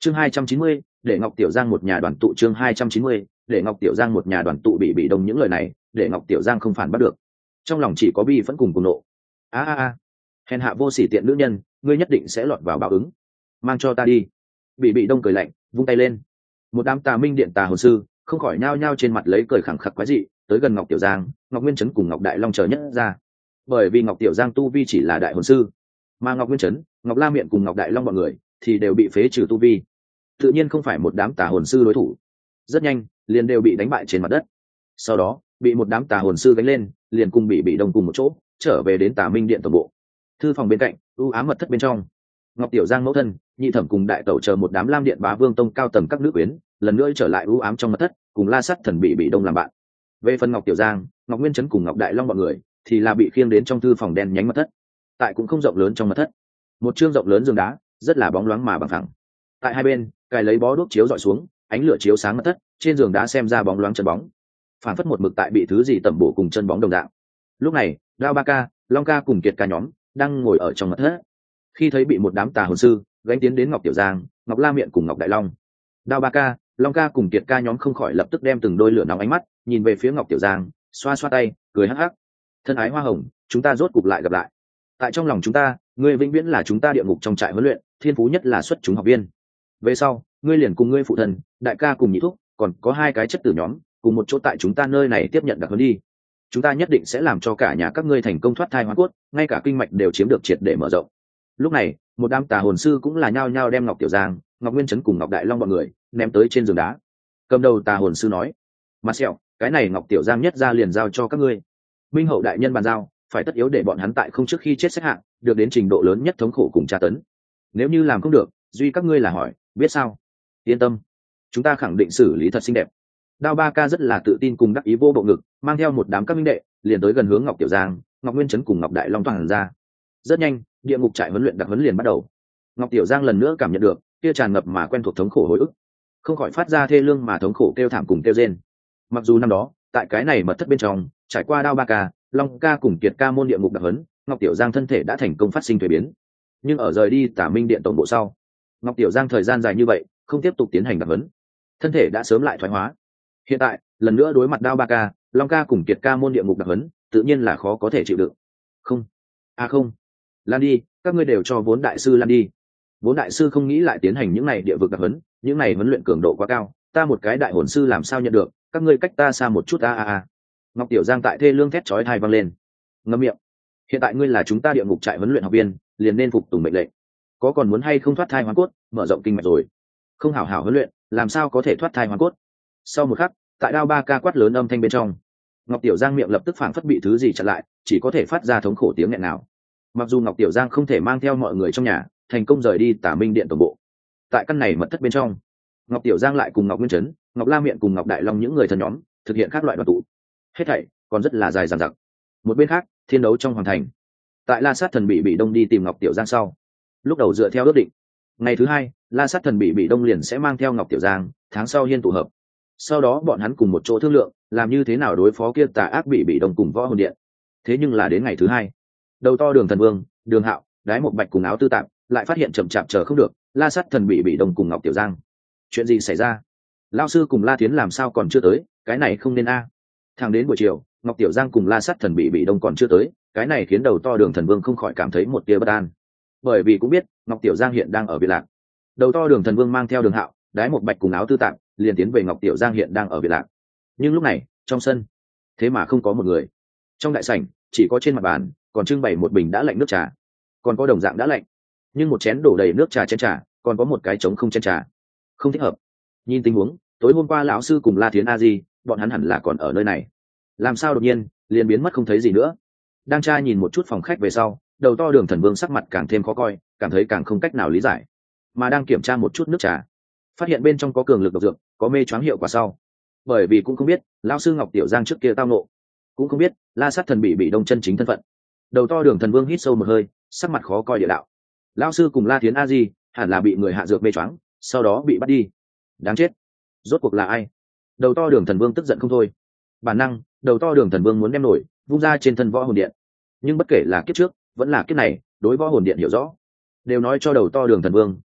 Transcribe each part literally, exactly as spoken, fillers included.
chương hai trăm chín mươi, để Ngọc Tiểu Giang một nhà đoàn tụ. Chương hai trăm chín mươi, để Ngọc Tiểu Giang một nhà đoàn tụ. Bị bị đông những lời này để Ngọc Tiểu Giang không phản bắt được, trong lòng chỉ có bi phẫn cùng cùng nộ. a a a hèn hạ vô sỉ tiện nữ nhân, ngươi nhất định sẽ lọt vào báo ứng, mang cho ta đi. Bị bị đông cười lạnh, vung tay lên, một đám tà minh điện tà hồn sư không khỏi nhao nhao trên mặt lấy cười khẳng khặc quái dị, tới gần Ngọc Tiểu Giang, Ngọc Nguyên Chấn cùng Ngọc Đại Long chờ nhất ra. Bởi vì Ngọc Tiểu Giang tu vi chỉ là đại hồn sư, mà Ngọc Nguyên Chấn, Ngọc La Miện cùng Ngọc Đại Long bọn người thì đều bị phế trừ tu vi, tự nhiên không phải một đám tà hồn sư đối thủ. Rất nhanh liền đều bị đánh bại trên mặt đất, sau đó bị một đám tà hồn sư gánh lên, liền cùng bị bị đông cùng một chỗ trở về đến Tà Minh Điện tổng bộ. Thư phòng bên cạnh u ám mật thất bên trong, Ngọc Tiểu Giang mẫu thân, nhị thẩm cùng đại tẩu chờ một đám Lam Điện Bá Vương tông cao tầng các nữ quyến lần nữa trở lại u ám trong mật thất, cùng La Sắt Thần bị bị đông làm bạn. Về phần Ngọc Tiểu Giang, Ngọc Nguyên Chấn cùng Ngọc Đại Long bọn người thì là bị khiêng đến trong thư phòng đen nhánh mật thất. Tại cũng không rộng lớn trong mật thất, một chương rộng lớn giường đá rất là bóng loáng mà bằng phẳng, tại hai bên cài lấy bó đuốc chiếu dọi xuống, ánh lửa chiếu sáng mật thất, trên giường đá xem ra bóng loáng chân bóng, phản phất một mực tại bị thứ gì tẩm bổ cùng chân bóng đồng dạng. Lúc này Đao Ba Ca, Long Ca cùng Kiệt Ca nhóm đang ngồi ở trong mật thất, khi thấy bị một đám tà hồn sư gánh tiến đến Ngọc Tiểu Giang, Ngọc La Miện cùng Ngọc Đại Long, Đao Ba Ca, Long Ca cùng Kiệt Ca nhóm không khỏi lập tức đem từng đôi lửa nóng ánh mắt nhìn về phía Ngọc Tiểu Giang, xoa xoa tay cười hắc hắc. Thân ái hoa hồng, chúng ta rốt cục lại gặp lại. Tại trong lòng chúng ta, ngươi vĩnh viễn là chúng ta địa ngục trong trại huấn luyện thiên phú nhất là xuất chúng học viên. Về sau ngươi liền cùng ngươi phụ thân, đại ca cùng nhị thúc, còn có hai cái chất tử nhóm cùng một chỗ tại chúng ta nơi này tiếp nhận đặc huấn đi. Chúng ta nhất định sẽ làm cho cả nhà các ngươi thành công thoát thai hóa cốt, ngay cả kinh mạch đều chiếm được triệt để mở rộng. Lúc này một đám tà hồn sư cũng là nhao nhao đem Ngọc Tiểu Giang, Ngọc Nguyên Chấn cùng Ngọc Đại Long bọn người ném tới trên giường đá. Cầm đầu tà hồn sư nói: Mặt sẹo, cái này Ngọc Tiểu Giang nhất ra liền giao cho các ngươi. Minh hậu đại nhân bàn giao, phải tất yếu để bọn hắn tại không trước khi chết xét hạng, được đến trình độ lớn nhất thống khổ cùng tra tấn. Nếu như làm không được, duy các ngươi là hỏi, biết sao? Yên tâm, chúng ta khẳng định xử lý thật xinh đẹp. Đao Ba Ca rất là tự tin cùng đắc ý vô bộ ngực, mang theo một đám các minh đệ liền tới gần hướng Ngọc Tiểu Giang, Ngọc Nguyên Chấn cùng Ngọc Đại Long toàn ra. Rất nhanh địa ngục trại huấn luyện đặc huấn liền bắt đầu. Ngọc Tiểu Giang lần nữa cảm nhận được kia tràn ngập mà quen thuộc thống khổ hồi ức, không khỏi phát ra thê lương mà thống khổ kêu thảm cùng kêu rên. Mặc dù năm đó tại cái này mật thất bên trong trải qua Đao Ba Ca, Long Ca cùng Kiệt Ca môn địa ngục đặc huấn, Ngọc Tiểu Giang thân thể đã thành công phát sinh thuế biến. Nhưng ở rời đi Tả Minh Điện tổng bộ sau, Ngọc Tiểu Giang thời gian dài như vậy không tiếp tục tiến hành đặc huấn, thân thể đã sớm lại thoái hóa. Hiện tại lần nữa đối mặt Đao Ba Ca, Long Ca cùng Kiệt Ca môn địa ngục đặc huấn, tự nhiên là khó có thể chịu đựng. Không, a à không, lan đi, các ngươi đều cho Vốn đại sư lan đi. Vốn đại sư không nghĩ lại tiến hành những này địa vực đặc huấn, những này huấn luyện cường độ quá cao, ta một cái đại hồn sư làm sao nhận được, các ngươi cách ta xa một chút. A a a. Ngọc Tiểu Giang tại thê lương thét chói tai vang lên. Ngậm miệng, hiện tại ngươi là chúng ta địa ngục trại huấn luyện học viên, liền nên phục tùng mệnh lệnh. Có còn muốn hay không thoát thai hóa cốt, mở rộng kinh mạch rồi? Không hảo hảo huấn luyện, làm sao có thể thoát thai hóa cốt? Sau một khắc, tại Đao Ba Ca quát lớn âm thanh bên trong, Ngọc Tiểu Giang miệng lập tức phảng phất bị thứ gì chặn lại, chỉ có thể phát ra thống khổ tiếng nghẹn nào. Mặc dù Ngọc Tiểu Giang không thể mang theo mọi người trong nhà thành công rời đi Tả Minh Điện tổng bộ, tại căn này mật thất bên trong, Ngọc Tiểu Giang lại cùng Ngọc Nguyên Chấn, Ngọc La Miện cùng Ngọc Đại Long những người thân nhóm thực hiện các loại đoàn tụ. Hết thảy còn rất là dài dằng dặc. Một bên khác, thiên đấu trong hoàng thành, tại La Sát Thần bị bị đông đi tìm Ngọc Tiểu Giang sau, lúc đầu dựa theo ước định, ngày thứ hai La Sát Thần bị bị đông liền sẽ mang theo Ngọc Tiểu Giang tháng sau hiên tụ hợp, sau đó bọn hắn cùng một chỗ thương lượng làm như thế nào đối phó kia tà ác bị bị đông cùng võ hồn điện. Thế nhưng là đến ngày thứ hai, đầu to Đường Thần Vương, Đường Hạo, Đái Một Bạch cùng Áo Tư Tạm lại phát hiện chậm chạp chờ không được La Sát Thần bị bị đông cùng Ngọc Tiểu Giang. Chuyện gì xảy ra? Lão sư cùng La Thiến làm sao còn chưa tới? Cái này không nên a. À. Thẳng đến buổi chiều, Ngọc Tiểu Giang cùng La Sát Thần bị bị đông còn chưa tới, cái này khiến đầu to Đường Thần Vương không khỏi cảm thấy một tia bất an. Bởi vì cũng biết Ngọc Tiểu Giang hiện đang ở Việt Lạc. Đầu to Đường Thần Vương mang theo Đường Hạo, Đái Một Bạch cùng Áo Tư Tạm liền tiến về Ngọc Tiểu Giang hiện đang ở Việt Lạc. Nhưng lúc này, trong sân, thế mà không có một người. Trong đại sảnh, chỉ có trên mặt bàn còn trưng bày một bình đã lạnh nước trà, còn có đồng dạng đã lạnh, nhưng một chén đổ đầy nước trà chén trà, còn có một cái trống không chén trà. Không thích hợp. Nhìn tình huống, tối hôm qua lão sư cùng La Thiến A Di, bọn hắn hẳn là còn ở nơi này. Làm sao đột nhiên liền biến mất không thấy gì nữa? Đang tra nhìn một chút phòng khách về sau, đầu to Đường Thần Vương sắc mặt càng thêm khó coi, cảm thấy càng không cách nào lý giải. Mà đang kiểm tra một chút nước trà, phát hiện bên trong có cường lực độc dược, có mê choáng hiệu quả sau. Bởi vì cũng không biết lão sư Ngọc Tiểu Giang trước kia tao nộ, cũng không biết La Sát Thần bị bị đông chân chính thân phận. Đầu to Đường Thần Vương hít sâu một hơi, sắc mặt khó coi địa đạo: lão sư cùng La Thiến A Di hẳn là bị người hạ dược mê choáng, sau đó bị bắt đi. Đáng chết, rốt cuộc là ai? Đầu to Đường Thần Vương tức giận không thôi. Bản năng, đầu to Đường Thần Vương muốn đem nổi vung ra trên thân võ hồn điện, nhưng bất kể là kiếp trước vẫn là kiếp này, đối võ hồn điện hiểu rõ, đều nói cho đầu to Đường Thần Vương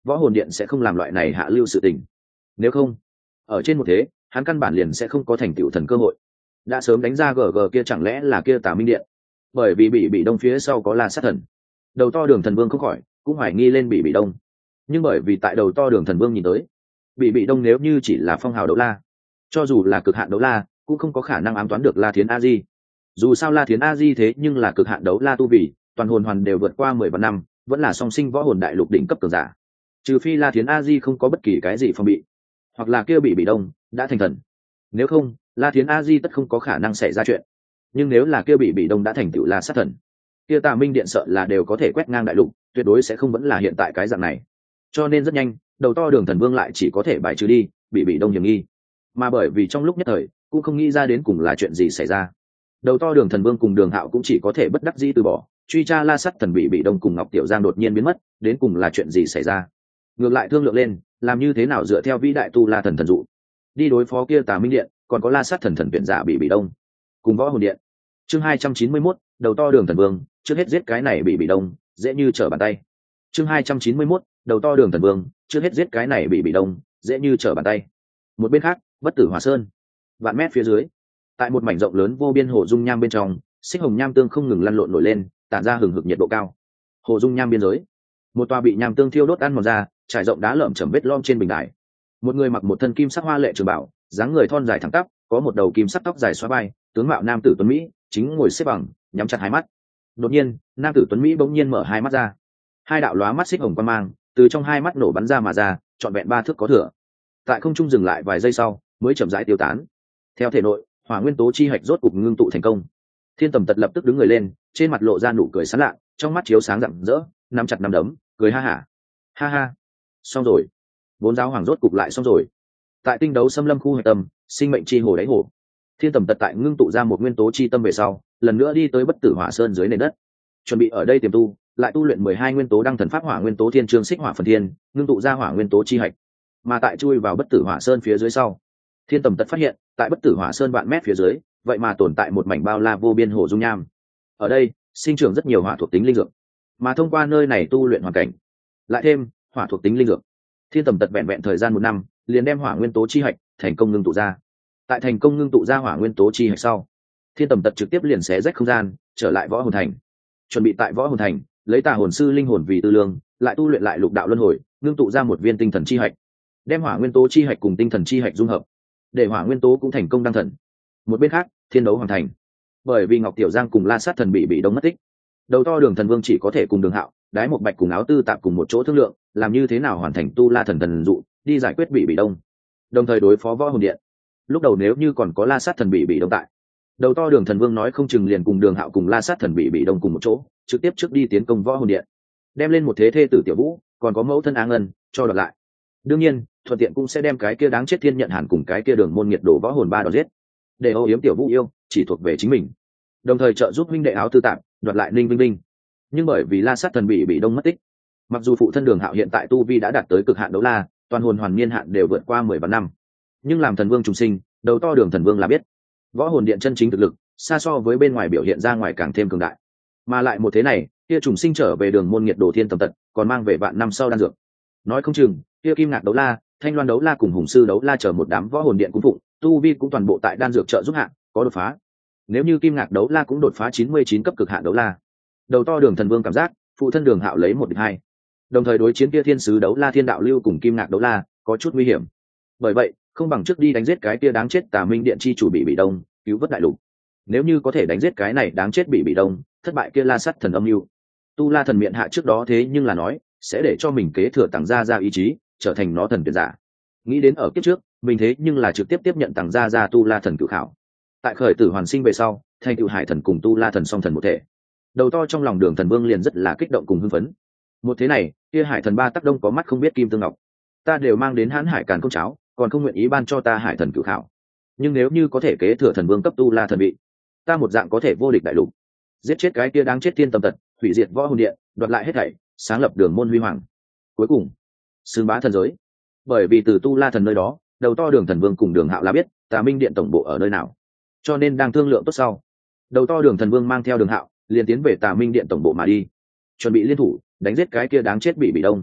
võ hồn điện sẽ không làm loại này hạ lưu sự tình. Nếu không, ở trên một thế hắn căn bản liền sẽ không có thành tựu thần cơ hội. Đã sớm đánh ra gg kia chẳng lẽ là kia Tà Minh Điện? Bởi vì bị bị đông phía sau có La Sát Thần. Đầu to Đường Thần Vương không khỏi cũng hoài nghi lên bị bị đông, nhưng bởi vì tại đầu to Đường Thần Vương nhìn tới, bị bị đông nếu như chỉ là phong hào đấu la, cho dù là cực hạn đấu la cũng không có khả năng ám toán được La Thiến A Di. Dù sao La Thiến A Di thế nhưng là cực hạn đấu la tu vi, toàn hồn hoàn đều vượt qua mười vạn năm, vẫn là song sinh võ hồn đại lục đỉnh cấp cường giả. Trừ phi La Thiến A Di không có bất kỳ cái gì phòng bị, hoặc là kia bị bị đông đã thành thần, nếu không La Thiến A Di tất không có khả năng xảy ra chuyện. Nhưng nếu là kia bị bị đông đã thành tựu La Sát Thần, kia Tà Minh Điện sợ là đều có thể quét ngang đại lục, tuyệt đối sẽ không vẫn là hiện tại cái dạng này. Cho nên rất nhanh, đầu to Đường Thần Vương lại chỉ có thể bài trừ đi bị bị đông hiểm nghi, mà bởi vì trong lúc nhất thời cũng không nghĩ ra đến cùng là chuyện gì xảy ra, đầu to Đường Thần Vương cùng Đường Hạo cũng chỉ có thể bất đắc dĩ từ bỏ truy tra La Sát Thần bị bị đông cùng Ngọc Tiểu Giang đột nhiên biến mất, đến cùng là chuyện gì xảy ra. Ngược lại thương lượng lên làm như thế nào dựa theo vĩ đại tu La Thần thần dụ đi đối phó kia Tà Minh Điện, còn có La Sát Thần thần tuyển giả bị bị đông cùng võ hồn điện. Chương hai trăm chín mươi mốt, đầu to Đường Thần Vương, trước hết giết cái này bị bị đông dễ như trở bàn tay. Chương hai trăm chín mươi mốt, đầu to Đường Thần Vương, trước hết giết cái này bị bị đông dễ như trở bàn tay. Một bên khác, Bất Tử Hỏa Sơn, vạn mét phía dưới, tại một mảnh rộng lớn vô biên hồ dung nham bên trong, xích hồng nham tương không ngừng lăn lộn nổi lên, tản ra hừng hực nhiệt độ cao. Hồ dung nham biên giới, một tòa bị nham tương thiêu đốt ăn mòn ra, trải rộng đá lởm chởm vết lom trên bình đài. Một người mặc một thân kim sắc hoa lệ trường bảo, dáng người thon dài thẳng tắp, có một đầu kim sắc tóc dài xóa vai, tướng mạo nam tử tuấn mỹ, chính ngồi xếp bằng, nhắm chặt hai mắt. Đột nhiên, nam tử tuấn mỹ bỗng nhiên mở hai mắt ra, hai đạo lóa mắt xích hồng quang mang từ trong hai mắt nổ bắn ra mà ra, trọn vẹn ba thước có thừa. Tại không trung dừng lại vài giây sau, mới chậm rãi tiêu tán. Theo thể nội, hỏa nguyên tố chi hạch rốt cục ngưng tụ thành công. Thiên Tầm Tật lập tức đứng người lên, trên mặt lộ ra nụ cười sán lạ, trong mắt chiếu sáng rạng rỡ, nắm chặt nắm đấm, cười ha hả. Ha ha, xong rồi, vốn giáo hoàng rốt cục lại xong rồi. Tại tinh đấu xâm lâm khu hạch tâm, sinh mệnh chi hồ đáy hồ, Thiên Tầm Tật tại ngưng tụ ra một nguyên tố chi tâm về sau, lần nữa đi tới Bất Tử Hỏa Sơn dưới nền đất, chuẩn bị ở đây tiềm tu, lại tu luyện mười hai nguyên tố đăng thần pháp hỏa nguyên tố thiên trương xích hỏa phần thiên, ngưng tụ ra hỏa nguyên tố chi hạch. Mà tại chui vào Bất Tử Hỏa Sơn phía dưới sau, Thiên Tầm Tật phát hiện, tại Bất Tử Hỏa Sơn vạn mét phía dưới, vậy mà tồn tại một mảnh bao la vô biên hồ dung nham. Ở đây, sinh trưởng rất nhiều hỏa thuộc tính linh dược, mà thông qua nơi này tu luyện hoàn cảnh, lại thêm hỏa thuộc tính linh dược, Thiên Tầm Tật vẹn vẹn thời gian một năm, liền đem hỏa nguyên tố chi hạch thành công ngưng tụ ra. Tại thành công ngưng tụ ra hỏa nguyên tố chi hạch sau, Thiên Tầm Tật trực tiếp liền xé rách không gian, trở lại Võ Hồn Thành, chuẩn bị tại Võ Hồn Thành lấy Tà Hồn Sư linh hồn vì tư lương, lại tu luyện lại lục đạo luân hồi, ngưng tụ ra một viên tinh thần chi hạch, đem hỏa nguyên tố chi hạch cùng tinh thần chi hạch dung hợp, để hỏa nguyên tố cũng thành công đăng thần. Một bên khác, Thiên Đấu Hoàng Thành, bởi vì Ngọc Tiểu Giang cùng La Sát Thần bị bị đông mất tích, đầu to Đường Thần Vương chỉ có thể cùng Đường Hạo, Đái Một Bạch cùng Áo Tư tạm cùng một chỗ thương lượng, làm như thế nào hoàn thành tu La Thần thần dụ, đi giải quyết bị bị đông, đồng thời đối phó Võ Hồn Điện. Lúc đầu nếu như còn có La Sát Thần bị bị đông tại, đầu to Đường Thần Vương nói không chừng liền cùng Đường Hạo cùng La Sát Thần bị bị đông cùng một chỗ, trực tiếp trước đi tiến công Võ Hồn Điện, đem lên một thế thê tử Tiểu Vũ, còn có mẫu thân Á Ngân cho đoạt lại. Đương nhiên, thuận tiện cũng sẽ đem cái kia đáng chết Thiên Nhận Hàn cùng cái kia Đường Môn Nghiệt Đổ Võ Hồn ba đỏ giết, để ô yếm Tiểu Vũ yêu chỉ thuộc về chính mình, đồng thời trợ giúp huynh đệ Áo Tư tạm đoạt lại Ninh Vinh Vinh. Nhưng bởi vì La Sát Thần bị bị đông mất tích, mặc dù phụ thân Đường Hạo hiện tại tu vi đã đạt tới cực hạn đấu la, toàn hồn hoàn niên hạn đều vượt qua mười vạn năm, nhưng làm thần vương trùng sinh, đầu to Đường Thần Vương là biết, Võ Hồn Điện chân chính thực lực xa so với bên ngoài biểu hiện ra ngoài càng thêm cường đại. Mà lại một thế này, kia trùng sinh trở về Đường Môn Nghiệt Đồ Thiên Tầm Tật, còn mang về vạn năm sau đan dược. Nói không chừng, kia Kim Ngạc đấu la, Thanh Loan đấu la cùng Hùng Sư đấu la chờ một đám Võ Hồn Điện cung phụng, tu vi cũng toàn bộ tại đan dược trợ giúp hạng có đột phá. Nếu như Kim Ngạc đấu la cũng đột phá chín mươi chín cấp cực hạn đấu la, đầu to Đường Thần Vương cảm giác phụ thân Đường Hạo lấy một địch hai, đồng thời đối chiến kia Thiên Sứ đấu la Thiên Đạo Lưu cùng Kim Ngạc đấu la có chút nguy hiểm. Bởi vậy, không bằng trước đi đánh giết cái kia đáng chết Tà Minh Điện chi chủ bị bị đông, cứu vớt đại lục. Nếu như có thể đánh giết cái này đáng chết bị bị đông, thất bại kia La Sát Thần âm mưu. Tu La Thần miệng hạ trước đó thế nhưng là nói sẽ để cho mình kế thừa Tằng Gia Gia ý chí, trở thành nó thần tuyệt giả. Nghĩ đến ở kiếp trước, mình thế nhưng là trực tiếp tiếp nhận Tằng Gia Gia Tu La Thần cửu khảo. Tại khởi tử hoàn sinh về sau, thành cựu Hải Thần cùng Tu La Thần song thần một thể. Đầu to trong lòng Đường Thần Vương liền rất là kích động cùng hưng phấn. Một thế này, kia Hải Thần ba tác đông có mắt không biết kim tương ngọc, ta đều mang đến Hán Hải Càn Công cháo, còn không nguyện ý ban cho ta Hải Thần cửu khảo. Nhưng nếu như có thể kế thừa thần vương cấp Tu La Thần vị, ta một dạng có thể vô địch đại lục, giết chết cái kia đáng chết Thiên Tầm Tật, hủy diệt Võ Hồn Điện, đoạt lại hết thảy, sáng lập Đường môn huy hoàng. Cuối cùng, xưng bá thần giới. Bởi vì từ Tu La Thần nơi đó, đầu to Đường Thần Vương cùng Đường Hạo là biết Tà Minh Điện tổng bộ ở nơi nào, cho nên đang thương lượng tốt sau, đầu to Đường Thần Vương mang theo Đường Hạo liền tiến về Tà Minh Điện tổng bộ mà đi, chuẩn bị liên thủ đánh giết cái kia đáng chết bị bị đông.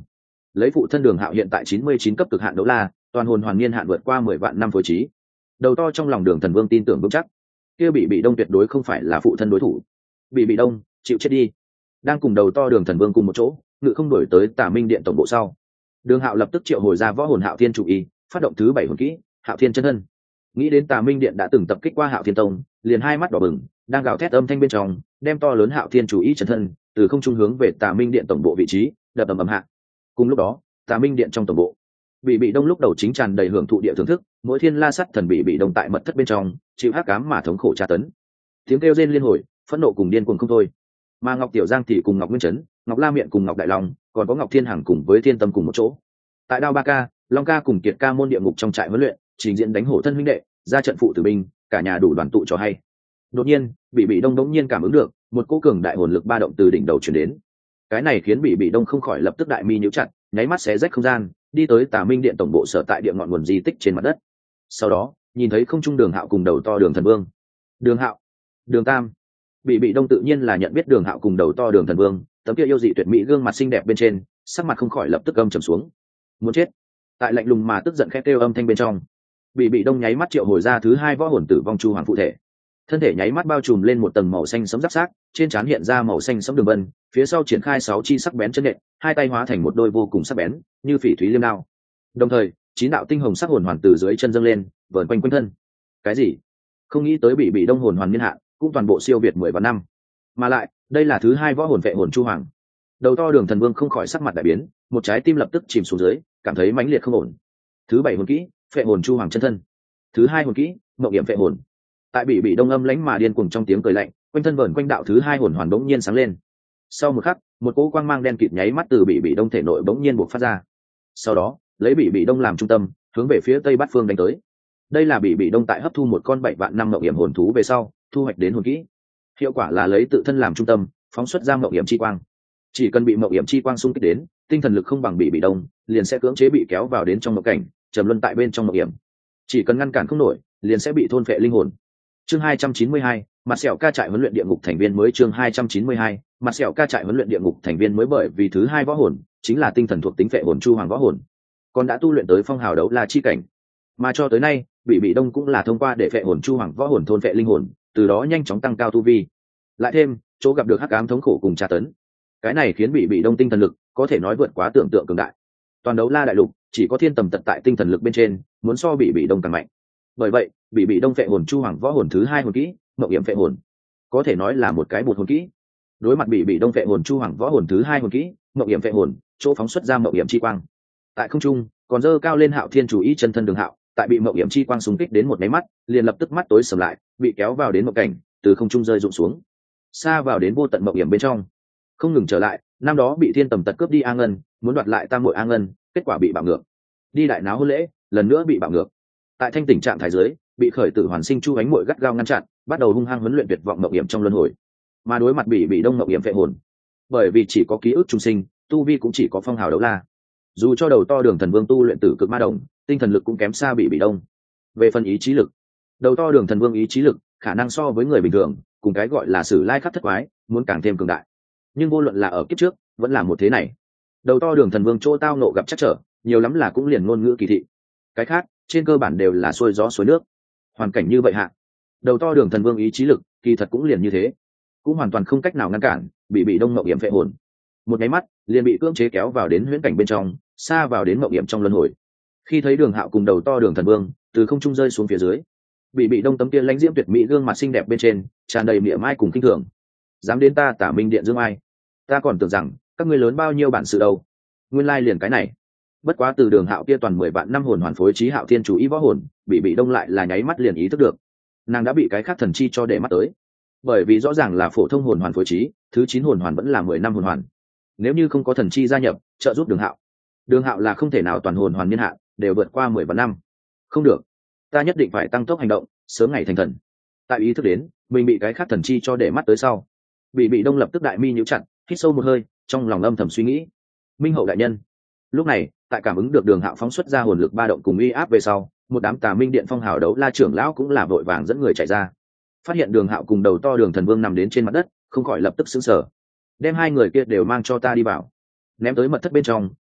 lấy phụ thân Đường Hạo hiện tại chín mươi chín cấp cực hạn đấu la, toàn hồn hoàn niên hạn vượt qua mười vạn năm phối trí. Đầu to trong lòng Đường Thần Vương tin tưởng vững chắc, kia bị bị đông tuyệt đối không phải là phụ thân đối thủ. Bị bị đông, chịu chết đi. Đang cùng đầu to Đường Thần Vương cùng một chỗ, ngự không đổi tới Tà Minh Điện tổng bộ sau. Đường Hạo lập tức triệu hồi ra võ hồn Hạo Thiên chủ y, phát động thứ bảy hồn kỹ, Hạo Thiên chân thân. Nghĩ đến Tà Minh Điện đã từng tập kích qua Hạo Thiên Tông, liền hai mắt đỏ bừng, đang gào thét âm thanh bên trong, đem to lớn Hạo Thiên chủ y chân thân từ không trung hướng về Tà Minh Điện tổng bộ vị trí, đập ầm ầm hạ. Cùng lúc đó, Tà Minh Điện trong tổng bộ, bị bị đông lúc đầu chính tràn đầy hưởng thụ địa thưởng thức, mỗi thiên la sắt thần bị bị đông tại mật thất bên trong, chịu hắc ám mà thống khổ tra tấn. Tiếng kêu rên liên hồi, phẫn nộ cùng điên cuồng không thôi. Mà Ngọc Tiểu Giang thì cùng Ngọc Nguyên Chấn, Ngọc La Miện cùng Ngọc Đại Long, còn có Ngọc Thiên Hằng cùng với Thiên Tâm cùng một chỗ. Tại Đao Ba Ca, Long Ca cùng Kiệt Ca môn địa ngục trong trại huấn luyện, trình diễn đánh hổ thân huynh đệ, ra trận phụ tử binh, cả nhà đủ đoàn tụ cho hay. Đột nhiên, bị bị đông đống nhiên cảm ứng được, một cỗ cường đại hồn lực ba động từ đỉnh đầu truyền đến. Cái này khiến bị bị đông không khỏi lập tức đại mi nhíu chặt, nháy mắt xé rách không gian, đi tới Tà Minh Điện tổng bộ sở tại địa ngọn nguồn di tích trên mặt đất. Sau đó, nhìn thấy không trung Đường Hạo cùng đầu to Đường Thần Vương. Đường Hạo, Đường Tam. Bị bị đông tự nhiên là nhận biết Đường Hạo cùng đầu to Đường Thần Vương, tấm kia yêu dị tuyệt mỹ gương mặt xinh đẹp bên trên, sắc mặt không khỏi lập tức âm trầm xuống. Muốn chết. Tại lạnh lùng mà tức giận khét kêu âm thanh bên trong, bị bị đông nháy mắt triệu hồi ra thứ hai võ hồn tử vong chu hoàng phụ thể. Thân thể nháy mắt bao trùm lên một tầng màu xanh sẫm giáp xác, trên trán hiện ra màu xanh sẫm đường vân, phía sau triển khai sáu chi sắc bén chân nện, hai tay hóa thành một đôi vô cùng sắc bén, như phỉ thúy liêm đao. Đồng thời, chín đạo tinh hồng sắc hồn hoàn từ dưới chân dâng lên, vờn quanh quanh thân. Cái gì? Không nghĩ tới bị bị đông hồn hoàn niên hạn, cũng toàn bộ siêu việt mười vạn năm. Mà lại, đây là thứ hai võ hồn vệ hồn chu hoàng. Đầu to Đường Thần Vương không khỏi sắc mặt đại biến, một trái tim lập tức chìm xuống dưới, cảm thấy mãnh liệt không ổn. Thứ bảy hồn kỹ, phệ hồn chu hoàng chân thân. Thứ hai hồn kỹ, mộng hiểm phệ hồn. Tại bị bị đông âm lãnh mà điên cuồng trong tiếng cười lạnh, quanh thân vờn quanh đạo thứ hai hồn hoàn bỗng nhiên sáng lên. Sau một khắc, một cỗ quang mang đen kịt nháy mắt từ bị bị đông thể nội bỗng nhiên bộc phát ra. Sau đó, lấy bị bị đông làm trung tâm, hướng về phía tây bát phương đánh tới. Đây là bị bị đông tại hấp thu một con bảy vạn năm mộng hiểm hồn thú về sau, thu hoạch đến hồn kỹ. Hiệu quả là lấy tự thân làm trung tâm, phóng xuất ra mộng hiểm chi quang. Chỉ cần bị mộng hiểm chi quang xung kích đến, tinh thần lực không bằng bị bị đông, liền sẽ cưỡng chế bị kéo vào đến trong mộng cảnh, trầm luân tại bên trong mộng hiểm. Chỉ cần ngăn cản không nổi, liền sẽ bị thôn phệ linh hồn. Chương hai trăm chín mươi hai, mặt sẹo ca trại huấn luyện địa ngục thành viên mới. Chương hai trăm chín mươi hai, mặt sẹo ca trại huấn luyện địa ngục thành viên mới. Bởi vì thứ hai võ hồn chính là tinh thần thuộc tính phệ hồn chu hoàng võ hồn, còn đã tu luyện tới phong hào đấu la chi cảnh, mà cho tới nay bị bị đông cũng là thông qua để phệ hồn chu hoàng võ hồn thôn phệ linh hồn, từ đó nhanh chóng tăng cao tu vi. Lại thêm chỗ gặp được hắc ám thống khổ cùng tra tấn, cái này khiến bị bị đông tinh thần lực có thể nói vượt quá tưởng tượng cường đại. Toàn đấu la đại lục chỉ có Thiên Tầm Tật tại tinh thần lực bên trên muốn so bị bị đông càng mạnh. Bởi vậy, bị bị đông phệ hồn chu hoàng võ hồn thứ hai hồn kỹ, mộng hiểm phệ hồn, có thể nói là một cái bột hồn kỹ. Đối mặt bị bị đông phệ hồn chu hoàng võ hồn thứ hai hồn kỹ, mộng hiểm phệ hồn, chỗ phóng xuất ra mộng hiểm chi quang. Tại không trung, còn dơ cao lên Hạo Thiên chủ ý chân thân Đường Hạo, tại bị mộng hiểm chi quang xung kích đến một máy mắt, liền lập tức mắt tối sầm lại, bị kéo vào đến mộng cảnh, từ không trung rơi rụng xuống, xa vào đến vô tận mộng hiểm bên trong. Không ngừng trở lại, năm đó bị Thiên Tầm Tật cướp đi A Ngân, muốn đoạt lại tam muội A Ngân, kết quả bị bạo ngược. Đi đại náo hôn lễ, lần nữa bị bạo ngược. Tại thanh tỉnh trạng thái dưới, bị khởi tử hoàn sinh Chu Ánh muội gắt gao ngăn chặn, bắt đầu hung hăng huấn luyện tuyệt vọng mộng hiểm trong luân hồi. Mà đối mặt bị bị đông mộng hiểm phệ hồn, bởi vì chỉ có ký ức trung sinh, tu vi cũng chỉ có phong hào đấu la. Dù cho đầu to Đường Thần Vương tu luyện tử cực ma đồng, tinh thần lực cũng kém xa bị bị đông. Về phần ý chí lực, đầu to Đường Thần Vương ý chí lực khả năng so với người bình thường, cùng cái gọi là sử lai khắc thất quái, muốn càng thêm cường đại. Nhưng vô luận là ở kiếp trước, vẫn là một thế này, đầu to Đường Thần Vương chỗ tao nộ gặp chắc trở, nhiều lắm là cũng liền ngôn ngữ kỳ thị. Cái khác, trên cơ bản đều là xuôi gió xuôi nước. Hoàn cảnh như vậy hạ, đầu to Đường Thần Vương ý chí lực kỳ thật cũng liền như thế, cũng hoàn toàn không cách nào ngăn cản bị bị đông mộng hiểm phệ hồn. Một nháy mắt liền bị cưỡng chế kéo vào đến huyễn cảnh bên trong, xa vào đến mộng hiểm trong luân hồi. Khi thấy Đường Hạo cùng đầu to Đường Thần Vương từ không trung rơi xuống phía dưới, bị bị đông tấm kia lãnh diễm tuyệt mỹ gương mặt xinh đẹp bên trên tràn đầy mỉa mai cùng kinh thường. Dám đến ta Tả Minh Điện dương ai? Ta còn tưởng rằng các ngươi lớn bao nhiêu bản sự đâu, nguyên lai liền cái này. Bất quá từ Đường Hạo kia toàn mười vạn năm hồn hoàn phối trí Hạo Thiên chủ ý võ hồn, bị bị đông lại là nháy mắt liền ý thức được, nàng đã bị cái khác thần chi cho để mắt tới. Bởi vì rõ ràng là phổ thông hồn hoàn phối trí, thứ chín hồn hoàn vẫn là mười năm hồn hoàn. Nếu như không có thần chi gia nhập trợ giúp Đường Hạo, Đường Hạo là không thể nào toàn hồn hoàn niên hạn đều vượt qua mười vạn năm. Không được, ta nhất định phải tăng tốc hành động, sớm ngày thành thần. Tại ý thức đến mình bị cái khác thần chi cho để mắt tới sau, bị bị đông lập tức đại mi nhíu chặt, hít sâu một hơi, trong lòng âm thầm suy nghĩ. Minh hậu đại nhân. Lúc này, tại cảm ứng được Đường Hạo phóng xuất ra hồn lực ba động cùng uy áp về sau, một đám Tà Minh Điện phong hào đấu la trưởng lão cũng là vội vàng dẫn người chạy ra. Phát hiện Đường Hạo cùng đầu to Đường Thần Vương nằm đến trên mặt đất, không khỏi lập tức sững sờ. Đem hai người kia đều mang cho ta đi vào. Ném tới mật thất bên trong,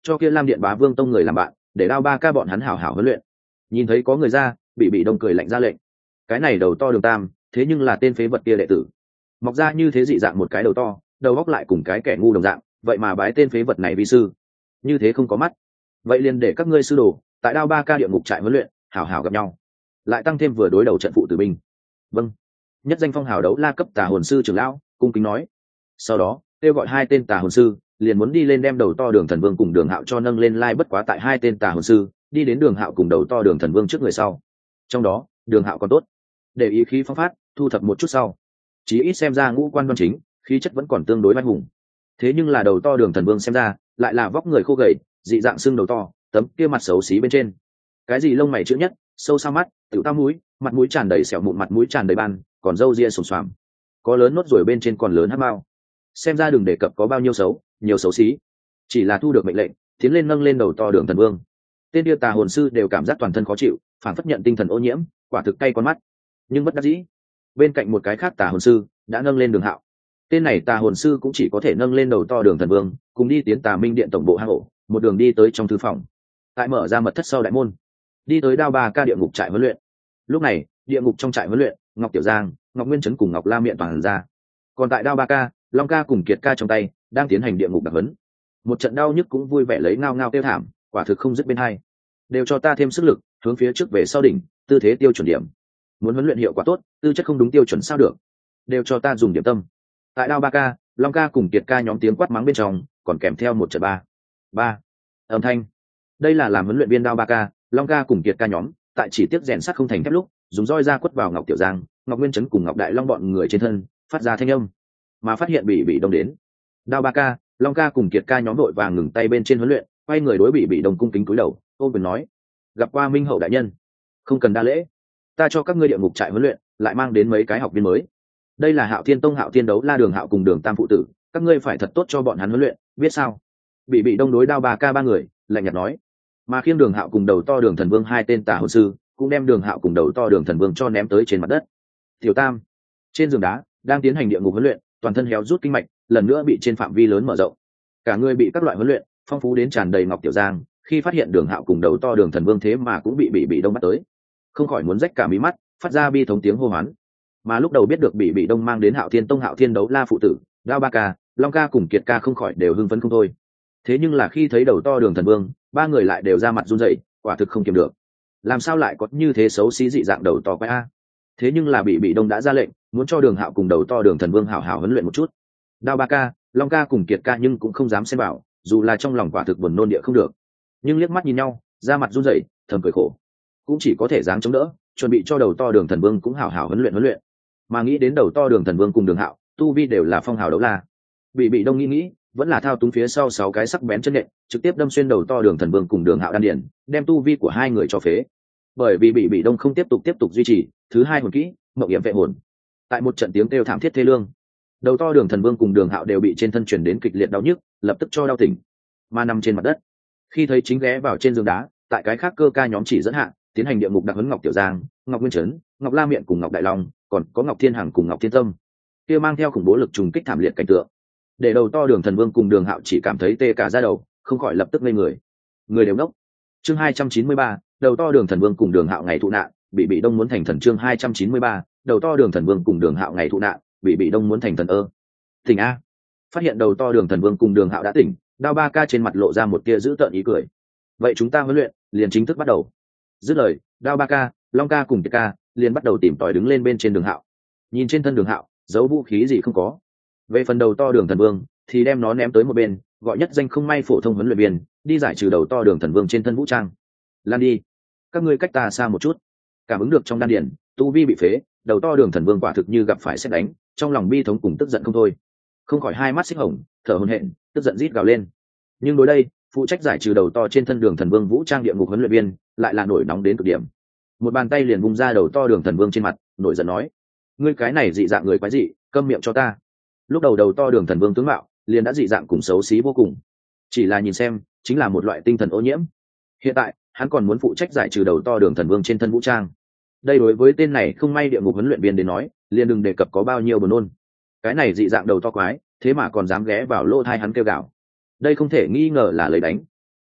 cho kia lam điện bá vương tông người làm bạn, để đao ba ca bọn hắn hảo hảo huấn luyện. Nhìn thấy có người ra, bị bị đông cười lạnh ra lệnh. Cái này đầu to đường tam, thế nhưng là tên phế vật kia đệ tử, mọc ra như thế dị dạng một cái đầu to, đầu góc lại cùng cái kẻ ngu đồng dạng, vậy mà bái tên phế vật này vi sư, như thế không có mắt. Vậy liền để các ngươi sư đồ tại đao ba ca địa ngục trại huấn luyện, hảo hảo gặp nhau, lại tăng thêm vừa đối đầu trận phụ tử binh. Vâng. Nhất danh phong hào đấu la cấp tà hồn sư trưởng lão cung kính nói. Sau đó kêu gọi hai tên tà hồn sư, liền muốn đi lên đem đầu to đường thần vương cùng đường hạo cho nâng lên lai. Bất quá tại hai tên tà hồn sư đi đến đường hạo cùng đầu to đường thần vương trước người sau, trong đó đường hạo còn tốt, để ý khí phong phát thu thập một chút sau, chí ít xem ra ngũ quan đoan chính, khí chất vẫn còn tương đối oai hùng. Thế nhưng là đầu to đường thần vương xem ra lại là vóc người khô gầy, dị dạng xương đầu to, tấm kia mặt xấu xí bên trên cái gì lông mày chữ nhất, sâu xa mắt, tiểu tao mũi, mặt mũi tràn đầy sẹo mụn, mặt mũi tràn đầy ban, còn râu ria sồm xoàm, có lớn nốt ruồi bên trên còn lớn hắc mao. Xem ra đừng đề cập có bao nhiêu xấu, nhiều xấu xí, chỉ là thu được mệnh lệnh tiến lên nâng lên đầu to đường thần vương, tên kia tà hồn sư đều cảm giác toàn thân khó chịu, phản phất nhận tinh thần ô nhiễm, quả thực cay con mắt. Nhưng bất đắc dĩ, bên cạnh một cái khác tà hồn sư đã nâng lên đường hạo. Tên này tà hồn sư cũng chỉ có thể nâng lên đầu to đường thần vương, cùng đi tiến tà minh điện tổng bộ hang ổ, một đường đi tới trong thư phòng, tại mở ra mật thất sau đại môn, đi tới đao ba ca địa ngục trại huấn luyện. Lúc này địa ngục trong trại huấn luyện, ngọc tiểu giang, ngọc nguyên chấn cùng ngọc la miệng toàn ra, còn tại đao ba ca, long ca cùng kiệt ca trong tay đang tiến hành địa ngục đặc huấn. Một trận đau nhức cũng vui vẻ lấy ngao ngao tiêu thảm, quả thực không dứt bên hai. Đều cho ta thêm sức lực, hướng phía trước về sau đỉnh, tư thế tiêu chuẩn điểm. Muốn huấn luyện hiệu quả tốt, tư chất không đúng tiêu chuẩn sao được? Đều cho ta dùng điểm tâm. Tại đao ba ca, long ca cùng kiệt ca nhóm tiếng quát mắng bên trong, còn kèm theo một trận ba ba âm thanh. Đây là làm huấn luyện viên đao ba ca, long ca cùng kiệt ca nhóm tại chỉ tiếc rèn sắt không thành thép lúc, dùng roi ra quất vào ngọc tiểu giang, ngọc nguyên chấn cùng ngọc đại long bọn người trên thân, phát ra thanh âm, mà phát hiện bị bị đông đến. Đao ba ca, long ca cùng kiệt ca nhóm đội vàng ngừng tay bên trên huấn luyện, quay người đối bị bị đông cung kính cúi đầu, ôm quyền nói: gặp qua minh hậu đại nhân, không cần đa lễ, ta cho các ngươi địa ngục trại huấn luyện lại mang đến mấy cái học viên mới. Đây là Hạo Thiên Tông Hạo Thiên Đấu La Đường Hạo cùng Đường Tam phụ tử, các ngươi phải thật tốt cho bọn hắn huấn luyện, biết sao? Bị bị đông đối đao ba ca ba người lạnh nhạt nói. Mà khiêng Đường Hạo cùng đầu to Đường Thần Vương hai tên tà hồn sư cũng đem Đường Hạo cùng đầu to Đường Thần Vương cho ném tới trên mặt đất. Tiểu Tam trên giường đá đang tiến hành địa ngục huấn luyện, toàn thân héo rút kinh mạch lần nữa bị trên phạm vi lớn mở rộng, cả người bị các loại huấn luyện phong phú đến tràn đầy. Ngọc Tiểu Giang khi phát hiện Đường Hạo cùng đầu to Đường Thần Vương thế mà cũng bị bị bị đông bắt tới, không khỏi muốn rách cả mí mắt, phát ra bi thống tiếng hô hoán. Mà lúc đầu biết được bị bị đông mang đến Hạo Thiên Tông Hạo Thiên Đấu La phụ tử, đao ba ca, long ca cùng kiệt ca không khỏi đều hưng phấn không thôi. Thế nhưng là khi thấy đầu to Đường Thần Vương, ba người lại đều ra mặt run rẩy, quả thực không kiềm được. Làm sao lại có như thế xấu xí dị dạng đầu to quái a? Thế nhưng là bị bị đông đã ra lệnh muốn cho Đường Hạo cùng đầu to Đường Thần Vương hảo hảo huấn luyện một chút. Đao ba ca, long ca cùng kiệt ca nhưng cũng không dám xem bảo, dù là trong lòng quả thực buồn nôn địa không được, nhưng liếc mắt nhìn nhau, ra mặt run rẩy, thầm cười khổ, cũng chỉ có thể dáng chống đỡ, chuẩn bị cho đầu to Đường Thần Vương cũng hảo hảo huấn luyện huấn luyện. Mà nghĩ đến đầu to Đường Thần Vương cùng Đường Hạo tu vi đều là phong hào đấu la, bị bị đông nghĩ nghĩ vẫn là thao túng phía sau sáu cái sắc bén chân nện, trực tiếp đâm xuyên đầu to Đường Thần Vương cùng Đường Hạo đan điền, đem tu vi của hai người cho phế. Bởi vì bị bị đông không tiếp tục tiếp tục duy trì thứ hai hồn kỹ mộng hiểm vệ hồn, tại một trận tiếng kêu thảm thiết thê lương, đầu to Đường Thần Vương cùng Đường Hạo đều bị trên thân truyền đến kịch liệt đau nhức, lập tức cho đau tỉnh, mà nằm trên mặt đất. Khi thấy chính ghé vào trên giường đá, tại cái khác cơ ca nhóm chỉ dẫn hạ tiến hành địa ngục đặc huấn Ngọc Tiểu Giang, Ngọc Nguyên Trấn, Ngọc La Miện cùng Ngọc Đại Long, còn có Ngọc Thiên Hằng cùng Ngọc Thiên Tâm, kia mang theo khủng bố lực trùng kích thảm liệt cảnh tượng, để đầu to Đường Thần Vương cùng Đường Hạo chỉ cảm thấy tê cả da đầu, không khỏi lập tức ngây người. Người đều ngốc. Chương hai trăm chín mươi ba, đầu to Đường Thần Vương cùng Đường Hạo ngày thụ nạn, bị bị đông muốn thành thần. Chương hai trăm chín mươi ba, đầu to Đường Thần Vương cùng Đường Hạo ngày thụ nạn, bị bị đông muốn thành thần ơ. Tỉnh a. Phát hiện đầu to Đường Thần Vương cùng Đường Hạo đã tỉnh, đao ba ca trên mặt lộ ra một tia dữ tợn ý cười. Vậy chúng ta huấn luyện liền chính thức bắt đầu. Dứt lời, đao ba ca, long ca cùng kiệt ca liền bắt đầu tìm tòi đứng lên bên trên Đường Hạo. Nhìn trên thân Đường Hạo giấu vũ khí gì không có, về phần đầu to Đường Thần Vương thì đem nó ném tới một bên, gọi nhất danh không may phổ thông huấn luyện viên đi giải trừ đầu to Đường Thần Vương trên thân vũ trang. Lan đi, các ngươi cách ta xa một chút. Cảm ứng được trong đan điền tu vi bị phế, đầu to Đường Thần Vương quả thực như gặp phải sét đánh, trong lòng bi thống cùng tức giận không thôi, không khỏi hai mắt xích hồng, thở hổn hển, tức giận rít gào lên. Nhưng đối đây, phụ trách giải trừ đầu to trên thân Đường Thần Vương vũ trang địa ngục huấn luyện viên lại là nổi nóng đến cực điểm, một bàn tay liền vung ra đầu to Đường Thần Vương trên mặt, nổi giận nói: ngươi cái này dị dạng người quái dị, câm miệng cho ta. Lúc đầu đầu to Đường Thần Vương tướng mạo liền đã dị dạng cùng xấu xí vô cùng, chỉ là nhìn xem chính là một loại tinh thần ô nhiễm. Hiện tại hắn còn muốn phụ trách giải trừ đầu to Đường Thần Vương trên thân vũ trang, đây đối với tên này không may địa ngục huấn luyện viên đến nói liền đừng đề cập có bao nhiêu buồn nôn. Cái này dị dạng đầu to quái thế mà còn dám ghé vào lỗ thai hắn kêu gào, đây không thể nghi ngờ là lấy đánh.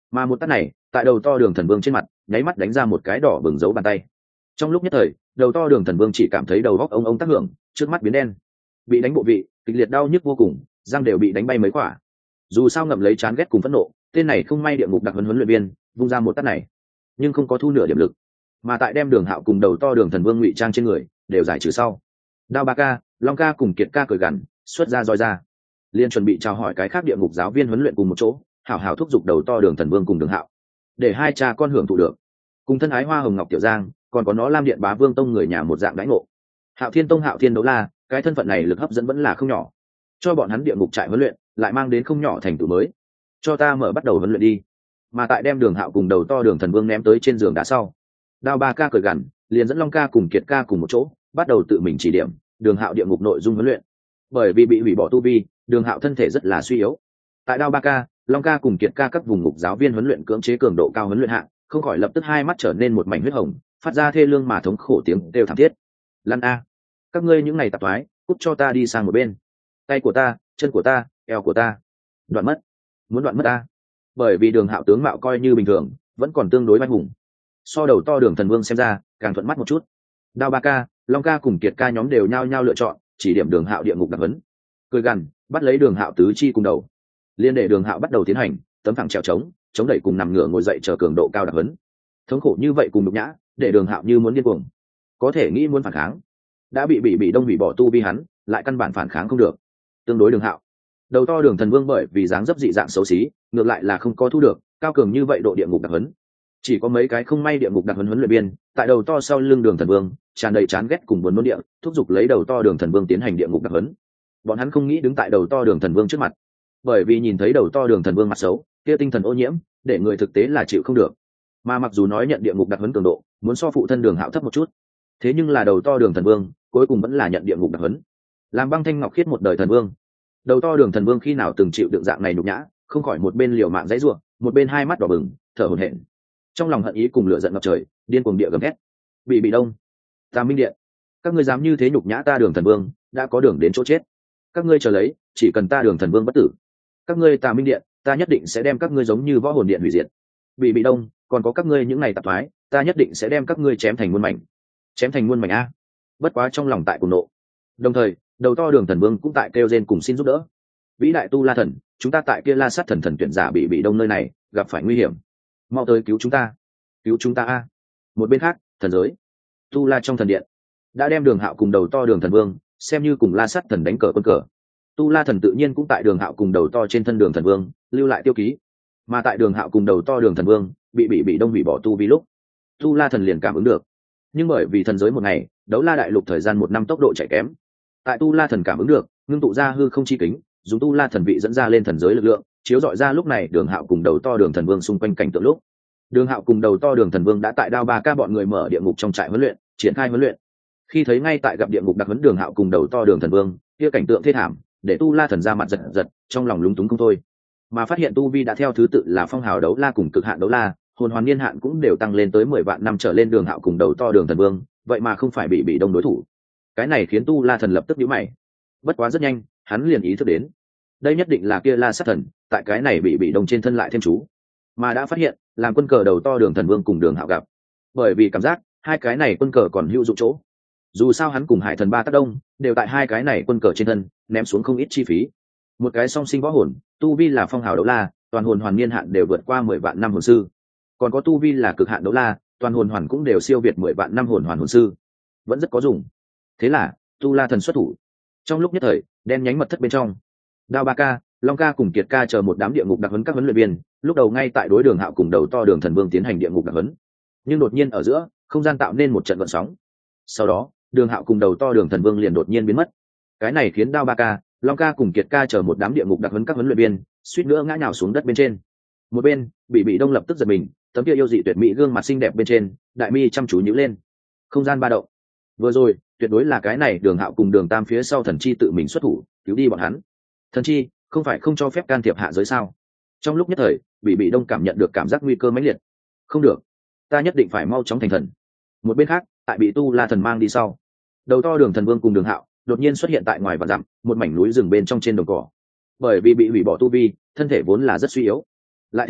mà một tát này tại đầu to đường thần vương trên mặt nháy mắt đánh ra một cái đỏ bừng dấu bàn tay. Trong lúc nhất thời đầu to đường thần vương chỉ cảm thấy đầu góc ông ông tác hưởng, trước mắt biến đen, bị đánh bộ vị kịch liệt đau nhức vô cùng, răng đều bị đánh bay mấy quả. Dù sao ngậm lấy chán ghét cùng phẫn nộ, tên này không may địa ngục đặc huấn huấn luyện viên vung ra một tát này, nhưng không có thu nửa điểm lực, mà tại đem đường hạo cùng đầu to đường thần vương ngụy trang trên người đều giải trừ sau, đao ba ca, long ca cùng kiệt ca cười gằn xuất ra roi ra, liền chuẩn bị chào hỏi cái khác địa ngục giáo viên huấn luyện cùng một chỗ hảo hảo thúc giục đầu to đường thần vương cùng đường hạo, để hai cha con hưởng thụ được cùng thân ái hoa hồng ngọc tiểu giang còn có nó lam điện bá vương tông người nhà một dạng đãi ngộ. Hạo thiên tông hạo thiên đấu la cái thân phận này lực hấp dẫn vẫn là không nhỏ, cho bọn hắn địa ngục trại huấn luyện lại mang đến không nhỏ thành tựu mới. Cho ta mở bắt đầu huấn luyện đi. Mà tại đem đường hạo cùng đầu to đường thần vương ném tới trên giường đá sau, đao ba ca cười gằn liền dẫn long ca cùng kiệt ca cùng một chỗ bắt đầu tự mình chỉ điểm đường hạo địa ngục nội dung huấn luyện. Bởi vì bị hủy bỏ tu vi, đường hạo thân thể rất là suy yếu. Tại đao ba ca, long ca cùng kiệt ca các vùng ngục giáo viên huấn luyện cưỡng chế cường độ cao huấn luyện hạng, không khỏi lập tức hai mắt trở nên một mảnh huyết hồng, phát ra thê lương mà thống khổ tiếng kêu thảm thiết. Lăn a, các ngươi những ngày tạp thoái, cút cho ta đi sang một bên. Tay của ta, chân của ta, eo của ta đoạn mất, muốn đoạn mất ta. Bởi vì đường hạo tướng mạo coi như bình thường, vẫn còn tương đối manh hùng, so đầu to đường thần vương xem ra càng thuận mắt một chút. Đao ba ca, long ca cùng kiệt ca nhóm đều nhao nhao lựa chọn chỉ điểm đường hạo địa ngục đặc huấn, cười gằn bắt lấy đường hạo tứ chi cùng đầu, liên để đường hạo bắt đầu tiến hành tấm thẳng trèo trống, chống đẩy cùng nằm ngửa ngồi dậy chờ cường độ cao đặc huấn. Thống khổ như vậy cùng nhục nhã, để đường hạo như muốn điên cuồng, có thể nghĩ muốn phản kháng, đã bị bị bị đông bị bỏ tu vi hắn lại căn bản phản kháng không được. Tương đối đường hạo, đầu to đường thần vương bởi vì dáng dấp dị dạng xấu xí, ngược lại là không có thu được cao cường như vậy độ địa ngục đặc huấn. Chỉ có mấy cái không may địa ngục đặc huấn huấn luyện viên tại đầu to sau lưng đường thần vương tràn đầy chán ghét cùng buồn nôn địa thúc giục lấy đầu to đường thần vương tiến hành địa ngục đặc huấn. Bọn hắn không nghĩ đứng tại đầu to đường thần vương trước mặt, bởi vì nhìn thấy đầu to đường thần vương mặt xấu kia tinh thần ô nhiễm, để người thực tế là chịu không được. Mà mặc dù nói nhận địa ngục đặc huấn cường độ muốn so phụ thân đường hạo thấp một chút, thế nhưng là đầu to đường thần vương cuối cùng vẫn là nhận địa ngục đặc huấn, làm băng thanh ngọc khiết một đời thần vương. Đầu to đường thần vương khi nào từng chịu đựng dạng này nhục nhã, không khỏi một bên liều mạng dãy ruộng, một bên hai mắt đỏ bừng thở hổn hển, trong lòng hận ý cùng lửa giận ngập trời, điên cuồng địa gầm thét. Bị bị đông, Tà Minh Điện, các ngươi dám như thế nhục nhã ta đường thần vương, đã có đường đến chỗ chết. Các ngươi chờ lấy, chỉ cần ta đường thần vương bất tử, các ngươi Tà Minh Điện, ta nhất định sẽ đem các ngươi giống như võ hồn điện hủy diệt. Bị bị đông, còn có các ngươi những ngày tạp thoái, ta nhất định sẽ đem các ngươi chém thành muôn mảnh. Chém thành muôn mảnh a. Bất quá trong lòng tại cùng nộ. Đồng thời, đầu to đường thần vương cũng tại kêu rên cùng xin giúp đỡ. Vĩ đại tu la thần, chúng ta tại kia la sát thần thần tuyển giả bị bị đông nơi này gặp phải nguy hiểm, mau tới cứu chúng ta, cứu chúng ta a. Một bên khác, thần giới, tu la trong thần điện đã đem đường hạo cùng đầu to đường thần vương xem như cùng la sát thần đánh cờ quân cờ. Tu la thần tự nhiên cũng tại đường hạo cùng đầu to trên thân đường thần vương lưu lại tiêu ký, mà tại đường hạo cùng đầu to đường thần vương bị bị bị đông bị bỏ tu vi lúc, tu la thần liền cảm ứng được. Nhưng bởi vì thần giới một ngày đấu la đại lục thời gian một năm tốc độ chạy kém, tại tu la thần cảm ứng được ngưng tụ ra hư không chi kính, dùng tu la thần vị dẫn ra lên thần giới lực lượng chiếu dọi ra lúc này đường hạo cùng đầu to đường thần vương xung quanh cảnh tượng. Lúc đường hạo cùng đầu to đường thần vương đã tại đao ba ca bọn người mở địa ngục trong trại huấn luyện triển khai huấn luyện. Khi thấy ngay tại gặp địa ngục đặc huấn đường hạo cùng đầu to đường thần vương kia cảnh tượng thê thảm, để tu la thần ra mặt giật giật, trong lòng lúng túng không thôi. Mà phát hiện tu vi đã theo thứ tự là phong hào đấu la cùng cực hạn đấu la, hồn hoàn niên hạn cũng đều tăng lên tới mười vạn năm trở lên đường hạo cùng đầu to đường thần vương vậy mà không phải bị bị đông đối thủ. Cái này khiến tu la thần lập tức nhíu mày. Bất quá rất nhanh hắn liền ý thức đến, đây nhất định là kia la sát thần tại cái này bị bị đông trên thân lại thêm chú, mà đã phát hiện làm quân cờ đầu to đường thần vương cùng đường hạo gặp, bởi vì cảm giác hai cái này quân cờ còn hữu dụng chỗ. Dù sao hắn cùng hải thần ba tác đông đều tại hai cái này quân cờ trên thân ném xuống không ít chi phí. Một cái song sinh võ hồn, tu vi là phong hào đấu la, toàn hồn hoàn niên hạn đều vượt qua mười vạn năm hồn sư, còn có tu vi là cực hạn đấu la, toàn hồn hoàn cũng đều siêu việt mười vạn năm hồn hoàn hồn sư, vẫn rất có dùng. Thế là tu la thần xuất thủ. Trong lúc nhất thời đen nhánh mật thất bên trong, đao ba ca, long ca cùng kiệt ca chờ một đám địa ngục đặc huấn các huấn luyện viên lúc đầu ngay tại đối đường hạo cùng đầu to đường thần vương tiến hành địa ngục đặc huấn, nhưng đột nhiên ở giữa không gian tạo nên một trận gợn sóng. Sau đó đường hạo cùng đầu to đường thần vương liền đột nhiên biến mất. Cái này khiến đao ba ca, long ca cùng kiệt ca chờ một đám địa ngục đặc huấn các huấn luyện viên suýt nữa ngã nhào xuống đất bên trên. Một bên bị bị đông lập tức giật mình, tấm kia yêu dị tuyệt mỹ gương mặt xinh đẹp bên trên đại mi chăm chú nhíu lên. Không gian ba động, vừa rồi tuyệt đối là cái này đường hạo cùng đường tam phía sau thần chi tự mình xuất thủ cứu đi bọn hắn. Thần chi không phải không cho phép can thiệp hạ giới sao? Trong lúc nhất thời bị bị đông cảm nhận được cảm giác nguy cơ mãnh liệt. Không được, ta nhất định phải mau chóng thành thần. Một bên khác, tại bị tu la thần mang đi sau, đầu to đường thần vương cùng đường hạo đột nhiên xuất hiện tại ngoài vạn dặm một mảnh núi rừng bên trong trên đồng cỏ. Bởi vì bị hủy bỏ tu vi, thân thể vốn là rất suy yếu, lại thêm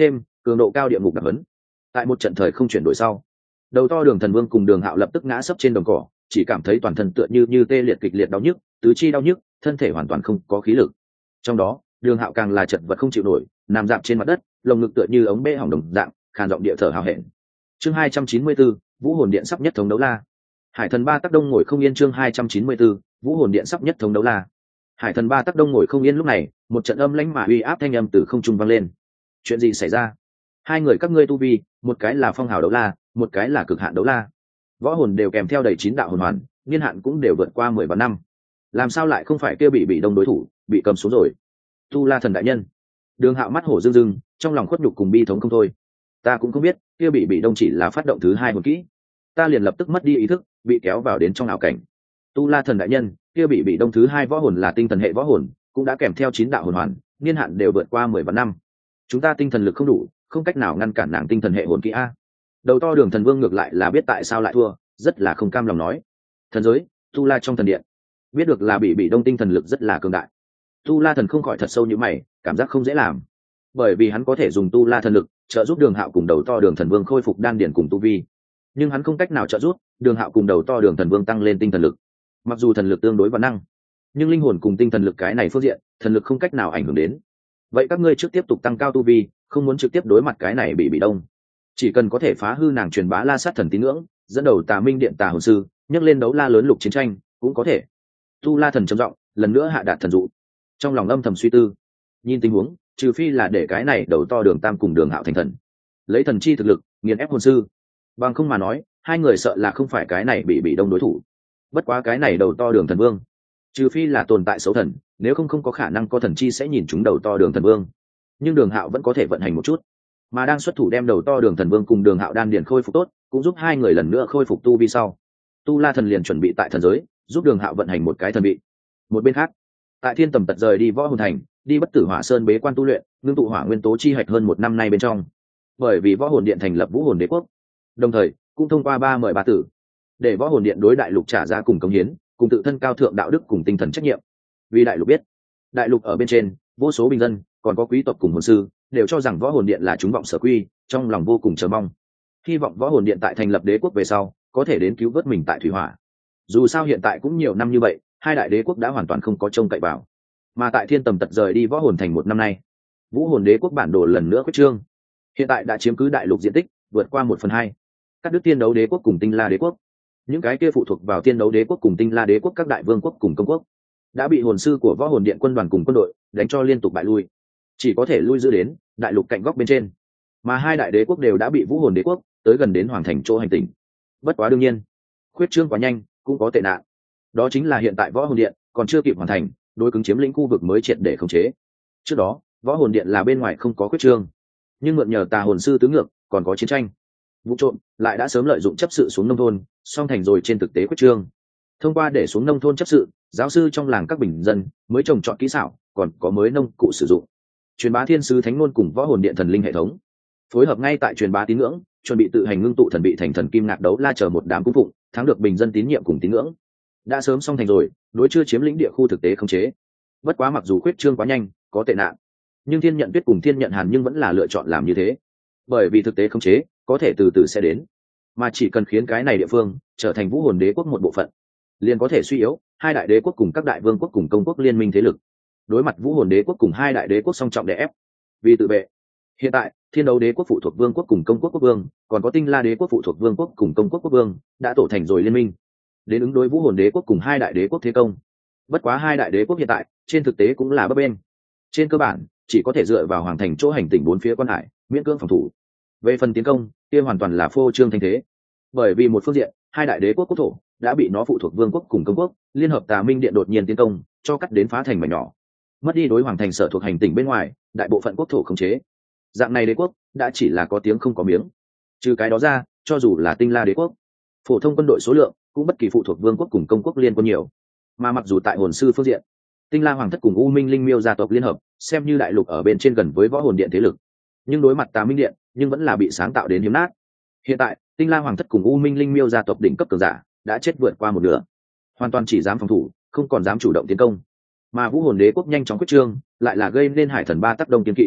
cường độ cao địa ngục đặc hấn. Tại một trận thời không chuyển đổi sau, đầu to đường thần vương cùng đường hạo lập tức ngã sấp trên đồng cỏ, chỉ cảm thấy toàn thân tựa như như tê liệt kịch liệt đau nhức, tứ chi đau nhức, thân thể hoàn toàn không có khí lực. Trong đó đường hạo càng là chật vật không chịu nổi, nằm dạp trên mặt đất, lồng ngực tựa như ống bê hỏng đồng dạng, khàn giọng địa thở hào hẹn. Chương hai trăm chín mươi bốn, vũ hồn điện sắp nhất thống đấu la. Hải thần ba tắc đông ngồi không yên. Chương hai trăm chín mươi bốn, vũ hồn điện sắp nhất thống đấu la. Hải thần ba tắc đông ngồi không yên. Lúc này một trận âm lãnh mà uy áp thanh âm từ không trung vang lên. Chuyện gì xảy ra? Hai người các ngươi tu vi, một cái là phong hào đấu la, một cái là cực hạn đấu la, võ hồn đều kèm theo đầy chín đạo hồn hoàn, niên hạn cũng đều vượt qua mười vạn năm, làm sao lại không phải kia bị bị đông đối thủ, bị cầm xuống rồi? Tu La thần đại nhân. Đường Hạo mắt hổ rưng rưng, trong lòng khuất nhục cùng bi thống không thôi. Ta cũng không biết kia bị bị đông chỉ là phát động thứ hai hồn kỹ, ta liền lập tức mất đi ý thức, bị kéo vào đến trong ảo cảnh. Tu La thần đại nhân, kia bị bị đông thứ hai võ hồn là tinh thần hệ võ hồn, cũng đã kèm theo chín đạo hồn hoàn, niên hạn đều vượt qua mười vạn năm, chúng ta tinh thần lực không đủ, không cách nào ngăn cản nàng tinh thần hệ hồn kỹ a. Đầu to đường thần vương ngược lại là biết tại sao lại thua, rất là không cam lòng nói. Thần giới, Tu La trong thần điện, biết được là bị bị đông tinh thần lực rất là cường đại. Tu La thần không khỏi thật sâu như mày, cảm giác không dễ làm, bởi vì hắn có thể dùng Tu La thần lực trợ giúp đường hạo cùng đầu to đường thần vương khôi phục đan điển cùng tu vi, nhưng hắn không cách nào trợ giúp đường hạo cùng đầu to đường thần vương tăng lên tinh thần lực. Mặc dù thần lực tương đối văn năng, nhưng linh hồn cùng tinh thần lực cái này phương diện thần lực không cách nào ảnh hưởng đến. Vậy các ngươi trước tiếp tục tăng cao tu vi, không muốn trực tiếp đối mặt cái này bị bị đông, chỉ cần có thể phá hư nàng truyền bá La Sát thần tín ngưỡng, dẫn đầu Tà Minh điện Tà hồn sư nhấc lên đấu la lớn lục chiến tranh cũng có thể. Tu La thần trầm giọng lần nữa hạ đạt thần dụ, trong lòng âm thầm suy tư, nhìn tình huống trừ phi là để cái này đầu to đường tam cùng đường hạo thành thần, lấy thần chi thực lực nghiền ép hồn sư, bằng không mà nói hai người sợ là không phải cái này bị bị đông đối thủ. Bất quá cái này đầu to đường thần vương, trừ phi là tồn tại xấu thần, nếu không không có khả năng có thần chi sẽ nhìn chúng đầu to đường thần vương. Nhưng đường hạo vẫn có thể vận hành một chút, mà đang xuất thủ đem đầu to đường thần vương cùng đường hạo đan điền khôi phục tốt, cũng giúp hai người lần nữa khôi phục tu vi sau. Tu La thần liền chuẩn bị tại thần giới giúp đường hạo vận hành một cái thần bị. Một bên khác, tại thiên tầm tật rời đi võ hồn thành, đi bất tử hỏa sơn bế quan tu luyện, ngưng tụ hỏa nguyên tố chi hạch hơn một năm nay bên trong, bởi vì võ hồn điện thành lập vũ hồn đế quốc, đồng thời cũng thông qua ba mời ba tử, để võ hồn điện đối đại lục trả giá cùng cống hiến, cùng tự thân cao thượng đạo đức cùng tinh thần trách nhiệm. Vì đại lục biết, đại lục ở bên trên vô số bình dân, còn có quý tộc cùng hồn sư đều cho rằng võ hồn điện là chúng vọng sở quy, trong lòng vô cùng chờ mong, hy vọng võ hồn điện tại thành lập đế quốc về sau có thể đến cứu vớt mình tại thủy hỏa. Dù sao hiện tại cũng nhiều năm như vậy, hai đại đế quốc đã hoàn toàn không có trông cậy vào, mà tại thiên tầm tật rời đi võ hồn thành một năm nay, vũ hồn đế quốc bản đồ lần nữa quyết trương, hiện tại đã chiếm cứ đại lục diện tích vượt qua một phần hai. Các nước tiên đấu đế quốc cùng tinh la đế quốc, những cái kia phụ thuộc vào tiên đấu đế quốc cùng tinh la đế quốc các đại vương quốc cùng công quốc, đã bị hồn sư của võ hồn điện quân đoàn cùng quân đội đánh cho liên tục bại lui, chỉ có thể lui giữ đến đại lục cạnh góc bên trên. Mà hai đại đế quốc đều đã bị vũ hồn đế quốc tới gần đến hoàng thành chỗ hành tỉnh. Bất quá đương nhiên, khuyết trương quá nhanh cũng có tệ nạn, đó chính là hiện tại võ hồn điện còn chưa kịp hoàn thành đối cứng chiếm lĩnh khu vực mới triệt để khống chế. Trước đó võ hồn điện là bên ngoài không có khuyết trương, nhưng mượn nhờ tà hồn sư tứ ngược còn có chiến tranh vụ trộm, lại đã sớm lợi dụng chấp sự xuống nông thôn, song thành rồi trên thực tế khuyết trương. Thông qua để xuống nông thôn chấp sự, giáo sư trong làng các bình dân mới trồng trọt kỹ xảo, còn có mới nông cụ sử dụng, truyền bá thiên sứ thánh ngôn cùng võ hồn điện thần linh hệ thống, phối hợp ngay tại truyền bá tín ngưỡng, chuẩn bị tự hành ngưng tụ thần bị thành thần kim ngạc đấu la chờ một đám cung phụng, thắng được bình dân tín nhiệm cùng tín ngưỡng. Đã sớm song thành rồi, đối chưa chiếm lĩnh địa khu thực tế khống chế. Bất quá mặc dù khuyết trương quá nhanh, có tệ nạn, nhưng Thiên Nhận Tuyết cùng Thiên Nhận Hàn nhưng vẫn là lựa chọn làm như thế, bởi vì thực tế khống chế có thể từ từ sẽ đến, mà chỉ cần khiến cái này địa phương trở thành vũ hồn đế quốc một bộ phận, liền có thể suy yếu hai đại đế quốc cùng các đại vương quốc cùng công quốc liên minh thế lực. Đối mặt vũ hồn đế quốc cùng hai đại đế quốc song trọng đè ép, vì tự vệ, hiện tại thiên đấu đế quốc phụ thuộc vương quốc cùng công quốc quốc vương, còn có tinh la đế quốc phụ thuộc vương quốc cùng công quốc quốc vương đã tổ thành rồi liên minh đến ứng đối vũ hồn đế quốc cùng hai đại đế quốc thế công. Bất quá hai đại đế quốc hiện tại trên thực tế cũng là bấp bênh, trên cơ bản chỉ có thể dựa vào hoàng thành chỗ hành tỉnh bốn phía quan hải miễn cưỡng phòng thủ. Về phần tiến công kia hoàn toàn là phô trương thanh thế, bởi vì một phương diện hai đại đế quốc quốc thổ đã bị nó phụ thuộc vương quốc cùng công quốc liên hợp Tà Minh điện đột nhiên tiến công cho cắt đến phá thành mảnh nhỏ, mất đi đối hoàng thành sở thuộc hành tỉnh bên ngoài đại bộ phận quốc thổ khống chế. Dạng này đế quốc đã chỉ là có tiếng không có miếng. Trừ cái đó ra, cho dù là tinh la đế quốc, phổ thông quân đội số lượng cũng bất kỳ phụ thuộc vương quốc cùng công quốc liên quân nhiều. Mà mặc dù tại hồn sư phương diện, tinh la hoàng thất cùng u minh linh miêu gia tộc liên hợp xem như đại lục ở bên trên gần với võ hồn điện thế lực, nhưng đối mặt Tà Minh điện nhưng vẫn là bị sáng tạo đến hiếm nát. Hiện tại tinh la hoàng thất cùng u minh linh miêu gia tộc đỉnh cấp cường giả đã chết vượt qua một nửa, hoàn toàn chỉ dám phòng thủ, không còn dám chủ động tiến công. Mà vũ hồn đế quốc nhanh chóng quyết trương lại là gây nên hải thần ba tác đông kiên kỵ.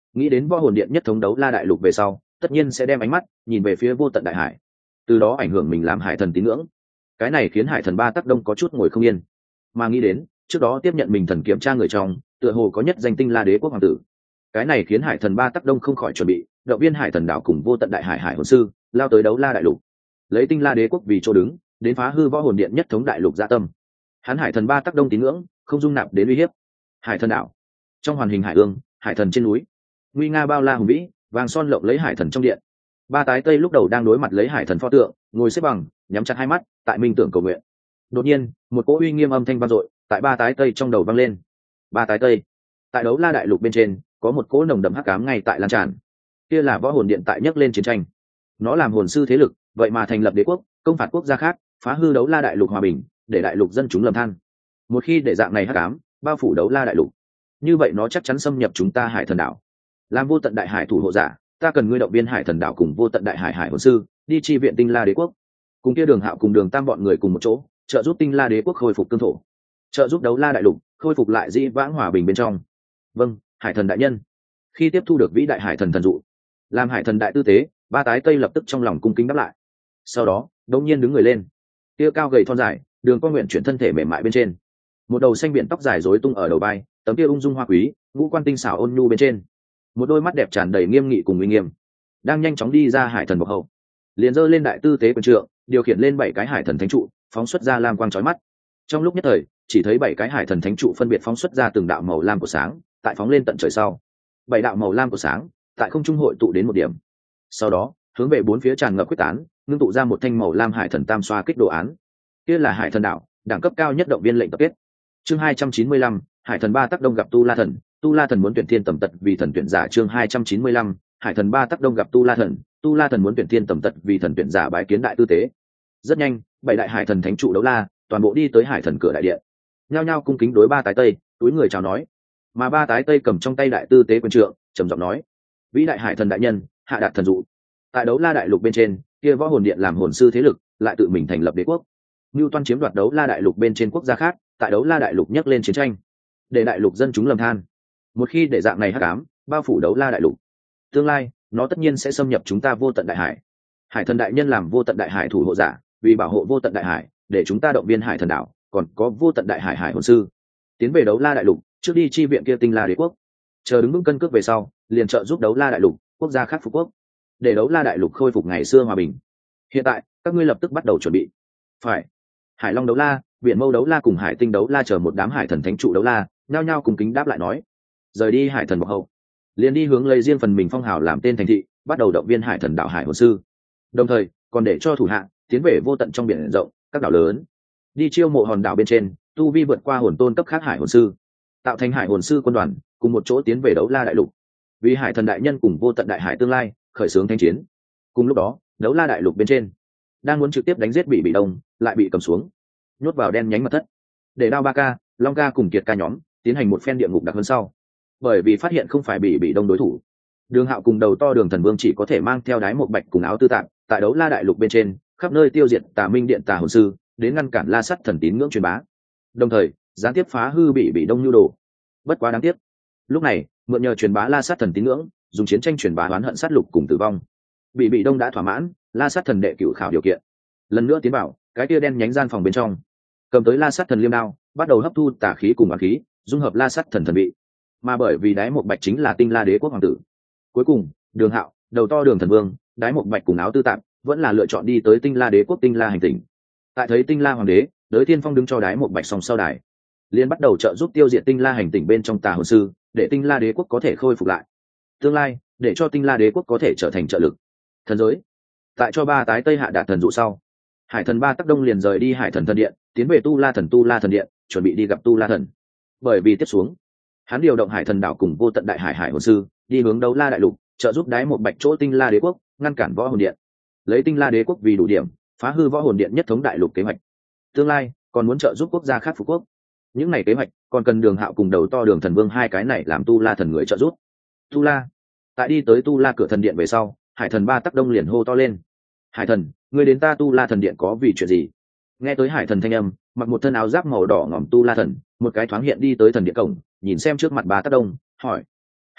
nghĩ đến võ hồn điện nhất thống đấu la đại lục về sau tất nhiên sẽ đem ánh mắt nhìn về phía vô tận đại hải, từ đó ảnh hưởng mình làm hải thần tín ngưỡng. Cái này khiến hải thần ba tắc đông có chút ngồi không yên, mà nghĩ đến trước đó tiếp nhận mình thần kiểm tra người trong tựa hồ có nhất danh tinh la đế quốc hoàng tử. Cái này khiến hải thần ba tắc đông không khỏi chuẩn bị động viên hải thần đảo cùng vô tận đại hải hải hồn sư lao tới đấu la đại lục, lấy tinh la đế quốc vì chỗ đứng đến phá hư võ hồn điện nhất thống đại lục dạ tâm. Hắn hải thần ba tắc đông tín ngưỡng không dung nạp đến uy hiếp. Hải thần đảo trong hoàn hình hải ương, hải thần trên núi, nguy nga bao la hùng vĩ, vàng son lộng lấy hải thần trong điện. Ba tái tây lúc đầu đang đối mặt lấy hải thần pho tượng, ngồi xếp bằng nhắm chặt hai mắt tại minh tưởng cầu nguyện. Đột nhiên một cỗ uy nghiêm âm thanh vang dội tại ba tái tây trong đầu vang lên. Ba tái tây, tại đấu la đại lục bên trên có một cỗ nồng đậm hắc ám ngay tại lan tràn. Kia là võ hồn điện tại nhấc lên chiến tranh. Nó làm hồn sư thế lực, vậy mà thành lập đế quốc, công phạt quốc gia khác, phá hư đấu la đại lục hòa bình, để đại lục dân chúng lầm than. Một khi để dạng này hắc ám bao phủ đấu la đại lục, như vậy nó chắc chắn xâm nhập chúng ta hải thần đảo. Làm vô tận đại hải thủ hộ giả, ta cần ngươi động viên hải thần đảo cùng vô tận đại hải hải hồn sư đi chi viện tinh la đế quốc, cùng kia Đường Hạo cùng Đường Tam bọn người cùng một chỗ trợ giúp tinh la đế quốc khôi phục cương thổ, trợ giúp đấu la đại lục khôi phục lại dĩ vãng hòa bình bên trong. Vâng, hải thần đại nhân. Khi tiếp thu được vĩ đại hải thần thần dụ, làm hải thần đại tư tế, ba tái tây lập tức trong lòng cung kính đáp lại. Sau đó đột nhiên đứng người lên, kia cao gầy thon dài, đường con nguyện chuyển thân thể mềm mại bên trên, một đầu xanh biển tóc dài rối tung ở đầu vai, tấm kia ung dung hoa quý, ngũ quan tinh xảo ôn nhu bên trên, một đôi mắt đẹp tràn đầy nghiêm nghị cùng uy nghiêm, đang nhanh chóng đi ra hải thần bộc hậu, liền giơ lên đại tư tế quyền trượng, điều khiển lên bảy cái hải thần thánh trụ, phóng xuất ra lam quang chói mắt. Trong lúc nhất thời, chỉ thấy bảy cái hải thần thánh trụ phân biệt phóng xuất ra từng đạo màu lam của sáng, tại phóng lên tận trời sau, bảy đạo màu lam của sáng tại không trung hội tụ đến một điểm, sau đó hướng về bốn phía tràn ngập quyết tán, ngưng tụ ra một thanh màu lam hải thần tam xoa kích đồ án. Kia là hải thần đảo đẳng cấp cao nhất động viên lệnh tập kết. Chương hai trăm chín mươi lăm, hải thần ba tắc đông gặp tu la thần, tu la thần muốn tuyển thiên tầm tật vì thần tuyển giả. Chương hai trăm chín mươi lăm, hải thần ba tắc đông gặp tu la thần, tu la thần muốn tuyển thiên tầm tật vì thần tuyển giả bái kiến đại tư tế. Rất nhanh, bảy đại hải thần thánh trụ đấu la toàn bộ đi tới hải thần cửa đại điện, nhao nhao cung kính đối ba tái tây túi người chào nói. Mà ba tái tây cầm trong tay đại tư tế quyền trượng, trầm giọng nói: vĩ đại hải thần đại nhân, hạ đạt thần dụ. Tại đấu la đại lục bên trên, kia võ hồn điện làm hồn sư thế lực lại tự mình thành lập đế quốc, ngưu toan chiếm đoạt đấu la đại lục bên trên quốc gia khác, tại đấu la đại lục nhấc lên chiến tranh, để đại lục dân chúng lầm than. Một khi để dạng này hắc ám bao phủ đấu la đại lục, tương lai nó tất nhiên sẽ xâm nhập chúng ta vô tận đại hải. Hải thần đại nhân làm vô tận đại hải thủ hộ giả, vì bảo hộ vô tận đại hải, để chúng ta động viên hải thần đảo còn có vô tận đại hải hải hồn sư tiến về đấu la đại lục, trước đi chi viện kia tinh la đế quốc, chờ đứng vững cân cước về sau liền trợ giúp đấu la đại lục quốc gia khác phục quốc, để đấu la đại lục khôi phục ngày xưa hòa bình. Hiện tại các ngươi lập tức bắt đầu chuẩn bị. Phải. Hải long đấu la, viện mâu đấu la cùng hải tinh đấu la chờ một đám hải thần thánh trụ đấu la nhao nhao cùng kính đáp lại nói. Rời đi hải thần bọc hậu, liền đi hướng lấy riêng phần mình phong hào làm tên thành thị, bắt đầu động viên hải thần đảo hải hồn sư, đồng thời còn để cho thủ hạ tiến về vô tận trong biển rộng các đảo lớn, đi chiêu mộ hòn đảo bên trên tu vi vượt qua hồn tôn cấp khác hải hồn sư, tạo thành hải hồn sư quân đoàn cùng một chỗ tiến về đấu la đại lục, vì hải thần đại nhân cùng vô tận đại hải tương lai khởi xướng thanh chiến. Cùng lúc đó, đấu la đại lục bên trên đang muốn trực tiếp đánh giết bị bị đông, lại bị cầm xuống nhốt vào đen nhánh mật thất, để đao ba ca, long ca cùng kiệt ca nhóm tiến hành một phen địa ngục đặc hơn sau. Bởi vì phát hiện không phải bị bị đông đối thủ, Đường Hạo cùng đầu to Đường Thần Vương chỉ có thể mang theo đái một bạch cùng áo tư tạng tại đấu la đại lục bên trên khắp nơi tiêu diệt tà minh điện tà hồn sư, đến ngăn cản la sắt thần tín ngưỡng truyền bá, đồng thời gián tiếp phá hư bị bị đông nhu đồ. Bất quá đáng tiếc, lúc này mượn nhờ truyền bá la sát thần tín ngưỡng, dùng chiến tranh truyền bá oán hận sát lục cùng tử vong, bị bị đông đã thỏa mãn la sát thần đệ cửu khảo điều kiện, lần nữa tiến vào cái kia đen nhánh gian phòng bên trong, cầm tới la sát thần liêm đao, bắt đầu hấp thu tà khí cùng oán khí, dung hợp la sát thần thần bị. Mà bởi vì đái một bạch chính là tinh la đế quốc hoàng tử, cuối cùng Đường Hạo, đầu to Đường Thần Vương, đái một bạch cùng áo tư tạng vẫn là lựa chọn đi tới tinh la đế quốc tinh la hành tinh. Tại thấy tinh la hoàng đế đới tiên phong đứng cho đái một bạch song sau đài, liền bắt đầu trợ giúp tiêu diệt tinh la hành tinh bên trong tà hồn sư, để tinh la đế quốc có thể khôi phục lại, tương lai để cho tinh la đế quốc có thể trở thành trợ lực thần giới. Tại cho ba tái tây hạ đạt thần dụ sau, hải thần ba tắc đông liền rời đi hải thần thần điện, tiến về tu la thần tu la thần điện, chuẩn bị đi gặp tu la thần. Bởi vì tiếp xuống hắn điều động hải thần đảo cùng vô tận đại hải hải hồn sư đi hướng đấu la đại lục, trợ giúp đái một bạch chỗ tinh la đế quốc ngăn cản võ hồn điện, lấy tinh la đế quốc vì đủ điểm phá hư võ hồn điện nhất thống đại lục kế hoạch, tương lai còn muốn trợ giúp quốc gia khác phục quốc. Những này kế hoạch còn cần Đường Hạo cùng đầu to Đường Thần Vương hai cái này làm tu la thần người trợ giúp. Tu la. Tại đi tới tu la cửa thần điện về sau, hải thần ba tắc đông liền hô to lên: hải thần, người đến ta tu la thần điện có vì chuyện gì? Nghe tới hải thần thanh âm, mặc một thân áo giáp màu đỏ ngỏm tu la thần một cái thoáng hiện đi tới thần điện cổng, nhìn xem trước mặt ba tắc đông, hỏi: ha ha,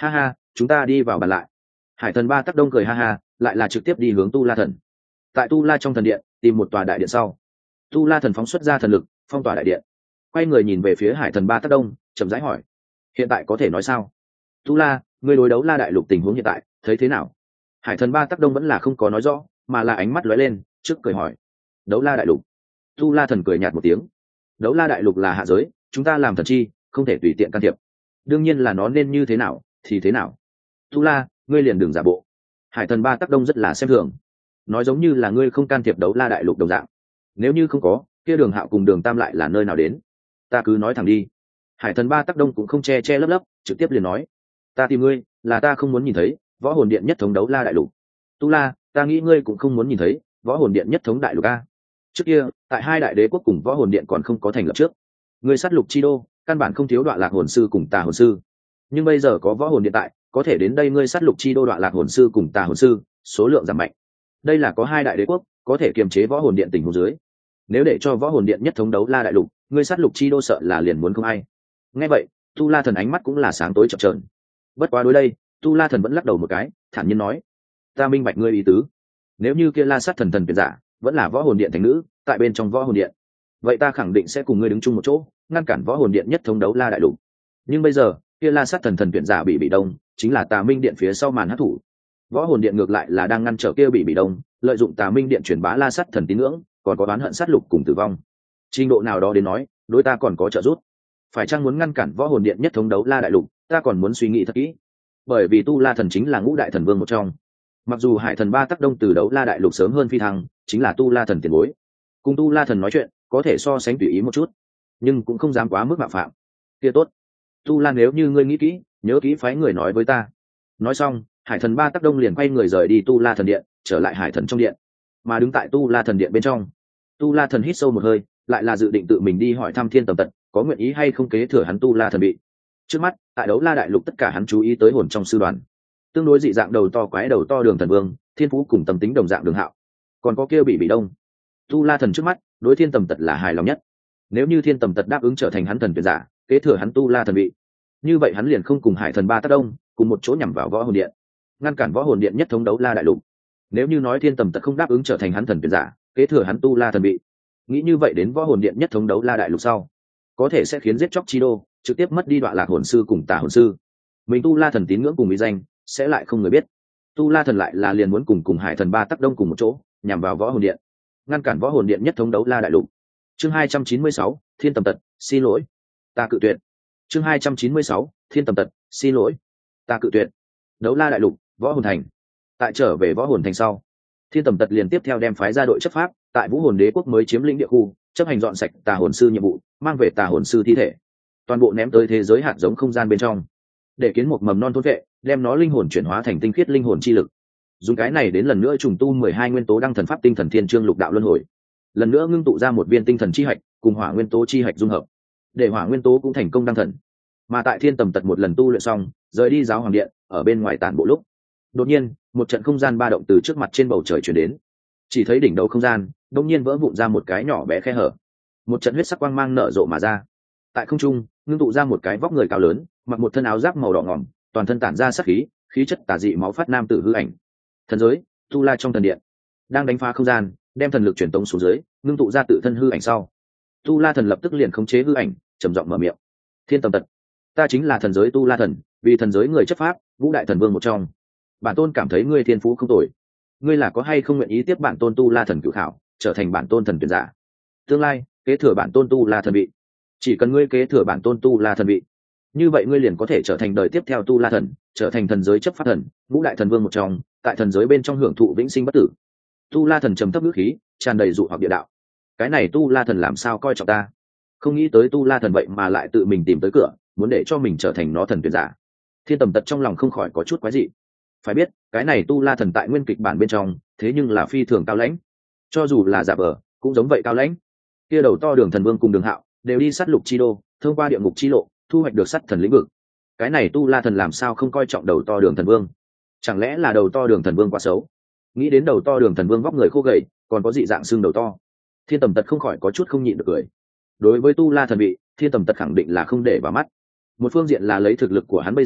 chúng ta đi vào bàn lại. Hải thần ba tắc đông cười ha ha, lại là trực tiếp đi hướng tu la thần. Tại tu la trong thần điện tìm một tòa đại điện sau, tu la thần phóng xuất ra thần lực phong tỏa đại điện, quay người nhìn về phía hải thần ba tắc đông, chậm rãi hỏi: hiện tại có thể nói sao? Tu la, người đối đấu la đại lục tình huống hiện tại thấy thế nào? Hải thần ba tắc đông vẫn là không có nói rõ, mà là ánh mắt lóe lên trước cười hỏi: đấu la đại lục? Tu la thần cười nhạt một tiếng: đấu la đại lục là hạ giới, chúng ta làm thần chi không thể tùy tiện can thiệp, đương nhiên là nó nên như thế nào thì thế nào. Tu la, ngươi liền đừng giả bộ. Hải thần ba tắc đông rất là xem thường, nói giống như là ngươi không can thiệp đấu la đại lục đồng dạng. Nếu như không có, kia Đường Hạo cùng Đường Tam lại là nơi nào đến? Ta cứ nói thẳng đi. Hải thần ba tắc đông cũng không che che lấp lấp, trực tiếp liền nói: ta tìm ngươi là ta không muốn nhìn thấy võ hồn điện nhất thống đấu la đại lục. Tu la, ta nghĩ ngươi cũng không muốn nhìn thấy võ hồn điện nhất thống đại lục a. Trước kia tại hai đại đế quốc cùng võ hồn điện còn không có thành lập trước, ngươi sát lục chi đô căn bản không thiếu đoạn lạc hồn sư cùng tà hồn sư, nhưng bây giờ có võ hồn điện tại, có thể đến đây ngươi sát lục chi đô đoạn lạc hồn sư cùng tà hồn sư số lượng giảm mạnh. Đây là có hai đại đế quốc có thể kiềm chế võ hồn điện tình huống dưới, nếu để cho võ hồn điện nhất thống đấu la đại lục, ngươi sát lục chi đô sợ là liền muốn không ai. Nghe vậy, tu la thần ánh mắt cũng là sáng tối chập chờn. Bất quá đối đây, tu la thần vẫn lắc đầu một cái, thản nhiên nói: ta minh bạch ngươi ý tứ. Nếu như kia la sát thần thần tuyệt giả vẫn là võ hồn điện thành nữ tại bên trong võ hồn điện, vậy ta khẳng định sẽ cùng ngươi đứng chung một chỗ, ngăn cản võ hồn điện nhất thống đấu la đại lục. Nhưng bây giờ kia la sát thần thần tuyệt giả bị bị đông, chính là tà minh điện phía sau màn hát thủ. Võ hồn điện ngược lại là đang ngăn trở kia bị bị đông, lợi dụng tà minh điện truyền bá la sát thần tín ngưỡng, còn có oán hận sát lục cùng tử vong. Trình độ nào đó đến nói, đối ta còn có trợ giúp. Phải chăng muốn ngăn cản võ hồn điện nhất thống đấu la đại lục, ta còn muốn suy nghĩ thật kỹ. Bởi vì tu la thần chính là ngũ đại thần vương một trong. Mặc dù hải thần ba tắc đông từ đấu la đại lục sớm hơn phi thăng, chính là tu la thần tiền bối, cùng tu la thần nói chuyện có thể so sánh tùy ý một chút, nhưng cũng không dám quá mức mạo phạm. Kia tốt, tu la, nếu như ngươi nghĩ kỹ, nhớ kỹ phái người nói với ta. Nói xong, hải thần ba tắc đông liền quay người rời đi tu la thần điện, trở lại hải thần trong điện. Mà đứng tại tu la thần điện bên trong, tu la thần hít sâu một hơi, lại là dự định tự mình đi hỏi thăm thiên tầm tật có nguyện ý hay không kế thừa hắn tu la thần bị. Trước mắt tại đấu la đại lục, tất cả hắn chú ý tới hồn trong sư đoàn, tương đối dị dạng đầu to quái đầu to Đường thần vương, thiên phú cùng tâm tính đồng dạng Đường Hạo, còn có kia bị bị đông. Tu la thần trước mắt đối thiên tầm tật là hài lòng nhất. Nếu như thiên tầm tật đáp ứng trở thành hắn thần tuyển giả, kế thừa hắn tu la thần bị, như vậy hắn liền không cùng hải thần ba tắc đông cùng một chỗ nhằm vào võ hồn điện, ngăn cản võ hồn điện nhất thống đấu la đại lục. Nếu như nói thiên tầm tật không đáp ứng trở thành hắn thần tuyển giả, kế thừa hắn tu la thần bị, nghĩ như vậy đến võ hồn điện nhất thống đấu la đại lục sau, có thể sẽ khiến giết chóc chi đô trực tiếp mất đi đoạn lạc hồn sư cùng tà hồn sư, mình tu la thần tín ngưỡng cùng mỹ danh sẽ lại không người biết. Tu la thần lại là liền muốn cùng cùng hải thần ba tắc đông cùng một chỗ nhằm vào võ hồn điện, ngăn cản võ hồn điện nhất thống đấu la đại lục. Chương hai trăm chín mươi sáu, thiên tầm tật, xin lỗi, ta cự tuyệt. Chương hai trăm chín mươi sáu, thiên tầm tật, xin lỗi, ta cự tuyệt. Đấu la đại lục, võ hồn thành. Tại trở về võ hồn thành sau, thiên tầm tật liền tiếp theo đem phái ra đội chấp pháp tại vũ hồn đế quốc mới chiếm lĩnh địa khu, chấp hành dọn sạch tà hồn sư nhiệm vụ, mang về tà hồn sư thi thể, toàn bộ ném tới thế giới hạt giống không gian bên trong, để kiến một mầm non thôn vệ, đem nó linh hồn chuyển hóa thành tinh khiết linh hồn chi lực, dùng cái này đến lần nữa trùng tu mười hai nguyên tố đăng thần pháp tinh thần thiên chương lục đạo luân hồi, lần nữa ngưng tụ ra một viên tinh thần chi hạch cùng hỏa nguyên tố chi hạch dung hợp, để hỏa nguyên tố cũng thành công đăng thần. Mà tại thiên tầm tật một lần tu luyện xong, rời đi giáo hoàng điện, ở bên ngoài tản bộ lúc, đột nhiên một trận không gian ba động từ trước mặt trên bầu trời chuyển đến, chỉ thấy đỉnh đầu không gian đông nhiên vỡ vụn ra một cái nhỏ bé khe hở, một trận huyết sắc quang mang nở rộ mà ra. Tại không trung ngưng tụ ra một cái vóc người cao lớn, mặc một thân áo giáp màu đỏ ngỏm, toàn thân tản ra sát khí, khí chất tà dị máu phát nam tử hư ảnh. Thần giới tu la trong thần điện đang đánh phá không gian, đem thần lực truyền tống xuống dưới, ngưng tụ ra tự thân hư ảnh sau, tu la thần lập tức liền khống chế hư ảnh, trầm giọng mở miệng: thiên tầm tật, ta chính là thần giới tu la thần, vì thần giới người chấp pháp, vũ đại thần vương một trong. Bản tôn cảm thấy ngươi thiên phú không tồi, ngươi là có hay không nguyện ý tiếp bản tôn tu la thần cửu khảo, trở thành bản tôn thần tuyển giả, tương lai kế thừa bản tôn tu la thần vị. Chỉ cần ngươi kế thừa bản tôn tu la thần vị, như vậy ngươi liền có thể trở thành đời tiếp theo tu la thần, trở thành thần giới chấp pháp thần, ngũ đại thần vương một trong, tại thần giới bên trong hưởng thụ vĩnh sinh bất tử. Tu la thần trầm thấp ngữ khí, tràn đầy dụ hoặc địa đạo: cái này tu la thần làm sao coi trọng ta? Không nghĩ tới tu la thần vậy mà lại tự mình tìm tới cửa, muốn để cho mình trở thành nó thần tuyển giả. Thiên tầm tật trong lòng không khỏi có chút quái dị. Phải biết cái này tu la thần tại nguyên kịch bản bên trong thế nhưng là phi thường cao lãnh, cho dù là giả vờ cũng giống vậy cao lãnh. Kia đầu to Đường thần vương cùng Đường Hạo đều đi sát lục chi đô, thông qua địa ngục chi lộ thu hoạch được sắt thần lĩnh vực. Cái này tu la thần làm sao không coi trọng đầu to Đường thần vương? Chẳng lẽ là đầu to Đường thần vương quá xấu? Nghĩ đến đầu to Đường thần vương vóc người khô gầy, còn có dị dạng xương đầu to, thiên tầm tật không khỏi có chút không nhịn được cười. Đối với tu la thần vị, thiên tầm tật khẳng định là không để vào mắt. Một phương diện là lấy thực lực của hắn bây giờ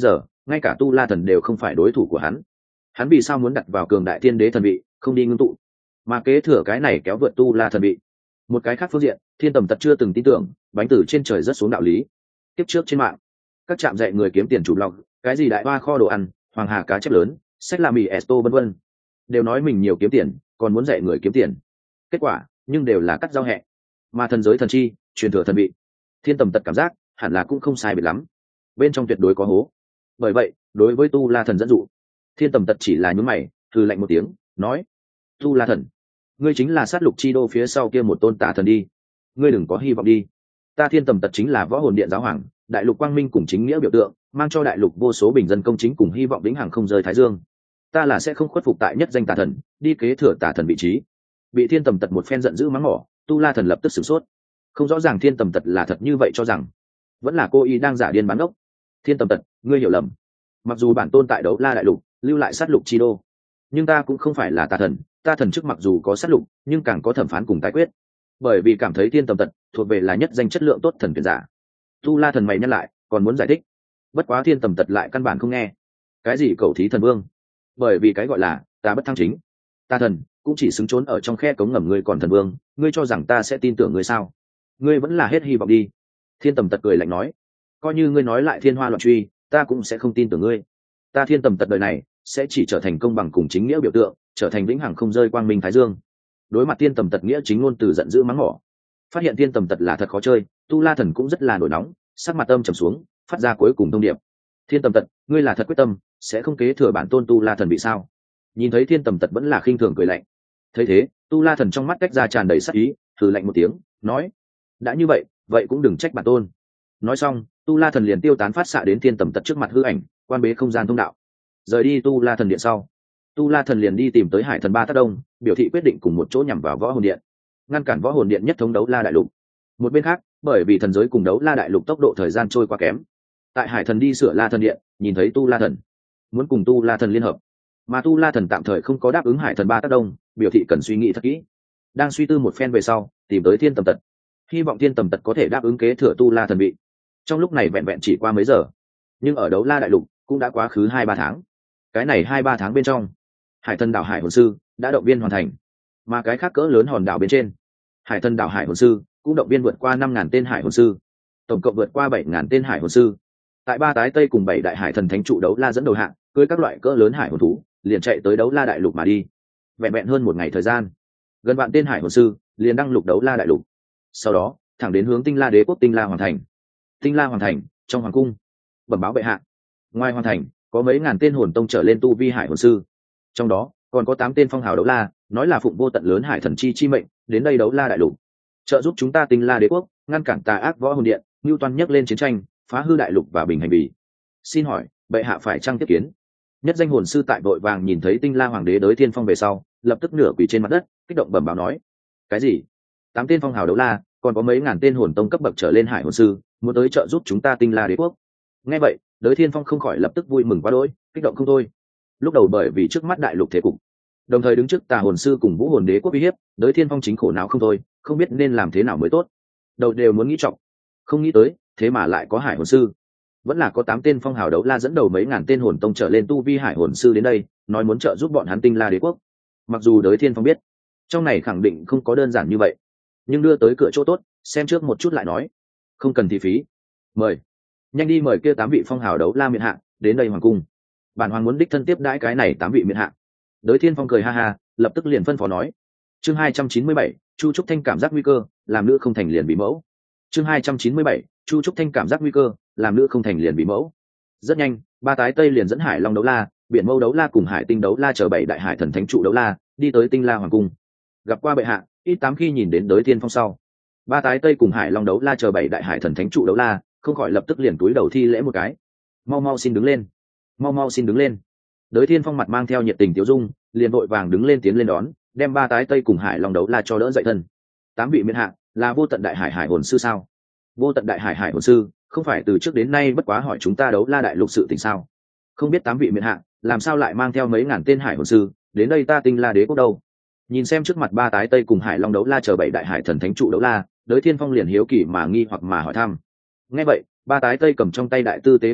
ngay cả tu la thần đều không phải đối thủ của hắn. Hắn vì sao muốn đặt vào cường đại thiên đế thần vị, không đi ngưng tụ, mà kế thừa cái này kéo vượt tu la thần vị? Một cái khác phương diện, Thiên Tầm Tật chưa từng tin tưởng bánh từ trên trời rất xuống đạo lý. Tiếp trước trên mạng, các trạm dạy người kiếm tiền chủ lọc, cái gì đại hoa kho đồ ăn, hoàng hà cá chép lớn, sách là mì esto vân vân, đều nói mình nhiều kiếm tiền, còn muốn dạy người kiếm tiền. Kết quả, nhưng đều là cắt giao hẹ. Mà thần giới thần chi, truyền thừa thần vị, Thiên Tầm Tật cảm giác hẳn là cũng không sai biệt lắm. Bên trong tuyệt đối có hố. Bởi vậy, đối với tu la thần dẫn dụ, Thiên Tầm Tật chỉ là nhún mày, hừ lạnh một tiếng, nói: "Tu la thần, ngươi chính là sát lục chi đô phía sau kia một tôn tà thần đi, ngươi đừng có hy vọng đi. Ta Thiên Tầm Tật chính là võ hồn điện giáo hoàng, đại lục quang minh cùng chính nghĩa biểu tượng, mang cho đại lục vô số bình dân công chính cùng hy vọng vĩnh hằng không rơi thái dương. Ta là sẽ không khuất phục tại nhất danh tà thần, đi kế thừa tà thần vị trí." Bị Thiên Tầm Tật một phen giận dữ mắng mỏ, tu la thần lập tức sửng sốt, không rõ ràng Thiên Tầm Tật là thật như vậy cho rằng, vẫn là cô y đang giả điên bán ốc. Thiên Tầm Tật, ngươi hiểu lầm. Mặc dù bản tôn tại đấu la đại lục lưu lại sát lục chi đô, nhưng ta cũng không phải là tà thần. Ta thần chức mặc dù có sát lục, nhưng càng có thẩm phán cùng tái quyết, bởi vì cảm thấy Thiên Tầm Tật thuộc về là nhất danh chất lượng tốt thần tuyển giả. Tu la thần mày nhắc lại, còn muốn giải thích, bất quá Thiên Tầm Tật lại căn bản không nghe. Cái gì cầu thí thần vương, bởi vì cái gọi là ta bất thăng chính, ta thần cũng chỉ xứng trốn ở trong khe cống ngầm, ngươi còn thần vương, ngươi cho rằng ta sẽ tin tưởng ngươi sao? Ngươi vẫn là hết hy vọng đi. Thiên Tầm Tật cười lạnh nói: coi như ngươi nói lại thiên hoa loạn truy, ta cũng sẽ không tin tưởng ngươi. Ta Thiên Tầm Tật đời này sẽ chỉ trở thành công bằng cùng chính nghĩa biểu tượng, trở thành vĩnh hằng không rơi quang minh thái dương. Đối mặt Thiên Tầm Tật nghĩa chính ngôn từ giận dữ mắng mỏ, phát hiện Thiên Tầm Tật là thật khó chơi, tu la thần cũng rất là nổi nóng, sắc mặt âm trầm xuống, phát ra cuối cùng thông điệp: Thiên Tầm Tật, ngươi là thật quyết tâm sẽ không kế thừa bản tôn tu la thần bị sao? Nhìn thấy Thiên Tầm Tật vẫn là khinh thường cười lạnh, thấy thế tu la thần trong mắt cách ra tràn đầy sắc ý, thử lạnh một tiếng, nói: đã như vậy, vậy cũng đừng trách bản tôn. Nói xong, tu la thần liền tiêu tán phát xạ đến Thiên Tầm Tật trước mặt hư ảnh, quan bế không gian thông đạo. Rời đi tu la thần điện sau, tu la thần liền đi tìm tới hải thần ba tác đông, biểu thị quyết định cùng một chỗ nhằm vào võ hồn điện, ngăn cản võ hồn điện nhất thống đấu la đại lục. Một bên khác, bởi vì thần giới cùng đấu la đại lục tốc độ thời gian trôi qua kém, tại hải thần đi sửa la thần điện, nhìn thấy tu la thần muốn cùng tu la thần liên hợp, mà tu la thần tạm thời không có đáp ứng hải thần ba tác đông, biểu thị cần suy nghĩ thật kỹ. Đang suy tư một phen về sau, tìm tới Thiên Tầm Tật, hy vọng Thiên Tầm Tật có thể đáp ứng kế thừa tu la thần vị. Trong lúc này vẹn vẹn chỉ qua mấy giờ, nhưng ở đấu la đại lục cũng đã quá khứ hai ba tháng. Cái này hai ba tháng bên trong, hải thần đảo hải hồn sư đã động viên hoàn thành, mà cái khác cỡ lớn hòn đảo bên trên, hải thần đảo hải hồn sư cũng động viên vượt qua năm ngàn tên hải hồn sư, tổng cộng vượt qua bảy ngàn tên hải hồn sư. Tại ba tái tây cùng bảy đại hải thần thánh trụ đấu la dẫn đầu hạng, cưới các loại cỡ lớn hải hồn thú liền chạy tới đấu la đại lục mà đi. Vẹn vẹn hơn một ngày thời gian, gần vạn tên hải hồn sư liền đăng lục đấu la đại lục, sau đó thẳng đến hướng tinh la đế quốc tinh la hoàng thành. Tinh la hoàng thành trong hoàng cung, bẩm báo bệ hạ, ngoài hoàng thành có mấy ngàn tên hồn tông trở lên tu vi hải hồn sư, trong đó còn có tám tên phong hào đấu la, nói là phụng vô tận lớn hải thần chi chi mệnh đến đây đấu la đại lục, trợ giúp chúng ta tinh la đế quốc ngăn cản tà ác võ hồn điện, mưu toan nhấc lên chiến tranh, phá hư đại lục và bình hành bì. Xin hỏi bệ hạ phải chăng tiếp kiến? Nhất danh hồn sư tại vội vàng nhìn thấy tinh la hoàng đế đới thiên phong về sau, lập tức nửa quỳ trên mặt đất, kích động bẩm báo nói: cái gì? Tám tên phong hào đấu la, còn có mấy ngàn tên hồn tông cấp bậc trở lên hải hồn sư muốn tới trợ giúp chúng ta tinh la đế quốc? Nghe vậy, đới thiên phong không khỏi lập tức vui mừng quá đỗi, kích động không thôi. Lúc đầu bởi vì trước mắt đại lục thế cục, đồng thời đứng trước tà hồn sư cùng vũ hồn đế quốc uy hiếp, đới thiên phong chính khổ não không thôi, không biết nên làm thế nào mới tốt. Đầu đều muốn nghĩ trọng, không nghĩ tới thế mà lại có hải hồn sư, vẫn là có tám tên phong hào đấu la dẫn đầu mấy ngàn tên hồn tông trở lên tu vi hải hồn sư đến đây, nói muốn trợ giúp bọn hắn tinh la đế quốc. Mặc dù đới thiên phong biết trong này khẳng định không có đơn giản như vậy, nhưng đưa tới cửa chỗ tốt, xem trước một chút lại nói, không cần thị phí, mời nhanh đi mời kia tám vị phong hào đấu la miện hạ đến đây hoàng cung, bản hoàng muốn đích thân tiếp đãi cái này tám vị miện hạ. Đới thiên phong cười ha ha, lập tức liền phân phó nói: chương hai trăm chín mươi bảy, chu trúc thanh cảm giác nguy cơ, làm nữ không thành liền bị mẫu. chương hai trăm chín mươi bảy, chu trúc thanh cảm giác nguy cơ, làm nữ không thành liền bị mẫu. Rất nhanh, ba tái tây liền dẫn hải long đấu la, biển mâu đấu la cùng hải tinh đấu la chờ bảy đại hải thần thánh trụ đấu la đi tới tinh la hoàng cung, gặp qua bệ hạ. Ít tám khi nhìn đến đới thiên phong sau, ba tái tây cùng hải long đấu la chờ bảy đại hải thần thánh trụ đấu la không khỏi lập tức liền túi đầu thi lễ một cái: mau mau xin đứng lên, mau mau xin đứng lên. Đới thiên phong mặt mang theo nhiệt tình tiêu dung, liền vội vàng đứng lên tiến lên đón, đem ba tái tây cùng hải long đấu la cho đỡ dậy thân. Tám vị miễn hạ là vô tận đại hải hải hồn sư sao? Vô tận đại hải hải hồn sư không phải từ trước đến nay bất quá hỏi chúng ta đấu la đại lục sự tình sao? Không biết tám vị miễn hạ làm sao lại mang theo mấy ngàn tên hải hồn sư đến đây ta tinh la đế quốc đâu? Nhìn xem trước mặt ba tái tây cùng hải long đấu la chờ bảy đại hải thần thánh trụ đấu la, đới thiên phong liền hiếu kỳ mà nghi hoặc mà hỏi thăm. Nghe vậy, ba tái tây cầm trong tay đại tư tế quyền trượng,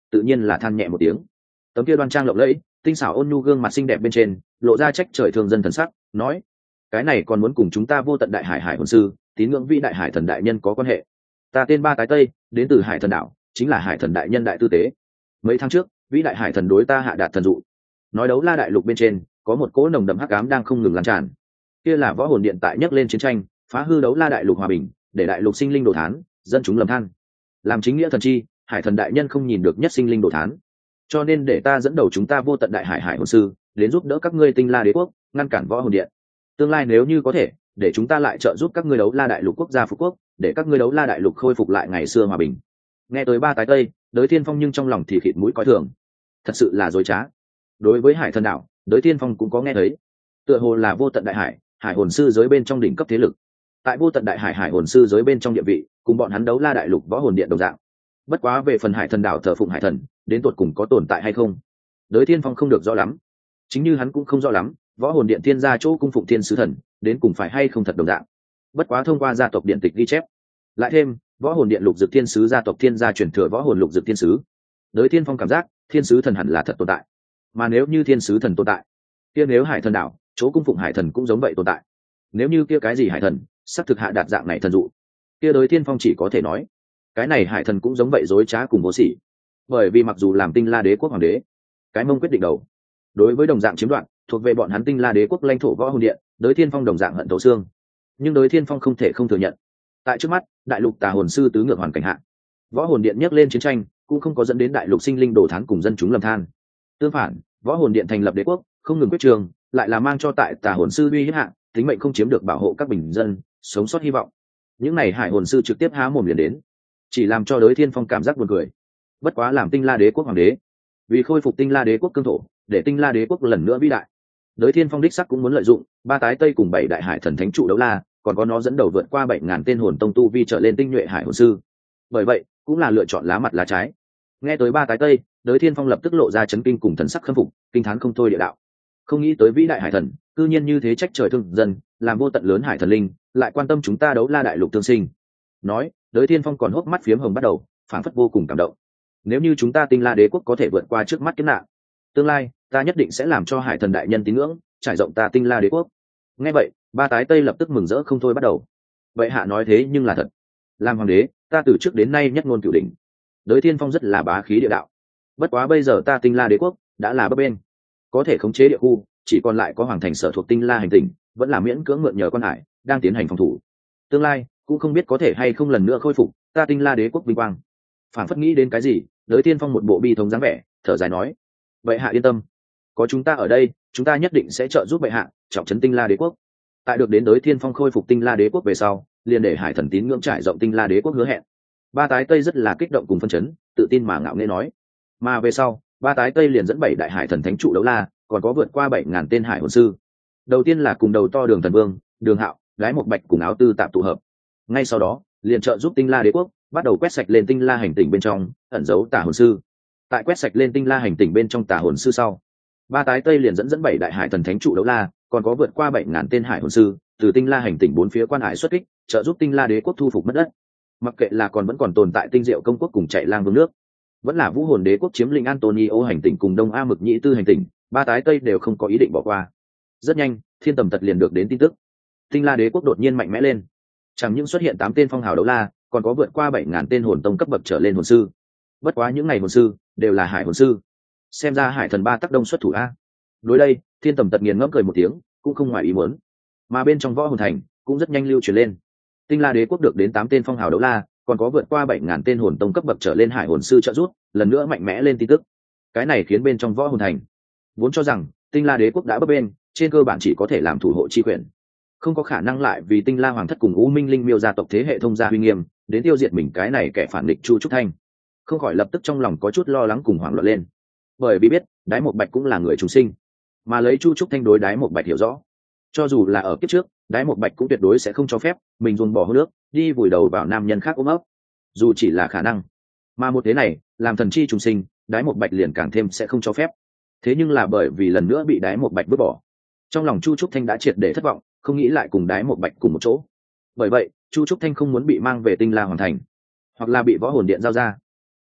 tự nhiên là than nhẹ một tiếng. Tấm kia đoan trang lộng lẫy, tinh xảo ôn nhu gương mặt xinh đẹp bên trên lộ ra trách trời thương dân thần sắc, nói: cái này còn muốn cùng chúng ta vô tận đại hải hải hồn sư tín ngưỡng vĩ đại hải thần đại nhân có quan hệ. Ta tên Ba Tái Tây, đến từ hải thần đảo, chính là hải thần đại nhân đại tư tế. Mấy tháng trước vĩ đại hải thần đối ta hạ đạt thần dụ, nói đấu la đại lục bên trên có một cỗ nồng đậm hắc ám đang không ngừng lan tràn. Kia là võ hồn điện tại nhấc lên chiến tranh, phá hư đấu la đại lục hòa bình, để đại lục sinh linh đồ thán, dân chúng lầm than. Làm chính nghĩa thần chi, hải thần đại nhân không nhìn được nhất sinh linh đồ thán, cho nên để ta dẫn đầu chúng ta vô tận đại hải hải hồn sư đến giúp đỡ các ngươi tinh la đế quốc ngăn cản võ hồn điện. Tương lai nếu như có thể, để chúng ta lại trợ giúp các ngươi đấu la đại lục quốc gia phục quốc, để các ngươi đấu la đại lục khôi phục lại ngày xưa hòa bình. Nghe tới Ba Tái Tây, Đới Thiên Phong nhưng trong lòng thì khịt mũi coi thường, thật sự là dối trá. Đối với hải thần đảo, Đới Thiên Phong cũng có nghe thấy, tựa hồ là vô tận đại hải hải hồn sư giới bên trong đỉnh cấp thế lực. Tại vô tận đại hải hải hồn sư giới bên trong địa vị cùng bọn hắn đấu la đại lục võ hồn điện đồng dạng. Bất quá về phần hải thần đảo thờ phụng hải thần đến tột cùng có tồn tại hay không, Đới Thiên Phong không được rõ lắm. Chính như hắn cũng không rõ lắm võ hồn điện thiên gia chỗ cung phụng thiên sứ thần đến cùng phải hay không thật đồng dạng. Bất quá thông qua gia tộc điện tịch ghi chép, lại thêm võ hồn điện lục dực thiên sứ gia tộc thiên gia truyền thừa võ hồn lục dực thiên sứ, Đới Thiên Phong cảm giác thiên sứ thần hẳn là thật tồn tại. Mà nếu như thiên sứ thần tồn tại, kia nếu hải thần đảo chỗ cung phụng hải thần cũng giống vậy tồn tại, nếu như kia cái gì hải thần sắp thực hạ đạt dạng này thần dụ, kia Đới Thiên Phong chỉ có thể nói cái này hải thần cũng giống vậy dối trá cùng vô sỉ. Bởi vì mặc dù làm tinh la đế quốc hoàng đế, cái mông quyết định đầu đối với đồng dạng chiếm đoạt thuộc về bọn hắn tinh la đế quốc lãnh thổ võ hồn điện, Đới Thiên Phong đồng dạng hận thấu xương. Nhưng Đới Thiên Phong không thể không thừa nhận, tại trước mắt đại lục tà hồn sư tứ ngược hoàn cảnh hạ, võ hồn điện nhấc lên chiến tranh cũng không có dẫn đến đại lục sinh linh đổ thán cùng dân chúng lầm than. Tương phản, võ hồn điện thành lập đế quốc không ngừng quyết trường, lại là mang cho tại tà hồn sư uy hiếp hạ tính mệnh không chiếm được bảo hộ các bình dân sống sót hy vọng. Những này hải hồn sư trực tiếp há mồm liền đến, chỉ làm cho Đới Thiên Phong cảm giác buồn cười. Bất quá làm tinh la đế quốc hoàng đế, vì khôi phục tinh la đế quốc cương thổ, để tinh la đế quốc lần nữa vĩ đại, Đới Thiên Phong đích sắc cũng muốn lợi dụng Ba Tái Tây cùng bảy đại hải thần thánh trụ đấu la, còn có nó dẫn đầu vượt qua bảy ngàn tên hồn tông tu vi trở lên tinh nhuệ hải hồn sư. Bởi vậy cũng là lựa chọn lá mặt lá trái. Nghe tới Ba Tái Tây, Đới Thiên Phong lập tức lộ ra chấn kinh cùng thần sắc khâm phục, kinh thán không thôi địa đạo. Không nghĩ tới vĩ đại hải thần cư nhiên như thế trách trời thương dân, làm vô tận lớn hải thần linh lại quan tâm chúng ta đấu la đại lục tương sinh. Nói, Đới Thiên Phong còn hốc mắt phiếm hồng bắt đầu, phảng phất vô cùng cảm động. Nếu như chúng ta tinh la đế quốc có thể vượt qua trước mắt kiếp nạn, tương lai ta nhất định sẽ làm cho hải thần đại nhân tín ngưỡng trải rộng ta tinh la đế quốc. Nghe vậy, Ba Tái Tây lập tức mừng rỡ không thôi bắt đầu. Vậy hạ nói thế nhưng là thật, làm hoàng đế ta từ trước đến nay nhất ngôn cửu đỉnh. Đới Thiên Phong rất là bá khí địa đạo. Bất quá bây giờ ta tinh la đế quốc đã là bấp bên, có thể khống chế địa khu chỉ còn lại có hoàng thành sở thuộc tinh la hành tinh, vẫn là miễn cưỡng mượn nhờ quan hải đang tiến hành phòng thủ. Tương lai cũng không biết có thể hay không lần nữa khôi phục ta tinh la đế quốc vinh quang. Phản phất nghĩ đến cái gì, Đới Thiên Phong một bộ bi thống dáng vẻ, thở dài nói: vậy hạ yên tâm, có chúng ta ở đây, chúng ta nhất định sẽ trợ giúp bệ hạ trọng trấn tinh la đế quốc. Tại được đến Đới Thiên Phong khôi phục tinh la đế quốc về sau, liền để hải thần tín ngưỡng trải rộng tinh la đế quốc hứa hẹn. Ba Tái Tây rất là kích động cùng phân chấn, tự tin mà ngạo nghễ nói. Mà về sau, Ba Tái Tây liền dẫn bảy đại hải thần thánh trụ đấu la, còn có vượt qua bảy ngàn tên hải hồn sư. Đầu tiên là cùng đầu to Đường Thần Vương, Đường Hạo, gái một bạch cùng áo tư tạm tụ hợp. Ngay sau đó, liền trợ giúp tinh la đế quốc bắt đầu quét sạch lên tinh la hành tinh bên trong ẩn giấu tà hồn sư. Tại quét sạch lên tinh la hành tinh bên trong tà hồn sư sau, Ba Tái Tây liền dẫn dẫn bảy đại hải thần thánh trụ đấu la, còn có vượt qua bảy ngàn tên hải hồn sư, từ tinh la hành tinh bốn phía quan hải xuất kích, trợ giúp tinh la đế quốc thu phục mất đất. Mặc kệ là còn vẫn còn tồn tại tinh diệu công quốc cùng chạy lang vương nước, vẫn là vũ hồn đế quốc chiếm lĩnh Antonio hành tinh cùng đông A mực nhĩ tư hành tinh, Ba Tái Tây đều không có ý định bỏ qua. Rất nhanh, Thiên Tầm Tật liền được đến tin tức, tinh la đế quốc đột nhiên mạnh mẽ lên, chẳng những xuất hiện tám tên phong hào đấu la, còn có vượt qua bảy ngàn tên hồn tông cấp bậc trở lên hồn sư. Bất quá những ngày hồn sư đều là hải hồn sư, xem ra hải thần ba tắc đông xuất thủ a. Đối đây, Thiên Tầm Tật nghiền ngẫm cười một tiếng, cũng không ngoài ý muốn. Mà bên trong võ hồn thành cũng rất nhanh lưu truyền lên, tinh la đế quốc được đến tám tên phong hào đấu la, còn có vượt qua bảy ngàn tên hồn tông cấp bậc trở lên hải hồn sư trợ giúp, lần nữa mạnh mẽ lên tin tức. Cái này khiến bên trong võ hồn thành vốn cho rằng tinh la đế quốc đã bấp bên, trên cơ bản chỉ có thể làm thủ hộ chi quyền, không có khả năng lại vì tinh la hoàng thất cùng u minh linh miêu gia tộc thế hệ thông gia uy nghiêm đến tiêu diệt mình cái này kẻ phản địch Chu Trúc Thanh, không khỏi lập tức trong lòng có chút lo lắng cùng hoảng loạn lên. Bởi vì biết Đái Một Bạch cũng là người trùng sinh, mà lấy Chu Trúc Thanh đối Đái Một Bạch hiểu rõ, cho dù là ở kiếp trước, Đái Một Bạch cũng tuyệt đối sẽ không cho phép mình dùng bỏ hô nước đi vùi đầu vào nam nhân khác ôm ấp, dù chỉ là khả năng. Mà một thế này làm thần chi trùng sinh, Đái Một Bạch liền càng thêm sẽ không cho phép. Thế nhưng là bởi vì lần nữa bị Đái Một Bạch vứt bỏ, trong lòng Chu Trúc Thanh đã triệt để thất vọng, không nghĩ lại cùng Đái Một Bạch cùng một chỗ. Bởi vậy Chu Trúc Thanh không muốn bị mang về tinh la hoàng thành, hoặc là bị võ hồn điện giao ra,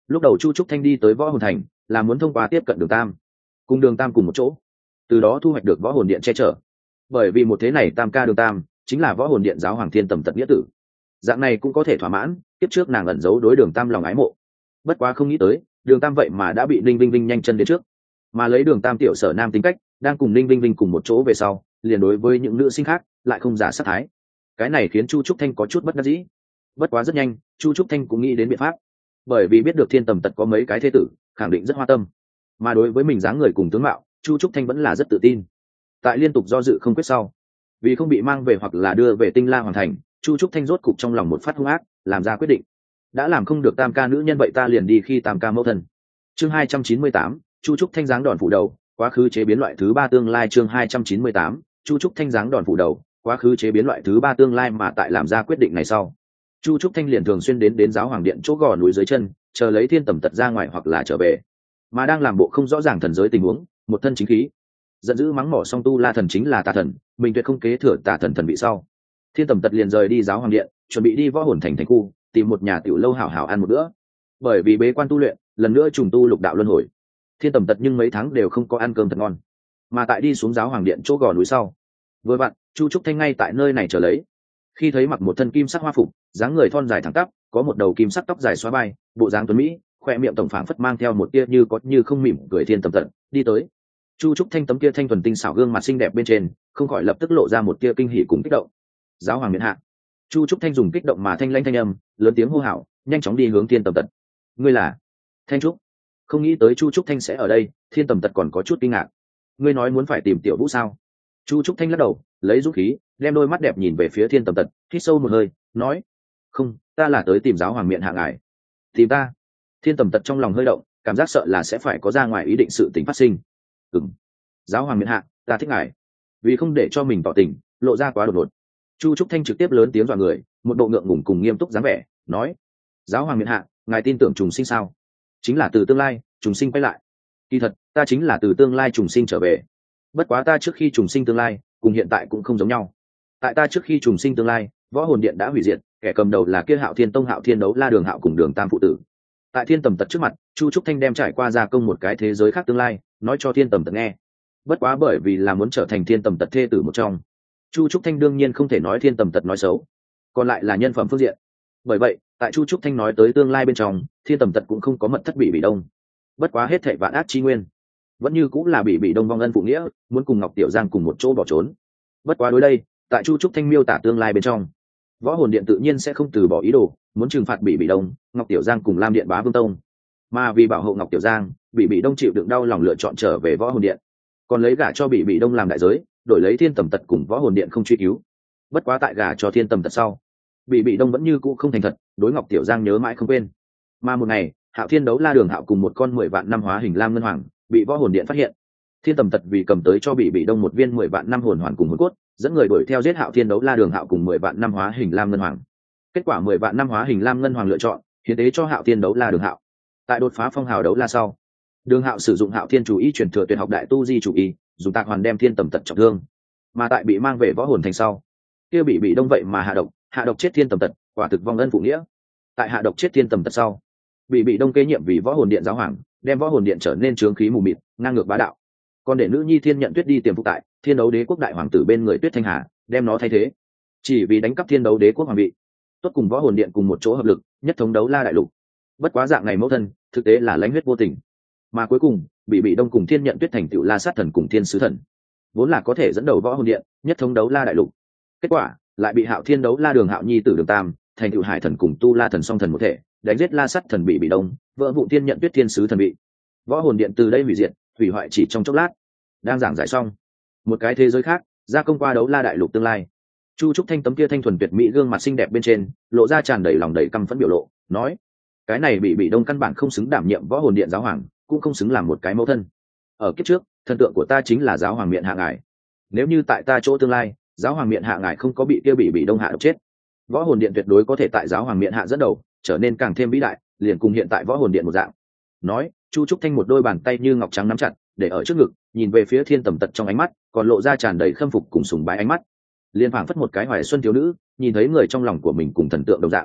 lúc đầu chu trúc thanh đi tới võ hồn thành là muốn thông qua tiếp cận đường tam, cùng đường tam cùng một chỗ, từ đó thu hoạch được võ hồn điện che chở. Bởi vì một thế này tam ca đường tam chính là võ hồn điện giáo hoàng thiên tầm tật nghĩa tử, dạng này cũng có thể thỏa mãn tiếp trước nàng ẩn giấu đối đường tam lòng ái mộ. Bất quá không nghĩ tới đường tam vậy mà đã bị ninh vinh vinh nhanh chân đến trước, mà lấy đường tam tiểu sở nam tính cách, đang cùng ninh vinh vinh cùng một chỗ về sau liền đối với những nữ sinh khác lại không giả sát thái. Cái này khiến chu trúc thanh có chút bất đắc dĩ. Bất quá rất nhanh chu trúc thanh cũng nghĩ đến biện pháp, bởi vì biết được thiên tầm tật có mấy cái thế tử khẳng định rất hoa tâm, mà đối với mình dáng người cùng tướng mạo chu trúc thanh vẫn là rất tự tin. Tại liên tục do dự không quyết sau, vì không bị mang về hoặc là đưa về tinh la hoàng thành, chu trúc thanh rốt cục trong lòng một phát hung ác, làm ra quyết định. Đã làm không được tam ca nữ nhân vậy ta liền đi khi tam ca mẫu thân. Chương hai trăm chín mươi tám, chu trúc thanh dáng đòn phủ đầu, quá khứ chế biến loại thứ ba tương lai. Chương hai trăm chín mươi tám, chu trúc thanh dáng đòn phủ đầu, quá khứ chế biến loại thứ ba tương lai. Mà tại làm ra quyết định này sau, chu trúc thanh liền thường xuyên đến đến giáo hoàng điện chỗ gò núi dưới chân, chờ lấy thiên tầm tật ra ngoài hoặc là trở về. Mà đang làm bộ không rõ ràng thần giới tình huống, một thân chính khí, giận dữ mắng mỏ song tu la thần chính là tà thần, mình tuyệt không kế thừa tà thần thần bị sau, thiên tầm tật liền rời đi giáo hoàng điện, chuẩn bị đi võ hồn thành thành khu tìm một nhà tiểu lâu hảo hảo ăn một bữa. Bởi vì bế quan tu luyện, lần nữa trùng tu lục đạo luân hồi, thiên tầm tật nhưng mấy tháng đều không có ăn cơm thật ngon. Mà tại đi xuống giáo hoàng điện chỗ gò núi sau, vừa vặn chu trúc thanh ngay tại nơi này chờ lấy. Khi thấy mặc một thân kim sắc hoa phục, dáng người thon dài thẳng tắp, có một đầu kim sắc tóc dài xóa vai, bộ dáng tuấn mỹ, khoe miệng tổng phảng phất mang theo một tia như có như không mỉm cười thiên tầm tật đi tới. Chu trúc thanh tấm kia thanh thuần tinh xảo gương mặt xinh đẹp bên trên không khỏi lập tức lộ ra một tia kinh hỉ cùng kích động. Giáo hoàng miện hạ. Chu trúc thanh dùng kích động mà thanh lãnh thanh âm lớn tiếng hô hào, nhanh chóng đi hướng thiên tầm tật. Ngươi là Thanh Trúc? Không nghĩ tới chu trúc thanh sẽ ở đây. Thiên tầm tật còn có chút kinh ngạc. Ngươi nói muốn phải tìm tiểu vũ sao? Chu trúc thanh lắc đầu, lấy dũng khí đem đôi mắt đẹp nhìn về phía thiên tầm tật, hít sâu một hơi nói, không, ta là tới tìm giáo hoàng miện hạ ngài. Tìm ta? Thiên tầm tật trong lòng hơi động, cảm giác sợ là sẽ phải có ra ngoài ý định sự tình phát sinh. Ừm, giáo hoàng miện hạ, ta thích ngài. Vì không để cho mình tỏ tình lộ ra quá đột ngột, chu trúc thanh trực tiếp lớn tiếng dọa người, một bộ ngượng ngùng cùng nghiêm túc dáng vẻ nói, giáo hoàng miện hạ, ngài tin tưởng trùng sinh sao? Chính là từ tương lai trùng sinh quay lại. Kỳ thật ta chính là từ tương lai trùng sinh trở về, bất quá ta trước khi trùng sinh tương lai cùng hiện tại cũng không giống nhau. Tại ta trước khi trùng sinh tương lai, võ hồn điện đã hủy diệt, kẻ cầm đầu là kia Hạo Thiên Tông Hạo Thiên Đấu La Đường Hạo cùng Đường Tam phụ tử. Tại thiên tầm tật trước mặt, chu trúc thanh đem trải qua gia công một cái thế giới khác tương lai nói cho thiên tầm tật nghe. Bất quá bởi vì là muốn trở thành thiên tầm tật thê tử một trong, chu trúc thanh đương nhiên không thể nói thiên tầm tật nói xấu, còn lại là nhân phẩm phương diện. Bởi vậy tại chu trúc thanh nói tới tương lai bên trong, thiên tầm tật cũng không có mật thất bị bị đông. Bất quá hết thệ vạn ác chi nguyên vẫn như cũng là bị bị đông vong ân phụ nghĩa, muốn cùng Ngọc Tiểu Giang cùng một chỗ bỏ trốn. Bất quá đối đây, tại chu trúc thanh miêu tả tương lai bên trong, võ hồn điện tự nhiên sẽ không từ bỏ ý đồ muốn trừng phạt bị bị đông, Ngọc Tiểu Giang cùng Lam Điện Bá Vương Tông. Mà vì bảo hộ Ngọc Tiểu Giang, bị bị đông chịu đựng đau lòng lựa chọn trở về võ hồn điện, còn lấy gả cho bị bị đông làm đại giới, đổi lấy thiên tầm tật cùng võ hồn điện không truy cứu. Bất quá tại gả cho thiên tầm tật sau, bị bị đông vẫn như cũ không thành thật, đối Ngọc Tiểu Giang nhớ mãi không quên. Mà một ngày, Hạo Thiên Đấu La Đường Hạo cùng một con mười vạn năm hóa hình lam ngân hoàng bị võ hồn điện phát hiện. Thiên tầm tật vì cầm tới cho bị bị đông một viên mười vạn năm hồn hoàn cùng hồn cốt, dẫn người đuổi theo giết Hạo Thiên Đấu La Đường Hạo cùng mười vạn năm hóa hình lam ngân hoàng. Kết quả mười vạn năm hóa hình lam ngân hoàng lựa chọn hiến tế cho Hạo Thiên Đấu La Đường Hạo. Tại đột phá phong hào đấu la sau, Đường Hạo sử dụng Hạo Thiên chủ ý truyền thừa tuyệt học đại tu di chủ ý, dùng tạc hoàn đem thiên tầm tật trọng thương. Mà tại bị mang về võ hồn thành sau, kia bị bị đông vậy mà hạ độc, hạ độc chết thiên tầm tật, quả thực vong ân phụ nghĩa. Tại hạ độc chết thiên tầm tật sau, bị bị đông kế nhiệm vì võ hồn điện giáo hoàng, đem võ hồn điện trở nên trướng khí mù mịt, ngang ngược bá đạo. Còn để nữ nhi Thiên Nhận Tuyết đi tiềm phục tại Thiên Đấu Đế quốc đại hoàng tử bên người Tuyết Thanh Hà, đem nó thay thế, chỉ vì đánh cắp Thiên Đấu Đế quốc hoàng vị, tốt cùng võ hồn điện cùng một chỗ hợp lực, nhất thống đấu la đại lục. Bất quá dạng này mẫu thân, thực tế là lãnh huyết vô tình. Mà cuối cùng, bị bị đông cùng Thiên Nhận Tuyết thành tựu La Sát thần cùng Thiên Sứ thần, vốn là có thể dẫn đầu võ hồn điện, nhất thống đấu la đại lục. Kết quả, lại bị Hạo Thiên Đấu La Đường Hạo nhi tử Đường Tam, thành tựu Hải thần cùng Tu La thần song thần một thể, đánh giết La Sát thần bị bị đông, vỡ vụ Thiên Nhận Tuyết Thiên Sứ thần bị. Võ hồn điện từ đây hủy diệt, hủy hoại chỉ trong chốc lát. Đang giảng giải xong, một cái thế giới khác gia công qua đấu la đại lục tương lai, chu trúc thanh tấm kia thanh thuần tuyệt mỹ gương mặt xinh đẹp bên trên lộ ra tràn đầy lòng đầy căm phẫn biểu lộ, nói, cái này bị bị đông căn bản không xứng đảm nhiệm võ hồn điện giáo hoàng, cũng không xứng làm một cái mẫu thân. Ở kiếp trước, thần tượng của ta chính là giáo hoàng miện hạ ngài. Nếu như tại ta chỗ tương lai, giáo hoàng miện hạ ngài không có bị kia bị bị đông hạ độc chết, võ hồn điện tuyệt đối có thể tại giáo hoàng miện hạ dẫn đầu trở nên càng thêm vĩ đại, liền cùng hiện tại võ hồn điện một dạng. Nói, chu trúc thanh một đôi bàn tay như ngọc trắng nắm chặt để ở trước ngực, nhìn về phía thiên tầm tật trong ánh mắt còn lộ ra tràn đầy khâm phục cùng sùng bái ánh mắt, liên phảng phất một cái hoài xuân thiếu nữ nhìn thấy người trong lòng của mình cùng thần tượng đồng dạng.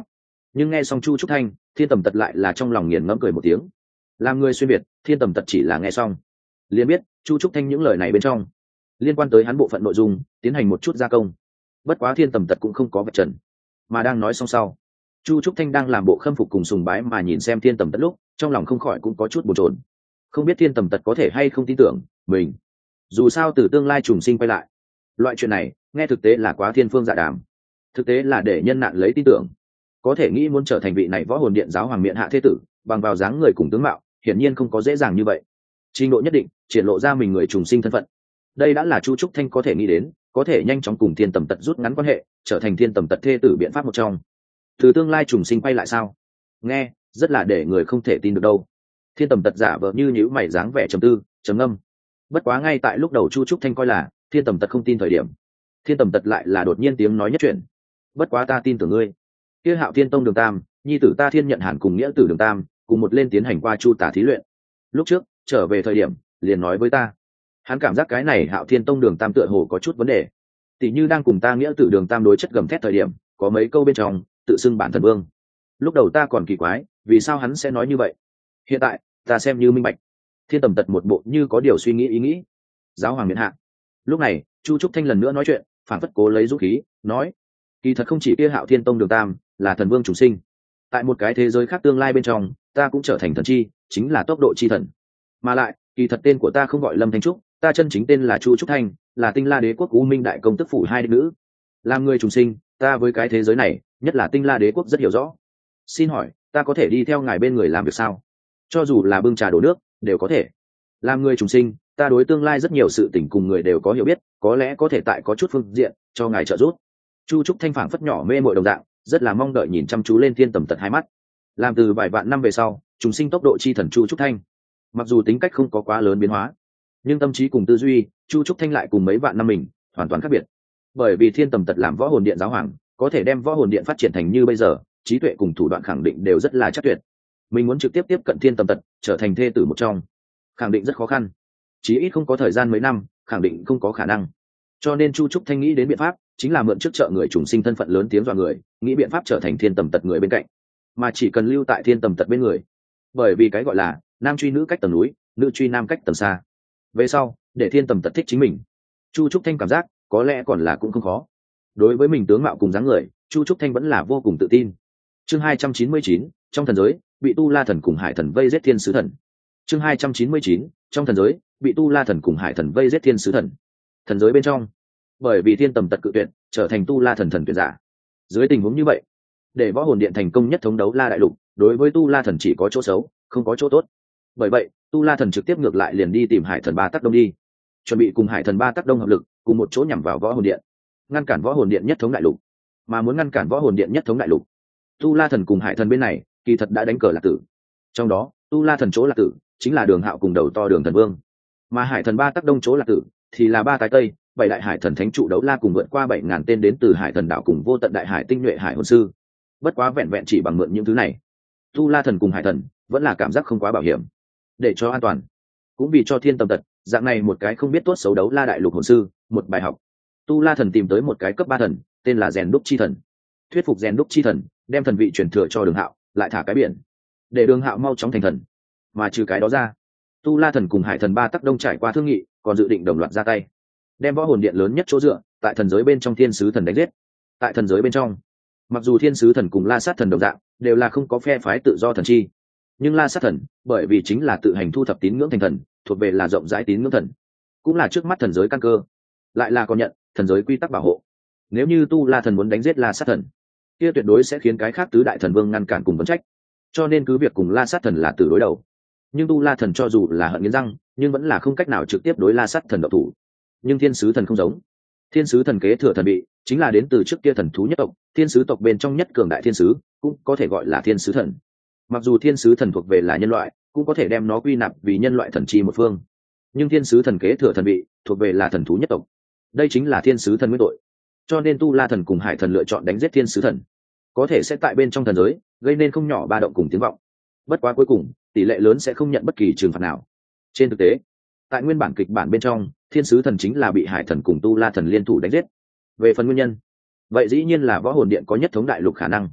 Nhưng nghe xong chu trúc thanh, thiên tầm tật lại là trong lòng nghiền ngẫm cười một tiếng. Làm người xuyên việt, thiên tầm tật chỉ là nghe xong liền biết chu trúc thanh những lời này bên trong liên quan tới hắn bộ phận nội dung tiến hành một chút gia công. Bất quá thiên tầm tật cũng không có vạch trần, mà đang nói xong sau, chu trúc thanh đang làm bộ khâm phục cùng sùng bái mà nhìn xem thiên tầm tật lúc trong lòng không khỏi cũng có chút bồn chồn. Không biết thiên tầm tật có thể hay không tin tưởng mình, dù sao từ tương lai trùng sinh quay lại, loại chuyện này nghe thực tế là quá thiên phương dạ đàm, thực tế là để nhân nạn lấy tin tưởng. Có thể nghĩ muốn trở thành vị này võ hồn điện giáo hoàng miện hạ thế tử bằng vào dáng người cùng tướng mạo hiển nhiên không có dễ dàng như vậy. Trình độ nhất định triển lộ ra mình người trùng sinh thân phận, đây đã là chu trúc thanh có thể nghĩ đến có thể nhanh chóng cùng thiên tầm tật rút ngắn quan hệ, trở thành thiên tầm tật thê tử biện pháp một trong. Từ tương lai trùng sinh quay lại sao, nghe rất là để người không thể tin được đâu. Thiên tầm tật giả vờ như nhíu mày dáng vẻ trầm tư trầm ngâm. Bất quá ngay tại lúc đầu chu trúc thanh coi là thiên tầm tật không tin thời điểm, thiên tầm tật lại là đột nhiên tiếng nói nhất chuyện. Bất quá ta tin tưởng ngươi, kia Hạo Thiên Tông Đường Tam nhi tử ta Thiên Nhận Hàn cùng nghĩa tử Đường Tam cùng một lên tiến hành qua chu tả thí luyện, lúc trước trở về thời điểm liền nói với ta, hắn cảm giác cái này Hạo Thiên Tông Đường Tam tựa hồ có chút vấn đề, tỉ như đang cùng ta nghĩa tử Đường Tam đối chất gầm thét thời điểm có mấy câu bên trong tự xưng bản thần vương. Lúc đầu ta còn kỳ quái vì sao hắn sẽ nói như vậy, hiện tại ta xem như minh bạch. Thiên tầm tật một bộ như có điều suy nghĩ ý nghĩ. Giáo hoàng miện hạ. Lúc này chu trúc thanh lần nữa nói chuyện, phản phất cố lấy dũng khí nói, kỳ thật không chỉ kia Hạo Thiên Tông Đường Tam là thần vương chủ sinh, tại một cái thế giới khác tương lai bên trong ta cũng trở thành thần chi, chính là tốc độ chi thần. Mà lại kỳ thật tên của ta không gọi Lâm Thanh Trúc, ta chân chính tên là chu trúc thanh, là Tinh La Đế quốc U Minh đại công tức phủ hai đích nữ. Làm người trùng sinh, ta với cái thế giới này nhất là Tinh La Đế quốc rất hiểu rõ. Xin hỏi ta có thể đi theo ngài bên người làm việc sao? Cho dù là bưng trà đổ nước đều có thể. Làm người trùng sinh, ta đối tương lai rất nhiều sự tình cùng người đều có hiểu biết, có lẽ có thể tại có chút phương diện cho ngài trợ giúp. Chu trúc thanh phảng phất nhỏ mê mội đồng dạng, rất là mong đợi nhìn chăm chú lên thiên tầm tật hai mắt. Làm từ vài vạn năm về sau trùng sinh tốc độ chi thần chu trúc thanh, mặc dù tính cách không có quá lớn biến hóa, nhưng tâm trí cùng tư duy chu trúc thanh lại cùng mấy vạn năm mình hoàn toàn khác biệt. Bởi vì thiên tầm tật làm võ hồn điện giáo hoàng, có thể đem võ hồn điện phát triển thành như bây giờ, trí tuệ cùng thủ đoạn khẳng định đều rất là chắc tuyệt. Mình muốn trực tiếp tiếp cận thiên tầm tật trở thành thê tử một trong, khẳng định rất khó khăn, chí ít không có thời gian mấy năm, khẳng định không có khả năng. Cho nên chu trúc thanh nghĩ đến biện pháp chính là mượn trước trợ người trùng sinh thân phận lớn tiếng dọa người, nghĩ biện pháp trở thành thiên tầm tật người bên cạnh, mà chỉ cần lưu tại thiên tầm tật bên người. Bởi vì cái gọi là nam truy nữ cách tầng núi, nữ truy nam cách tầng xa, về sau để thiên tầm tật thích chính mình, chu trúc thanh cảm giác có lẽ còn là cũng không khó. Đối với mình tướng mạo cùng dáng người, chu trúc thanh vẫn là vô cùng tự tin. Chương hai trăm chín mươi chín, trong thần giới bị tu la thần cùng hải thần vây giết thiên sứ thần. Chương hai trăm chín mươi chín, trong thần giới bị tu la thần cùng hải thần vây giết thiên sứ thần. Thần giới bên trong, bởi vì thiên tầm tật cự tuyệt trở thành tu la thần thần tuyển giả, dưới tình huống như vậy để võ hồn điện thành công nhất thống đấu la đại lục, đối với tu la thần chỉ có chỗ xấu không có chỗ tốt. Bởi vậy tu la thần trực tiếp ngược lại liền đi tìm hải thần ba tắc đông đi, chuẩn bị cùng hải thần ba tắc đông hợp lực cùng một chỗ nhằm vào võ hồn điện, ngăn cản võ hồn điện nhất thống đại lục. Mà muốn ngăn cản võ hồn điện nhất thống đại lục, tu la thần cùng hải thần bên này kỳ thật đã đánh cờ lạc tử. Trong đó tu la thần chỗ lạc tử chính là Đường Hạo cùng đầu to Đường Thần Vương, mà hải thần ba tắc đông chỗ lạc tử thì là ba tái tây bảy đại hải thần thánh trụ đấu la cùng vượt qua bảy ngàn tên đến từ hải thần đảo cùng vô tận đại hải tinh nhuệ hải hồn sư. Bất quá vẹn vẹn chỉ bằng mượn những thứ này, tu la thần cùng hải thần vẫn là cảm giác không quá bảo hiểm. Để cho an toàn, cũng vì cho thiên tầm tật dạng này một cái không biết tốt xấu đấu la đại lục hồn sư một bài học, tu la thần tìm tới một cái cấp ba thần tên là rèn đúc chi thần, thuyết phục rèn đúc chi thần đem thần vị truyền thừa cho Đường Hạo, lại thả cái biển để Đường Hạo mau chóng thành thần. Mà trừ cái đó ra, tu la thần cùng hải thần ba tắc đông trải qua thương nghị còn dự định đồng loạt ra tay, đem võ hồn điện lớn nhất chỗ dựa tại thần giới bên trong thiên sứ thần đánh giết. Tại thần giới bên trong, mặc dù thiên sứ thần cùng la sát thần đồng dạng đều là không có phe phái tự do thần chi, nhưng la sát thần bởi vì chính là tự hành thu thập tín ngưỡng thành thần, thuộc về là rộng rãi tín ngưỡng thần, cũng là trước mắt thần giới căn cơ, lại là còn nhận thần giới quy tắc bảo hộ. Nếu như tu la thần muốn đánh giết la sát thần, kia tuyệt đối sẽ khiến cái khác tứ đại thần vương ngăn cản cùng vấn trách, cho nên cứ việc cùng la sát thần là từ đối đầu, nhưng tu la thần cho dù là hận nghiến răng nhưng vẫn là không cách nào trực tiếp đối la sát thần độc thủ. Nhưng thiên sứ thần không giống, thiên sứ thần kế thừa thần bị chính là đến từ trước kia thần thú nhất tộc, thiên sứ tộc bên trong nhất cường đại thiên sứ, cũng có thể gọi là thiên sứ thần. Mặc dù thiên sứ thần thuộc về là nhân loại, cũng có thể đem nó quy nạp vì nhân loại thần chi một phương, nhưng thiên sứ thần kế thừa thần bị thuộc về là thần thú nhất tộc, đây chính là thiên sứ thần nguyên tội. Cho nên tu la thần cùng hải thần lựa chọn đánh giết thiên sứ thần, có thể sẽ tại bên trong thần giới gây nên không nhỏ ba động cùng tiếng vọng. Bất quá cuối cùng tỷ lệ lớn sẽ không nhận bất kỳ trừng phạt nào. Trên thực tế, tại nguyên bản kịch bản bên trong, thiên sứ thần chính là bị hải thần cùng tu la thần liên thủ đánh giết. Về phần nguyên nhân, vậy dĩ nhiên là võ hồn điện có nhất thống đại lục khả năng.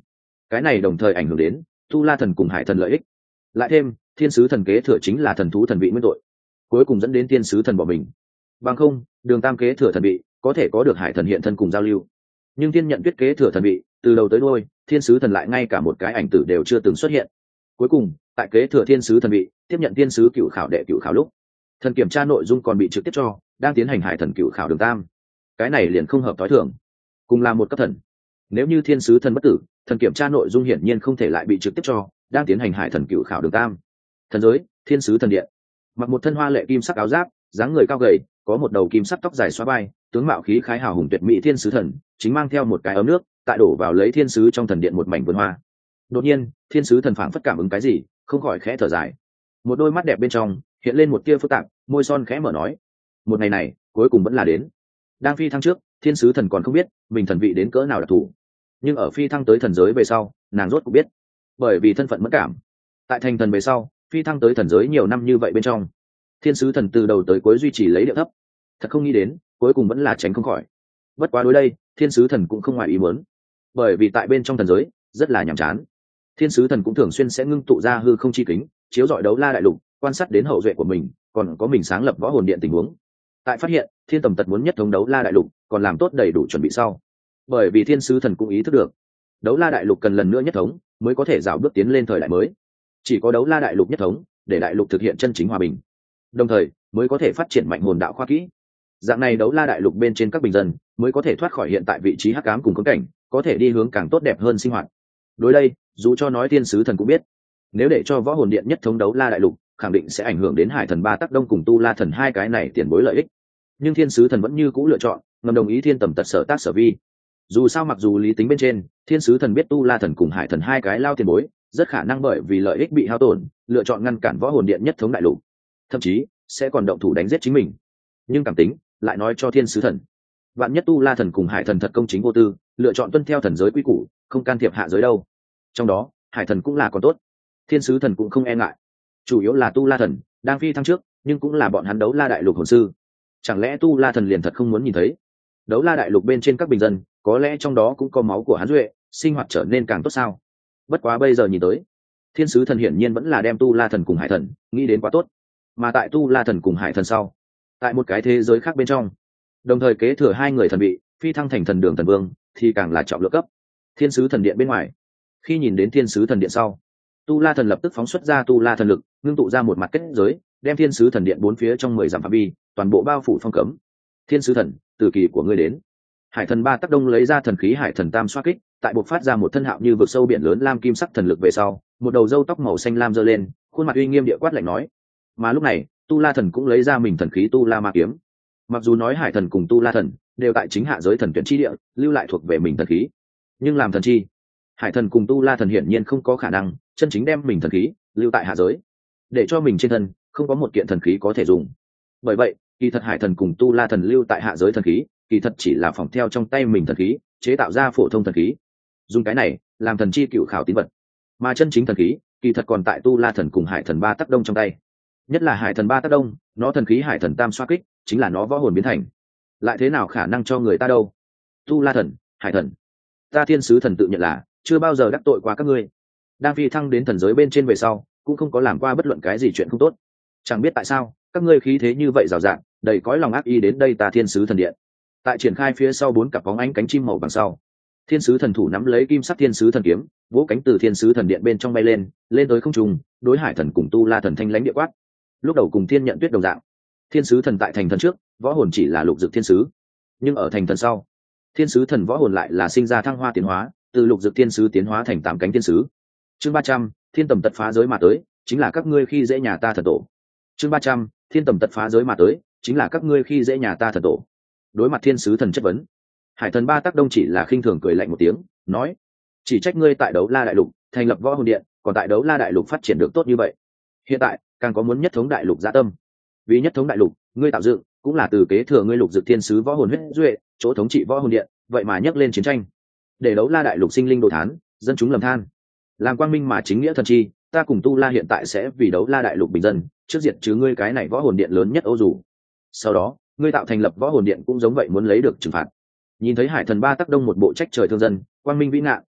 cái này đồng thời ảnh hưởng đến tu la thần cùng hải thần lợi ích. Lại thêm thiên sứ thần kế thừa chính là thần thú thần vị nguyên tội, cuối cùng dẫn đến thiên sứ thần bỏ mình. Bằng không đường tam kế thừa thần vị có thể có được hải thần hiện thân cùng giao lưu, nhưng thiên nhận tuyết kế thừa thần vị từ đầu tới đôi thiên sứ thần lại ngay cả một cái ảnh tử đều chưa từng xuất hiện. Cuối cùng tại kế thừa thiên sứ thần vị tiếp nhận thiên sứ cựu khảo đệ cựu khảo lúc, thần kiểm tra nội dung còn bị trực tiếp cho đang tiến hành hải thần cựu khảo đường tam. Cái này liền không hợp tối thường, cùng là một cấp thần. Nếu như thiên sứ thần bất tử, thần kiểm tra nội dung hiển nhiên không thể lại bị trực tiếp cho đang tiến hành hải thần cựu khảo đường tam. Thần giới thiên sứ thần điện, mặc một thân hoa lệ kim sắc áo giáp, dáng người cao gầy, có một đầu kim sắc tóc dài xóa vai, tướng mạo khí khái hào hùng tuyệt mỹ thiên sứ thần chính mang theo một cái ấm nước tại đổ vào lấy thiên sứ trong thần điện một mảnh vườn hoa. Đột nhiên thiên sứ thần phảng phất cảm ứng cái gì, không khỏi khẽ thở dài. Một đôi mắt đẹp bên trong hiện lên một tia phức tạp, môi son khẽ mở nói: một ngày này cuối cùng vẫn là đến. Đang phi thăng trước, thiên sứ thần còn không biết mình thần vị đến cỡ nào đặc thù, nhưng ở phi thăng tới thần giới về sau, nàng rốt cũng biết. Bởi vì thân phận mất cảm, tại thành thần về sau, phi thăng tới thần giới nhiều năm như vậy bên trong, thiên sứ thần từ đầu tới cuối duy trì lấy điệu thấp. Thật không nghĩ đến cuối cùng vẫn là tránh không khỏi. Bất quá đối đây thiên sứ thần cũng không ngoài ý muốn, bởi vì tại bên trong thần giới rất là nhàm chán. Thiên sứ thần cũng thường xuyên sẽ ngưng tụ ra hư không chi kính, chiếu rọi đấu la đại lục, quan sát đến hậu duệ của mình, còn có mình sáng lập võ hồn điện tình huống. Tại phát hiện thiên tầm tật muốn nhất thống đấu la đại lục, còn làm tốt đầy đủ chuẩn bị sau. Bởi vì thiên sứ thần cũng ý thức được đấu la đại lục cần lần nữa nhất thống mới có thể dạo bước tiến lên thời đại mới. Chỉ có đấu la đại lục nhất thống, để đại lục thực hiện chân chính hòa bình, đồng thời mới có thể phát triển mạnh hồn đạo khoa kỹ. Dạng này đấu la đại lục bên trên các bình dân mới có thể thoát khỏi hiện tại vị trí hắc ám cùng khốn cảnh, có thể đi hướng càng tốt đẹp hơn sinh hoạt. Đối đây dù cho nói thiên sứ thần cũng biết, nếu để cho võ hồn điện nhất thống đấu la đại lục, khẳng định sẽ ảnh hưởng đến hải thần ba tắc đông cùng tu la thần hai cái này tiền bối lợi ích. Nhưng thiên sứ thần vẫn như cũ lựa chọn ngầm đồng ý thiên tầm tật sở tác sở vi. Dù sao mặc dù lý tính bên trên thiên sứ thần biết tu la thần cùng hải thần hai cái lao tiền bối rất khả năng bởi vì lợi ích bị hao tổn, lựa chọn ngăn cản võ hồn điện nhất thống đại lục, thậm chí sẽ còn động thủ đánh giết chính mình. Nhưng cảm tính lại nói cho thiên sứ thần, vạn nhất tu la thần cùng hải thần thật công chính vô tư, lựa chọn tuân theo thần giới quy củ, không can thiệp hạ giới đâu. Trong đó hải thần cũng là còn tốt, thiên sứ thần cũng không e ngại. Chủ yếu là tu la thần đang phi thăng trước, nhưng cũng là bọn hắn đấu la đại lục hồn sư. Chẳng lẽ tu la thần liền thật không muốn nhìn thấy đấu la đại lục bên trên các bình dân, có lẽ trong đó cũng có máu của hắn duệ, sinh hoạt trở nên càng tốt sao? Bất quá bây giờ nhìn tới, thiên sứ thần hiển nhiên vẫn là đem tu la thần cùng hải thần nghĩ đến quá tốt. Mà tại tu la thần cùng hải thần sau, tại một cái thế giới khác bên trong, đồng thời kế thừa hai người thần vị, phi thăng thành thần đường thần vương, thì càng là trọng lượng cấp. Thiên sứ thần điện bên ngoài, khi nhìn đến thiên sứ thần điện sau, tu la thần lập tức phóng xuất ra tu la thần lực, ngưng tụ ra một mặt kết giới, đem thiên sứ thần điện bốn phía trong mười dặm phạm vi toàn bộ bao phủ phong cấm. Thiên sứ thần, từ kỳ của ngươi đến. Hải thần ba tắc đông lấy ra thần khí hải thần tam xoa kích, tại buộc phát ra một thân hạo như vực sâu biển lớn lam kim sắc thần lực về sau, một đầu râu tóc màu xanh lam giơ lên, khuôn mặt uy nghiêm địa quát lạnh nói. Mà lúc này tu la thần cũng lấy ra mình thần khí tu la ma kiếm. Mặc dù nói hải thần cùng tu la thần đều tại chính hạ giới thần tuyển chi địa lưu lại thuộc về mình thần khí, nhưng làm thần chi, hải thần cùng tu la thần hiển nhiên không có khả năng chân chính đem mình thần khí lưu tại hạ giới, để cho mình trên thân không có một kiện thần khí có thể dùng. Bởi vậy kỳ thật hải thần cùng tu la thần lưu tại hạ giới thần khí, kỳ thật chỉ là phỏng theo trong tay mình thần khí chế tạo ra phổ thông thần khí, dùng cái này làm thần chi cựu khảo tín vật. Mà chân chính thần khí kỳ thật còn tại tu la thần cùng hải thần ba tắc đông trong tay. Nhất là hải thần ba tắc đông, nó thần khí hải thần tam xoa kích chính là nó võ hồn biến thành, lại thế nào khả năng cho người ta đâu. Tu la thần, hải thần, ta thiên sứ thần tự nhận là chưa bao giờ đắc tội qua các ngươi. Đang phi thăng đến thần giới bên trên về sau, cũng không có làm qua bất luận cái gì chuyện không tốt. Chẳng biết tại sao các ngươi khí thế như vậy rào rạt, đầy cõi lòng ác ý đến đây ta thiên sứ thần điện. Tại triển khai phía sau bốn cặp bóng ánh cánh chim màu bằng sau, thiên sứ thần thủ nắm lấy kim sắc thiên sứ thần kiếm, vỗ cánh từ thiên sứ thần điện bên trong bay lên, lên tới không trung, đối hải thần cùng tu la thần thanh lãnh địa quát. Lúc đầu cùng thiên nhận tuyết đồng dạng, thiên sứ thần tại thành thần trước võ hồn chỉ là lục dực thiên sứ, nhưng ở thành thần sau, thiên sứ thần võ hồn lại là sinh ra thăng hoa tiến hóa, từ lục dực thiên sứ tiến hóa thành tám cánh thiên sứ. Chương ba trăm, thiên tầm tật phá giới mà tới, chính là các ngươi khi dễ nhà ta thần tổ. Chương ba trăm, thiên tầm tật phá giới mà tới, chính là các ngươi khi dễ nhà ta thần tổ. Đối mặt thiên sứ thần chất vấn, hải thần ba tắc đông chỉ là khinh thường cười lạnh một tiếng, nói: chỉ trách ngươi tại đấu la đại lục thành lập võ hồn điện, còn tại đấu la đại lục phát triển được tốt như vậy, hiện tại càng có muốn nhất thống đại lục dạ tâm. Vì nhất thống đại lục, ngươi tạo dựng cũng là từ kế thừa ngươi lục dực thiên sứ võ hồn huyết duệ, chỗ thống trị võ hồn điện, vậy mà nhấc lên chiến tranh, để đấu la đại lục sinh linh đồ thán, dân chúng lầm than. Làm quang minh mà chính nghĩa thần chi, ta cùng tu la hiện tại sẽ vì đấu la đại lục bình dân trước diệt chứ ngươi cái này võ hồn điện lớn nhất Âu dù. Sau đó ngươi tạo thành lập võ hồn điện cũng giống vậy muốn lấy được trừng phạt. Nhìn thấy hải thần ba tắc đông một bộ trách trời thương dân, quang minh vĩ ngạn,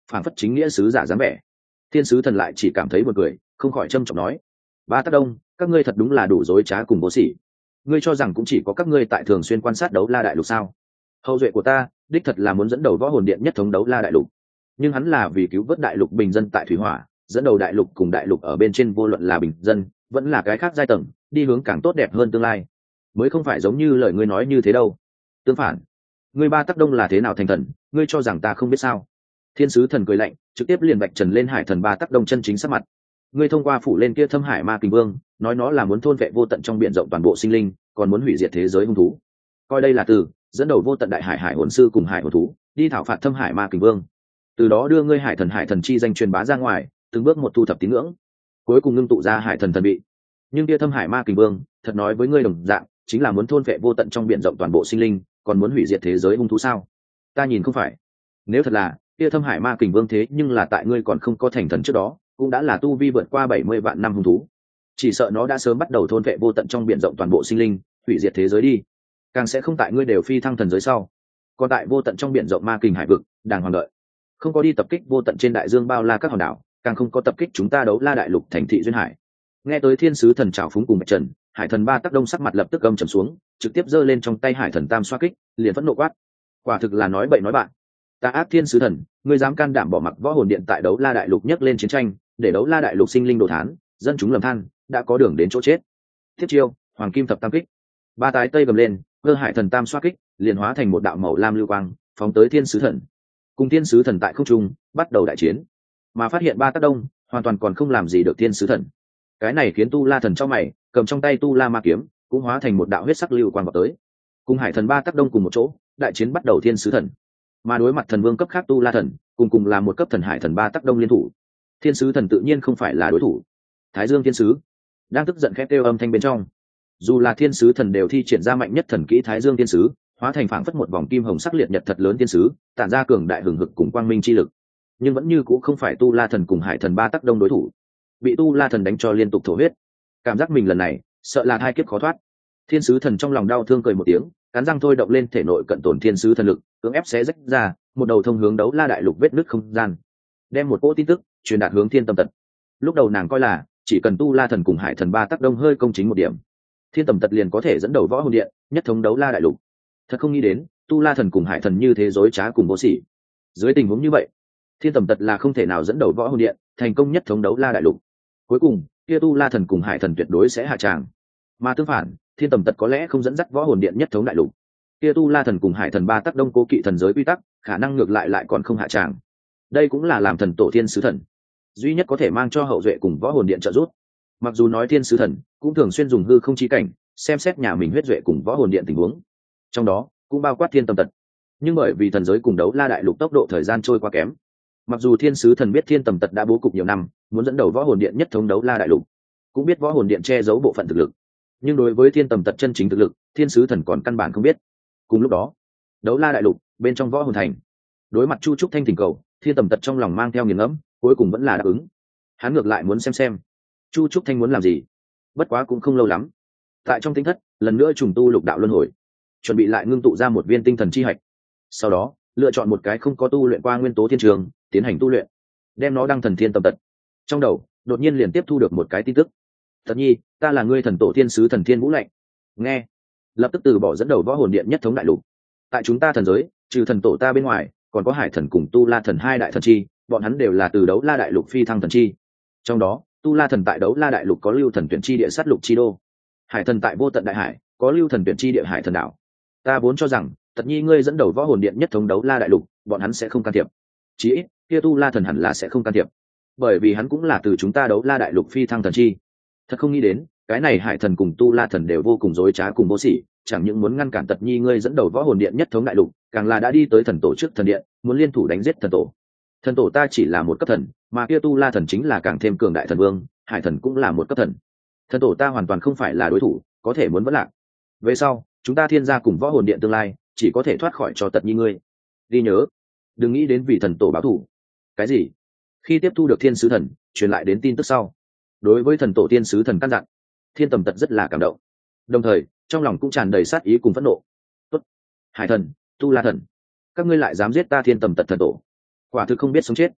phản phất chính nghĩa sứ giả dáng vẻ. Thiên sứ thần lại chỉ cảm thấy buồn cười, không khỏi trâm trọng nói: Ba Tắc Đông, các ngươi thật đúng là đủ dối trá cùng vô sỉ. Ngươi cho rằng cũng chỉ có các ngươi tại thường xuyên quan sát đấu la đại lục sao? Hậu duệ của ta đích thật là muốn dẫn đầu võ hồn điện nhất thống đấu la đại lục, nhưng hắn là vì cứu vớt đại lục bình dân tại thủy hỏa, dẫn đầu đại lục cùng đại lục ở bên trên vô luận là bình dân vẫn là cái khác giai tầng, đi hướng càng tốt đẹp hơn tương lai, mới không phải giống như lời ngươi nói như thế đâu. Tương phản, ngươi Ba Tắc Đông là thế nào thành thần, ngươi cho rằng ta không biết sao? Thiên sứ thần cười lạnh, trực tiếp liền vạch trần lên hải thần Ba Tắc Đông chân chính sắc mặt. Ngươi thông qua phủ lên kia thâm hải ma kình vương, nói nó là muốn thôn vệ vô tận trong biển rộng toàn bộ sinh linh, còn muốn hủy diệt thế giới hung thú. Coi đây là từ dẫn đầu vô tận đại hải hải hồn sư cùng hải hồn thú đi thảo phạt thâm hải ma kình vương, từ đó đưa ngươi hải thần hải thần chi danh truyền bá ra ngoài, từng bước một thu thập tín ngưỡng, cuối cùng ngưng tụ ra hải thần thần bị. Nhưng kia thâm hải ma kình vương thật nói với ngươi đồng dạng, chính là muốn thôn vệ vô tận trong biển rộng toàn bộ sinh linh, còn muốn hủy diệt thế giới hung thú sao? Ta nhìn không phải. Nếu thật là, kia thâm hải ma kình vương thế nhưng là tại ngươi còn không có thành thần trước đó, cũng đã là tu vi vượt qua bảy mươi vạn năm hung thú, chỉ sợ nó đã sớm bắt đầu thôn vệ vô tận trong biển rộng toàn bộ sinh linh, hủy diệt thế giới đi. Càng sẽ không tại ngươi đều phi thăng thần giới sau, còn tại vô tận trong biển rộng ma kình hải vực đàng hoàng đợi, không có đi tập kích vô tận trên đại dương bao la các hòn đảo, càng không có tập kích chúng ta đấu la đại lục thành thị duyên hải. Nghe tới thiên sứ thần trào phúng cùng bạch trần, hải thần Ba Tắc Đông sắc mặt lập tức gầm trầm xuống, trực tiếp giơ lên trong tay hải thần tam xoa kích, liền phẫn nộ quát: quả thực là nói bậy nói bạn. Ta ác thiên sứ thần, ngươi dám can đảm bỏ mặc võ hồn điện tại đấu la đại lục nhấc lên chiến tranh, để đấu la đại lục sinh linh đồ thán, dân chúng lầm than, đã có đường đến chỗ chết. Thiết chiêu hoàng kim thập tam kích. Ba tái tây gầm lên, cơ hải thần tam xoa kích liền hóa thành một đạo màu lam lưu quang, phóng tới thiên sứ thần. Cùng thiên sứ thần tại không trung bắt đầu đại chiến, mà phát hiện Ba Tắc Đông hoàn toàn còn không làm gì được thiên sứ thần. Cái này khiến tu la thần trong mày, cầm trong tay tu la ma kiếm cũng hóa thành một đạo huyết sắc lưu quang vào tới. Cùng hải thần Ba Tắc Đông cùng một chỗ, đại chiến bắt đầu thiên sứ thần. Mà đối mặt thần vương cấp khác tu la thần, cùng cùng là một cấp thần hải thần Ba Tắc Đông liên thủ, thiên sứ thần tự nhiên không phải là đối thủ. Thái Dương thiên sứ đang tức giận khét kêu âm thanh bên trong, dù là thiên sứ thần đều thi triển ra mạnh nhất thần kỹ Thái Dương thiên sứ, hóa thành phảng phất một vòng kim hồng sắc liệt nhật thật lớn thiên sứ, tản ra cường đại hừng hực cùng quang minh chi lực, nhưng vẫn như cũ không phải tu la thần cùng hải thần Ba Tắc Đông đối thủ. Bị tu la thần đánh cho liên tục thổ huyết, cảm giác mình lần này sợ là hai kiếp khó thoát. Thiên sứ thần trong lòng đau thương cười một tiếng, cắn răng thôi động lên thể nội cận tổn thiên sứ thần lực, cưỡng ép xé rách ra một đầu thông hướng đấu la đại lục vết nứt không gian, đem một cỗ tin tức truyền đạt hướng thiên tâm tật. Lúc đầu nàng coi là chỉ cần tu la thần cùng hải thần Ba Tắc Đông hơi công chính một điểm, thiên tầm tật liền có thể dẫn đầu võ hồn điện nhất thống đấu la đại lục. Thật không nghĩ đến tu la thần cùng hải thần như thế dối trá cùng vô sỉ. Dưới tình huống như vậy, thiên tầm tật là không thể nào dẫn đầu võ hồn điện thành công nhất thống đấu la đại lục. Cuối cùng kia tu la thần cùng hải thần tuyệt đối sẽ hạ tràng, mà tương phản, thiên tầm tật có lẽ không dẫn dắt võ hồn điện nhất thống đại lục, kia tu la thần cùng hải thần Ba Tắc Đông cố kỵ thần giới quy tắc, khả năng ngược lại lại còn không hạ tràng. Đây cũng là làm thần tổ thiên sứ thần duy nhất có thể mang cho hậu duệ cùng võ hồn điện trợ giúp. Mặc dù nói thiên sứ thần cũng thường xuyên dùng hư không chi cảnh xem xét nhà mình huyết duệ cùng võ hồn điện tình huống, trong đó cũng bao quát thiên tâm tật, nhưng bởi vì thần giới cùng đấu la đại lục tốc độ thời gian trôi qua kém, mặc dù thiên sứ thần biết thiên tầm tật đã bố cục nhiều năm muốn dẫn đầu võ hồn điện nhất thống đấu la đại lục, cũng biết võ hồn điện che giấu bộ phận thực lực, nhưng đối với thiên tầm tật chân chính thực lực, thiên sứ thần còn căn bản không biết. Cùng lúc đó, đấu la đại lục bên trong võ hồn thành, đối mặt chu trúc thanh thỉnh cầu, thiên tầm tật trong lòng mang theo nghiền ngẫm, cuối cùng vẫn là đáp ứng. Hắn ngược lại muốn xem xem chu trúc thanh muốn làm gì. Bất quá cũng không lâu lắm, tại trong tinh thất lần nữa trùng tu lục đạo luân hồi, chuẩn bị lại ngưng tụ ra một viên tinh thần chi hạch, sau đó lựa chọn một cái không có tu luyện qua nguyên tố thiên trường tiến hành tu luyện, đem nó đăng thần thiên tâm tật. Trong đầu đột nhiên liền tiếp thu được một cái tin tức: Thật nhi, ta là ngươi thần tổ thiên sứ thần thiên vũ lạnh. Nghe, lập tức từ bỏ dẫn đầu võ hồn điện nhất thống đại lục. Tại chúng ta thần giới, trừ thần tổ ta bên ngoài, còn có hải thần cùng tu la thần hai đại thần chi, bọn hắn đều là từ đấu la đại lục phi thăng thần chi. Trong đó tu la thần tại đấu la đại lục có lưu thần tuyển chi địa sát lục chi đô, hải thần tại vô tận đại hải có lưu thần tuyển chi địa hải thần đảo. Ta vốn cho rằng Thật nhi ngươi dẫn đầu võ hồn điện nhất thống đấu la đại lục, bọn hắn sẽ không can thiệp, chí ít kia tu la thần hẳn là sẽ không can thiệp, bởi vì hắn cũng là từ chúng ta đấu la đại lục phi thăng thần chi. Thật không nghĩ đến cái này hải thần cùng tu la thần đều vô cùng dối trá cùng vô sỉ, chẳng những muốn ngăn cản Tật nhi ngươi dẫn đầu võ hồn điện nhất thống đại lục, càng là đã đi tới thần tổ trước thần điện, muốn liên thủ đánh giết thần tổ. Thần tổ ta chỉ là một cấp thần, mà kia tu la thần chính là càng thêm cường đại thần vương, hải thần cũng là một cấp thần. Thần tổ ta hoàn toàn không phải là đối thủ, có thể muốn vẫn lạc. Về sau chúng ta thiên gia cùng võ hồn điện tương lai chỉ có thể thoát khỏi cho Tật nhi ngươi. Ghi nhớ, đừng nghĩ đến vì thần tổ báo thù. Cái gì? Khi tiếp thu được thiên sứ thần truyền lại đến tin tức sau, đối với thần tổ thiên sứ thần căn dặn, thiên tầm tật rất là cảm động, đồng thời trong lòng cũng tràn đầy sát ý cùng phẫn nộ. Tốt, hải thần, tu la thần, các ngươi lại dám giết ta thiên tầm tật thần tổ, quả thực không biết sống chết.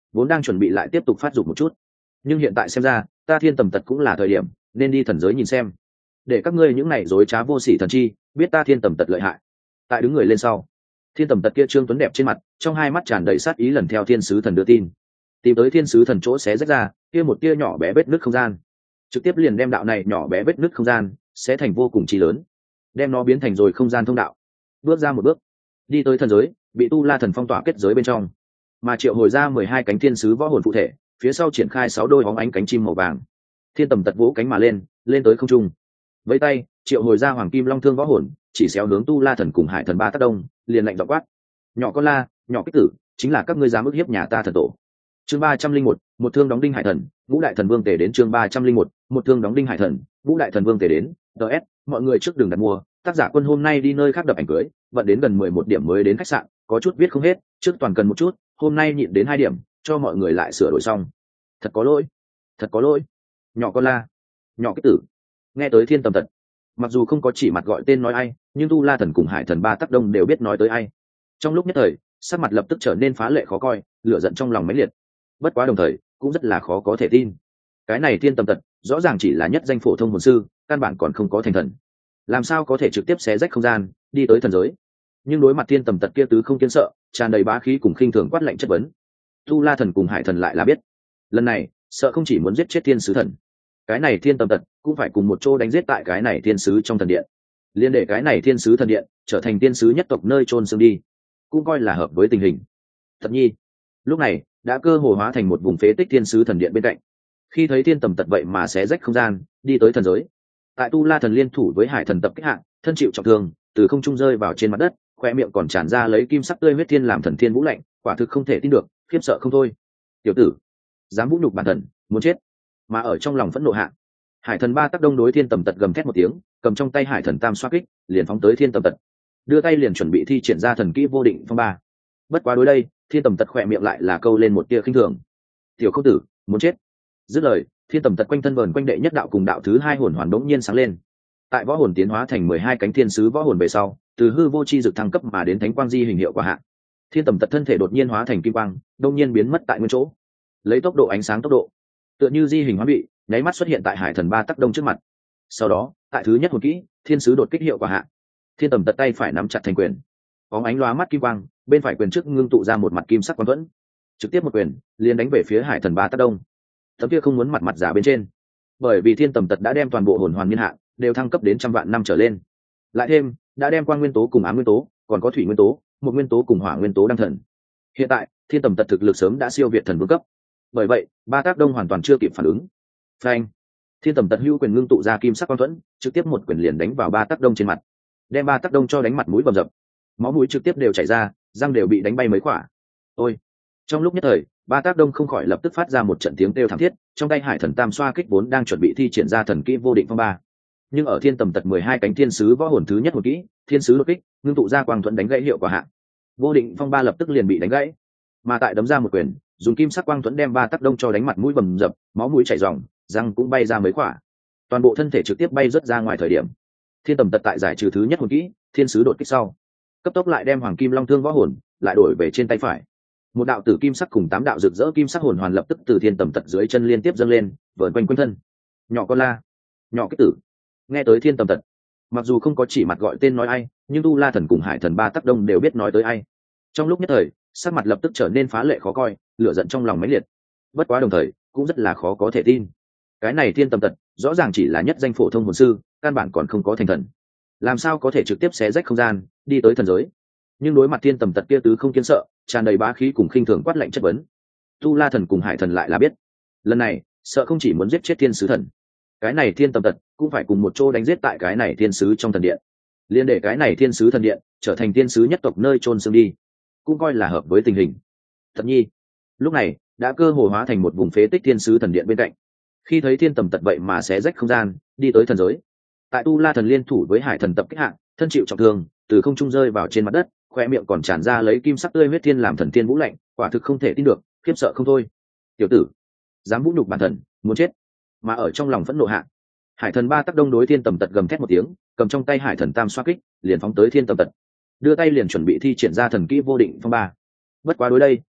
vốn đang chuẩn bị lại tiếp tục phát dục một chút, nhưng hiện tại xem ra ta thiên tầm tật cũng là thời điểm nên đi thần giới nhìn xem, để các ngươi những này dối trá vô sỉ thần chi biết ta thiên tầm tật lợi hại. Tại đứng người lên sau, thiên tầm tật kia trương tuấn đẹp trên mặt, trong hai mắt tràn đầy sát ý, lần theo thiên sứ thần đưa tin tìm tới thiên sứ thần chỗ xé rách ra kia một tia nhỏ bé vết nứt không gian, trực tiếp liền đem đạo này nhỏ bé vết nứt không gian xé thành vô cùng chi lớn, đem nó biến thành rồi không gian thông đạo, bước ra một bước đi tới thần giới bị tu la thần phong tỏa kết giới bên trong, mà triệu hồi ra mười hai cánh thiên sứ võ hồn phụ thể, phía sau triển khai sáu đôi hóng ánh cánh chim màu vàng. Thiên tầm tật vỗ cánh mà lên, lên tới không trung, với tay triệu hồi ra hoàng kim long thương võ hồn, chỉ xéo hướng tu la thần cùng hải thần ba tác đông, liền lạnh giọng quát: nhỏ con la, nhỏ kích tử, chính là các ngươi dám ức hiếp nhà ta thần tổ. Chương ba trăm linh một, một thương đóng đinh hải thần, ngũ đại thần vương tề đến. Chương ba trăm linh một, một thương đóng đinh hải thần, ngũ đại thần vương tề đến. ds mọi người trước đường đặt mua, tác giả Quân hôm nay đi nơi khác đập ảnh cưới, vận đến gần mười một điểm mới đến khách sạn, có chút viết không hết, trước toàn cần một chút, hôm nay nhịn đến hai điểm, cho mọi người lại sửa đổi xong. Thật có lỗi, thật có lỗi. Nhỏ con la, nhỏ kích tử. Nghe tới thiên tầm tật, mặc dù không có chỉ mặt gọi tên nói ai, nhưng tu la thần cùng hải thần ba tác đông đều biết nói tới ai. Trong lúc nhất thời, sắc mặt lập tức trở nên phá lệ khó coi, lửa giận trong lòng mãnh liệt. Bất quá đồng thời cũng rất là khó có thể tin, cái này thiên tầm tật rõ ràng chỉ là nhất danh phổ thông hồn sư, căn bản còn không có thành thần, làm sao có thể trực tiếp xé rách không gian đi tới thần giới. Nhưng đối mặt thiên tầm tật kia tứ không kiên sợ, tràn đầy bá khí cùng khinh thường quát lạnh chất vấn, tu la thần cùng hải thần lại là biết, lần này sợ không chỉ muốn giết chết thiên sứ thần, cái này thiên tầm tật cũng phải cùng một chỗ đánh giết tại cái này thiên sứ trong thần điện, liên để cái này thiên sứ thần điện trở thành thiên sứ nhất tộc nơi chôn xương đi, cũng coi là hợp với tình hình. Thật nhi lúc này đã cơ hồ hóa thành một vùng phế tích thiên sứ thần điện bên cạnh, khi thấy thiên tầm tật vậy mà xé rách không gian đi tới thần giới, tại tu la thần liên thủ với hải thần tập kích hạng, thân chịu trọng thương, từ không trung rơi vào trên mặt đất, khoe miệng còn tràn ra lấy kim sắc tươi huyết thiên làm thần thiên vũ lạnh, quả thực không thể tin được, khiếp sợ không thôi. Tiểu tử dám vũ nhục bản thần, muốn chết. Mà ở trong lòng phẫn nộ hạng, hải thần ba tác đông đối thiên tầm tật gầm thét một tiếng, cầm trong tay hải thần tam xoa kích liền phóng tới thiên tầm tật, đưa tay liền chuẩn bị thi triển ra thần kỹ vô định phong ba. Bất quá đối đây thiên tầm tật khỏe miệng lại là câu lên một tia khinh thường: tiểu không tử muốn chết. Dứt lời, thiên tầm tật quanh thân vờn quanh đệ nhất đạo cùng đạo thứ hai hồn hoàn đống nhiên sáng lên, tại võ hồn tiến hóa thành mười hai cánh thiên sứ võ hồn về sau, từ hư vô chi dực thăng cấp mà đến thánh quang di hình hiệu quả hạ, thiên tầm tật thân thể đột nhiên hóa thành kim quang, đột nhiên biến mất tại nguyên chỗ, lấy tốc độ ánh sáng tốc độ, tựa như di hình hóa bị, nháy mắt xuất hiện tại hải thần ba tắc đông trước mặt. Sau đó tại thứ nhất hồn kỹ thiên sứ đột kích hiệu quả hạ, thiên tầm tật tay phải nắm chặt thành quyền, bóng ánh lóa mắt kim quang, bên phải quyền trước ngưng tụ ra một mặt kim sắc quang thuẫn, trực tiếp một quyền liền đánh về phía hải thần ba tắc đông. Tấm kia không muốn mặt mặt giả bên trên, bởi vì thiên tầm tật đã đem toàn bộ hồn hoàn niên hạn đều thăng cấp đến trăm vạn năm trở lên, lại thêm đã đem quang nguyên tố cùng ám nguyên tố, còn có thủy nguyên tố, một nguyên tố cùng hỏa nguyên tố đăng thần. Hiện tại thiên tầm tật thực lực sớm đã siêu việt thần vương cấp, bởi vậy ba tác đông hoàn toàn chưa kịp phản ứng. Phanh! Thiên tầm tật hữu quyền ngưng tụ ra kim sắc quang thuẫn, trực tiếp một quyền liền đánh vào ba tác đông trên mặt, đem ba tác đông cho đánh mặt mũi bầm dập, máu mũi trực tiếp đều chảy ra, răng đều bị đánh bay mấy quả. Ôi! Trong lúc nhất thời, ba tác đông không khỏi lập tức phát ra một trận tiếng kêu thảm thiết, trong tay hải thần tam xoa kích vốn đang chuẩn bị thi triển ra thần kỹ vô định phong ba, nhưng ở thiên tầm tật mười hai cánh thiên sứ võ hồn thứ nhất hồn kỹ thiên sứ đột kích ngưng tụ ra quang thuẫn đánh gãy hiệu quả hạ, vô định phong ba lập tức liền bị đánh gãy. Mà tại đấm ra một quyền, dùng kim sắc quang thuẫn đem ba tác đông cho đánh mặt mũi bầm dập, máu mũi chảy ròng, răng cũng bay ra mấy quả, toàn bộ thân thể trực tiếp bay rớt ra ngoài. Thời điểm thiên tầm tật tại giải trừ thứ nhất hồn kỹ thiên sứ đột kích sau, cấp tốc lại đem hoàng kim long thương võ hồn lại đổi về trên tay phải, một đạo tử kim sắc cùng tám đạo rực rỡ kim sắc hồn hoàn lập tức từ thiên tầm tật dưới chân liên tiếp dâng lên, vờn quanh quanh thân. Nhỏ con la, nhỏ kích tử. Nghe tới thiên tầm tật, mặc dù không có chỉ mặt gọi tên nói ai, nhưng tu la thần cùng hải thần ba tác đông đều biết nói tới ai. Trong lúc nhất thời, sắc mặt lập tức trở nên phá lệ khó coi, lửa giận trong lòng mãnh liệt. Bất quá đồng thời cũng rất là khó có thể tin, cái này thiên tầm tật rõ ràng chỉ là nhất danh phổ thông hồn sư, căn bản còn không có thành thần, làm sao có thể trực tiếp xé rách không gian đi tới thần giới. Nhưng đối mặt thiên tầm tật kia tứ không kiên sợ, tràn đầy bá khí cùng khinh thường quát lạnh chất vấn, tu la thần cùng hải thần lại là biết, lần này sợ không chỉ muốn giết chết thiên sứ thần, cái này thiên tầm tật cũng phải cùng một chỗ đánh giết tại cái này thiên sứ trong thần điện, liên để cái này thiên sứ thần điện trở thành thiên sứ nhất tộc nơi chôn xương đi, cũng coi là hợp với tình hình. Thật nhi lúc này đã cơ hồ hóa thành một vùng phế tích thiên sứ thần điện bên cạnh, khi thấy thiên tầm tật vậy mà xé rách không gian đi tới thần giới, tại tu la thần liên thủ với hải thần tập kích hạng, thân chịu trọng thương, từ không trung rơi vào trên mặt đất, khoe miệng còn tràn ra lấy kim sắc tươi huyết thiên làm thần thiên vũ lạnh, quả thực không thể tin được, khiếp sợ không thôi. Tiểu tử dám vũ nhục bản thần, muốn chết. Mà ở trong lòng phẫn nộ hạ, hải thần ba tác đông đối thiên tầm tật gầm thét một tiếng, cầm trong tay hải thần tam xoa kích liền phóng tới thiên tầm tật, đưa tay liền chuẩn bị thi triển ra thần kỹ vô định phong ba. Bất quá đối đây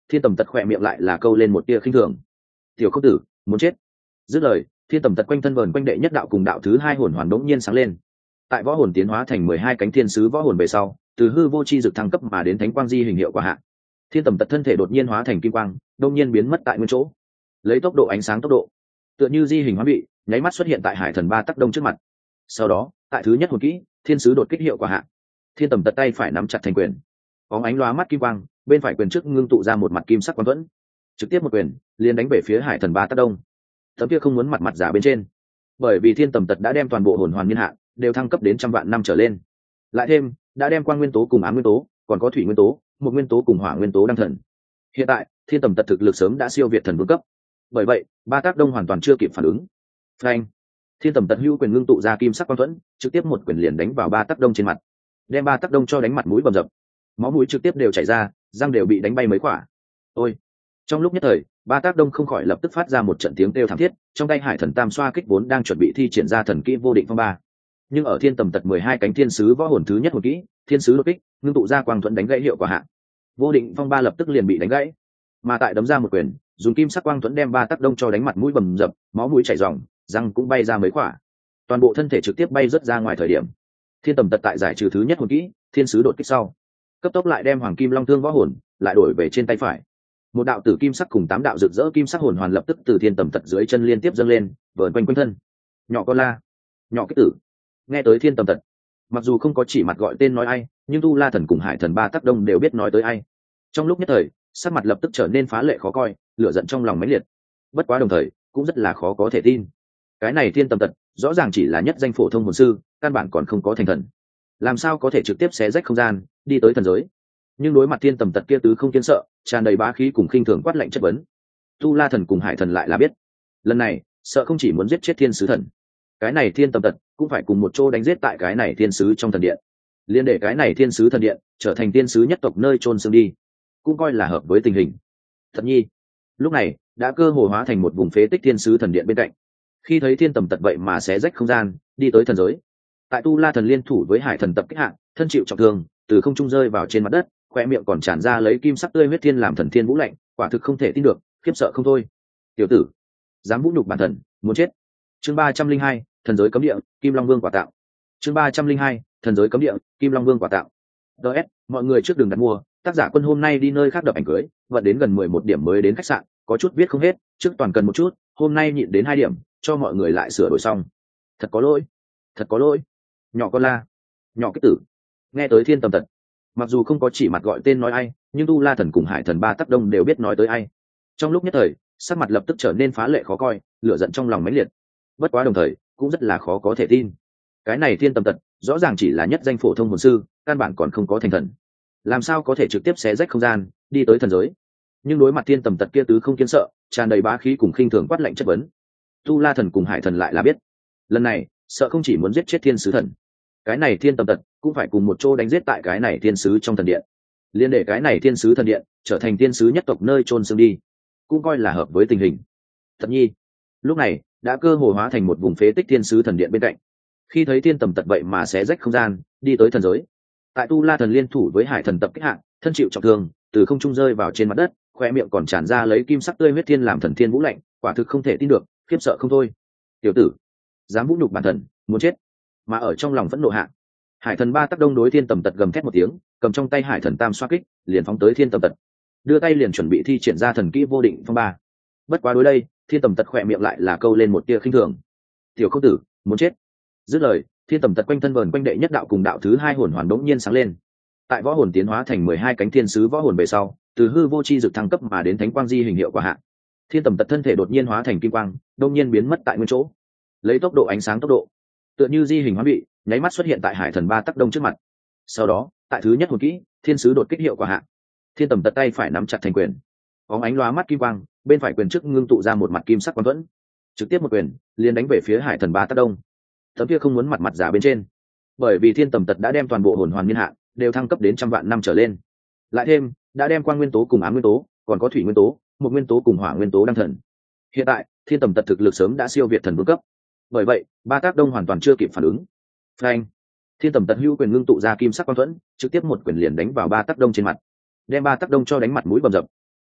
thiên tầm tật khỏe miệng lại là câu lên một tia khinh thường. Tiểu khốc tử, muốn chết. Dứt lời, thiên tầm tật quanh thân vờn quanh đệ nhất đạo cùng đạo thứ hai hồn hoàn đống nhiên sáng lên. Tại võ hồn tiến hóa thành mười hai cánh thiên sứ võ hồn về sau, từ hư vô chi dực thăng cấp mà đến thánh quang di hình hiệu quả hạ, thiên tầm tật thân thể đột nhiên hóa thành kim quang, đống nhiên biến mất tại nguyên chỗ, lấy tốc độ ánh sáng tốc độ, tựa như di hình hóa bị, nháy mắt xuất hiện tại hải thần ba tắc đông trước mặt. Sau đó, tại thứ nhất hồn kỹ thiên sứ đột kích hiệu quả hạ, thiên tầm tật tay phải nắm chặt thành quyền, bóng ánh lóa mắt kim quang, bên phải quyền trước ngưng tụ ra một mặt kim sắc quang thuẫn, trực tiếp một quyền liền đánh về phía hải thần ba tắc đông. Tấm kia không muốn mặt mặt giả bên trên, bởi vì thiên tầm tật đã đem toàn bộ hồn hoàn niên hạn đều thăng cấp đến trăm vạn năm trở lên, lại thêm đã đem quang nguyên tố cùng ám nguyên tố, còn có thủy nguyên tố, một nguyên tố cùng hỏa nguyên tố đăng thần. Hiện tại thiên tầm tật thực lực sớm đã siêu việt thần vương cấp, bởi vậy ba tác đông hoàn toàn chưa kịp phản ứng. Phanh! Thiên tầm tật hữu quyền ngưng tụ ra kim sắc quang thuẫn, trực tiếp một quyền liền đánh vào ba tác đông trên mặt, đem ba tác đông cho đánh mặt mũi bầm dập, máu mũi trực tiếp đều chảy ra, răng đều bị đánh bay mấy quả. Ôi! Trong lúc nhất thời, ba tác đông không khỏi lập tức phát ra một trận tiếng kêu thảm thiết, trong tay hải thần tam xoa kích vốn đang chuẩn bị thi triển ra thần kỹ vô định phong ba, nhưng ở thiên tầm tật mười hai cánh thiên sứ võ hồn thứ nhất hồn kỹ thiên sứ đột kích ngưng tụ ra quang thuẫn đánh gãy hiệu quả hạ, vô định phong ba lập tức liền bị đánh gãy, mà tại đấm ra một quyền dùng kim sắc quang thuẫn đem ba tác đông cho đánh mặt mũi bầm dập, máu mũi chảy ròng, răng cũng bay ra mấy quả, toàn bộ thân thể trực tiếp bay rớt ra ngoài. Thời điểm thiên tầm tật tại giải trừ thứ nhất hồn kỹ thiên sứ đột kích sau, cấp tốc lại đem hoàng kim long thương võ hồn lại đổi về trên tay phải. Một đạo tử kim sắc cùng tám đạo rực rỡ kim sắc hồn hoàn lập tức từ thiên tầm tật dưới chân liên tiếp dâng lên, vờn quanh quanh thân. Nhỏ con la, nhỏ kích tử. Nghe tới thiên tầm tật, mặc dù không có chỉ mặt gọi tên nói ai, nhưng tu la thần cùng hải thần ba tác đông đều biết nói tới ai. Trong lúc nhất thời, sắc mặt lập tức trở nên phá lệ khó coi, lửa giận trong lòng mãnh liệt. Bất quá đồng thời cũng rất là khó có thể tin, cái này thiên tầm tật rõ ràng chỉ là nhất danh phổ thông hồn sư, căn bản còn không có thành thần, làm sao có thể trực tiếp xé rách không gian đi tới thần giới. Nhưng đối mặt thiên tầm tật kia tứ không kiên sợ, tràn đầy bá khí cùng khinh thường quát lạnh chất vấn, tu la thần cùng hải thần lại là biết, lần này sợ không chỉ muốn giết chết thiên sứ thần, cái này thiên tầm tật cũng phải cùng một chỗ đánh giết tại cái này thiên sứ trong thần điện, liên để cái này thiên sứ thần điện trở thành thiên sứ nhất tộc nơi chôn xương đi, cũng coi là hợp với tình hình. Thật nhi lúc này đã cơ hồ hóa thành một vùng phế tích thiên sứ thần điện bên cạnh, khi thấy thiên tầm tật vậy mà xé rách không gian đi tới thần giới, tại tu la thần liên thủ với hải thần tập kích hạng, thân chịu trọng thương từ không trung rơi vào trên mặt đất, khoe miệng còn tràn ra lấy kim sắc tươi huyết thiên làm thần thiên vũ lạnh, quả thực không thể tin được, khiếp sợ không thôi. Tiểu tử dám vũ nhục bản thần, muốn chết. Chương ba trăm linh hai thần giới cấm địa, kim long vương quả tạo. Chương ba trăm linh hai thần giới cấm địa, kim long vương quả tạo. ds mọi người trước đường đặt mua, tác giả Quân hôm nay đi nơi khác đập ảnh cưới, vận đến gần mười một điểm mới đến khách sạn, có chút viết không hết, trước toàn cần một chút, hôm nay nhịn đến hai điểm, cho mọi người lại sửa đổi xong. Thật có lỗi, thật có lỗi. Nhỏ con la, nhỏ kích tử. Nghe tới thiên tầm tật, mặc dù không có chỉ mặt gọi tên nói ai, nhưng tu la thần cùng hải thần ba tác đông đều biết nói tới ai. Trong lúc nhất thời, sắc mặt lập tức trở nên phá lệ khó coi, lửa giận trong lòng mãnh liệt. Bất quá đồng thời cũng rất là khó có thể tin, cái này thiên tầm tật rõ ràng chỉ là nhất danh phổ thông hồn sư, căn bản còn không có thành thần, làm sao có thể trực tiếp xé rách không gian đi tới thần giới. Nhưng đối mặt thiên tầm tật kia tứ không kiên sợ, tràn đầy bá khí cùng khinh thường quát lạnh chất vấn, tu la thần cùng hải thần lại là biết, lần này sợ không chỉ muốn giết chết thiên sứ thần, cái này thiên tầm tật cũng phải cùng một chỗ đánh giết tại cái này thiên sứ trong thần điện, liên để cái này thiên sứ thần điện trở thành thiên sứ nhất tộc nơi chôn xương đi, cũng coi là hợp với tình hình. Thật nhi lúc này đã cơ hồ hóa thành một vùng phế tích thiên sứ thần điện bên cạnh, khi thấy thiên tầm tật vậy mà xé rách không gian đi tới thần giới, tại tu la thần liên thủ với hải thần tập kích hạng, thân chịu trọng thương từ không trung rơi vào trên mặt đất, khoe miệng còn tràn ra lấy kim sắc tươi huyết thiên làm thần thiên vũ lạnh, quả thực không thể tin được, khiếp sợ không thôi. Tiểu tử dám vũ nhục bản thần, muốn chết. Mà ở trong lòng phẫn nộ hạng, hải thần ba tác đông đối thiên tầm tật gầm thét một tiếng, cầm trong tay hải thần tam xoa kích liền phóng tới thiên tầm tật, đưa tay liền chuẩn bị thi triển ra thần kỹ vô định phong ba. Bất quá đối đây, thiên tầm tật khỏe miệng lại là câu lên một tia khinh thường. Tiểu khốc tử, muốn chết. Dứt lời, thiên tầm tật quanh thân vờn quanh đệ nhất đạo cùng đạo thứ hai hồn hoàn đống nhiên sáng lên. Tại võ hồn tiến hóa thành mười hai cánh thiên sứ võ hồn về sau, từ hư vô chi dực thăng cấp mà đến thánh quang di hình hiệu quả hạ, thiên tầm tật thân thể đột nhiên hóa thành kim quang, đột nhiên biến mất tại nguyên chỗ, lấy tốc độ ánh sáng tốc độ, tựa như di hình hóa bị, nháy mắt xuất hiện tại hải thần ba tác đông trước mặt. Sau đó, tại thứ nhất hồn kỹ thiên sứ đột kích hiệu quả hạ, thiên tầm tật tay phải nắm chặt thành quyền, bóng ánh lóa mắt kim quang, bên phải quyền trước ngưng tụ ra một mặt kim sắc quang thuẫn, trực tiếp một quyền liền đánh về phía hải thần ba tác đông. Tấm kia không muốn mặt mặt giả bên trên, bởi vì thiên tầm tật đã đem toàn bộ hồn hoàn niên hạn đều thăng cấp đến trăm vạn năm trở lên, lại thêm đã đem quang nguyên tố cùng ám nguyên tố, còn có thủy nguyên tố, một nguyên tố cùng hỏa nguyên tố đăng thần. Hiện tại thiên tầm tật thực lực sớm đã siêu việt thần vương cấp, bởi vậy ba tác đông hoàn toàn chưa kịp phản ứng. Phanh! Thiên tầm tật hữu quyền ngưng tụ ra kim sắc quang thuẫn, trực tiếp một quyền liền đánh vào ba tác đông trên mặt, đem ba tác đông cho đánh mặt mũi bầm dập,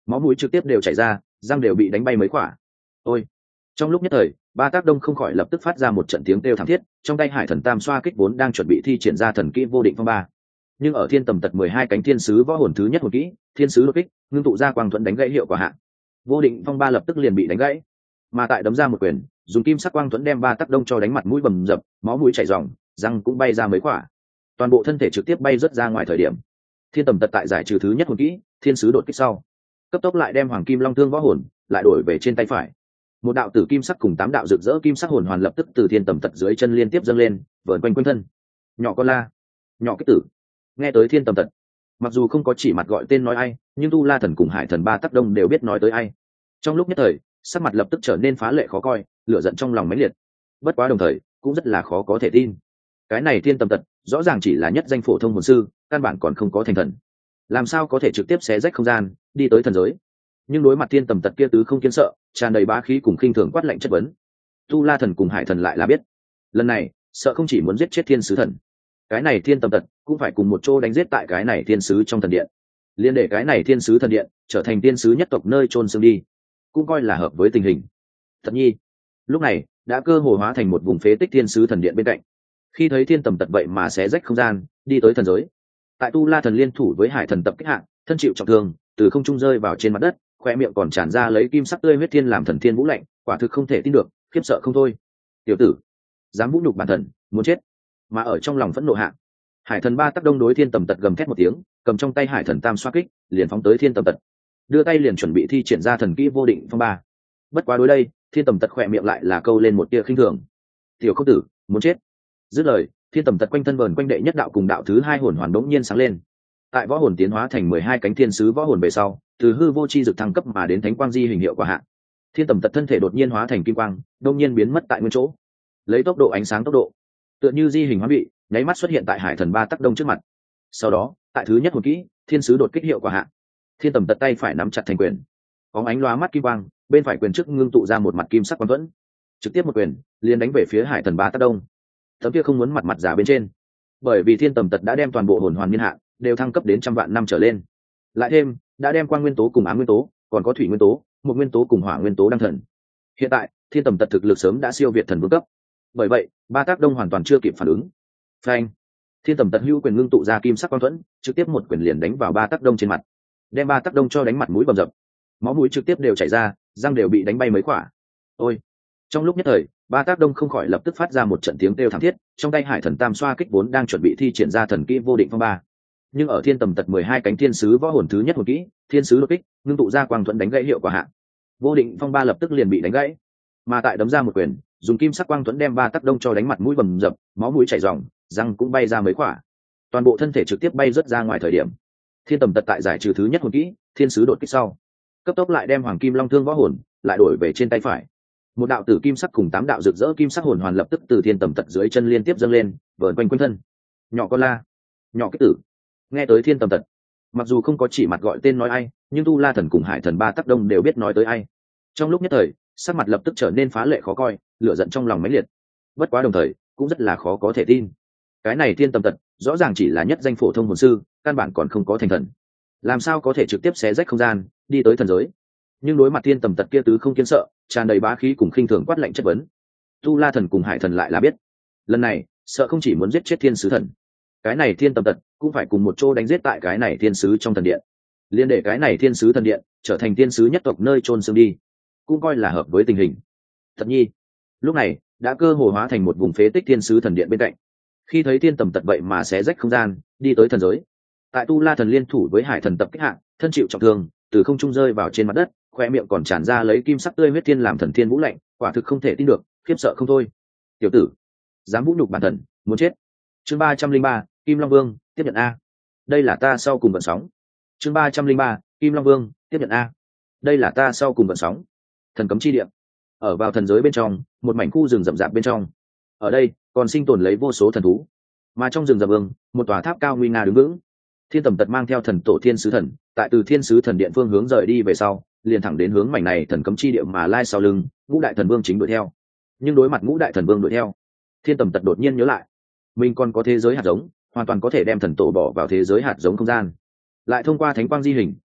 máu mũi trực tiếp đều chảy ra, răng đều bị đánh bay mấy quả. Ôi! Trong lúc nhất thời, Ba Tác Đông không khỏi lập tức phát ra một trận tiếng kêu thảm thiết, trong tay Hải Thần Tam xoa kích vốn đang chuẩn bị thi triển ra thần kỹ vô định phong ba. Nhưng ở thiên tầm tật mười hai cánh thiên sứ võ hồn thứ nhất hồn kỹ, thiên sứ đột kích, ngưng tụ ra quang thuẫn đánh gãy hiệu quả hạ. Vô định phong ba lập tức liền bị đánh gãy. Mà tại đấm ra một quyền, dùng kim sắc quang thuẫn đem Ba Tác Đông cho đánh mặt mũi bầm dập, máu mũi chảy ròng, răng cũng bay ra mấy quả. Toàn bộ thân thể trực tiếp bay rớt ra ngoài thời điểm. Thiên tầm tật tại giải trừ thứ nhất hồn kỹ, thiên sứ đột kích sau, cấp tốc lại đem Hoàng Kim Long Thương võ hồn lại đổi về trên tay phải. Một đạo tử kim sắc cùng tám đạo rực rỡ kim sắc hồn hoàn lập tức từ thiên tầm tật dưới chân liên tiếp dâng lên, vờn quanh quanh thân. Nhỏ con la, nhỏ kích tử. Nghe tới thiên tầm tật, mặc dù không có chỉ mặt gọi tên nói ai, nhưng tu la thần cùng hải thần Ba Tác Đông đều biết nói tới ai. Trong lúc nhất thời, sắc mặt lập tức trở nên phá lệ khó coi, lửa giận trong lòng mãnh liệt. Bất quá đồng thời cũng rất là khó có thể tin. Cái này thiên tầm tật rõ ràng chỉ là nhất danh phổ thông hồn sư, căn bản còn không có thành thần, làm sao có thể trực tiếp xé rách không gian đi tới thần giới. Nhưng đối mặt thiên tầm tật kia tứ không kiến sợ, tràn đầy bá khí cùng khinh thường quát lạnh chất vấn, tu la thần cùng hải thần lại là biết, lần này sợ không chỉ muốn giết chết thiên sứ thần, cái này thiên tầm tật cũng phải cùng một chỗ đánh giết tại cái này thiên sứ trong thần điện, liên để cái này thiên sứ thần điện trở thành thiên sứ nhất tộc nơi chôn xương đi, cũng coi là hợp với tình hình. Thật nhi lúc này đã cơ hồ hóa thành một vùng phế tích thiên sứ thần điện bên cạnh, khi thấy thiên tầm tật vậy mà xé rách không gian đi tới thần giới, tại tu la thần liên thủ với hải thần tập kích hạng, thân chịu trọng thương, từ không trung rơi vào trên mặt đất, khoe miệng còn tràn ra lấy kim sắc tươi huyết thiên làm thần thiên vũ lạnh, quả thực không thể tin được, khiếp sợ không thôi. Tiểu tử, dám vũ nhục bản thần, muốn chết. Mà ở trong lòng phẫn nộ hạ, hải thần Ba Tác Đông đối thiên tầm tật gầm thét một tiếng, cầm trong tay hải thần tam xoa kích, liền phóng tới thiên tầm tật, đưa tay liền chuẩn bị thi triển ra thần kỹ vô định phong ba. Bất quá đối đây, thiên tầm tật khoe miệng lại là câu lên một tia khinh thường. Tiểu khốc tử, muốn chết. Dứt lời, thiên tầm tật quanh thân vờn quanh đệ nhất đạo cùng đạo thứ hai hồn hoàn đống nhiên sáng lên. Tại võ hồn tiến hóa thành mười hai cánh thiên sứ võ hồn về sau, từ hư vô chi dực thăng cấp mà đến thánh quang di hình hiệu quả hạ, thiên tầm tật thân thể đột nhiên hóa thành kim quang, đột nhiên biến mất tại nguyên chỗ, lấy tốc độ ánh sáng tốc độ, tựa như di hình hóa bị, nháy mắt xuất hiện tại hải thần Ba Tác Đông trước mặt. Sau đó, tại thứ nhất hồn kỹ, thiên sứ đột kích hiệu quả hạ, thiên tầm tật tay phải nắm chặt thành quyền, bóng ánh lóa mắt kim quang, bên phải quyền trước ngưng tụ ra một mặt kim sắc quang thuẫn, trực tiếp một quyền liền đánh về phía hải thần Ba Tác Đông. Tấm kia không muốn mặt mặt giả bên trên, bởi vì thiên tầm tật đã đem toàn bộ hồn hoàn niên hạn đều thăng cấp đến trăm vạn năm trở lên, lại thêm đã đem quang nguyên tố cùng ám nguyên tố, còn có thủy nguyên tố, một nguyên tố cùng hỏa nguyên tố đăng thần. Hiện tại thiên tầm tật thực lực sớm đã siêu việt thần vương cấp, bởi vậy Ba Tác Đông hoàn toàn chưa kịp phản ứng. Phanh! Thiên tầm tật hữu quyền ngưng tụ ra kim sắc quang thuẫn, trực tiếp một quyền liền đánh vào Ba Tác Đông trên mặt, đem Ba Tác Đông cho đánh mặt mũi bầm dập, máu mũi trực tiếp đều chảy ra, răng đều bị đánh bay mấy quả. Ôi! Trong lúc nhất thời, Ba Tác Đông không khỏi lập tức phát ra một trận tiếng kêu thảm thiết, trong tay hải thần tam xoa kích vốn đang chuẩn bị thi triển ra thần kỹ vô định phong ba. Nhưng ở thiên tầm tật mười hai cánh thiên sứ võ hồn thứ nhất hồn kỹ, thiên sứ đột kích, ngưng tụ ra quang thuẫn đánh gãy hiệu quả hạ, vô định phong ba lập tức liền bị đánh gãy. Mà tại đấm ra một quyền, dùng kim sắc quang thuẫn đem Ba Tác Đông cho đánh mặt mũi bầm dập, máu mũi chảy ròng, răng cũng bay ra mấy quả. Toàn bộ thân thể trực tiếp bay rớt ra ngoài thời điểm, thiên tầm tật tại giải trừ thứ nhất hồn kỹ, thiên sứ đột kích sau, cấp tốc lại đem Hoàng Kim Long Thương võ hồn lại đổi về trên tay phải. Một đạo tử kim sắc cùng tám đạo rực rỡ kim sắc hồn hoàn lập tức từ thiên tầm tật dưới chân liên tiếp dâng lên, vờn quanh quanh thân. Nhỏ con la, nhỏ kích tử. Nghe tới thiên tầm tật, mặc dù không có chỉ mặt gọi tên nói ai, nhưng tu la thần cùng hải thần Ba Tác Đông đều biết nói tới ai. Trong lúc nhất thời, sắc mặt lập tức trở nên phá lệ khó coi, lửa giận trong lòng mãnh liệt. Bất quá đồng thời cũng rất là khó có thể tin. Cái này thiên tầm tật rõ ràng chỉ là nhất danh phổ thông hồn sư, căn bản còn không có thành thần, làm sao có thể trực tiếp xé rách không gian đi tới thần giới. Nhưng đối mặt thiên tầm tật kia tứ không kiến sợ, tràn đầy bá khí cùng khinh thường quát lạnh chất vấn, tu la thần cùng hải thần lại là biết, lần này sợ không chỉ muốn giết chết thiên sứ thần, cái này thiên tầm tật cũng phải cùng một chỗ đánh giết tại cái này thiên sứ trong thần điện, liên để cái này thiên sứ thần điện trở thành thiên sứ nhất tộc nơi chôn xương đi, cũng coi là hợp với tình hình. Thật nhi lúc này đã cơ hồ hóa thành một vùng phế tích thiên sứ thần điện bên cạnh, khi thấy thiên tầm tật vậy mà xé rách không gian đi tới thần giới, tại tu la thần liên thủ với hải thần tập kích hạng, thân chịu trọng thương, từ không trung rơi vào trên mặt đất, khoe miệng còn tràn ra lấy kim sắc tươi huyết thiên làm thần thiên vũ lạnh, quả thực không thể tin được, khiếp sợ không thôi. Tiểu tử, dám vũ nhục bản thần, muốn chết. Chương ba trăm linh ba, Kim Long Vương tiếp nhận a. Đây là ta sau cùng vận sóng. Chương ba trăm linh ba, Kim Long Vương tiếp nhận a. Đây là ta sau cùng vận sóng. Thần cấm chi địa, ở vào thần giới bên trong, một mảnh khu rừng rậm rạp bên trong. Ở đây còn sinh tồn lấy vô số thần thú, mà trong rừng rậm vương, một tòa tháp cao nguy nga đứng vững. Thiên tầm tật mang theo thần tổ thiên sứ thần, tại từ thiên sứ thần điện phương hướng rời đi về sau, liền thẳng đến hướng mảnh này thần cấm chi địa mà lai sau lưng, ngũ đại thần vương chính đuổi theo. Nhưng đối mặt ngũ đại thần vương đuổi theo, thiên tầm tật đột nhiên nhớ lại, mình còn có thế giới hạt giống, hoàn toàn có thể đem thần tổ bỏ vào thế giới hạt giống không gian, lại thông qua thánh quang di hình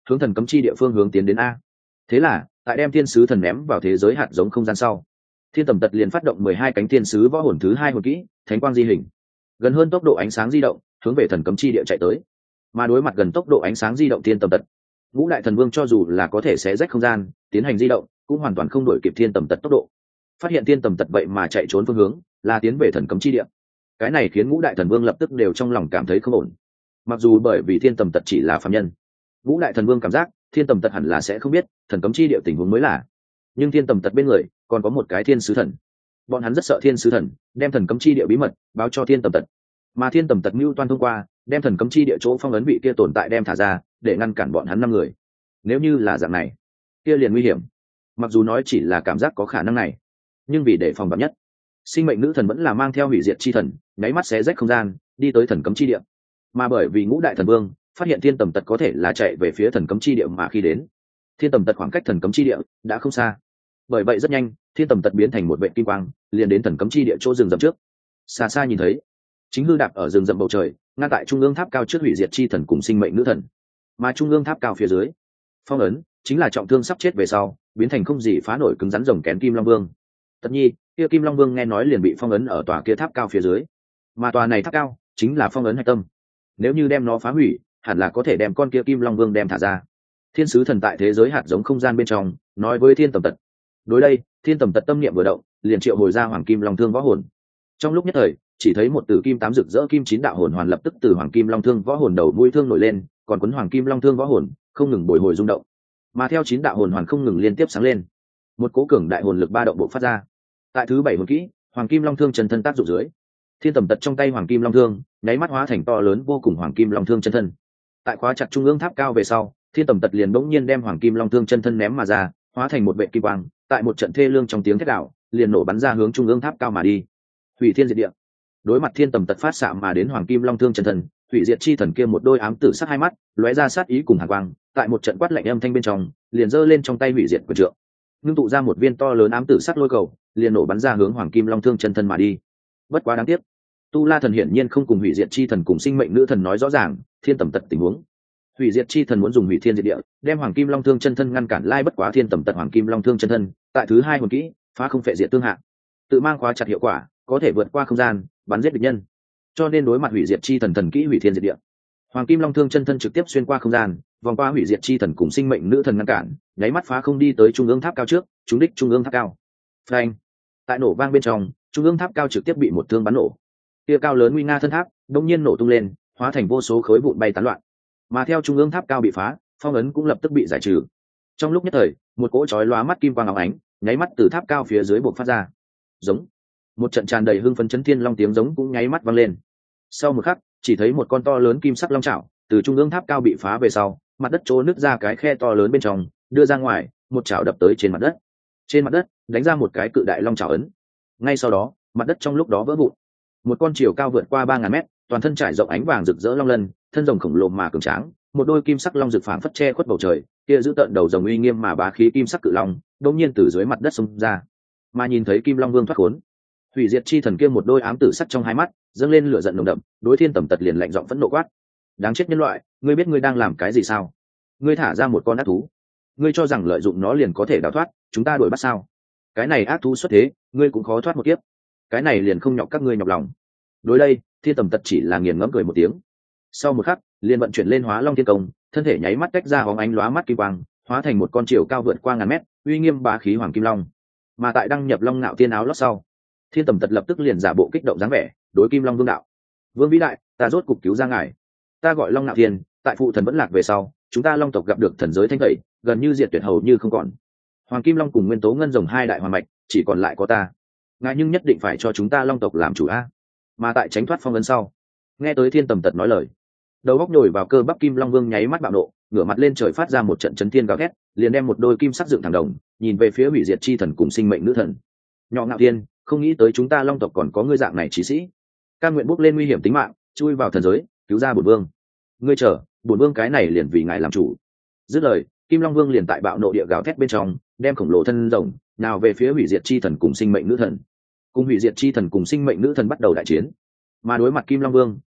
hướng thần cấm chi địa phương hướng tiến đến a. Thế là tại đem thiên sứ thần ném vào thế giới hạt giống không gian sau, thiên tầm tật liền phát động mười hai cánh thiên sứ võ hồn thứ hai hồn kỹ thánh quang di hình, gần hơn tốc độ ánh sáng di động hướng về thần cấm chi địa chạy tới. Mà đối mặt gần tốc độ ánh sáng di động thiên tầm tật, ngũ đại thần vương cho dù là có thể xé rách không gian tiến hành di động cũng hoàn toàn không đổi kịp thiên tầm tật tốc độ. Phát hiện thiên tầm tật vậy mà chạy trốn phương hướng là tiến về thần cấm chi địa, cái này khiến ngũ đại thần vương lập tức đều trong lòng cảm thấy không ổn. Mặc dù bởi vì thiên tầm tật chỉ là phàm nhân, ngũ đại thần vương cảm giác thiên tầm tật hẳn là sẽ không biết thần cấm chi địa tình huống mới là, nhưng thiên tầm tật bên người còn có một cái thiên sứ thần, bọn hắn rất sợ thiên sứ thần đem thần cấm chi địa bí mật báo cho thiên tầm tật, mà thiên tầm tật mưu toan thông qua đem thần cấm chi địa chỗ phong ấn vị kia tồn tại đem thả ra để ngăn cản bọn hắn năm người. Nếu như là dạng này kia liền nguy hiểm. Mặc dù nói chỉ là cảm giác có khả năng này, nhưng vì để phòng vạn nhất, sinh mệnh nữ thần vẫn là mang theo hủy diệt chi thần nháy mắt xé rách không gian đi tới thần cấm chi địa. Mà bởi vì ngũ đại thần vương phát hiện thiên tầm tật có thể là chạy về phía thần cấm chi địa, mà khi đến thiên tầm tật khoảng cách thần cấm chi địa đã không xa, bởi vậy rất nhanh thiên tầm tật biến thành một vệ kim quang liền đến thần cấm chi địa chỗ rừng rậm trước. Xa xa nhìn thấy chính hư đạp ở rừng rậm bầu trời ngay tại trung ương tháp cao trước hủy diệt chi thần cùng sinh mệnh nữ thần, mà trung ương tháp cao phía dưới phong ấn chính là trọng thương sắp chết về sau biến thành không gì phá nổi cứng rắn rồng kén kim long vương. Tất nhiên kia kim long vương nghe nói liền bị phong ấn ở tòa kia tháp cao phía dưới, mà tòa này tháp cao chính là phong ấn hạch tâm, nếu như đem nó phá hủy hẳn là có thể đem con kia kim long vương đem thả ra. Thiên sứ thần tại thế giới hạt giống không gian bên trong nói với thiên tầm tật. Đối đây thiên tầm tật tâm niệm vừa động liền triệu hồi ra hoàng kim long thương võ hồn. Trong lúc nhất thời chỉ thấy một tử kim tám rực rỡ kim chín đạo hồn hoàn lập tức từ hoàng kim long thương võ hồn đầu mũi thương nổi lên, còn cuốn hoàng kim long thương võ hồn không ngừng bồi hồi rung động, mà theo chín đạo hồn hoàn không ngừng liên tiếp sáng lên, một cố cường đại hồn lực ba động bộc phát ra. Tại thứ bảy hồn kỹ hoàng kim long thương chân thân tác dụng dưới, thiên tầm tật trong tay hoàng kim long thương nháy mắt hóa thành to lớn vô cùng hoàng kim long thương chân thân. Tại khóa chặt trung ương tháp cao về sau, thiên tầm tật liền bỗng nhiên đem hoàng kim long thương chân thân ném mà ra, hóa thành một vệ kim quang, tại một trận thê lương trong tiếng thét đạo liền nổ bắn ra hướng trung ương tháp cao mà đi, hủy thiên diệt địa. Đối mặt thiên tầm tật phát xạ mà đến hoàng kim long thương chân thân, hủy diệt chi thần kia một đôi ám tử sắc hai mắt lóe ra sát ý cùng hàn quang, tại một trận quát lạnh âm thanh bên trong liền giơ lên trong tay hủy diệt quyền trượng, ngưng tụ ra một viên to lớn ám tử sắc lôi cầu liền nổ bắn ra hướng hoàng kim long thương chân thân mà đi. Bất quá đáng tiếc, tu la thần hiển nhiên không cùng hủy diệt chi thần cùng sinh mệnh nữ thần nói rõ ràng thiên tầm tật tình huống. Hủy diệt chi thần muốn dùng hủy thiên diệt địa đem hoàng kim long thương chân thân ngăn cản, lai bất quá thiên tầm tật hoàng kim long thương chân thân tại thứ hai hồn kỹ phá không phệ diệt tương hạ, tự mang khóa chặt hiệu quả có thể vượt qua không gian bắn giết địch nhân, cho nên đối mặt hủy diệt chi thần thần kỹ hủy thiên diệt địa, hoàng kim long thương chân thân trực tiếp xuyên qua không gian vòng qua hủy diệt chi thần cùng sinh mệnh nữ thần ngăn cản, nháy mắt phá không đi tới trung ương tháp cao trước, trúng đích trung ương tháp cao. Phanh! Tại nổ vang bên trong, trung ương tháp cao trực tiếp bị một thương bắn nổ. Kia cao lớn nguy nga thân tháp đột nhiên nổ tung lên, hóa thành vô số khối vụn bay tán loạn. Mà theo trung ương tháp cao bị phá, phong ấn cũng lập tức bị giải trừ. Trong lúc nhất thời, một cỗ chói lóa mắt kim quang óng ánh, nháy mắt từ tháp cao phía dưới bộc phát ra. Giống! Một trận tràn đầy hưng phấn chấn thiên long tiếng giống cũng nháy mắt vang lên. Sau một khắc, chỉ thấy một con to lớn kim sắc long chảo từ trung ương tháp cao bị phá về sau, mặt đất chỗ nứt ra cái khe to lớn bên trong, đưa ra ngoài, một chảo đập tới trên mặt đất. Trên mặt đất, đánh ra một cái cự đại long chảo ấn. Ngay sau đó, mặt đất trong lúc đó vỡ vụn. Một con chiều cao vượt qua ba ngàn mét, toàn thân trải rộng ánh vàng rực rỡ long lân, thân rồng khổng lồ mà cường tráng, một đôi kim sắc long rực phảng phất che khuất bầu trời, kia giữ tận đầu rồng uy nghiêm mà bá khí kim sắc cự long, đột nhiên từ dưới mặt đất xông ra. Mà nhìn thấy Kim Long Vương thoát khốn, hủy diệt chi thần kia một đôi ám tử sắc trong hai mắt dâng lên lửa giận nồng đậm, đối Thiên Tầm Tật liền lạnh giọng phẫn nộ quát: đáng chết nhân loại, ngươi biết ngươi đang làm cái gì sao? Ngươi thả ra một con ác thú, ngươi cho rằng lợi dụng nó liền có thể đào thoát chúng ta đuổi bắt sao? Cái này ác thú xuất thế, ngươi cũng khó thoát một kiếp. Cái này liền không nhọc các ngươi nhọc lòng. Đối đây, Thiên Tầm Tật chỉ là nghiền ngẫm cười một tiếng. Sau một khắc, liền vận chuyển lên Hóa Long Thiên Công, thân thể nháy mắt tách ra hóng ánh lóa mắt kim quang, hóa thành một con chiều cao vượt qua ngàn mét, uy nghiêm bá khí hoàng kim long. Mà tại đăng nhập Long Nạo Thiên áo lót sau, Thiên Tầm Tật lập tức liền giả bộ kích động dáng vẻ, đối Kim Long Vương đạo: vương vĩ đại, ta rốt cục cứu ra ngài. Ta gọi Long Nạo Thiên, tại phụ thần vẫn lạc về sau, chúng ta Long tộc gặp được thần giới thanh tẩy, gần như diệt tuyệt hầu như không còn. Hoàng Kim Long cùng Nguyên Tố Ngân Rồng hai đại hoàn mạch, chỉ còn lại có ta. Ngài nhưng nhất định phải cho chúng ta Long tộc làm chủ a. Mà tại tránh thoát phong ấn sau, nghe tới Thiên Tầm Tật nói lời, đầu góc nhồi vào cơ bắp Kim Long Vương nháy mắt bạo nộ, ngửa mặt lên trời phát ra một trận chấn thiên gào thét, liền đem một đôi kim sắc dựng thẳng đồng, nhìn về phía hủy diệt chi thần cùng sinh mệnh nữ thần. Nhỏ Ngạo Thiên, không nghĩ tới chúng ta Long tộc còn có ngươi dạng này chí sĩ, ca nguyện bước lên nguy hiểm tính mạng, chui vào thần giới, cứu ra bổn vương. Ngươi chờ, bổn vương cái này liền vì ngài làm chủ. Dứt lời, Kim Long Vương liền tại bạo nộ địa gào thét bên trong, đem khổng lồ thân rồng nào về phía hủy diệt chi thần cùng sinh mệnh nữ thần. Cùng hủy diệt chi thần cùng sinh mệnh nữ thần bắt đầu đại chiến. Mà đối mặt Kim Long Vương,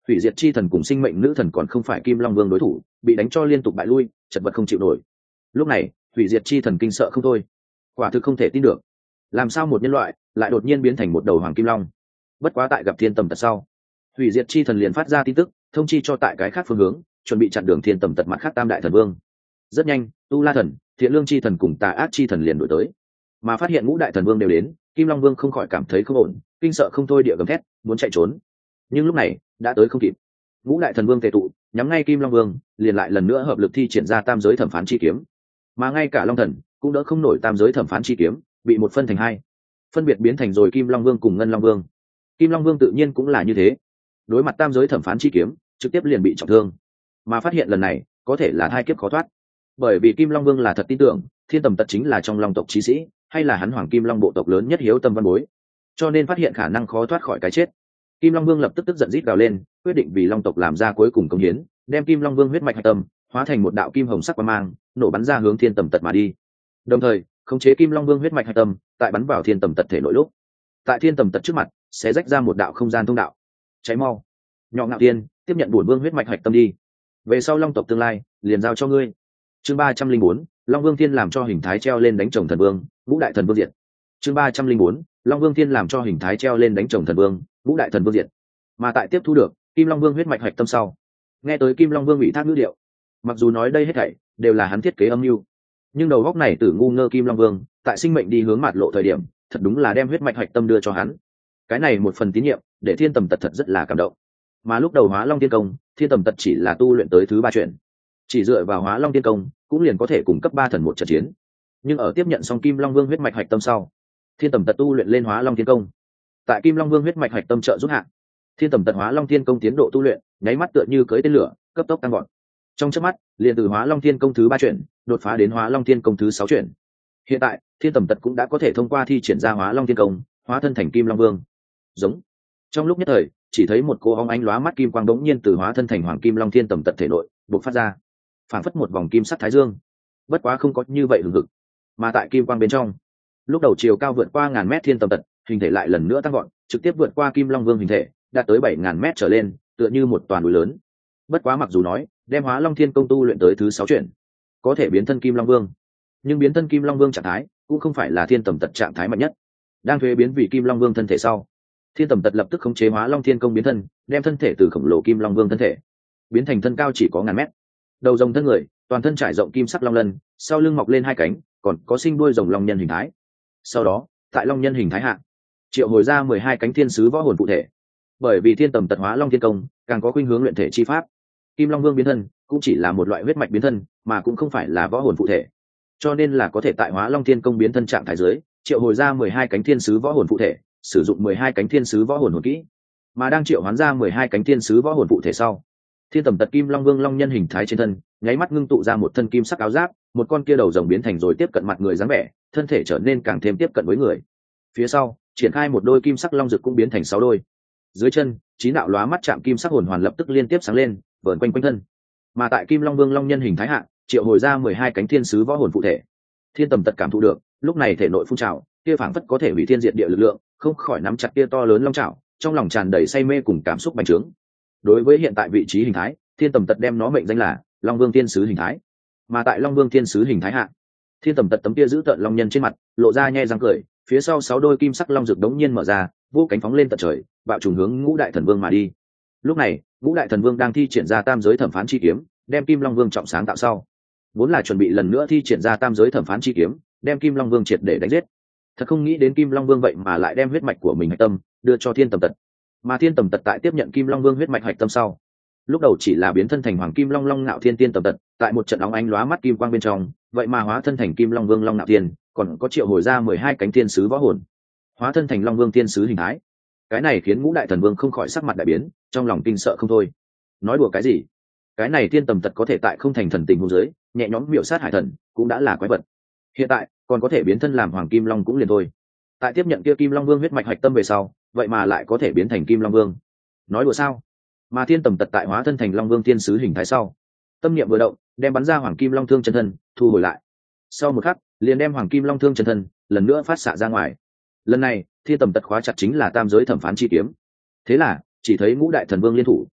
hủy diệt chi thần cùng sinh mệnh nữ thần còn không phải Kim Long Vương đối thủ, bị đánh cho liên tục bại lui, chật vật không chịu nổi. Lúc này hủy diệt chi thần kinh sợ không thôi, quả thực không thể tin được, làm sao một nhân loại lại đột nhiên biến thành một đầu hoàng kim long. Bất quá tại gặp thiên tầm tật sau, hủy diệt chi thần liền phát ra tin tức thông chi cho tại cái khác phương hướng, chuẩn bị chặn đường thiên tầm tật mặt khác tam đại thần vương. Rất nhanh tu la thần, thiện lương chi thần cùng tà ác chi thần liền đổi tới, mà phát hiện ngũ đại thần vương đều đến, Kim Long Vương không khỏi cảm thấy không ổn, kinh sợ không thôi địa gầm thét muốn chạy trốn, nhưng lúc này đã tới không kịp. Ngũ đại thần vương tề tụ nhắm ngay Kim Long Vương, liền lại lần nữa hợp lực thi triển ra tam giới thẩm phán chi kiếm, mà ngay cả Long Thần cũng đỡ không nổi tam giới thẩm phán chi kiếm, bị một phân thành hai, phân biệt biến thành rồi Kim Long Vương cùng Ngân Long Vương. Kim Long Vương tự nhiên cũng là như thế, đối mặt tam giới thẩm phán chi kiếm trực tiếp liền bị trọng thương, mà phát hiện lần này có thể là hai kiếp khó thoát, bởi vì Kim Long Vương là thật tin tưởng thiên tầm tật chính là trong Long tộc chí sĩ, hay là hắn Hoàng Kim Long bộ tộc lớn nhất hiếu tâm văn bối, cho nên phát hiện khả năng khó thoát khỏi cái chết. Kim Long Vương lập tức tức giận rít gào lên, quyết định vì Long tộc làm ra cuối cùng công hiến, đem Kim Long Vương huyết mạch hạch tâm hóa thành một đạo kim hồng sắc quang mang, nổ bắn ra hướng thiên tầm tật mà đi. Đồng thời khống chế Kim Long Vương huyết mạch hạch tâm tại bắn vào thiên tầm tật thể nội lúc, tại thiên tầm tật trước mặt sẽ rách ra một đạo không gian thông đạo. Cháy mau, Nhọ Ngạo Tiên, tiếp nhận bổn vương huyết mạch hạch tâm đi, về sau Long tộc tương lai liền giao cho ngươi. Chương ba trăm linh bốn, Long Vương Thiên làm cho hình thái treo lên đánh chồng thần vương, ngũ đại thần vương diệt. Chương ba trăm linh bốn, Long Vương Thiên làm cho hình thái treo lên đánh chồng thần vương, ngũ đại thần vương diệt. Mà tại tiếp thu được Kim Long Vương huyết mạch hạch tâm sau, nghe tới Kim Long Vương ủy thác ngữ điệu, mặc dù nói đây hết thảy đều là hắn thiết kế âm mưu, nhưng đầu góc này tử ngu ngơ Kim Long Vương tại sinh mệnh đi hướng mạt lộ thời điểm, thật đúng là đem huyết mạch hạch tâm đưa cho hắn. Cái này một phần tín nhiệm để thiên tầm tật thật rất là cảm động. Mà lúc đầu hóa long tiên công, thiên tầm tật chỉ là tu luyện tới thứ ba chuyện, chỉ dựa vào hóa long tiên công cũng liền có thể cùng cấp ba thần một trận chiến. Nhưng ở tiếp nhận xong Kim Long Vương huyết mạch hạch tâm sau, thiên tầm tật tu luyện lên hóa long tiên công. Tại Kim Long Vương huyết mạch hạch tâm trợ giúp hạ, thiên tầm tật hóa long tiên công tiến độ tu luyện nháy mắt tựa như cưỡi tên lửa, cấp tốc tăng gọn. Trong chớp mắt liền từ hóa long tiên công thứ ba chuyện đột phá đến hóa long tiên công thứ sáu chuyện. Hiện tại thiên tầm tật cũng đã có thể thông qua thi triển ra hóa long tiên công, hóa thân thành Kim Long Vương. Giống. Trong lúc nhất thời, chỉ thấy một cô hóng ánh lóa mắt kim quang bỗng nhiên từ hóa thân thành Hoàng Kim Long Thiên tầm tật thể nội bộc phát ra, phản phất một vòng kim sắc thái dương. Bất quá không có như vậy hừng hực, mà tại kim quang bên trong, lúc đầu chiều cao vượt qua ngàn mét thiên tầm tật hình thể lại lần nữa tăng gọn, trực tiếp vượt qua Kim Long Vương hình thể, đạt tới bảy ngàn mét trở lên, tựa như một toàn núi lớn. Bất quá mặc dù nói đem hóa long thiên công tu luyện tới thứ sáu chuyển, có thể biến thân Kim Long Vương, nhưng biến thân Kim Long Vương trạng thái cũng không phải là thiên tầm tật trạng thái mạnh nhất. Đang thuế biến vì Kim Long Vương thân thể sau, thiên tầm tật lập tức khống chế hóa long thiên công biến thân, đem thân thể từ khổng lồ Kim Long Vương thân thể biến thành thân cao chỉ có ngàn mét, đầu rồng thân người, toàn thân trải rộng kim sắc long lân, sau lưng mọc lên hai cánh, còn có sinh đuôi rồng long nhân hình thái. Sau đó tại long nhân hình thái hạ, triệu hồi ra mười hai cánh thiên sứ võ hồn phụ thể. Bởi vì thiên tầm tật hóa long thiên công càng có khuynh hướng luyện thể chi pháp, Kim Long Vương biến thân cũng chỉ là một loại huyết mạch biến thân, mà cũng không phải là võ hồn phụ thể, cho nên là có thể tại hóa long thiên công biến thân trạng thái dưới triệu hồi ra mười hai cánh thiên sứ võ hồn phụ thể, sử dụng mười hai cánh thiên sứ võ hồn hồn kỹ. Mà đang triệu hoán ra mười hai cánh thiên sứ võ hồn phụ thể sau, thiên tầm tật Kim Long Vương long nhân hình thái trên thân nháy mắt ngưng tụ ra một thân kim sắc áo giáp, một con kia đầu rồng biến thành rồi tiếp cận mặt người dáng vẻ, thân thể trở nên càng thêm tiếp cận với người. Phía sau triển khai một đôi kim sắc long rực cũng biến thành sáu đôi. Dưới chân chín đạo lóa mắt chạm kim sắc hồn hoàn lập tức liên tiếp sáng lên, vờn quanh quanh thân. Mà tại Kim Long Vương long nhân hình thái hạ, triệu hồi ra mười hai cánh thiên sứ võ hồn phụ thể. Thiên tầm tật cảm thụ được lúc này thể nội phun trào kia phảng phất có thể hủy thiên diệt địa lực lượng, không khỏi nắm chặt kia to lớn long trảo, trong lòng tràn đầy say mê cùng cảm xúc bành trướng. Đối với hiện tại vị trí hình thái, thiên tầm tật đem nó mệnh danh là Long Vương Thiên sứ hình thái. Mà tại Long Vương Thiên sứ hình thái hạ, thiên tầm tật tấm kia giữ tợn long nhân trên mặt lộ ra nhe răng cười, phía sau sáu đôi kim sắc long rực đống nhiên mở ra, vô cánh phóng lên tận trời, bạo trùng hướng ngũ đại thần vương mà đi. Lúc này ngũ đại thần vương đang thi triển ra tam giới thẩm phán chi kiếm, đem Kim Long Vương trọng sáng tạo sau, vốn là chuẩn bị lần nữa thi triển ra tam giới thẩm phán chi kiếm, đem Kim Long Vương triệt để đánh giết. Thật không nghĩ đến Kim Long Vương vậy mà lại đem huyết mạch của mình hạch tâm đưa cho thiên tầm tật. Mà thiên tầm tật tại tiếp nhận Kim Long Vương huyết mạch hạch tâm sau, lúc đầu chỉ là biến thân thành Hoàng Kim Long Long Nạo Thiên tiên tầm tật, tại một trận óng ánh lóa mắt kim quang bên trong, vậy mà hóa thân thành Kim Long Vương Long Nạo Thiên, còn có triệu hồi ra mười hai cánh thiên sứ võ hồn, hóa thân thành Long Vương Thiên sứ hình thái. Cái này khiến ngũ đại thần vương không khỏi sắc mặt đại biến, trong lòng kinh sợ không thôi. Nói đùa cái gì? Cái này thiên tầm tật có thể tại không thành thần tình huống dưới nhẹ nhõm miểu sát hải thần cũng đã là quái vật, hiện tại còn có thể biến thân làm Hoàng Kim Long cũng liền thôi. Tại tiếp nhận kia Kim Long Vương huyết mạch hạch tâm về sau, vậy mà lại có thể biến thành Kim Long Vương. Nói đùa sao? Mà thiên tầm tật tại hóa thân thành Long Vương Thiên sứ hình thái sau, tâm niệm vừa động, đem bắn ra Hoàng Kim Long thương chân thân thu hồi lại. Sau một khắc, liền đem Hoàng Kim Long thương chân thân lần nữa phát xạ ra ngoài. Lần này thiên tầm tật khóa chặt chính là tam giới thẩm phán chi kiếm. Thế là chỉ thấy ngũ đại thần vương liên thủ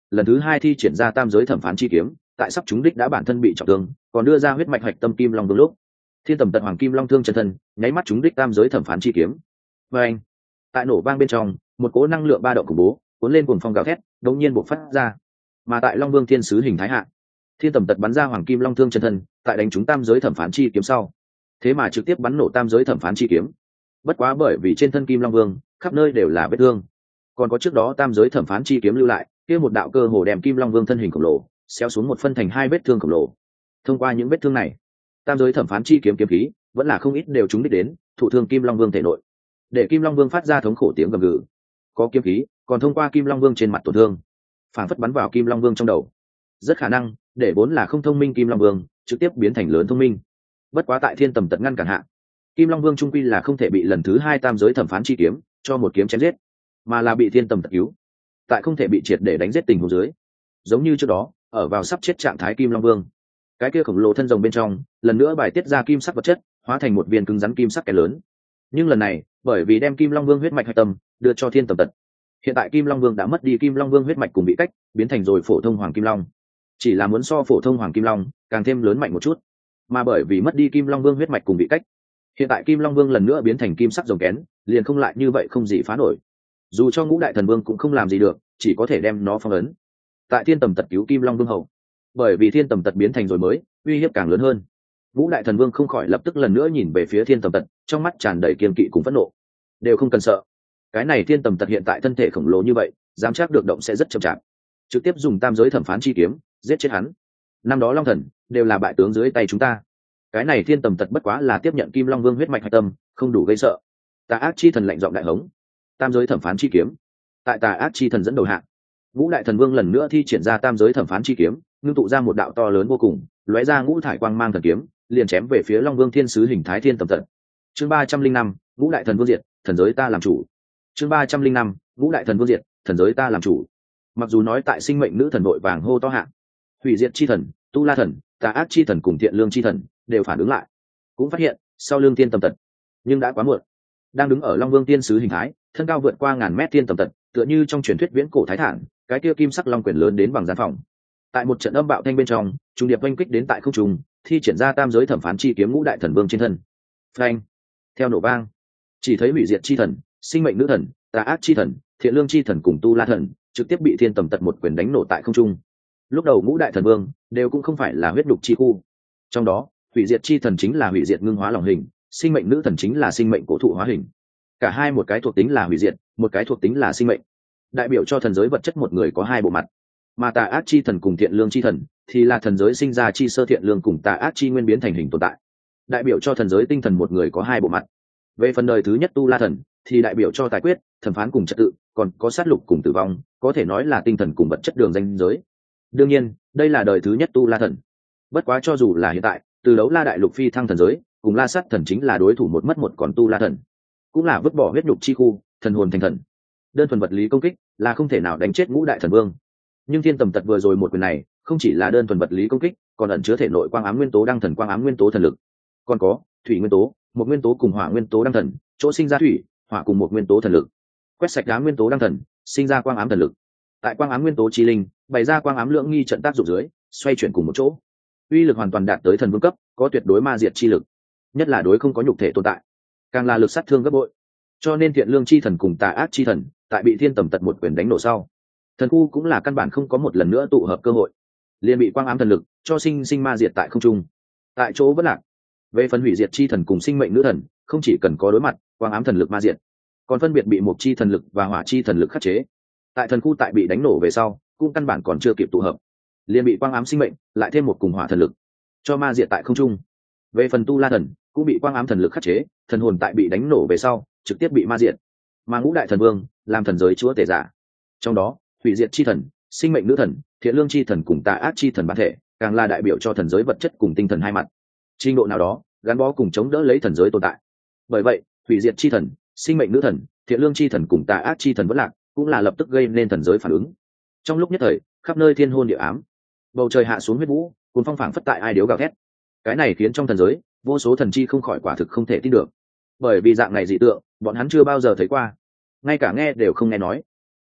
lần thứ hai thi triển ra tam giới thẩm phán chi kiếm, tại sắp trúng đích đã bản thân bị trọng thương, còn đưa ra huyết mạch hạch tâm kim long vương lúc, thiên tầm tật hoàng kim long thương chân thân nháy mắt trúng đích tam giới thẩm phán chi kiếm. Và anh, tại nổ vang bên trong, một cỗ năng lượng ba động khủng bố cuốn lên cuồng phong gào thét, đột nhiên bộc phát ra. Mà tại Long Vương Thiên Sứ hình thái hạ, thiên tầm tật bắn ra hoàng kim long thương chân thân, tại đánh trúng tam giới thẩm phán chi kiếm sau, thế mà trực tiếp bắn nổ tam giới thẩm phán chi kiếm. Bất quá bởi vì trên thân kim long vương khắp nơi đều là vết thương, còn có trước đó tam giới thẩm phán chi kiếm lưu lại kia một đạo cơ hồ đem kim long vương thân hình khổng lồ xéo xuống một phân thành hai vết thương khổng lồ. Thông qua những vết thương này, tam giới thẩm phán chi kiếm kiếm khí vẫn là không ít đều trúng đích đến thụ thương kim long vương thể nội, để kim long vương phát ra thống khổ tiếng gầm gừ. Có kiếm khí còn thông qua kim long vương trên mặt tổn thương phản phất bắn vào kim long vương trong đầu, rất khả năng để vốn là không thông minh kim long vương trực tiếp biến thành lớn thông minh. Bất quá tại thiên tầm tật ngăn cản hạ, kim long vương trung quy là không thể bị lần thứ hai tam giới thẩm phán chi kiếm cho một kiếm chém giết, mà là bị thiên tầm tật cứu. Tại không thể bị triệt để đánh giết tình huống dưới, giống như trước đó ở vào sắp chết trạng thái kim long vương, cái kia khổng lồ thân rồng bên trong lần nữa bài tiết ra kim sắc vật chất, hóa thành một viên cứng rắn kim sắc kén lớn. Nhưng lần này bởi vì đem kim long vương huyết mạch hạch tâm đưa cho thiên tầm tật, hiện tại kim long vương đã mất đi kim long vương huyết mạch cùng bị cách biến thành rồi phổ thông hoàng kim long, chỉ là muốn so phổ thông hoàng kim long càng thêm lớn mạnh một chút. Mà bởi vì mất đi kim long vương huyết mạch cùng bị cách, hiện tại kim long vương lần nữa biến thành kim sắc rồng kén, liền không lại như vậy không gì phá nổi. Dù cho ngũ đại thần vương cũng không làm gì được, chỉ có thể đem nó phong ấn. Tại thiên tầm tật cứu kim long vương hậu, bởi vì thiên tầm tật biến thành rồi mới uy hiếp càng lớn hơn, ngũ đại thần vương không khỏi lập tức lần nữa nhìn về phía thiên tầm tật, trong mắt tràn đầy kiên kỵ cùng phẫn nộ. Đều không cần sợ, cái này thiên tầm tật hiện tại thân thể khổng lồ như vậy, dám chắc được động sẽ rất chậm chạp, trực tiếp dùng tam giới thẩm phán chi kiếm giết chết hắn. Năm đó long thần đều là bại tướng dưới tay chúng ta, cái này thiên tầm tật bất quá là tiếp nhận kim long vương huyết mạch hạch tâm, không đủ gây sợ. Tà ác chi thần lạnh giọng đại hống, tam giới thẩm phán chi kiếm. Tại tà ác chi thần dẫn đầu hạng, ngũ đại thần vương lần nữa thi triển ra tam giới thẩm phán chi kiếm, ngưng tụ ra một đạo to lớn vô cùng, lóe ra ngũ thải quang mang thần kiếm, liền chém về phía long vương thiên sứ hình thái thiên tầm tật. Chương ba trăm linh năm, ngũ đại thần vương diệt, thần giới ta làm chủ. Chương ba trăm linh năm, ngũ đại thần vương diệt, thần giới ta làm chủ. Mặc dù nói tại sinh mệnh nữ thần đội vàng hô to hạng, hủy diệt chi thần, tu la thần, tà ác chi thần cùng thiện lương chi thần đều phản ứng lại, cũng phát hiện sau lưng thiên tầm tật, nhưng đã quá muộn. Đang đứng ở long vương tiên sứ hình thái, thân cao vượt qua ngàn mét thiên tầm tật, tựa như trong truyền thuyết viễn cổ thái thản, cái kia kim sắc long quyển lớn đến bằng gian phòng. Tại một trận âm bạo thanh bên trong, trung điệp oanh kích đến tại không trung, thi triển ra tam giới thẩm phán chi kiếm ngũ đại thần vương trên thân. Phanh! Theo nổ vang, chỉ thấy hủy diệt chi thần, sinh mệnh nữ thần, tà ác chi thần, thiện lương chi thần cùng tu la thần trực tiếp bị thiên tầm tật một quyền đánh nổ tại không trung. Lúc đầu ngũ đại thần vương đều cũng không phải là huyết đục chi khu, trong đó hủy diệt chi thần chính là hủy diệt ngưng hóa lòng hình, sinh mệnh nữ thần chính là sinh mệnh cổ thụ hóa hình. Cả hai một cái thuộc tính là hủy diệt, một cái thuộc tính là sinh mệnh, đại biểu cho thần giới vật chất một người có hai bộ mặt. Mà tà ác chi thần cùng thiện lương chi thần thì là thần giới sinh ra chi sơ thiện lương cùng tà ác chi nguyên biến thành hình tồn tại, đại biểu cho thần giới tinh thần một người có hai bộ mặt. Về phần đời thứ nhất tu la thần thì đại biểu cho tài quyết, thẩm phán cùng trật tự, còn có sát lục cùng tử vong, có thể nói là tinh thần cùng vật chất đường ranh giới. Đương nhiên đây là đời thứ nhất tu la thần, bất quá cho dù là hiện tại từ đấu la đại lục phi thăng thần giới cùng la sát thần chính là đối thủ một mất một, còn tu la thần cũng là vứt bỏ huyết nhục chi khu, thần hồn thành thần, đơn thuần vật lý công kích là không thể nào đánh chết ngũ đại thần vương. Nhưng thiên tầm tật vừa rồi một quyền này không chỉ là đơn thuần vật lý công kích, còn ẩn chứa thể nội quang ám nguyên tố đăng thần quang ám nguyên tố thần lực, còn có thủy nguyên tố, một nguyên tố cùng hỏa nguyên tố đăng thần, chỗ sinh ra thủy hỏa cùng một nguyên tố thần lực, quét sạch đá nguyên tố đăng thần, sinh ra quang ám thần lực. Tại quang ám nguyên tố chi linh bày ra quang ám lưỡng nghi trận tác dụng dưới, xoay chuyển cùng một chỗ, uy lực hoàn toàn đạt tới thần vương cấp, có tuyệt đối ma diệt chi lực, nhất là đối không có nhục thể tồn tại, càng là lực sát thương gấp bội. Cho nên thiện lương chi thần cùng tà ác chi thần tại bị thiên tầm tật một quyền đánh nổ sau, thần khu cũng là căn bản không có một lần nữa tụ hợp cơ hội, liền bị quang ám thần lực cho sinh sinh ma diệt tại không trung, tại chỗ vất lạc. Về phần hủy diệt chi thần cùng sinh mệnh nữ thần, không chỉ cần có đối mặt quang ám thần lực ma diệt, còn phân biệt bị một chi thần lực và hỏa chi thần lực khắc chế. Tại thần khu tại bị đánh nổ về sau, cũng căn bản còn chưa kịp tụ hợp, liền bị quang ám sinh mệnh lại thêm một cùng hỏa thần lực cho ma diệt tại không trung. Về phần tu la thần cũng bị quang ám thần lực khắc chế, thần hồn tại bị đánh nổ về sau trực tiếp bị ma diệt. Mà ngũ đại thần vương làm thần giới chúa tể giả, trong đó hủy diệt chi thần, sinh mệnh nữ thần, thiện lương chi thần cùng tà ác chi thần bản thể càng là đại biểu cho thần giới vật chất cùng tinh thần hai mặt, trình độ nào đó gắn bó cùng chống đỡ lấy thần giới tồn tại. Bởi vậy hủy diệt chi thần, sinh mệnh nữ thần, thiện lương chi thần cùng tà ác chi thần vẫn lạc, cũng là lập tức gây nên thần giới phản ứng. Trong lúc nhất thời khắp nơi thiên hôn địa ám, bầu trời hạ xuống huyết vũ, cuốn phong phảng phất tại ai điếu gào thét. Cái này khiến trong thần giới vô số thần chi không khỏi quả thực không thể tin được, bởi vì dạng này dị tượng bọn hắn chưa bao giờ thấy qua, ngay cả nghe đều không nghe nói.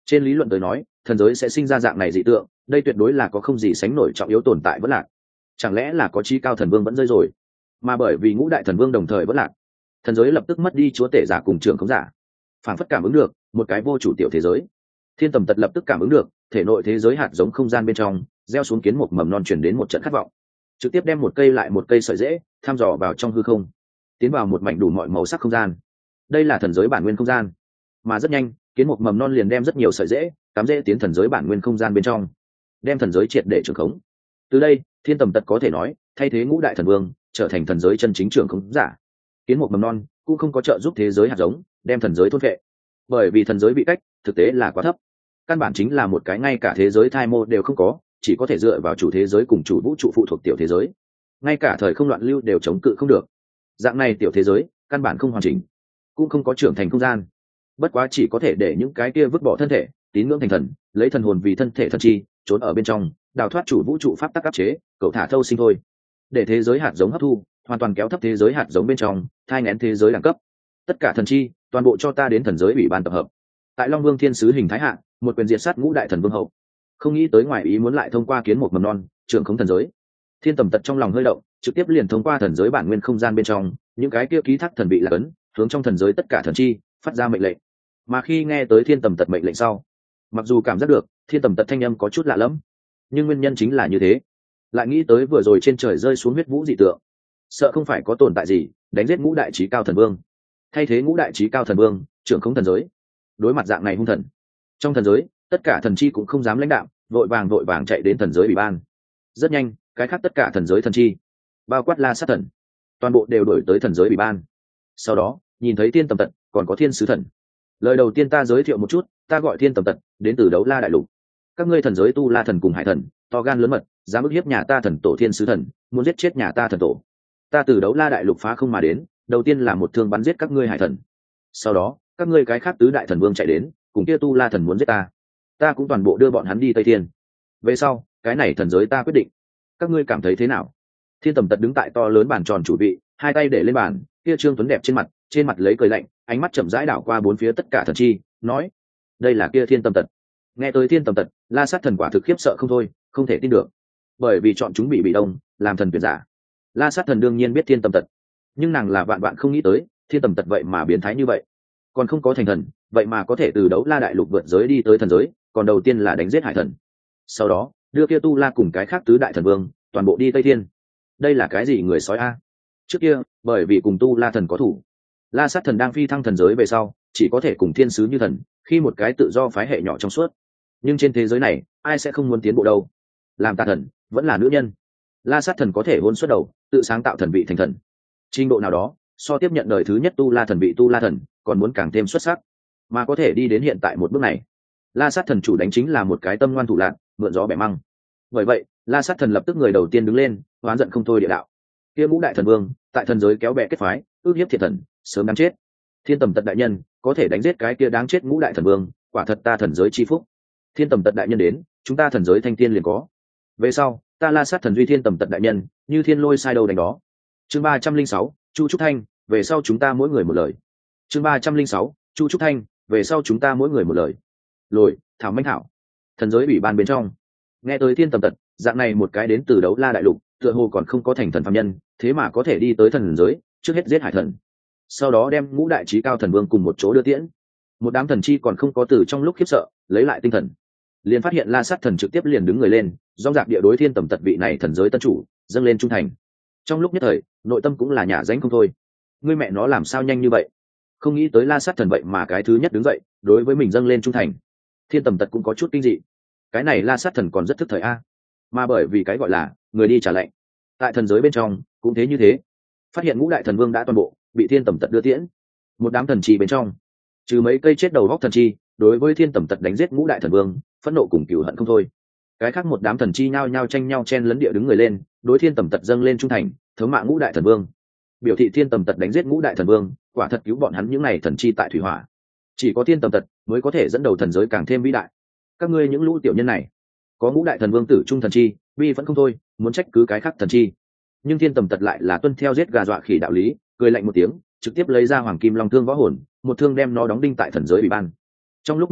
Trên lý luận tới nói, thần giới sẽ sinh ra dạng này dị tượng, đây tuyệt đối là có không gì sánh nổi trọng yếu tồn tại vẫn lạc. Chẳng lẽ là có chí cao thần vương vẫn rơi rồi? Mà bởi vì ngũ đại thần vương đồng thời vẫn lạc, thần giới lập tức mất đi chúa tể giả cùng trưởng khống giả. Phản phất cảm ứng được một cái vô chủ tiểu thế giới, Thiên Tầm Tật lập tức cảm ứng được thể nội thế giới hạt giống không gian bên trong gieo xuống kiến một mầm non chuyển đến một trận khát vọng, trực tiếp đem một cây lại một cây sợi rễ thăm dò vào trong hư không, tiến vào một mảnh đủ mọi màu sắc không gian. Đây là thần giới bản nguyên không gian, mà rất nhanh kiến một mầm non liền đem rất nhiều sợi rễ cắm rễ tiến thần giới bản nguyên không gian bên trong, đem thần giới triệt để trưởng khống. Từ đây Thiên Tầm Tật có thể nói thay thế ngũ đại thần vương trở thành thần giới chân chính trưởng khống giả. Kiến một mầm non cũng không có trợ giúp thế giới hạt giống đem thần giới thôn vệ, bởi vì thần giới bị cách thực tế là quá thấp, căn bản chính là một cái ngay cả thế giới thai mô đều không có, chỉ có thể dựa vào chủ thế giới cùng chủ vũ trụ phụ thuộc tiểu thế giới, ngay cả thời không loạn lưu đều chống cự không được. Dạng này tiểu thế giới căn bản không hoàn chỉnh, cũng không có trưởng thành không gian, bất quá chỉ có thể để những cái kia vứt bỏ thân thể tín ngưỡng thành thần, lấy thần hồn vì thân thể thân chi, trốn ở bên trong đào thoát chủ vũ trụ pháp tắc áp chế, cậu thả thâu sinh thôi, để thế giới hạt giống hấp thu, hoàn toàn kéo thấp thế giới hạt giống bên trong, thai nghén thế giới đẳng cấp. Tất cả thần chi toàn bộ cho ta đến thần giới ủy ban tập hợp. Tại Long Vương Thiên Sứ hình thái hạ, một quyền diệt sát ngũ đại thần vương hậu. Không nghĩ tới ngoài ý muốn lại thông qua kiến một mầm non trưởng khống thần giới. Thiên Tầm Tật trong lòng hơi động, trực tiếp liền thông qua thần giới bản nguyên không gian bên trong những cái kia ký thác thần bị là cấn, hướng trong thần giới tất cả thần chi phát ra mệnh lệnh. Mà khi nghe tới Thiên Tầm Tật mệnh lệnh sau, mặc dù cảm giác được Thiên Tầm Tật thanh âm có chút lạ lẫm, nhưng nguyên nhân chính là như thế, lại nghĩ tới vừa rồi trên trời rơi xuống huyết vũ dị tượng, sợ không phải có tồn tại gì đánh giết ngũ đại chí cao thần vương, thay thế ngũ đại chí cao thần vương trưởng khống thần giới. Đối mặt dạng này hung thần, trong thần giới tất cả thần chi cũng không dám lãnh đạo, vội vàng vội vàng chạy đến thần giới ủy ban. Rất nhanh cái khác tất cả thần giới thần chi, bao quát La Sát Thần, toàn bộ đều đổi tới thần giới ủy ban. Sau đó nhìn thấy Thiên Tầm Tật còn có Thiên Sứ Thần, lời đầu tiên ta giới thiệu một chút, ta gọi Thiên Tầm Tật, đến từ Đấu La đại lục. Các ngươi thần giới tu La Thần cùng Hải Thần to gan lớn mật, dám ức hiếp nhà ta thần tổ Thiên Sứ Thần, muốn giết chết nhà ta thần tổ. Ta từ Đấu La đại lục phá không mà đến, đầu tiên là một thương bắn giết các ngươi Hải Thần, sau đó các ngươi cái khác tứ đại thần vương chạy đến, cùng kia tu La Thần muốn giết ta, ta cũng toàn bộ đưa bọn hắn đi Tây Thiên. Về sau cái này thần giới ta quyết định, các ngươi cảm thấy thế nào? Thiên Tầm Tật đứng tại to lớn bàn tròn chủ vị, hai tay để lên bàn, kia trương tuấn đẹp trên mặt, trên mặt lấy cười lạnh, ánh mắt chậm rãi đảo qua bốn phía tất cả thần chi, nói: đây là kia Thiên Tầm Tật. Nghe tới Thiên Tầm Tật, La Sát Thần quả thực khiếp sợ không thôi, không thể tin được, bởi vì chọn chúng bị bị đông làm thần tuyển giả. La Sát Thần đương nhiên biết Thiên Tầm Tật, nhưng nàng là vạn vạn không nghĩ tới Thiên Tầm Tật vậy mà biến thái như vậy, còn không có thành thần vậy mà có thể từ Đấu La đại lục vượt giới đi tới thần giới, còn đầu tiên là đánh giết Hải Thần, sau đó đưa kia tu La cùng cái khác tứ đại thần vương toàn bộ đi Tây Thiên. Đây là cái gì người sói a? Trước kia bởi vì cùng tu La Thần có thủ, La Sát Thần đang phi thăng thần giới về sau chỉ có thể cùng thiên sứ như thần, khi một cái tự do phái hệ nhỏ trong suốt. Nhưng trên thế giới này ai sẽ không muốn tiến bộ đâu, làm tà thần vẫn là nữ nhân. La Sát Thần có thể hôn xuất đầu, tự sáng tạo thần vị thành thần, trình độ nào đó so tiếp nhận đời thứ nhất tu La Thần vị tu La Thần còn muốn càng thêm xuất sắc, mà có thể đi đến hiện tại một bước này. La Sát Thần chủ đánh chính là một cái tâm ngoan thủ lạn, mượn gió bẻ măng. Bởi vậy La Sát Thần lập tức người đầu tiên đứng lên, oán giận không thôi địa đạo: kia ngũ đại thần vương tại thần giới kéo bè kết phái, ước hiếp thiệt thần, sớm đáng chết. Thiên Tầm Tật đại nhân có thể đánh giết cái kia đáng chết ngũ đại thần vương, quả thật ta thần giới chi phúc. Thiên Tầm Tật đại nhân đến, chúng ta thần giới thanh thiên liền có. Về sau ta La Sát Thần duy Thiên Tầm Tật đại nhân, như thiên lôi sai đâu đánh đó. Chương ba trăm linh sáu, Chu Trúc Thanh, về sau chúng ta mỗi người một lời. Chương ba trăm linh sáu, Chu Trúc Thanh, về sau chúng ta mỗi người một lời. Lồi, thảo manh thảo. Thần giới ủy ban bên trong, nghe tới Thiên Tầm Tật, dạng này một cái đến từ Đấu La đại lục, tựa hồ còn không có thành thần phàm nhân, thế mà có thể đi tới thần giới, trước hết giết Hải Thần, sau đó đem ngũ đại chí cao thần vương cùng một chỗ đưa tiễn. Một đám thần chi còn không có từ trong lúc khiếp sợ lấy lại tinh thần, liền phát hiện La Sát Thần trực tiếp liền đứng người lên, dòng dạc địa đối Thiên Tầm Tật vị này thần giới tân chủ dâng lên trung thành. Trong lúc nhất thời nội tâm cũng là nhả ránh không thôi, ngươi mẹ nó làm sao nhanh như vậy, không nghĩ tới La Sát Thần vậy mà cái thứ nhất đứng dậy đối với mình dâng lên trung thành. Thiên Tầm Tật cũng có chút kinh dị, cái này La Sát Thần còn rất thức thời a, mà bởi vì cái gọi là người đi trả lệnh, tại thần giới bên trong cũng thế như thế. Phát hiện ngũ đại thần vương đã toàn bộ bị Thiên Tầm Tật đưa tiễn, một đám thần chi bên trong trừ mấy cây chết đầu góc thần chi đối với Thiên Tầm Tật đánh giết ngũ đại thần vương phẫn nộ cùng cừu hận không thôi, cái khác một đám thần chi nhao nhao tranh nhau chen lấn địa đứng người lên đối Thiên Tầm Tật dâng lên trung thành, thống mạ ngũ đại thần vương, biểu thị Thiên Tầm Tật đánh giết ngũ đại thần vương quả thật cứu bọn hắn những này thần chi tại thủy hỏa, chỉ có Thiên Tầm Tật mới có thể dẫn đầu thần giới càng thêm vĩ đại. Các ngươi những lũ tiểu nhân này, có ngũ đại thần vương tử trung thần chi bi vẫn không thôi, muốn trách cứ cái khác thần chi, nhưng Thiên Tầm Tật lại là tuân theo giết gà dọa khỉ đạo lý, cười lạnh một tiếng, trực tiếp lấy ra hoàng kim long thương võ hồn, một thương đem nó đóng đinh tại thần giới ủy ban. Trong lúc nhất thời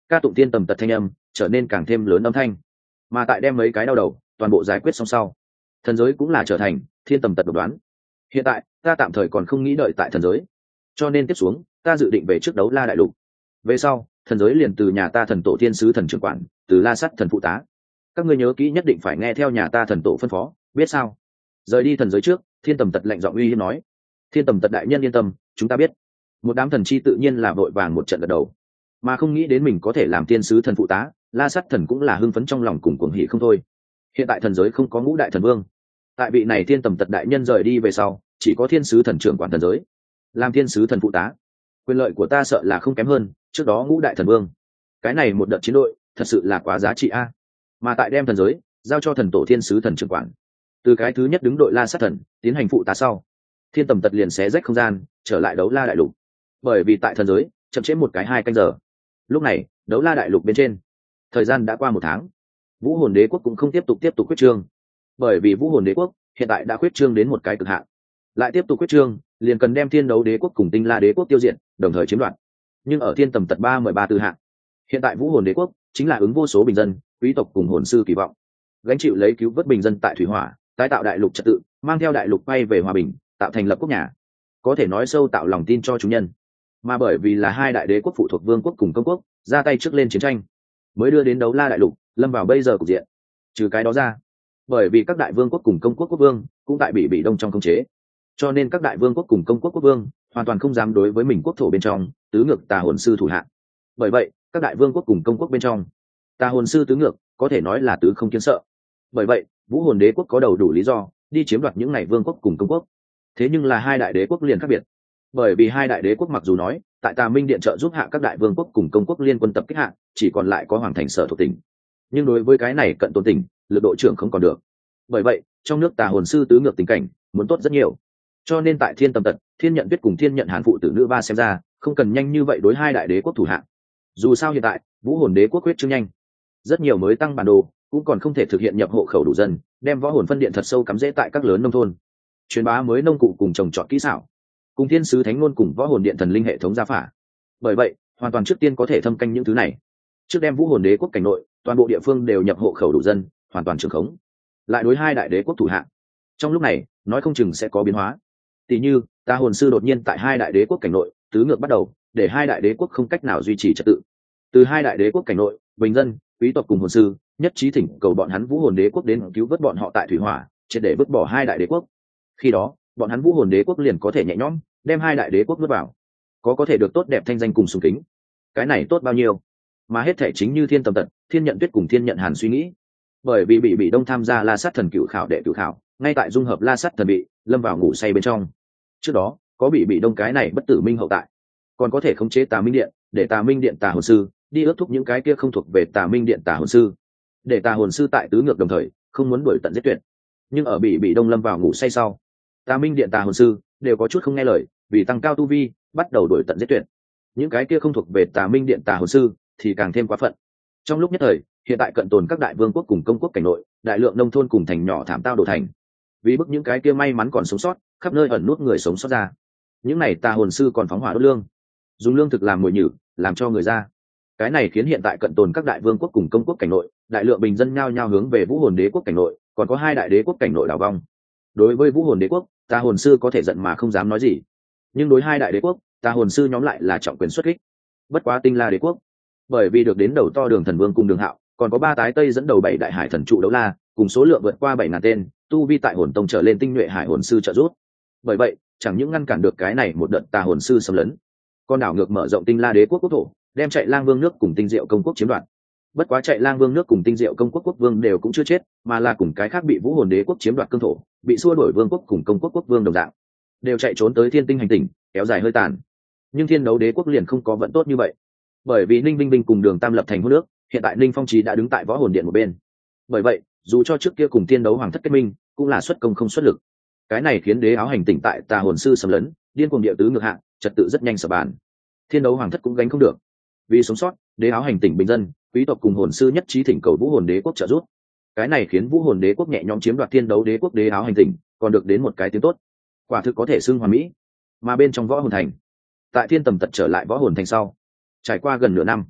ca tụng thiên tầm tật thanh âm trở nên càng thêm lớn âm thanh. Mà tại đem mấy cái đau đầu toàn bộ giải quyết xong sau, thần giới cũng là trở thành thiên tầm tật độc đoán. Hiện tại ta tạm thời còn không nghĩ đợi tại thần giới, cho nên tiếp xuống ta dự định về trước đấu la đại lục. Về sau thần giới liền từ nhà ta thần tổ thiên sứ thần trưởng quản, từ la sắt thần phụ tá. Các ngươi nhớ kỹ nhất định phải nghe theo nhà ta thần tổ phân phó, biết sao? Rời đi thần giới trước, thiên tầm tật lạnh giọng uy hiếp nói. Thiên tầm tật đại nhân yên tâm, chúng ta biết. Một đám thần chi tự nhiên là vội vàng một trận gật đầu, mà không nghĩ đến mình có thể làm thiên sứ thần phụ tá. La sắt thần cũng là hưng phấn trong lòng cùng cuồng hỉ không thôi. Hiện tại thần giới không có ngũ đại thần vương, tại vị này thiên tầm tật đại nhân rời đi về sau, chỉ có thiên sứ thần trưởng quản thần giới, làm thiên sứ thần phụ tá. Quyền lợi của ta sợ là không kém hơn trước đó ngũ đại thần vương. Cái này một đợt chiến đội thật sự là quá giá trị a. Mà tại đem thần giới giao cho thần tổ thiên sứ thần trưởng quản, từ cái thứ nhất đứng đội la sát thần tiến hành phụ tá sau, thiên tầm tật liền xé rách không gian trở lại đấu la đại lục. Bởi vì tại thần giới chậm trễ một cái hai canh giờ. Lúc này đấu la đại lục bên trên, thời gian đã qua một tháng, vũ hồn đế quốc cũng không tiếp tục tiếp tục quyết trương. Bởi vì vũ hồn đế quốc hiện tại đã quyết trương đến một cái cực hạn, lại tiếp tục quyết trương liền cần đem thiên đấu đế quốc cùng tinh la đế quốc tiêu diệt, đồng thời chiếm đoạt. Nhưng ở thiên tầm tật ba mười ba tư hạng, hiện tại vũ hồn đế quốc chính là ứng vô số bình dân quý tộc cùng hồn sư kỳ vọng, gánh chịu lấy cứu vớt bình dân tại thủy hỏa, tái tạo đại lục trật tự, mang theo đại lục quay về hòa bình, tạo thành lập quốc nhà, có thể nói sâu tạo lòng tin cho chúng nhân. Mà bởi vì là hai đại đế quốc phụ thuộc vương quốc cùng công quốc ra tay trước lên chiến tranh, mới đưa đến đấu la đại lục lâm vào bây giờ cục diện. Trừ cái đó ra, bởi vì các đại vương quốc cùng công quốc quốc vương cũng tại bị bị đông trong khống chế, cho nên các đại vương quốc cùng công quốc quốc vương hoàn toàn không dám đối với mình quốc thổ bên trong tứ ngược tà hồn sư thủ hạng. Bởi vậy các đại vương quốc cùng công quốc bên trong tà hồn sư tứ ngược có thể nói là tứ không kiến sợ. Bởi vậy vũ hồn đế quốc có đầu đủ lý do đi chiếm đoạt những ngày vương quốc cùng công quốc. Thế nhưng là hai đại đế quốc liền khác biệt, bởi vì hai đại đế quốc mặc dù nói tại Tà Minh Điện trợ giúp hạ các đại vương quốc cùng công quốc liên quân tập kích hạ, chỉ còn lại có hoàng thành sở thuộc tỉnh, nhưng đối với cái này cận tôn tỉnh lực độ trưởng không còn được. Bởi vậy trong nước tà hồn sư tứ ngược tình cảnh muốn tốt rất nhiều. Cho nên tại thiên tầm tật, thiên nhận tuyết cùng thiên nhận hàn phụ tử nữ ba xem ra không cần nhanh như vậy đối hai đại đế quốc thủ hạng. Dù sao hiện tại vũ hồn đế quốc quyết trương nhanh, rất nhiều mới tăng bản đồ cũng còn không thể thực hiện nhập hộ khẩu đủ dân, đem võ hồn phân điện thật sâu cắm rễ tại các lớn nông thôn, truyền bá mới nông cụ cùng trồng trọt kỹ xảo, cùng thiên sứ thánh ngôn cùng võ hồn điện thần linh hệ thống gia phả. Bởi vậy hoàn toàn trước tiên có thể thâm canh những thứ này, trước đem vũ hồn đế quốc cảnh nội toàn bộ địa phương đều nhập hộ khẩu đủ dân, hoàn toàn trường khống, lại đối hai đại đế quốc thủ hạng. Trong lúc này nói không chừng sẽ có biến hóa, tỷ như tà hồn sư đột nhiên tại hai đại đế quốc cảnh nội tứ ngược bắt đầu, để hai đại đế quốc không cách nào duy trì trật tự. Từ hai đại đế quốc cảnh nội bình dân quý tộc cùng hồn sư nhất trí thỉnh cầu bọn hắn vũ hồn đế quốc đến cứu vớt bọn họ tại thủy hỏa, triệt để vứt bỏ hai đại đế quốc. Khi đó bọn hắn vũ hồn đế quốc liền có thể nhẹ nhõm đem hai đại đế quốc nuốt vào, có có thể được tốt đẹp thanh danh cùng sùng kính. Cái này tốt bao nhiêu. Mà hết thể chính như thiên tầm tật, thiên nhận tuyết cùng thiên nhận hàn suy nghĩ. Bởi vì bị bị đông tham gia la sát thần cựu khảo đệ cựu khảo, ngay tại dung hợp la sát thần bị lâm vào ngủ say bên trong. Trước đó có bị bị đông cái này bất tử minh hậu tại, còn có thể khống chế Tà Minh Điện, để Tà Minh Điện tà hồn sư đi ước thúc những cái kia không thuộc về Tà Minh Điện tà hồn sư, để tà hồn sư tại tứ ngược đồng thời không muốn đuổi tận giết tuyệt. Nhưng ở bị bị đông lâm vào ngủ say sau, Tà Minh Điện tà hồn sư đều có chút không nghe lời, vì tăng cao tu vi bắt đầu đuổi tận giết tuyệt. Những cái kia không thuộc về Tà Minh Điện tà hồn sư thì càng thêm quá phận. Trong lúc nhất thời, hiện tại cận tồn các đại vương quốc cùng công quốc cảnh nội, đại lượng nông thôn cùng thành nhỏ thảm tao đổ thành, vì bức những cái kia may mắn còn sống sót khắp nơi ẩn nút người sống sót ra. Những này tà hồn sư còn phóng hỏa đốt lương, dùng lương thực làm mồi nhử, làm cho người ra. Cái này khiến hiện tại cận tồn các đại vương quốc cùng công quốc cảnh nội, đại lượng bình dân nhao nhao hướng về vũ hồn đế quốc cảnh nội, còn có hai đại đế quốc cảnh nội đảo vong. Đối với vũ hồn đế quốc, tà hồn sư có thể giận mà không dám nói gì, nhưng đối hai đại đế quốc, tà hồn sư nhóm lại là trọng quyền xuất kích. Bất quá tinh la đế quốc, bởi vì được đến đầu to đường thần vương cùng đường hạo, còn có ba tái tây dẫn đầu bảy đại hải thần trụ đấu la, cùng số lượng vượt qua bảy ngàn tên, tu vi tại hồn tông trở lên tinh nhuệ hải hồn sư trợ giúp. Bởi vậy chẳng những ngăn cản được cái này một đợt tà hồn sư xâm lấn, con đảo ngược mở rộng tinh la đế quốc quốc thổ, đem chạy lang vương nước cùng tinh diệu công quốc chiếm đoạt. Bất quá chạy lang vương nước cùng tinh diệu công quốc quốc vương đều cũng chưa chết, mà là cùng cái khác bị vũ hồn đế quốc chiếm đoạt cương thổ, bị xua đuổi vương quốc cùng công quốc quốc vương đồng dạng, đều chạy trốn tới thiên tinh hành tinh, kéo dài hơi tàn. Nhưng thiên đấu đế quốc liền không có vận tốt như vậy, bởi vì ninh vinh vinh cùng đường tam lập thành hôn nước, hiện tại ninh phong trí đã đứng tại võ hồn điện một bên. Bởi vậy dù cho trước kia cùng thiên đấu hoàng thất kết minh, cũng là xuất công không xuất lực. Cái này khiến đế áo hành tỉnh tại tà hồn sư xâm lấn, điên cuồng địa tứ ngược hạng, trật tự rất nhanh sập bàn. Thiên đấu hoàng thất cũng gánh không được, vì sống sót, đế áo hành tỉnh bình dân quý tộc cùng hồn sư nhất trí thỉnh cầu vũ hồn đế quốc trợ giúp. Cái này khiến vũ hồn đế quốc nhẹ nhõm chiếm đoạt thiên đấu đế quốc đế áo hành tỉnh, còn được đến một cái tiếng tốt, quả thực có thể xưng hoàn mỹ. Mà bên trong võ hồn thành, tại thiên tầm tật trở lại võ hồn thành sau, trải qua gần nửa năm,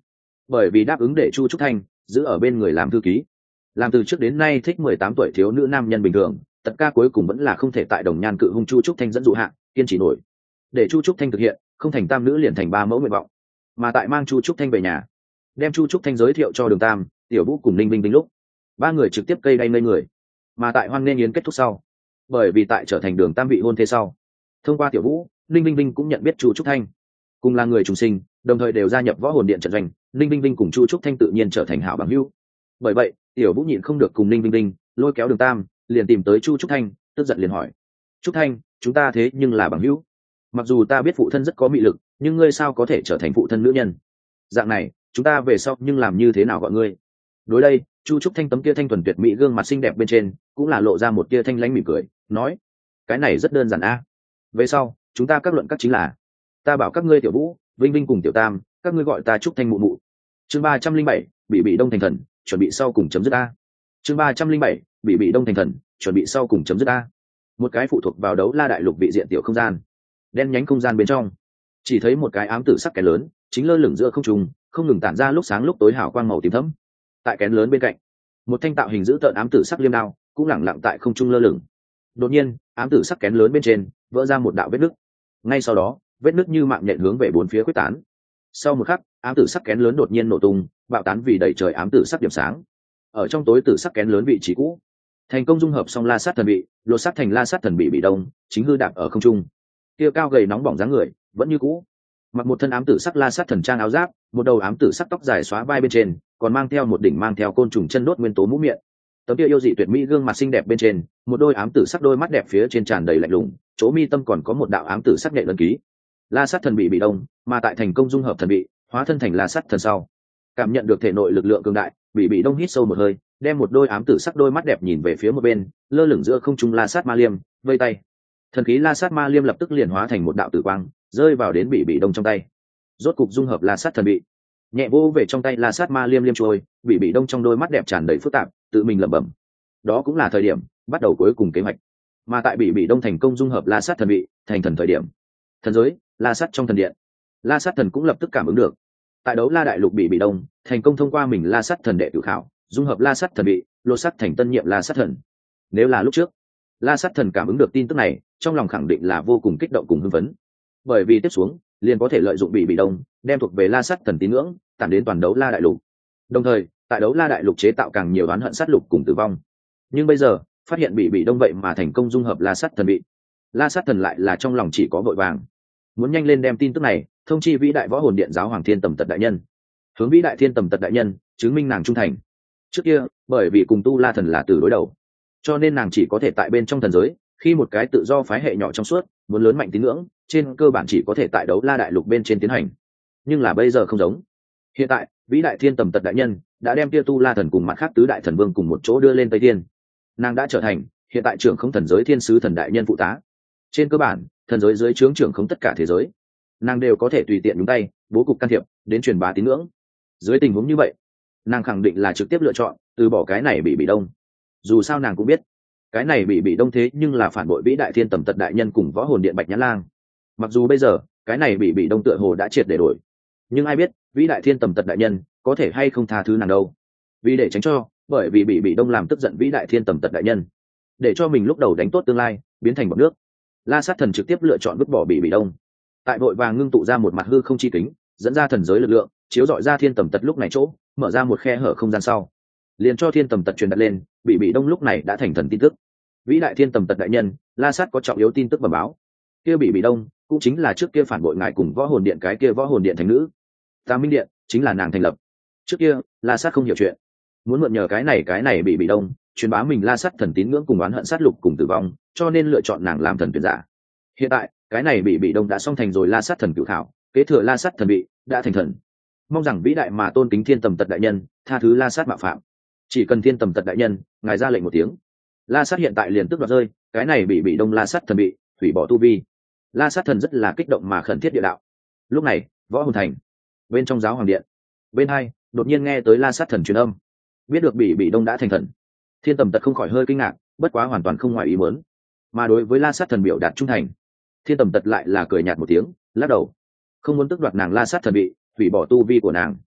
bởi vì đáp ứng để chu trúc thanh giữ ở bên người làm thư ký. Làm từ trước đến nay thích mười tám tuổi thiếu nữ nam nhân bình thường, tất ca cuối cùng vẫn là không thể tại đồng nhan cự hung chu trúc thanh dẫn dụ hạ kiên trì nổi. Để chu trúc thanh thực hiện, không thành tam nữ liền thành ba mẫu nguyện vọng. Mà tại mang chu trúc thanh về nhà, đem chu trúc thanh giới thiệu cho đường tam, tiểu vũ cùng ninh vinh vinh lúc, ba người trực tiếp cây đay ngây người. Mà tại hoan nghênh yến kết thúc sau, bởi vì tại trở thành đường tam vị hôn thê sau, thông qua tiểu vũ, ninh vinh vinh cũng nhận biết chu trúc thanh cùng là người trùng sinh, đồng thời đều gia nhập võ hồn điện trận doanh. Ninh vinh vinh cùng chu trúc thanh tự nhiên trở thành hảo bằng hữu. Bởi vậy tiểu vũ nhịn không được cùng ninh vinh vinh lôi kéo đường tam, liền tìm tới chu trúc thanh, tức giận liền hỏi: trúc thanh, chúng ta thế nhưng là bằng hữu, mặc dù ta biết phụ thân rất có mị lực, nhưng ngươi sao có thể trở thành phụ thân nữ nhân? Dạng này chúng ta về sau nhưng làm như thế nào gọi ngươi? Đối đây, chu trúc thanh tấm kia thanh thuần tuyệt mỹ gương mặt xinh đẹp bên trên cũng là lộ ra một tia thanh lãnh mỉm cười, nói: cái này rất đơn giản a. Về sau chúng ta các luận các chính là, ta bảo các ngươi tiểu vũ, vinh vinh cùng tiểu tam, các ngươi gọi ta trúc thanh mụ mụ. Chương ba trăm linh bảy, bị bị đông thành thần, chuẩn bị sau cùng chấm dứt a. Chương ba trăm linh bảy, bị bị đông thành thần, chuẩn bị sau cùng chấm dứt a. Một cái phụ thuộc vào đấu la đại lục vị diện tiểu không gian, đen nhánh không gian bên trong, chỉ thấy một cái ám tử sắc kén lớn chính lơ lửng giữa không trung, không ngừng tản ra lúc sáng lúc tối hào quang màu tím thẫm. Tại kén lớn bên cạnh, một thanh tạo hình dữ tợn ám tử sắc liêm đao cũng lẳng lặng tại không trung lơ lửng. Đột nhiên, ám tử sắc kén lớn bên trên vỡ ra một đạo vết nứt. Ngay sau đó, vết nứt như mạng nhện hướng về bốn phía quyết tán. Sau một khắc, ám tử sắc kén lớn đột nhiên nổ tung, bạo tán vì đầy trời ám tử sắc điểm sáng. Ở trong tối tử sắc kén lớn vị trí cũ, thành công dung hợp xong la sát thần bị, lột sát thành la sát thần bị bị đông, chính hư đạp ở không trung. Kia cao gầy nóng bỏng dáng người vẫn như cũ, mặc một thân ám tử sắc la sát thần trang áo giáp, một đầu ám tử sắc tóc dài xóa vai bên trên, còn mang theo một đỉnh mang theo côn trùng chân đốt nguyên tố mũ miệng. Tấm kia yêu dị tuyệt mỹ gương mặt xinh đẹp bên trên, một đôi ám tử sắc đôi mắt đẹp phía trên tràn đầy lạnh lùng, chỗ mi tâm còn có một đạo ám tử sắc nhẹ lân ký. La sát thần bị bị đông, mà tại thành công dung hợp thần bị, hóa thân thành la sát thần sau, cảm nhận được thể nội lực lượng cường đại, bị bị đông hít sâu một hơi, đem một đôi ám tử sắc đôi mắt đẹp nhìn về phía một bên, lơ lửng giữa không trung la sát ma liêm, vây tay. Thần khí la sát ma liêm lập tức liền hóa thành một đạo tử quang, rơi vào đến bị bị đông trong tay. Rốt cục dung hợp la sát thần bị, nhẹ vô về trong tay la sát ma liêm liêm trôi, bị bị đông trong đôi mắt đẹp tràn đầy phức tạp, tự mình lẩm bẩm. Đó cũng là thời điểm bắt đầu cuối cùng kế hoạch. Mà tại bị bị đông thành công dung hợp la sát thần bị thành thần thời điểm, thần giới la sát trong thần điện, la sát thần cũng lập tức cảm ứng được. Tại đấu la đại lục bị bị đông thành công thông qua mình la sát thần đệ cử khảo, dung hợp la sát thần bị, lột sát thành tân nhiệm la sát thần. Nếu là lúc trước, la sát thần cảm ứng được tin tức này, trong lòng khẳng định là vô cùng kích động cùng hưng phấn, bởi vì tiếp xuống liền có thể lợi dụng bị bị đông đem thuộc về la sát thần tín ngưỡng tản đến toàn đấu la đại lục, đồng thời tại đấu la đại lục chế tạo càng nhiều oán hận sát lục cùng tử vong. Nhưng bây giờ phát hiện bị bị đông vậy mà thành công dung hợp la sát thần bị, la sát thần lại là trong lòng chỉ có vội vàng muốn nhanh lên đem tin tức này thông chi vĩ đại võ hồn điện giáo hoàng thiên tầm tật đại nhân, hướng vĩ đại thiên tầm tật đại nhân chứng minh nàng trung thành. Trước kia bởi vì cùng tu la thần là từ đối đầu, cho nên nàng chỉ có thể tại bên trong thần giới, khi một cái tự do phái hệ nhỏ trong suốt muốn lớn mạnh tín ngưỡng trên cơ bản chỉ có thể tại đấu la đại lục bên trên tiến hành. Nhưng là bây giờ không giống, hiện tại vĩ đại thiên tầm tật đại nhân đã đem kia tu la thần cùng mặt khác tứ đại thần vương cùng một chỗ đưa lên tây thiên, nàng đã trở thành hiện tại trưởng không thần giới thiên sứ thần đại nhân phụ tá. Trên cơ bản thần giới dưới trướng trưởng không tất cả thế giới, nàng đều có thể tùy tiện nhúng tay bố cục can thiệp đến truyền bá tín ngưỡng. Dưới tình huống như vậy, nàng khẳng định là trực tiếp lựa chọn từ bỏ cái này bị bị đông. Dù sao nàng cũng biết cái này bị bị đông thế nhưng là phản bội vĩ đại thiên tầm tật đại nhân cùng võ hồn điện bạch nhã lang. Mặc dù bây giờ cái này bị bị đông tựa hồ đã triệt để đổi, nhưng ai biết vĩ đại thiên tầm tật đại nhân có thể hay không tha thứ nàng đâu. Vì để tránh cho bởi vì bị bị đông làm tức giận vĩ đại thiên tầm tật đại nhân, để cho mình lúc đầu đánh tốt tương lai biến thành bọt nước, la sát thần trực tiếp lựa chọn vứt bỏ bị bị đông. Tại vội vàng ngưng tụ ra một mặt hư không chi kính, dẫn ra thần giới lực lượng chiếu dọi ra thiên tầm tật lúc này chỗ mở ra một khe hở không gian sau, liền cho thiên tầm tật truyền đặt lên bị bị đông lúc này đã thành thần tin tức. Vĩ đại thiên tầm tật đại nhân, la sát có trọng yếu tin tức bẩm báo. Kia bị bị đông cũng chính là trước kia phản bội ngài cùng võ hồn điện cái kia võ hồn điện thành nữ Tà Minh điện, chính là nàng thành lập. Trước kia la sát không hiểu chuyện, muốn mượn nhờ cái này cái này bị bị đông truyền bá mình la sát thần tín ngưỡng cùng oán hận sát lục cùng tử vong, cho nên lựa chọn nàng làm thần tuyển giả. Hiện tại cái này bị bị đông đã xong thành rồi la sát thần cửu thảo, kế thừa la sát thần bị đã thành thần. Mong rằng vĩ đại mà tôn kính thiên tầm tật đại nhân tha thứ la sát mạo phạm, chỉ cần thiên tầm tật đại nhân ngài ra lệnh một tiếng, la sát hiện tại liền tức đoạt rơi cái này bị bị đông la sát thần bị, hủy bỏ tu vi. La sát thần rất là kích động mà khẩn thiết địa đạo. Lúc này võ hồn thành bên trong giáo hoàng điện, bên hai đột nhiên nghe tới la sát thần truyền âm, biết được bị bị đông đã thành thần. Thiên tầm tật không khỏi hơi kinh ngạc, bất quá hoàn toàn không ngoài ý muốn. Mà đối với la sát thần biểu đạt trung thành, thiên tầm tật lại là cười nhạt một tiếng, lắc đầu, không muốn tức đoạt nàng la sát thần bị, hủy bỏ tu vi của nàng.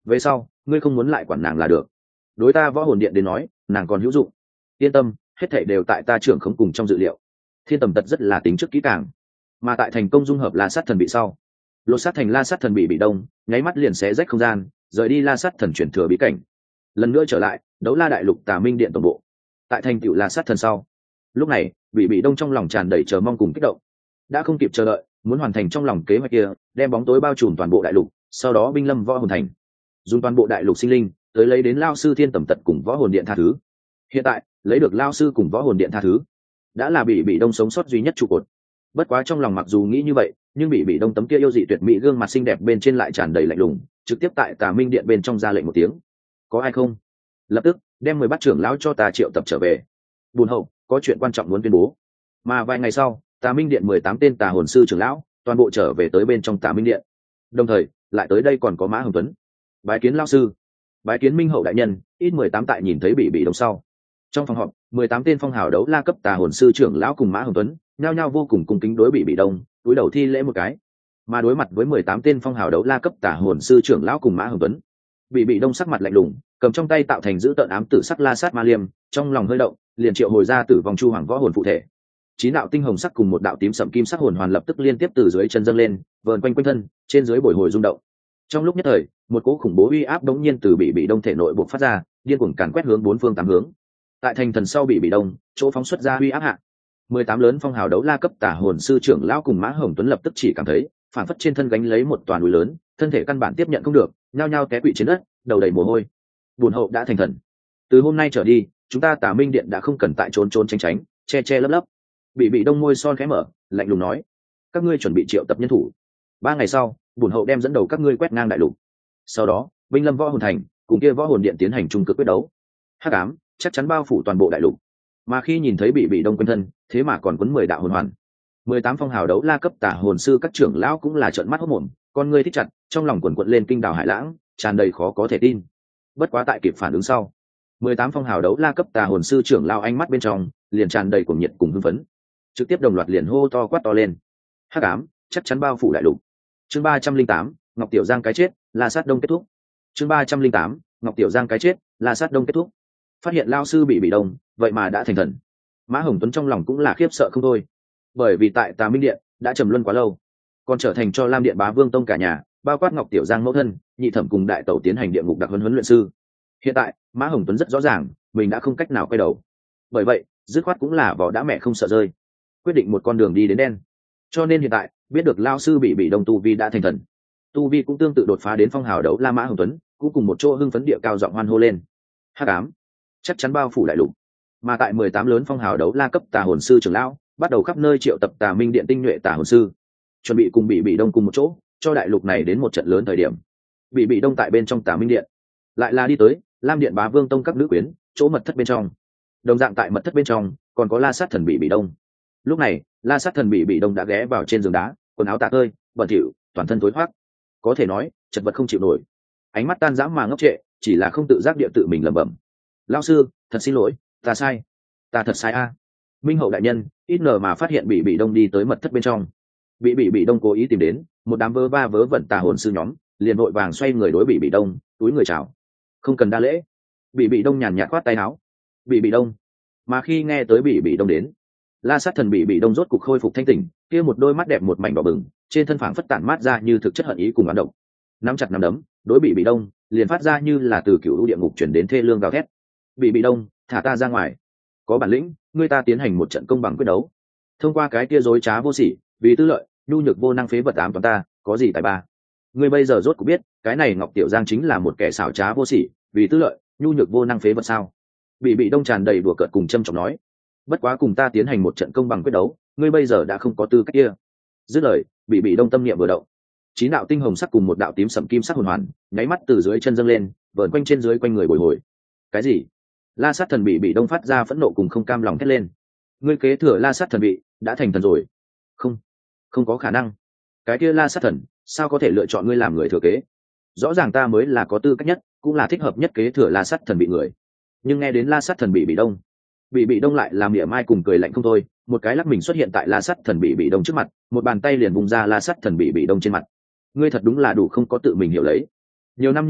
về sau ngươi không muốn lại quản nàng là được. Đối ta võ hồn điện đến nói nàng còn hữu dụng. Yên tâm, hết thảy đều tại ta trưởng khống cùng trong dự liệu. Thiên Tầm Tật rất là tính trước kỹ càng, mà tại thành công dung hợp la sát thần bị sau, lột sát thành la sát thần bị bị đông, nháy mắt liền xé rách không gian, rời đi la sát thần chuyển thừa bí cảnh, lần nữa trở lại đấu la đại lục Tà Minh điện tổng bộ. Tại thành tựu la sát thần sau, lúc này bị bị đông trong lòng tràn đầy chờ mong cùng kích động, đã không kịp chờ đợi muốn hoàn thành trong lòng kế hoạch kia, đem bóng tối bao trùm toàn bộ đại lục, sau đó binh lâm võ hồn thành, dùng toàn bộ đại lục sinh linh tới lấy đến lao sư Thiên Tầm Tật cùng võ hồn điện tha thứ. Hiện tại lấy được lao sư cùng võ hồn điện tha thứ đã là bị bị đông sống sót duy nhất trụ cột. Bất quá trong lòng mặc dù nghĩ như vậy, nhưng bị bị đông tấm kia yêu dị tuyệt mỹ gương mặt xinh đẹp bên trên lại tràn đầy lạnh lùng, trực tiếp tại Tà Minh điện bên trong ra lệnh một tiếng: có ai không? Lập tức đem mười bát trưởng lão cho ta triệu tập trở về. Buồn hậu có chuyện quan trọng muốn tuyên bố. Mà vài ngày sau, Tà Minh điện mười tám tên tà hồn sư trưởng lão toàn bộ trở về tới bên trong Tà Minh điện. Đồng thời lại tới đây còn có Mã Hồng Tuấn. Bái kiến lão sư. Bái kiến Minh hậu đại nhân. Ít mười tám tại nhìn thấy bị bị đông sau, trong phòng họp mười tám tên phong hào đấu la cấp tà hồn sư trưởng lão cùng Mã Hồng Tuấn nhao nhao vô cùng cung kính đối bị bị đông túi đầu thi lễ một cái. Mà đối mặt với mười tám tên phong hào đấu la cấp tà hồn sư trưởng lão cùng Mã Hồng Tuấn, bị bị đông sắc mặt lạnh lùng, cầm trong tay tạo thành giữ tợn ám tử sắc la sát ma liêm, trong lòng hơi động, liền triệu hồi ra tử vong chu hoàng võ hồn phụ thể. Chín đạo tinh hồng sắc cùng một đạo tím sậm kim sắc hồn hoàn lập tức liên tiếp từ dưới chân dâng lên, vờn quanh quanh thân, trên dưới bồi hồi rung động. Trong lúc nhất thời, một cỗ khủng bố uy áp đống nhiên từ bị bị đông thể nội bộc phát ra, điên cuồng càn quét hướng bốn phương tám hướng. Tại thành thần sau bị bị đông chỗ phóng xuất ra uy áp hạ, mười tám lớn phong hào đấu la cấp tả hồn sư trưởng lão cùng Mã Hồng Tuấn lập tức chỉ cảm thấy phản phất trên thân gánh lấy một toàn núi lớn, thân thể căn bản tiếp nhận không được, nhao nhao té quỵ trên đất, đầu đầy mồ hôi. Buồn hậu đã thành thần, từ hôm nay trở đi chúng ta Tà Minh điện đã không cần tại trốn trốn tránh tránh, che che lấp lấp. Bị bị đông môi son khẽ mở, lạnh lùng nói: các ngươi chuẩn bị triệu tập nhân thủ, ba ngày sau buồn hậu đem dẫn đầu các ngươi quét ngang đại lục, sau đó binh lâm võ hồn thành, cùng kia võ hồn điện tiến hành trung cực quyết đấu. Hắc ám chắc chắn bao phủ toàn bộ đại lục. Mà khi nhìn thấy bị bị đông quanh thân thế mà còn quấn mười đạo hồn hoàn, mười tám phong hào đấu la cấp tả hồn sư các trưởng lão cũng là trợn mắt hốt mồm, con ngươi thích chặt, trong lòng quần quật lên kinh đào hải lãng, tràn đầy khó có thể tin. Bất quá tại kịp phản ứng sau, mười tám phong hào đấu la cấp tà hồn sư trưởng lão ánh mắt bên trong liền tràn đầy cuồng nhiệt cùng hưng phấn, trực tiếp đồng loạt liền hô to quát to lên: hắc ám chắc chắn bao phủ đại lục. Chương ba trăm linh tám, Ngọc Tiểu Giang cái chết, La Sát Đông kết thúc. Chương ba trăm linh tám, Ngọc Tiểu Giang cái chết, La Sát Đông kết thúc. Phát hiện lao sư bị bị đông vậy mà đã thành thần, Mã Hồng Tuấn trong lòng cũng là khiếp sợ không thôi, bởi vì tại Tà Minh điện đã trầm luân quá lâu, còn trở thành cho Lam điện Bá Vương tông cả nhà, bao quát Ngọc Tiểu Giang mẫu thân, nhị thẩm cùng đại tẩu tiến hành địa ngục đặc huấn huấn luyện sư. Hiện tại Mã Hồng Tuấn rất rõ ràng mình đã không cách nào quay đầu, bởi vậy dứt khoát cũng là vỏ đã mẹ không sợ rơi, quyết định một con đường đi đến đen. Cho nên hiện tại biết được lao sư bị bị đông tu vi đã thành thần, tu vi cũng tương tự đột phá đến phong hào đấu la, Mã Hồng Tuấn cũng cùng một chỗ hưng phấn địa cao giọng hoan hô lên: hắc ám chắc chắn bao phủ đại lục. Mà tại mười tám lớn phong hào đấu la cấp tà hồn sư trưởng lão bắt đầu khắp nơi triệu tập Tà Minh điện tinh nhuệ tà hồn sư, chuẩn bị cùng bị bị đông cùng một chỗ cho đại lục này đến một trận lớn thời điểm. Bị bị đông tại bên trong Tà Minh điện lại là đi tới Lam điện Bá Vương tông các nữ quyến chỗ mật thất bên trong, đồng dạng tại mật thất bên trong còn có La Sát thần bị bị đông. Lúc này La Sát thần bị bị đông đã ghé vào trên giường đá, quần áo tả tơi bẩn thỉu, toàn thân tối thoát, có thể nói chật vật không chịu nổi, ánh mắt tan rã mà ngốc trệ, chỉ là không tự giác địa tự mình lẩm bẩm: lão sư thật xin lỗi, ta sai, ta thật sai a. Minh hậu đại nhân ít ngờ mà phát hiện bị bị đông đi tới mật thất bên trong, bị bị bị đông cố ý tìm đến một đám vớ va vớ vẩn tà hồn sư nhóm, liền vội vàng xoay người đối bị bị đông túi người chào: không cần đa lễ. Bị bị đông nhàn nhạt khoát tay áo: bị bị đông. Mà khi nghe tới bị bị đông đến, La Sát thần bị bị đông rốt cục khôi phục thanh tỉnh, kia một đôi mắt đẹp một mảnh đỏ bừng, trên thân phảng phất tản mát ra như thực chất hận ý cùng oán độc, nắm chặt nắm đấm đối bị bị đông liền phát ra như là từ cựu lũ địa ngục chuyển đến thê lương gào thét: bị bị đông, thả ta ra ngoài, có bản lĩnh ngươi ta tiến hành một trận công bằng quyết đấu, thông qua cái kia dối trá vô sỉ, vì tư lợi nhu nhược vô năng phế vật ám toàn ta, có gì tài ba. Ngươi bây giờ rốt cuộc biết cái này Ngọc Tiểu Giang chính là một kẻ xảo trá vô sỉ, vì tư lợi nhu nhược vô năng phế vật sao? Bị bị đông tràn đầy đùa cợt cùng châm trọng nói: bất quá cùng ta tiến hành một trận công bằng quyết đấu, ngươi bây giờ đã không có tư cách kia. Dứt lời, bị bị đông tâm niệm vừa động, chín đạo tinh hồng sắc cùng một đạo tím sẫm kim sắc hồn hoàn nháy mắt từ dưới chân dâng lên, vờn quanh trên dưới quanh người bồi hồi. Cái gì? La Sát thần bị bị đông phát ra phẫn nộ cùng không cam lòng thét lên: ngươi kế thừa La Sát thần bị đã thành thần rồi? Không, không có khả năng. Cái kia La Sát thần sao có thể lựa chọn ngươi làm người thừa kế? Rõ ràng ta mới là có tư cách nhất, cũng là thích hợp nhất kế thừa La Sát thần bị người. Nhưng nghe đến La Sát thần bị bị đông, bị bị đông lại làm mỉa mai cùng cười lạnh không thôi, một cái lắc mình xuất hiện tại La Sát thần bị bị đông trước mặt, một bàn tay liền vùng ra La Sát thần bị bị đông trên mặt. Ngươi thật đúng là đủ không có tự mình hiểu lấy. Nhiều năm như vậy,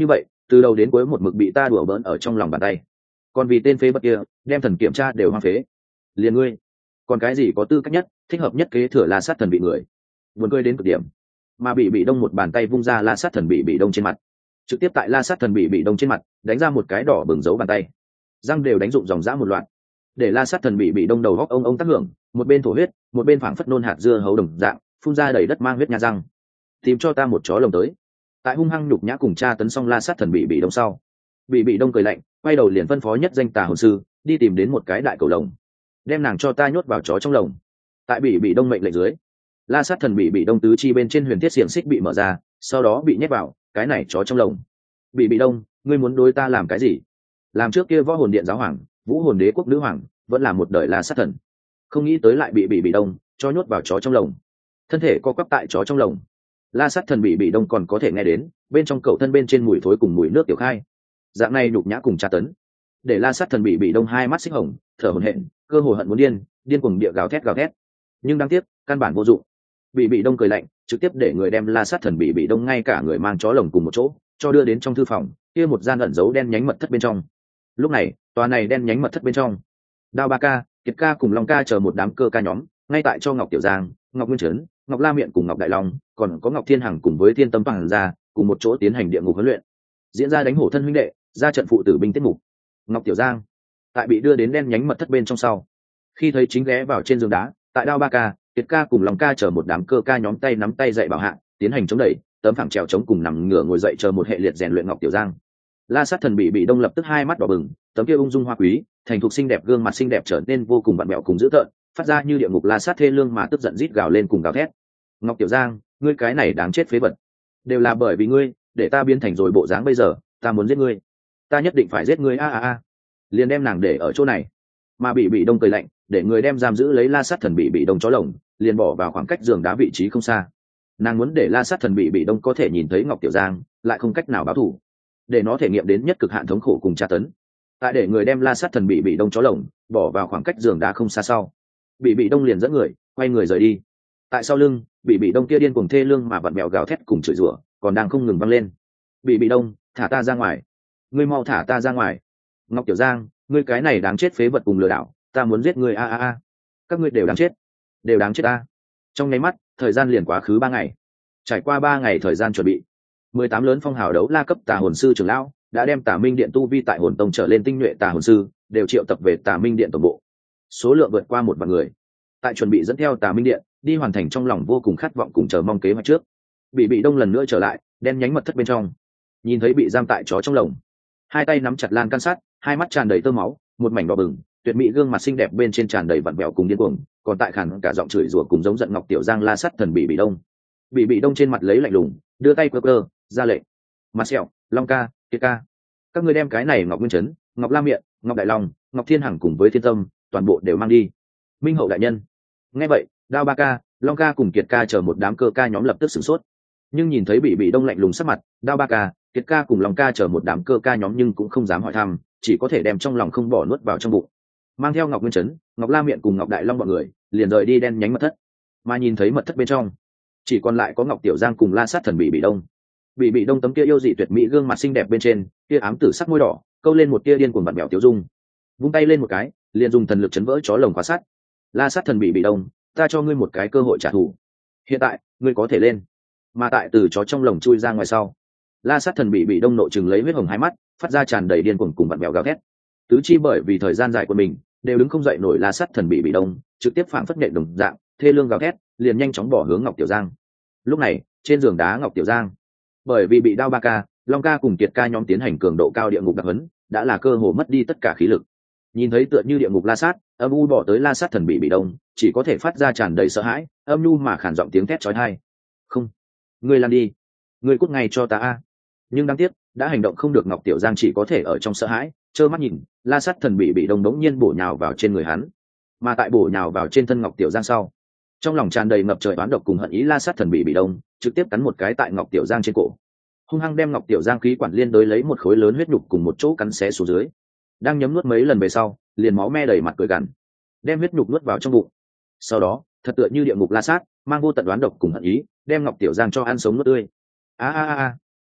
từ đầu đến cuối một mực bị ta đùa bỡn ở trong lòng bàn tay, còn vì tên phế vật kia đem thần kiểm tra đều hoang phế. Liền ngươi còn cái gì có tư cách nhất thích hợp nhất kế thừa La Sát Thần bị người? Buồn cười đến cực điểm. Mà bị bị đông một bàn tay vung ra La Sát Thần bị bị đông trên mặt, trực tiếp tại La Sát Thần bị bị đông trên mặt đánh ra một cái đỏ bừng dấu bàn tay, răng đều đánh dụng dòng dã một loạt, để La Sát Thần bị bị đông đầu góc ông ông tác hưởng, một bên thổ huyết một bên phảng phất nôn hạt dưa hấu đồng dạng phun ra đầy đất mang huyết nha răng. Tìm cho ta một chó lồng tới. Tại hung hăng nhục nhã cùng cha tấn xong La Sát Thần bị bị đông sau, bị bị đông cười lạnh, quay đầu liền phân phó nhất danh tà hồn sư đi tìm đến một cái đại cầu lồng, đem nàng cho ta nhốt vào chó trong lồng. Tại bị bị đông mệnh lệnh dưới, La Sát Thần bị bị đông tứ chi bên trên huyền thiết xiềng xích bị mở ra, sau đó bị nhét vào cái này chó trong lồng. Bị bị đông, ngươi muốn đối ta làm cái gì? Làm trước kia võ hồn điện giáo hoàng, vũ hồn đế quốc nữ hoàng, vẫn là một đời La Sát Thần, không nghĩ tới lại bị bị bị đông cho nhốt vào chó trong lồng, thân thể co quắp tại chó trong lồng. La Sát Thần bị bị đông còn có thể nghe đến bên trong cậu thân bên trên mùi thối cùng mùi nước tiểu khai, dạng này nhục nhã cùng tra tấn để La Sát Thần bị bị đông hai mắt xích hồng, thở hổn hển, cơ hồ hận muốn điên, điên cuồng địa gào thét gào thét. Nhưng đáng tiếc căn bản vô dụng. Bị bị đông cười lạnh, trực tiếp để người đem La Sát Thần bị bị đông ngay cả người mang chó lồng cùng một chỗ cho đưa đến trong thư phòng kia một gian ẩn giấu đen nhánh mật thất bên trong. Lúc này tòa này đen nhánh mật thất bên trong, Đao Ba Ca, Kiệt Ca cùng Long Ca chờ một đám cơ ca nhóm ngay tại cho Ngọc Tiểu Giang, Ngọc Nguyên Trấn, Ngọc La Miện cùng Ngọc Đại Long, còn có Ngọc Thiên Hằng cùng với Thiên Tâm Toàn ra cùng một chỗ tiến hành địa ngục huấn luyện, diễn ra đánh hổ thân huynh đệ ra trận phụ tử binh tiết mục. Ngọc Tiểu Giang tại bị đưa đến đen nhánh mật thất bên trong sau, khi thấy chính ghé vào trên giường đá, tại Đao Ba Ca, Kiệt Ca cùng Long Ca chờ một đám cơ ca nhóm tay nắm tay dạy bảo hạ tiến hành chống đẩy, tấm phẳng trèo chống cùng nằm ngửa ngồi dậy chờ một hệ liệt rèn luyện Ngọc Tiểu Giang. La Sát Thần bị bị đông lập tức hai mắt đỏ bừng, tấm kia ung dung hoa quý, thành thục xinh đẹp gương mặt xinh đẹp trở nên vô cùng vặn mẹo cùng dữ tợn, phát ra như địa ngục La Sát thê lương mà tức giận rít gào lên cùng gào thét. Ngọc Tiểu Giang, ngươi cái này đáng chết phế vật, đều là bởi vì ngươi để ta biến thành rồi bộ dáng bây giờ, ta muốn giết ngươi, ta nhất định phải giết ngươi a a a. Liền đem nàng để ở chỗ này. Mà bị bị đông cười lạnh, để người đem giam giữ lấy La Sát Thần bị bị đông chó lồng, liền bỏ vào khoảng cách giường đá vị trí không xa. Nàng muốn để La Sát Thần bị bị đông có thể nhìn thấy Ngọc Tiểu Giang, lại không cách nào báo thù, để nó thể nghiệm đến nhất cực hạn thống khổ cùng tra tấn. Tại để người đem La Sát Thần bị bị đông chó lồng bỏ vào khoảng cách giường đá không xa sau, bị bị đông liền dẫn người quay người rời đi. Tại sau lưng, bị bị đông kia điên cuồng thê lương mà vặn mèo gào thét cùng chửi rủa còn đang không ngừng vang lên. Bị bị đông, thả ta ra ngoài, ngươi mau thả ta ra ngoài. Ngọc Tiểu Giang, ngươi cái này đáng chết phế vật cùng lừa đảo, ta muốn giết ngươi a a a. Các ngươi đều đáng chết, đều đáng chết a. Trong nháy mắt, thời gian liền quá khứ ba ngày. Trải qua ba ngày thời gian chuẩn bị, mười tám lớn phong hào đấu la cấp tà hồn sư trưởng lão đã đem Tà Minh Điện tu vi tại hồn tông trở lên tinh nhuệ tà hồn sư đều triệu tập về Tà Minh Điện tổng bộ, số lượng vượt qua một vạn người, tại chuẩn bị dẫn theo Tà Minh Điện đi hoàn thành trong lòng vô cùng khát vọng cùng chờ mong kế hoạch trước. Bị bị đông lần nữa trở lại đen nhánh mật thất bên trong, nhìn thấy bị giam tại chó trong lồng, hai tay nắm chặt lan can sát, hai mắt tràn đầy tơ máu, một mảnh đỏ bừng, tuyệt mỹ gương mặt xinh đẹp bên trên tràn đầy vặn vẹo cùng điên cuồng, còn tại khản cả giọng chửi rủa cùng giống giận Ngọc Tiểu Giang La Sát Thần bị bị đông. Bị bị đông trên mặt lấy lạnh lùng, đưa tay cơ cơ ra lệnh. Mặt sẹo, Long Ca, Kiệt Ca, các ngươi đem cái này Ngọc Nguyên Trấn, Ngọc La Miện, Ngọc Đại Long, Ngọc Thiên Hằng cùng với Thiên Tâm toàn bộ đều mang đi. Minh hậu đại nhân. Nghe vậy, Đao Ba Ca, Long Ca cùng Kiệt Ca chờ một đám cơ ca nhóm lập tức sửng sốt, nhưng nhìn thấy bị bị đông lạnh lùng sắc mặt, Đao Ba Ca, Kiệt Ca cùng Long Ca chờ một đám cơ ca nhóm nhưng cũng không dám hỏi thăm, chỉ có thể đem trong lòng không bỏ nuốt vào trong bụng, mang theo Ngọc Nguyên Trấn, Ngọc La Miện cùng Ngọc Đại Long bọn người liền rời đi đen nhánh mật thất. Mà nhìn thấy mật thất bên trong chỉ còn lại có Ngọc Tiểu Giang cùng La Sát Thần bị bị đông. Bị bị đông tấm kia yêu dị tuyệt mỹ gương mặt xinh đẹp bên trên kia ám tử sắc môi đỏ câu lên một tia điên cuồng vặn vẹo tiêu dung, vung tay lên một cái liền dùng thần lực chấn vỡ chó lồng khóa sắt. La Sát Thần bị bị đông, ta cho ngươi một cái cơ hội trả thù, hiện tại ngươi có thể lên. Mà tại từ chó trong lồng chui ra ngoài sau, La Sát Thần bị bị đông nộ chừng lấy huyết hồng hai mắt, phát ra tràn đầy điên cuồng cùng vặn vẹo gào thét. Tứ chi bởi vì thời gian dài của mình đều đứng không dậy nổi, La Sát Thần bị bị đông trực tiếp phảng phất nện đồng dạng thê lương gào thét, liền nhanh chóng bỏ hướng Ngọc Tiểu Giang. Lúc này trên giường đá Ngọc Tiểu Giang bởi vì bị Đao Ba Ca, Long Ca cùng Kiệt Ca nhóm tiến hành cường độ cao địa ngục đặc huấn, đã là cơ hồ mất đi tất cả khí lực. Nhìn thấy tựa như địa ngục La Sát, âm u bỏ tới La Sát Thần bị bị đông, chỉ có thể phát ra tràn đầy sợ hãi, âm nhu mà khản giọng tiếng thét chói tai. Không, ngươi lăn đi, ngươi cút ngay cho ta a. Nhưng đáng tiếc, đã hành động không được, Ngọc Tiểu Giang chỉ có thể ở trong sợ hãi trơ mắt nhìn La Sát Thần bị bị đông đống nhiên bổ nhào vào trên người hắn. Mà tại bổ nhào vào trên thân Ngọc Tiểu Giang sau, trong lòng tràn đầy ngập trời oán độc cùng hận ý, La Sát Thần bị bị đông trực tiếp cắn một cái tại Ngọc Tiểu Giang trên cổ, hung hăng đem Ngọc Tiểu Giang khí quản liên đối lấy một khối lớn huyết nhục cùng một chỗ cắn xé xuống dưới. Đang nhấm nuốt mấy lần về sau, liền máu me đầy mặt cười gằn, đem huyết nhục nuốt vào trong bụng. Sau đó thật tựa như địa ngục La Sát mang vô tận oán độc cùng hận ý đem Ngọc Tiểu Giang cho ăn sống nuốt tươi. A a a,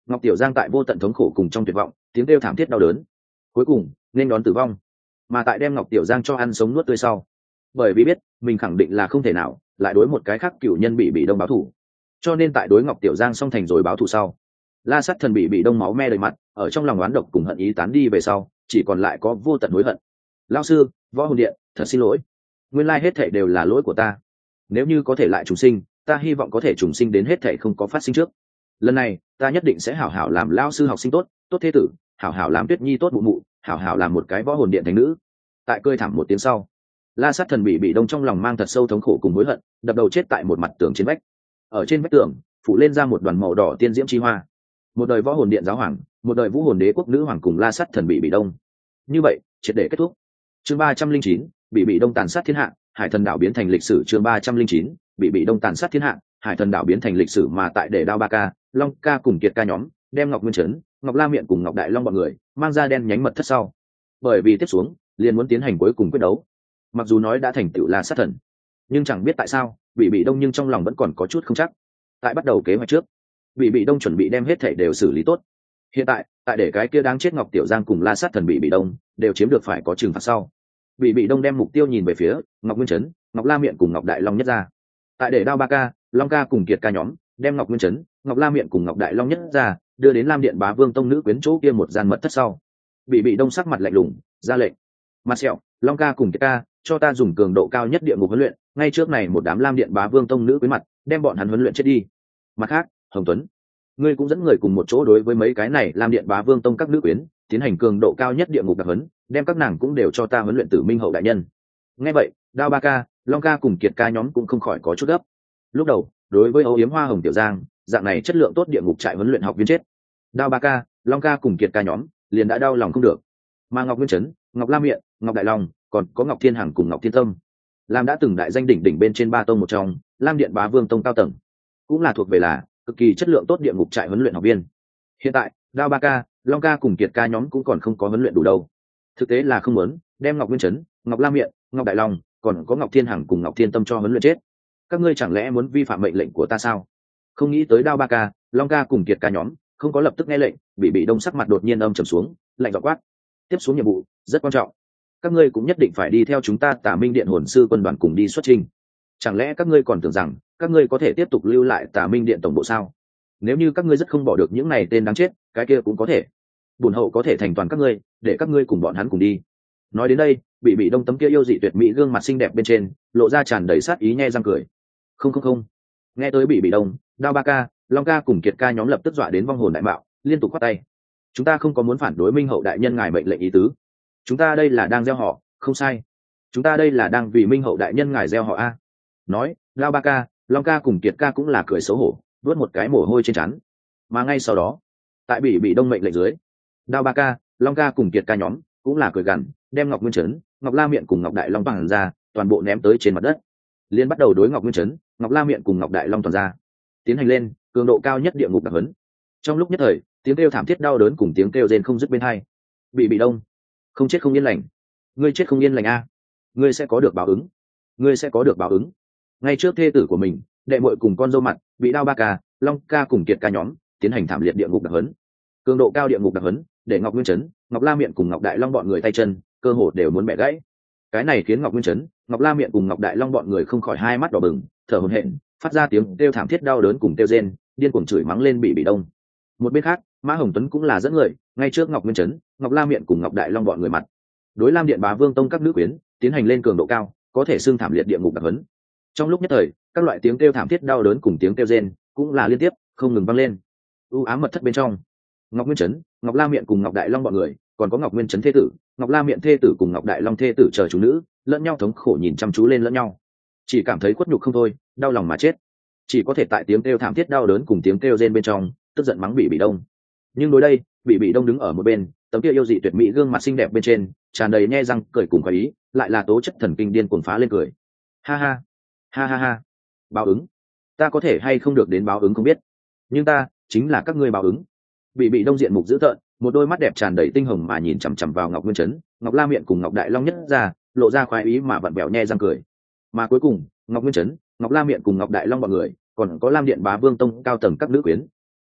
Ngọc Tiểu Giang tại vô tận thống khổ cùng trong tuyệt vọng, tiếng kêu thảm thiết đau đớn, cuối cùng nên đón tử vong. Mà tại đem Ngọc Tiểu Giang cho ăn sống nuốt tươi sau, bởi vì biết mình khẳng định là không thể nào lại đối một cái khác cựu nhân bị bị đông báo thù, cho nên tại đối Ngọc Tiểu Giang xong thành rồi báo thù sau, La Sát Thần bị bị đông máu me đầy mặt, ở trong lòng oán độc cùng hận ý tán đi về sau, chỉ còn lại có vô tận hối hận. Lão sư, Võ Hồn Điện, thật xin lỗi, nguyên lai hết thảy đều là lỗi của ta. Nếu như có thể lại trùng sinh, ta hy vọng có thể trùng sinh đến hết thảy không có phát sinh trước. Lần này, ta nhất định sẽ hảo hảo làm lão sư học sinh tốt, tốt thế tử, hảo hảo làm Tuyết Nhi tốt mụ mụ, hảo hảo làm một cái Võ Hồn Điện thành nữ. Tại cười thảm một tiếng sau, La Sát Thần bị bị đông trong lòng mang thật sâu thống khổ cùng hối hận, đập đầu chết tại một mặt tường trên vách. Ở trên vách tường, phủ lên ra một đoàn màu đỏ tiên diễm chi hoa. Một đời Võ Hồn Điện giáo hoàng, một đời Vũ Hồn Đế quốc nữ hoàng cùng La Sát Thần bị bị đông. Như vậy, triệt để kết thúc. Chương ba trăm linh chín, bị bị đông tàn sát thiên hạ, Hải Thần đảo biến thành lịch sử. Chương ba trăm linh chín, bị bị đông tàn sát thiên hạ, Hải Thần đảo biến thành lịch sử. Mà tại để Đao Ba Ca, Long Ca cùng Kiệt Ca nhóm, đem Ngọc Nguyên Trấn, Ngọc La Miện cùng Ngọc Đại Long bọn người mang ra đen nhánh mật thất sau. Bởi vì tiếp xuống, liền muốn tiến hành cuối cùng quyết đấu. Mặc dù nói đã thành tựu La Sát Thần, nhưng chẳng biết tại sao, bị bị đông nhưng trong lòng vẫn còn có chút không chắc. Tại bắt đầu kế hoạch trước, bị bị đông chuẩn bị đem hết thảy đều xử lý tốt. Hiện tại, tại để cái kia đáng chết Ngọc Tiểu Giang cùng La Sát Thần bị bị đông đều chiếm được phải có trừng phạt sau. Bị bị đông đem mục tiêu nhìn về phía Ngọc Nguyên Trấn, Ngọc La Miện cùng Ngọc Đại Long nhất ra. Tại để Đao Ba Ca, Long Ca cùng Kiệt Ca nhóm đem Ngọc Nguyên Trấn, Ngọc La Miện cùng Ngọc Đại Long nhất ra, đưa đến Lam Điện Bá Vương tông nữ quyến chỗ kia một gian mật thất sau. Bị bị đông sắc mặt lạnh lùng, ra lệnh: Mặt sẹo, Long Ca cùng Kiệt Ca, cho ta dùng cường độ cao nhất địa ngục huấn luyện, ngay trước này một đám Lam Điện Bá Vương tông nữ quyến mặt, đem bọn hắn huấn luyện chết đi. Mặt khác, Hồng Tuấn, ngươi cũng dẫn người cùng một chỗ đối với mấy cái này Lam Điện Bá Vương tông các nữ quyến tiến hành cường độ cao nhất địa ngục đặc huấn, đem các nàng cũng đều cho ta huấn luyện tử minh hậu đại nhân. Nghe vậy, Đao Ba Ca, Long Ca cùng Kiệt Ca nhóm cũng không khỏi có chút gấp. Lúc đầu, đối với Âu Yếm Hoa Hồng Tiểu Giang, dạng này chất lượng tốt địa ngục trại huấn luyện học viên chết, Đao Ba Ca, Long Ca cùng Kiệt Ca nhóm liền đã đau lòng không được. Mà Ngọc Nguyên Trấn, Ngọc La Miện, Ngọc Đại Long, còn có Ngọc Thiên Hằng cùng Ngọc Thiên Tâm, làm đã từng đại danh đỉnh đỉnh bên trên ba tông một trong, Lam Điện Bá Vương tông cao tầng, cũng là thuộc về là cực kỳ chất lượng tốt địa ngục trại huấn luyện học viên. Hiện tại, Đao Ba Ca, Long Ca cùng Kiệt Ca nhóm cũng còn không có huấn luyện đủ đâu. Thực tế là không muốn đem Ngọc Nguyên Trấn, Ngọc La Miện, Ngọc Đại Long, còn có Ngọc Thiên Hằng cùng Ngọc Thiên Tâm cho huấn luyện chết. Các ngươi chẳng lẽ muốn vi phạm mệnh lệnh của ta sao? Không nghĩ tới Đao Ba Ca, Long Ca cùng Kiệt Ca nhóm không có lập tức nghe lệnh, bị bị đông sắc mặt đột nhiên âm trầm xuống, lạnh giọng quát: tiếp xuống nhiệm vụ rất quan trọng, các ngươi cũng nhất định phải đi theo chúng ta Tả Minh Điện hồn sư quân đoàn cùng đi xuất chinh. Chẳng lẽ các ngươi còn tưởng rằng các ngươi có thể tiếp tục lưu lại Tả Minh Điện tổng bộ sao? Nếu như các ngươi rất không bỏ được những này tên đáng chết, cái kia cũng có thể, bổn hậu có thể thành toàn các ngươi, để các ngươi cùng bọn hắn cùng đi. Nói đến đây, bị bị đông tấm kia yêu dị tuyệt mỹ gương mặt xinh đẹp bên trên lộ ra tràn đầy sát ý, nhe răng cười: không không không. Nghe tới bị bị đông, Đao Ba Ca, Long Ca cùng Kiệt Ca nhóm lập tức dọa đến vong hồn đại mạo, liên tục khoát tay: chúng ta không có muốn phản đối minh hậu đại nhân ngài mệnh lệnh ý tứ, chúng ta đây là đang gieo họ, không sai, chúng ta đây là đang vì minh hậu đại nhân ngài gieo họ a. Nói, Đao Ba Ca, Long Ca cùng Kiệt Ca cũng là cười xấu hổ, vớt một cái mồ hôi trên trán. Mà ngay sau đó, tại bị bị đông mệnh lệnh dưới, Đao Ba Ca, Long Ca cùng Kiệt Ca nhóm cũng là cười gằn, đem Ngọc Nguyên Trấn, Ngọc La Miện cùng Ngọc Đại Long bằng ra, toàn bộ ném tới trên mặt đất. Liên bắt đầu đối Ngọc Nguyên Trấn, Ngọc La Miện cùng Ngọc Đại Long toàn ra tiến hành lên cường độ cao nhất địa ngục đặc huấn. Trong lúc nhất thời, tiếng kêu thảm thiết đau đớn cùng tiếng kêu rên không dứt bên hai. Bị bị đông, không chết không yên lành, ngươi chết không yên lành a, ngươi sẽ có được báo ứng, ngươi sẽ có được báo ứng. Ngay trước thê tử của mình, đệ muội cùng con dâu mặt bị Đao Ba Ca, Long Ca cùng Kiệt Ca nhóm tiến hành thảm liệt địa ngục đặc huấn. Cường độ cao địa ngục đặc huấn, để Ngọc Nguyên Trấn, Ngọc La Miện cùng Ngọc Đại Long bọn người tay chân cơ hồ đều muốn bẻ gãy. Cái này khiến Ngọc Nguyên Trấn, Ngọc La Miện cùng Ngọc Đại Long bọn người không khỏi hai mắt đỏ bừng, thở hổn hển, phát ra tiếng kêu thảm thiết đau đớn cùng kêu rên, điên cuồng chửi mắng lên bị bị đông. Một bên khác, Mã Hồng Tuấn cũng là dẫn người ngay trước Ngọc Nguyên Trấn, Ngọc La Miện cùng Ngọc Đại Long bọn người mặt, đối Lam Điện Bá Vương tông các nữ quyến tiến hành lên cường độ cao, có thể xưng thảm liệt địa ngục đặc huấn. Trong lúc nhất thời, các loại tiếng kêu thảm thiết đau đớn cùng tiếng kêu rên cũng là liên tiếp không ngừng vang lên. U ám mật thất bên trong, Ngọc Nguyên Trấn, Ngọc La Miện cùng Ngọc Đại Long bọn người, còn có Ngọc Nguyên Trấn thê tử, Ngọc La Miện thê tử cùng Ngọc Đại Long thê tử chờ chủ nữ, lẫn nhau thống khổ nhìn chăm chú lên lẫn nhau, chỉ cảm thấy khuất nhục không thôi, đau lòng mà chết. Chỉ có thể tại tiếng kêu thảm thiết đau đớn cùng tiếng kêu rên bên trong, tức giận mắng bị bị đông. Nhưng đối đây, bị bị đông đứng ở một bên, tấm kia yêu dị tuyệt mỹ gương mặt xinh đẹp bên trên, tràn đầy nhe răng cười cùng khoái ý, lại là tố chất thần kinh điên cuồng phá lên cười. Ha ha, ha ha ha, báo ứng, ta có thể hay không được đến báo ứng không biết, nhưng ta chính là các ngươi báo ứng. Bị bị đông diện mục dữ tợn, một đôi mắt đẹp tràn đầy tinh hồng mà nhìn chằm chằm vào Ngọc Nguyên Trấn, Ngọc La Miện cùng Ngọc Đại Long nhất ra, lộ ra khoái ý mà vặn bẹo nhe răng cười. Mà cuối cùng, Ngọc Nguyên Trấn, Ngọc La Miện cùng Ngọc Đại Long bọn người, còn có Lam Điện Bá Vương tông cao tầng các nữ quyến,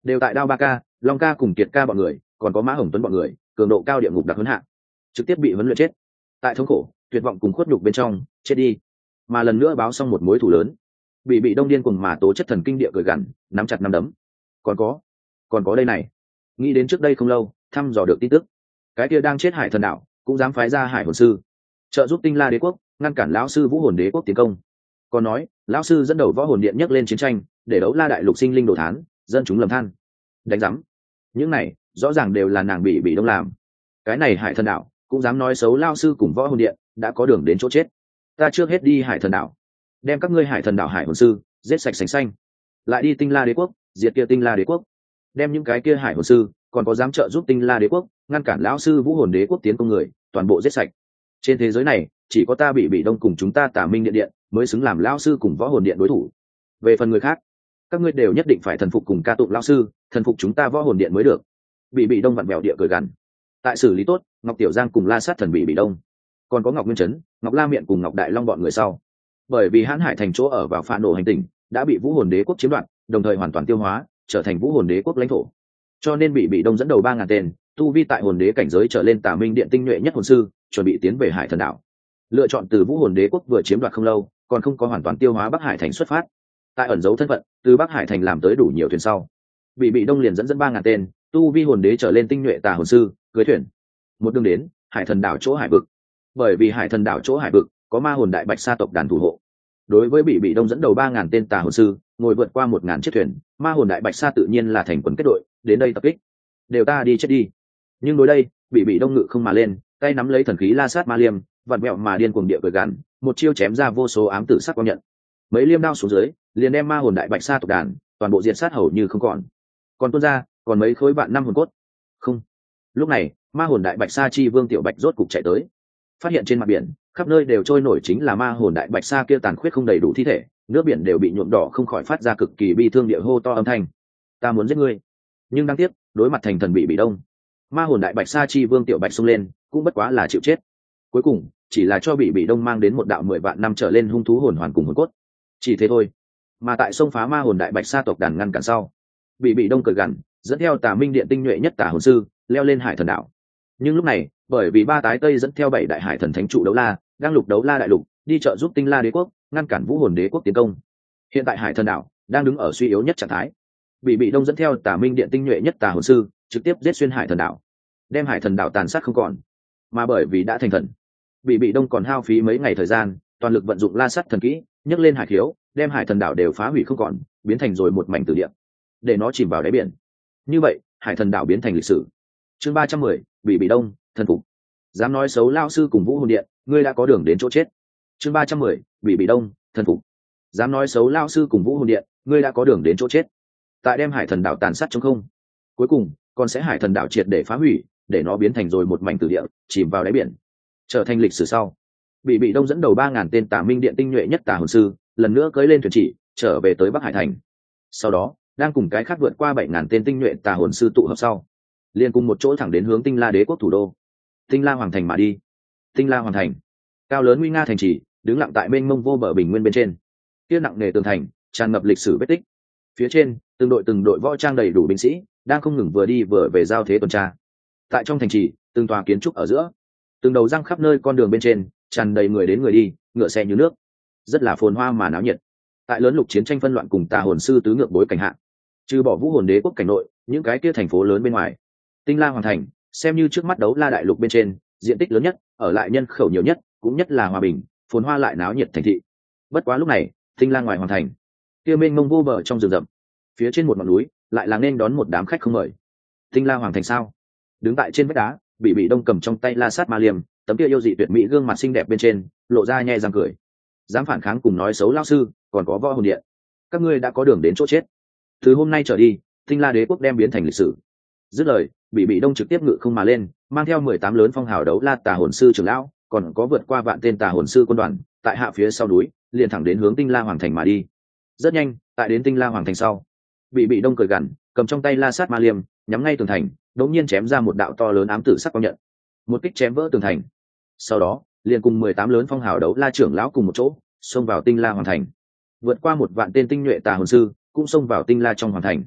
đều tại đao ba ca, long ca cùng kiệt ca bọn người, còn có mã hồng tuấn bọn người, cường độ cao địa ngục đặc huấn hạ, trực tiếp bị huấn luyện chết. Tại thống khổ, tuyệt vọng cùng khuất nhục bên trong, chết đi. Mà lần nữa báo xong một mối thù lớn, bị bị đông điên cùng mà tố chất thần kinh địa cười gằn, nắm chặt nắm đấm. Còn có, còn có đây này. Nghĩ đến trước đây không lâu, thăm dò được tin tức, cái kia đang chết hải thần đạo cũng dám phái ra hải hồn sư trợ giúp tinh la đế quốc ngăn cản lão sư vũ hồn đế quốc tiến công. Còn nói lão sư dẫn đầu võ hồn điện nhấc lên chiến tranh để đấu la đại lục sinh linh đồ thán, dân chúng lầm than. Đánh giám, những này rõ ràng đều là nàng bị bị đông làm. Cái này hải thần đạo cũng dám nói xấu lão sư cùng võ hồn điện, đã có đường đến chỗ chết. Ta trước hết đi hải thần đạo, đem các ngươi hải thần đạo hải hồn sư giết sạch sành xanh, lại đi tinh la đế quốc diệt kia tinh la đế quốc, đem những cái kia hải hồn sư còn có dám trợ giúp tinh la đế quốc ngăn cản lão sư vũ hồn đế quốc tiến công người toàn bộ giết sạch. Trên thế giới này chỉ có ta bị bị đông cùng chúng ta Tả Minh điện điện mới xứng làm lão sư cùng võ hồn điện đối thủ. Về phần người khác, các ngươi đều nhất định phải thần phục cùng ca tụng lão sư, thần phục chúng ta võ hồn điện mới được. Bị bị đông vặn vẹo địa cười gằn. Tại xử lý tốt Ngọc Tiểu Giang cùng La Sát thần bị bị đông, còn có Ngọc Nguyên Trấn, Ngọc La Miện cùng Ngọc Đại Long bọn người sau. Bởi vì hãn hải thành chỗ ở vào phản nổ hành tinh đã bị vũ hồn đế quốc chiếm đoạt, đồng thời hoàn toàn tiêu hóa trở thành vũ hồn đế quốc lãnh thổ, cho nên bị bị đông dẫn đầu ba ngàn tên tu vi tại hồn đế cảnh giới trở lên Tả Minh điện tinh nhuệ nhất hồn sư chuẩn bị tiến về hải thần đảo. Lựa chọn từ vũ hồn đế quốc vừa chiếm đoạt không lâu, còn không có hoàn toàn tiêu hóa Bắc Hải thành xuất phát, tại ẩn giấu thân phận từ Bắc Hải thành làm tới đủ nhiều thuyền sau, bị bị đông liền dẫn dẫn ba ngàn tên tu vi hồn đế trở lên tinh nhuệ tà hồn sư cưới thuyền một đường đến hải thần đảo chỗ hải vực. Bởi vì hải thần đảo chỗ hải vực có ma hồn đại bạch sa tộc đàn thủ hộ, đối với bị bị đông dẫn đầu ba ngàn tên tà hồn sư ngồi vượt qua một ngàn chiếc thuyền, ma hồn đại bạch sa tự nhiên là thành quần kết đội đến đây tập kích. Đều ta đi chết đi. Nhưng đối đây bị bị đông ngự không mà lên, tay nắm lấy thần khí La Sát Ma Liêm, vặn vẹo mà điên cuồng địa cười gằn, một chiêu chém ra vô số ám tử sắc quang nhận. Mấy liêm đao xuống dưới, liền đem ma hồn đại bạch sa tộc đàn toàn bộ diệt sát hầu như không còn. Còn tuôn ra, còn mấy khối vạn năm hồn cốt. Không. Lúc này, ma hồn đại bạch sa chi vương tiểu bạch rốt cục chạy tới. Phát hiện trên mặt biển, khắp nơi đều trôi nổi chính là ma hồn đại bạch sa kia tàn khuyết không đầy đủ thi thể, nước biển đều bị nhuộm đỏ, không khỏi phát ra cực kỳ bi thương địa hô to âm thanh. Ta muốn giết ngươi. Nhưng đáng tiếc, đối mặt thành thần bị bị đông, ma hồn đại bạch sa chi vương tiểu bạch xông lên cũng bất quá là chịu chết. Cuối cùng chỉ là cho bị bị đông mang đến một đạo mười vạn năm trở lên hung thú hồn hoàn cùng hồn cốt, chỉ thế thôi. Mà tại sông phá ma hồn đại bạch sa tộc đàn ngăn cản sau, bị bị đông cười gằn dẫn theo Tả Minh điện tinh nhuệ nhất tả hồn sư leo lên hải thần đảo. Nhưng lúc này bởi vì ba tái tây dẫn theo bảy đại hải thần thánh trụ đấu la đang lục đấu la đại lục đi trợ giúp tinh la đế quốc ngăn cản vũ hồn đế quốc tiến công, hiện tại hải thần đảo đang đứng ở suy yếu nhất trạng thái. Bị bị đông dẫn theo Tả Minh điện tinh nhuệ nhất tà hồn sư trực tiếp giết xuyên hải thần đảo, đem hải thần đảo tàn sát không còn. Mà bởi vì đã thành thần, bị bị đông còn hao phí mấy ngày thời gian toàn lực vận dụng La Sát thần kỹ nhấc lên hải khiếu, đem hải thần đảo đều phá hủy không còn, biến thành rồi một mảnh tử địa để nó chìm vào đáy biển. Như vậy hải thần đảo biến thành lịch sử. Chương ba trăm mười, bị bị đông thần phục. Dám nói xấu lao sư cùng vũ hồn điện, ngươi đã có đường đến chỗ chết. Chương ba trăm mười, bị bị đông thần phục. Dám nói xấu lao sư cùng vũ hồn điện, ngươi đã có đường đến chỗ chết. Tại đem hải thần đảo tàn sát trong không, cuối cùng còn sẽ hải thần đảo triệt để phá hủy, để nó biến thành rồi một mảnh tử địa chìm vào đáy biển, trở thành lịch sử sau. Bị bị đông dẫn đầu ba ngàn tên Tả Minh điện tinh nhuệ nhất tà hồn sư lần nữa cưỡi lên thuyền chỉ trở về tới Bắc Hải thành. Sau đó đang cùng cái khác vượt qua bảy ngàn tên tinh nhuệ tà hồn sư tụ hợp sau, liền cùng một chỗ thẳng đến hướng tinh la đế quốc thủ đô tinh la hoàng thành mà đi. Tinh la hoàng thành cao lớn nguy nga thành trì đứng lặng tại mênh mông vô bờ bình nguyên bên trên, kia nặng nề tường thành tràn ngập lịch sử vết tích. Phía trên từng đội từng đội võ trang đầy đủ binh sĩ đang không ngừng vừa đi vừa về giao thế tuần tra. Tại trong thành trì từng tòa kiến trúc ở giữa, từng đầu răng khắp nơi con đường bên trên tràn đầy người đến người đi, ngựa xe như nước, rất là phồn hoa mà náo nhiệt. Tại lớn lục chiến tranh phân loạn cùng tà hồn sư tứ ngược bối cảnh hạ, trừ bỏ vũ hồn đế quốc cảnh nội những cái kia thành phố lớn bên ngoài, tinh la hoàng thành xem như trước mắt đấu la đại lục bên trên diện tích lớn nhất, ở lại nhân khẩu nhiều nhất, cũng nhất là hòa bình phồn hoa lại náo nhiệt thành thị. Bất quá lúc này tinh la ngoài hoàng thành, kia mênh mông vô bờ trong rừng rậm, phía trên một ngọn núi lại là nên đón một đám khách không mời. Tinh la hoàng thành sao? Đứng tại trên vách đá, bị bị đông cầm trong tay La Sát Ma Liêm, tấm kia yêu dị tuyệt mỹ gương mặt xinh đẹp bên trên lộ ra nhe răng cười. Dám phản kháng cùng nói xấu lao sư, còn có võ hồn điện, các ngươi đã có đường đến chỗ chết. Từ hôm nay trở đi, tinh la đế quốc đem biến thành lịch sử. Dứt lời, bị bị đông trực tiếp ngự không mà lên, mang theo mười tám lớn phong hào đấu la tà hồn sư trưởng lão, còn có vượt qua vạn tên tà hồn sư quân đoàn, tại hạ phía sau núi liền thẳng đến hướng tinh la hoàng thành mà đi. Rất nhanh, tại đến tinh la hoàng thành sau, bị bị đông cười gằn cầm trong tay La Sát Ma Liêm nhắm ngay tường thành, đột nhiên chém ra một đạo to lớn ám tử sắc quang nhận, một kích chém vỡ tường thành. Sau đó liền cùng mười tám lớn phong hào đấu la trưởng lão cùng một chỗ xông vào tinh la hoàng thành, vượt qua một vạn tên tinh nhuệ tà hồn sư cũng xông vào tinh la trong hoàng thành.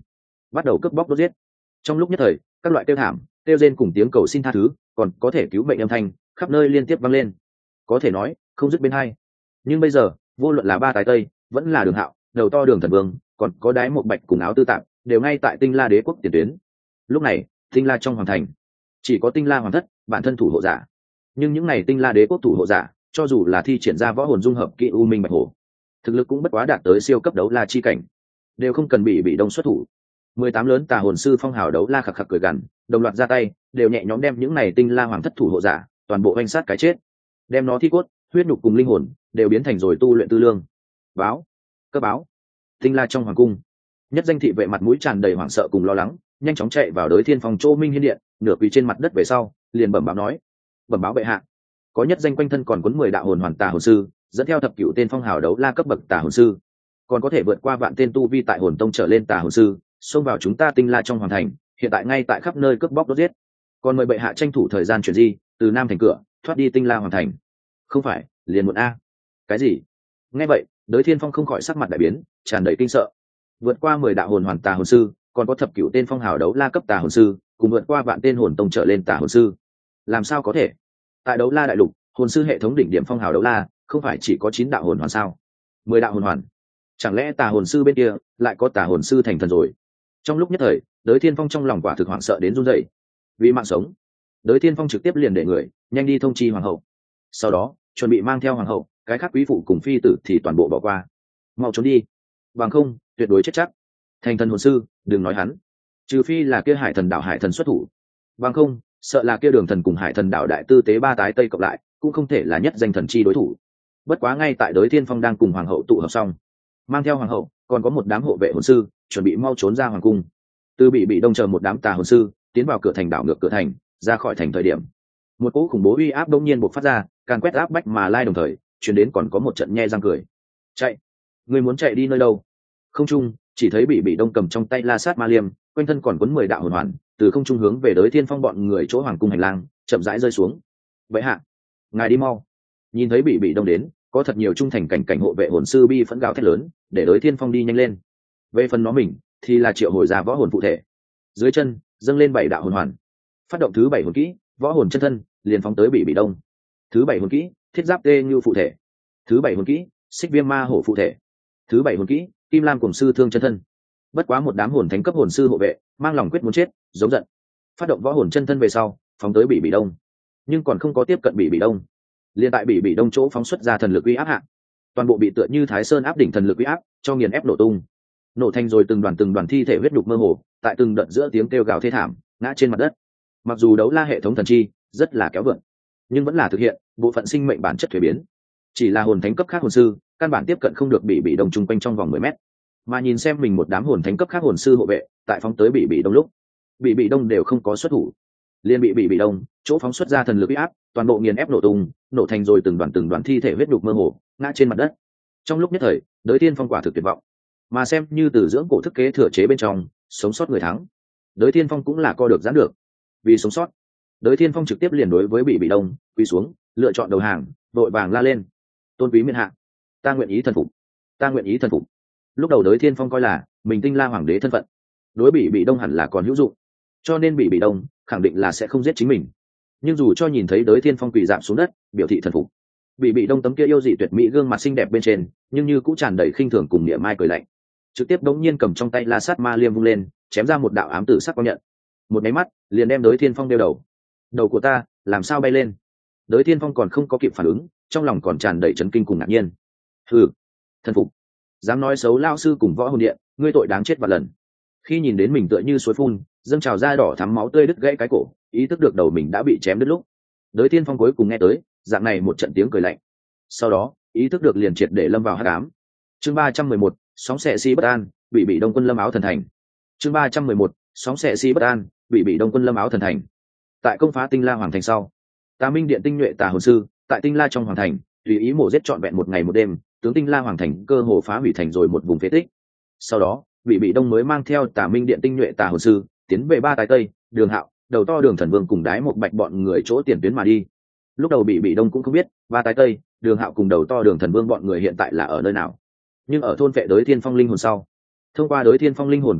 bắt đầu cướp bóc đốt giết. Trong lúc nhất thời, các loại kêu thảm, kêu rên cùng tiếng cầu xin tha thứ, còn có thể cứu mệnh âm thanh khắp nơi liên tiếp vang lên, có thể nói không dứt bên hai. Nhưng bây giờ, vô luận là ba tài tây, vẫn là Đường Hạo, đầu to Đường Thần Vương, còn có Đái Một Bạch cùng Áo Tư Tạm, đều ngay tại Tinh La Đế quốc tiền tuyến. Lúc này, Tinh La trong hoàng thành, chỉ có Tinh La hoàng thất, bản thân thủ hộ giả. Nhưng những này Tinh La Đế quốc thủ hộ giả, cho dù là thi triển ra võ hồn dung hợp kỹ U Minh Bạch Hổ, thực lực cũng bất quá đạt tới siêu cấp đấu la chi cảnh, đều không cần bị bị đông xuất thủ. Mười tám lớn tà hồn sư phong hào đấu la khạc khạc cười gằn, đồng loạt ra tay, đều nhẹ nhõm đem những này Tinh La hoàng thất thủ hộ giả, toàn bộ oanh sát cái chết, đem nó thi cốt, huyết nhục cùng linh hồn đều biến thành rồi tu luyện tư lương. Báo, cơ báo, Tinh La trong hoàng cung, nhất danh thị vệ mặt mũi tràn đầy hoảng sợ cùng lo lắng, nhanh chóng chạy vào Đới Thiên Phong chỗ Minh Hiên điện, nửa quỳ trên mặt đất về sau, liền bẩm báo nói: bẩm báo bệ hạ, có nhất danh quanh thân còn cuốn mười đạo hồn hoàn tà hồn sư, dẫn theo thập cửu tên phong hào đấu la cấp bậc tà hồn sư, còn có thể vượt qua vạn tên tu vi tại hồn tông trở lên tà hồn sư, xông vào chúng ta Tinh La trong hoàng thành, hiện tại ngay tại khắp nơi cướp bóc đốt giết. Còn mời bệ hạ tranh thủ thời gian chuyển di từ nam thành cửa, thoát đi Tinh La hoàng thành. Không phải, liền muộn a. Cái gì? Nghe vậy, Đới Thiên Phong không khỏi sắc mặt đại biến, tràn đầy kinh sợ. Vượt qua mười đạo hồn hoàn tà hồn sư, còn có thập cửu tên phong hào đấu la cấp tà hồn sư, cùng vượt qua vạn tên hồn tông trở lên tà hồn sư. Làm sao có thể? Tại đấu la đại lục, hồn sư hệ thống đỉnh điểm phong hào đấu la, không phải chỉ có chín đạo hồn hoàn sao? Mười đạo hồn hoàn. Chẳng lẽ tà hồn sư bên kia lại có tà hồn sư thành thần rồi? Trong lúc nhất thời, Đới Thiên Phong trong lòng quả thực hoảng sợ đến run rẩy. Vì mạng sống, Đới Thiên Phong trực tiếp liền để người nhanh đi thông chi hoàng hậu. Sau đó, chuẩn bị mang theo hoàng hậu, cái khác quý phụ cùng phi tử thì toàn bộ bỏ qua. Mau trốn đi, bằng không tuyệt đối chết chắc. Thành thần hồn sư, đừng nói hắn, trừ phi là kia Hải Thần đảo Hải Thần xuất thủ, bằng không sợ là kia Đường Thần cùng Hải Thần đảo đại tư tế ba tái tây cộng lại cũng không thể là nhất danh thần chi đối thủ. Bất quá ngay tại Đới Thiên Phong đang cùng hoàng hậu tụ hợp xong, mang theo hoàng hậu còn có một đám hộ vệ hồn sư chuẩn bị mau trốn ra hoàng cung. Từ bị bị đông chờ một đám tà hồn sư tiến vào cửa thành đảo ngược cửa thành, ra khỏi thành thời điểm, một cỗ khủng bố uy áp đông nhiên bộc phát ra, càng quét áp bách mà lai đồng thời chuyển đến còn có một trận nhe răng cười. Chạy, người muốn chạy đi nơi đâu? Không trung chỉ thấy bị bị đông cầm trong tay la sát ma liêm, quanh thân còn cuốn mười đạo hồn hoàn, từ không trung hướng về Đới Thiên Phong bọn người chỗ hoàng cung hành lang chậm rãi rơi xuống. Vậy hạ, ngài đi mau. Nhìn thấy bị bị đông đến, có thật nhiều trung thành cảnh cảnh hộ vệ hồn sư bi phẫn gào thét lớn, để Đới Thiên Phong đi nhanh lên. Về phần nó mình thì là triệu hồi ra võ hồn phụ thể, dưới chân dâng lên bảy đạo hồn hoàn, phát động thứ bảy hồn kỹ võ hồn chân thân, liền phóng tới bị bị đông. Thứ bảy hồn kỹ thiết giáp tê như phụ thể, thứ bảy hồn kỹ xích viêm ma hổ phụ thể, thứ bảy hồn kỹ kim lam cùng sư thương chân thân. Bất quá một đám hồn thánh cấp hồn sư hộ vệ mang lòng quyết muốn chết, giống giận, phát động võ hồn chân thân về sau phóng tới bị bị đông, nhưng còn không có tiếp cận bị bị đông, liền tại bị bị đông chỗ phóng xuất ra thần lực uy áp hạ, toàn bộ bị tựa như Thái Sơn áp đỉnh thần lực uy áp cho nghiền ép nổ tung, nổ thành rồi từng đoàn từng đoàn thi thể huyết đục mơ hồ, tại từng đợt giữa tiếng kêu gào thê thảm ngã trên mặt đất. Mặc dù đấu la hệ thống thần chi rất là kéo vượn, nhưng vẫn là thực hiện bộ phận sinh mệnh bản chất thuế biến, chỉ là hồn thánh cấp khác hồn sư căn bản tiếp cận không được bị bị đông chung quanh trong vòng mười mét. Mà nhìn xem mình một đám hồn thánh cấp khác hồn sư hộ vệ tại phóng tới bị bị đông lúc, bị bị đông đều không có xuất thủ, liền bị bị bị đông chỗ phóng xuất ra thần lực uy áp toàn bộ nghiền ép nổ tung, nổ thành rồi từng đoàn từng đoàn thi thể huyết đục mơ hồ ngã trên mặt đất. Trong lúc nhất thời, Đới Thiên Phong quả thực tuyệt vọng, mà xem như từ dưỡng cổ thức kế thừa chế bên trong sống sót người thắng, Đới Thiên Phong cũng là co được giãn được. Vì sống sót, Đới Thiên Phong trực tiếp liền đối với bị bị đông quỳ xuống, lựa chọn đầu hàng, đội vàng la lên: tôn quý miên hạ, ta nguyện ý thần phục, ta nguyện ý thần phục. Lúc đầu Đới Thiên Phong coi là mình Tinh La hoàng đế thân phận đối bị bị đông hẳn là còn hữu dụng, cho nên bị bị đông khẳng định là sẽ không giết chính mình. Nhưng dù cho nhìn thấy Đới Thiên Phong quỳ giảm xuống đất biểu thị thần phục, bị bị đông tấm kia yêu dị tuyệt mỹ gương mặt xinh đẹp bên trên nhưng như cũng tràn đầy khinh thường cùng niệm mai cười lạnh, trực tiếp đống nhiên cầm trong tay la sát ma liêm vung lên, chém ra một đạo ám tử sắc quang nhận, một máy mắt liền đem Đới Thiên Phong đeo đầu. Đầu của ta làm sao bay lên? Đới Thiên Phong còn không có kịp phản ứng, trong lòng còn tràn đầy chấn kinh cùng ngạc nhiên. Hừ, thần phục, dám nói xấu lao sư cùng võ hồn điện, ngươi tội đáng chết vạn lần. Khi nhìn đến mình tựa như suối phun dâng trào ra đỏ thắm máu tươi đứt gãy cái cổ, ý thức được đầu mình đã bị chém đứt lúc, Đới Thiên Phong cuối cùng nghe tới dạng này một trận tiếng cười lạnh, sau đó ý thức được liền triệt để lâm vào hắc ám. Chương ba trăm mười một, sóng xệ si bất an, bị bị đông quân lâm áo thần thành. Chương ba trăm mười một, sóng xệ si bất an, bị bị đông quân lâm áo thần thành. Tại công phá Tinh La hoàng thành sau, Tà Minh điện tinh nhuệ tà hồn sư tại Tinh La trong hoàng thành tùy ý mổ giết trọn vẹn một ngày một đêm, tướng Tinh La hoàng thành cơ hồ phá hủy thành rồi một vùng phế tích. Sau đó, bị bị đông mới mang theo Tà Minh điện tinh nhuệ tà hồn sư tiến về ba tái tây, Đường Hạo, đầu to Đường Thần Vương cùng Đái Một Bạch bọn người chỗ tiền tuyến mà đi. Lúc đầu bị bị đông cũng không biết ba tái tây, Đường Hạo cùng đầu to Đường Thần Vương bọn người hiện tại là ở nơi nào, nhưng ở thôn vệ Đới Thiên Phong linh hồn sau, thông qua Đới Thiên Phong linh hồn ký ức,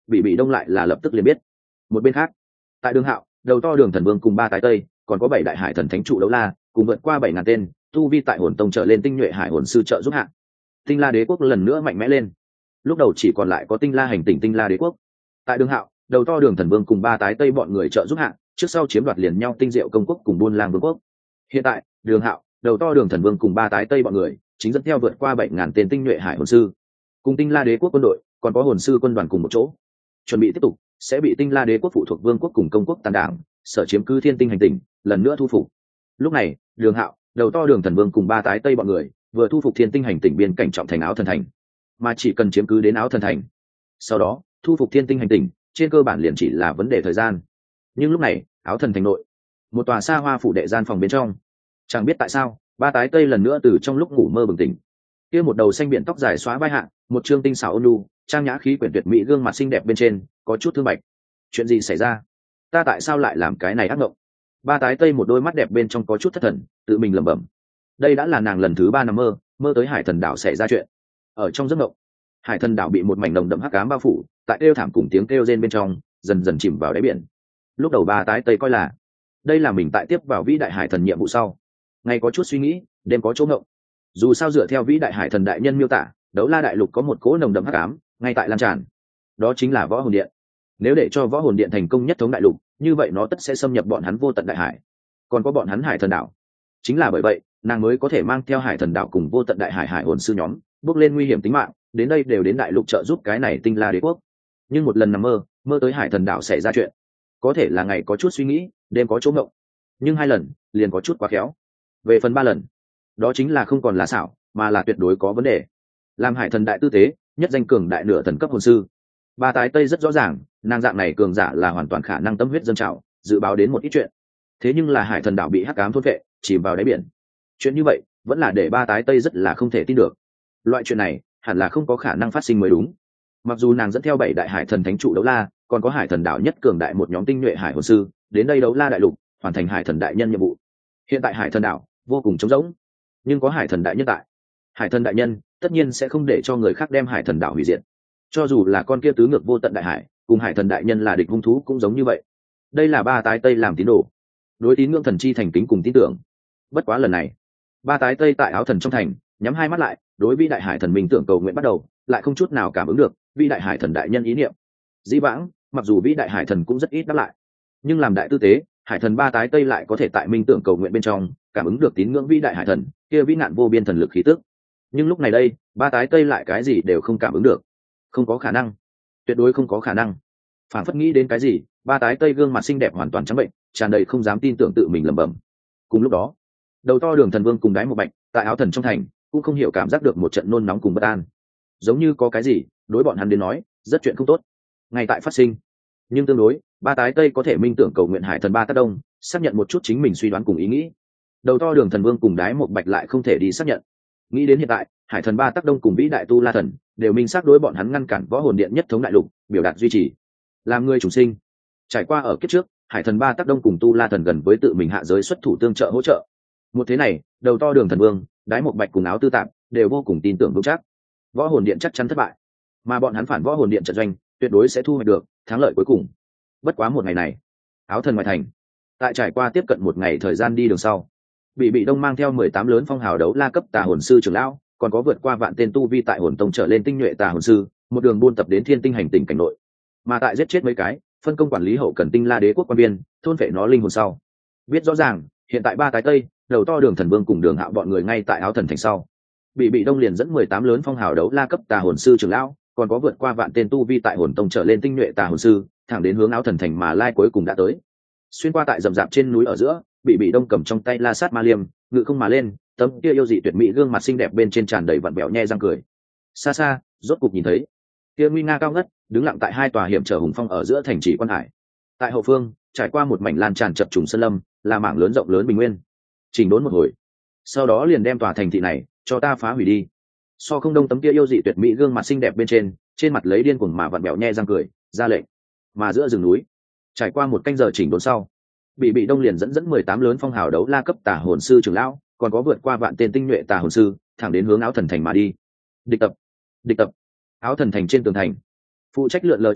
bị bị đông lại là lập tức liền biết. Một bên khác, tại đường hạo, đầu to đường thần vương cùng ba tái tây, còn có bảy đại hải thần thánh trụ đấu la cùng vượt qua bảy ngàn tên tu vi tại hồn tông trở lên tinh nhuệ hải hồn sư trợ giúp hạ, tinh la đế quốc lần nữa mạnh mẽ lên. Lúc đầu chỉ còn lại có tinh la hành tinh tinh la đế quốc. Tại đường hạo, đầu to đường thần vương cùng ba tái tây bọn người trợ giúp hạ, trước sau chiếm đoạt liền nhau tinh diệu công quốc cùng buôn lang vương quốc. Hiện tại đường hạo, đầu to đường thần vương cùng ba tái tây bọn người chính dẫn theo vượt qua bảy ngàn tên tinh nhuệ hải hồn sư cùng tinh la đế quốc quân đội, còn có hồn sư quân đoàn cùng một chỗ, chuẩn bị tiếp tục sẽ bị tinh la đế quốc phụ thuộc vương quốc cùng công quốc tàn đảng sở chiếm cứ thiên tinh hành tinh lần nữa thu phục. Lúc này đường hạo, đầu to đường thần vương cùng ba tái tây bọn người vừa thu phục thiên tinh hành tinh biên cảnh trọng thành áo thần thành, mà chỉ cần chiếm cứ đến áo thần thành, sau đó thu phục thiên tinh hành tinh trên cơ bản liền chỉ là vấn đề thời gian. Nhưng lúc này áo thần thành nội, một tòa xa hoa phủ đệ gian phòng bên trong, chẳng biết tại sao ba tái tây lần nữa từ trong lúc ngủ mơ bừng tỉnh. Kia một đầu xanh biển tóc dài xóa vai hạ, một trương tinh xảo ôn nhu trang nhã khí quyển tuyệt mỹ gương mặt xinh đẹp bên trên có chút thương bạch. Chuyện gì xảy ra? Ta tại sao lại làm cái này ác mộng? Ba tái tây một đôi mắt đẹp bên trong có chút thất thần, tự mình lẩm bẩm. Đây đã là nàng lần thứ ba nằm mơ mơ tới hải thần đảo xảy ra chuyện. Ở trong giấc mộng, hải thần đảo bị một mảnh nồng đậm hắc ám bao phủ, tại kêu thảm cùng tiếng kêu rên bên trong dần dần chìm vào đáy biển. Lúc đầu ba tái tây coi là đây là mình tại tiếp vào vĩ đại hải thần nhiệm vụ sau, ngày có chút suy nghĩ, đêm có chỗ ngộng. Dù sao dựa theo vĩ đại hải thần đại nhân miêu tả, đấu la đại lục có một cỗ nồng đậm hắc ám ngay tại lan tràn, đó chính là võ hồn điện. Nếu để cho võ hồn điện thành công nhất thống đại lục, như vậy nó tất sẽ xâm nhập bọn hắn vô tận đại hải, còn có bọn hắn hải thần đảo. Chính là bởi vậy nàng mới có thể mang theo hải thần đảo cùng vô tận đại hải hải hồn sư nhóm bước lên nguy hiểm tính mạng đến đây, đều đến đại lục trợ giúp cái này tinh la đế quốc. Nhưng một lần nằm mơ mơ tới hải thần đảo xảy ra chuyện, có thể là ngày có chút suy nghĩ, đêm có chỗ ngộng, nhưng hai lần liền có chút quá khéo. Về phần ba lần, đó chính là không còn là xảo, mà là tuyệt đối có vấn đề. Làm hải thần đại tư tế, nhất danh cường đại nửa thần cấp hồn sư, ba tái tây rất rõ ràng nàng dạng này cường giả là hoàn toàn khả năng tâm huyết dâng trào, dự báo đến một ít chuyện. Thế nhưng là hải thần đảo bị hắc ám thôn vệ, chìm vào đáy biển, chuyện như vậy vẫn là để ba tái tây rất là không thể tin được. Loại chuyện này hẳn là không có khả năng phát sinh mới đúng. Mặc dù nàng dẫn theo bảy đại hải thần thánh trụ đấu la, còn có hải thần đảo nhất cường đại một nhóm tinh nhuệ hải hồn sư đến đây đấu la đại lục hoàn thành hải thần đại nhân nhiệm vụ. Hiện tại hải thần đảo vô cùng trống rỗng, nhưng có hải thần đại nhân tại, hải thần đại nhân tất nhiên sẽ không để cho người khác đem hải thần đảo hủy diệt. Cho dù là con kia tứ ngược vô tận đại hải cùng hải thần đại nhân là địch hung thú cũng giống như vậy. Đây là ba tái tây làm tín đồ, đối tín ngưỡng thần chi thành kính cùng tin tưởng. Bất quá lần này ba tái tây tại áo thần trong thành nhắm hai mắt lại, đối vi đại hải thần minh tưởng cầu nguyện bắt đầu, lại không chút nào cảm ứng được vi đại hải thần đại nhân ý niệm. Dĩ vãng mặc dù vi đại hải thần cũng rất ít đáp lại, nhưng làm đại tư tế hải thần ba tái tây lại có thể tại minh tưởng cầu nguyện bên trong cảm ứng được tín ngưỡng vi đại hải thần kia vĩ nạn vô biên thần lực khí tức. Nhưng lúc này đây ba tái tây lại cái gì đều không cảm ứng được. Không có khả năng, tuyệt đối không có khả năng. Phản phất nghĩ đến cái gì, ba tái tây gương mặt xinh đẹp hoàn toàn trắng bệnh, tràn đầy không dám tin tưởng tự mình lẩm bẩm. Cùng lúc đó đầu to đường thần vương cùng đái một bạch tại áo thần trong thành cũng không hiểu cảm giác được một trận nôn nóng cùng bất an, giống như có cái gì đối bọn hắn đến nói rất chuyện không tốt ngay tại phát sinh. Nhưng tương đối ba tái tây có thể minh tưởng cầu nguyện hải thần ba tác đông xác nhận một chút chính mình suy đoán cùng ý nghĩ, đầu to đường thần vương cùng đái một bạch lại không thể đi xác nhận. Nghĩ đến hiện tại hải thần ba tác đông cùng vĩ đại tu la thần đều minh xác đối bọn hắn ngăn cản võ hồn điện nhất thống đại lục biểu đạt duy trì. Làm người chủ sinh trải qua ở kiếp trước, hải thần ba tác đông cùng tu la thần gần với tự mình hạ giới xuất thủ tương trợ hỗ trợ. Một thế này đầu to đường thần vương, đái một bạch cùng áo tư tạm đều vô cùng tin tưởng vững chắc võ hồn điện chắc chắn thất bại, mà bọn hắn phản võ hồn điện trận doanh tuyệt đối sẽ thu hoạch được thắng lợi cuối cùng. Bất quá một ngày này áo thần ngoại thành, tại trải qua tiếp cận một ngày thời gian đi đường sau, bị bị đông mang theo mười tám lớn phong hào đấu la cấp tà hồn sư trưởng lão, còn có vượt qua vạn tên tu vi tại hồn tông trở lên tinh nhuệ tà hồn sư, một đường buôn tập đến thiên tinh hành tinh cảnh nội. Mà tại giết chết mấy cái phân công quản lý hậu cần tinh la đế quốc quan viên, thôn vệ nó linh hồn sau, biết rõ ràng hiện tại ba tái tây, đầu to đường thần vương cùng đường hạo bọn người ngay tại áo thần thành sau, bị bị đông liền dẫn mười tám lớn phong hào đấu la cấp tà hồn sư trưởng lão, còn có vượt qua vạn tên tu vi tại hồn tông trở lên tinh nhuệ tà hồn sư, thẳng đến hướng áo thần thành mà lai cuối cùng đã tới. Xuyên qua tại rậm rạp trên núi ở giữa, bị bị đông cầm trong tay la sát ma liêm ngự không mà lên, tấm kia yêu dị tuyệt mỹ gương mặt xinh đẹp bên trên tràn đầy vặn vẹo nhe răng cười. Xa xa rốt cục nhìn thấy kia nguy nga cao ngất đứng lặng tại hai tòa hiểm trở hùng phong ở giữa thành trì quan hải. Tại hậu phương trải qua một mảnh lan tràn chập trùng sơn lâm, là mảng lớn rộng lớn bình nguyên. Chỉnh đốn một hồi sau đó liền đem tòa thành thị này cho ta phá hủy đi. So không đông tấm kia yêu dị tuyệt mỹ gương mặt xinh đẹp bên trên trên mặt lấy điên cuồng mà vặn vẹo nhe răng cười ra lệnh. Mà giữa rừng núi trải qua một canh giờ chỉnh đốn sau, bị bị đông liền dẫn dẫn mười tám lớn phong hào đấu la cấp tà hồn sư trưởng lão, còn có vượt qua vạn tên tinh nhuệ tà hồn sư, thẳng đến hướng áo thần thành mà đi. Địch tập địch tập áo thần thành trên tường thành, phụ trách lượn lờ trinh sát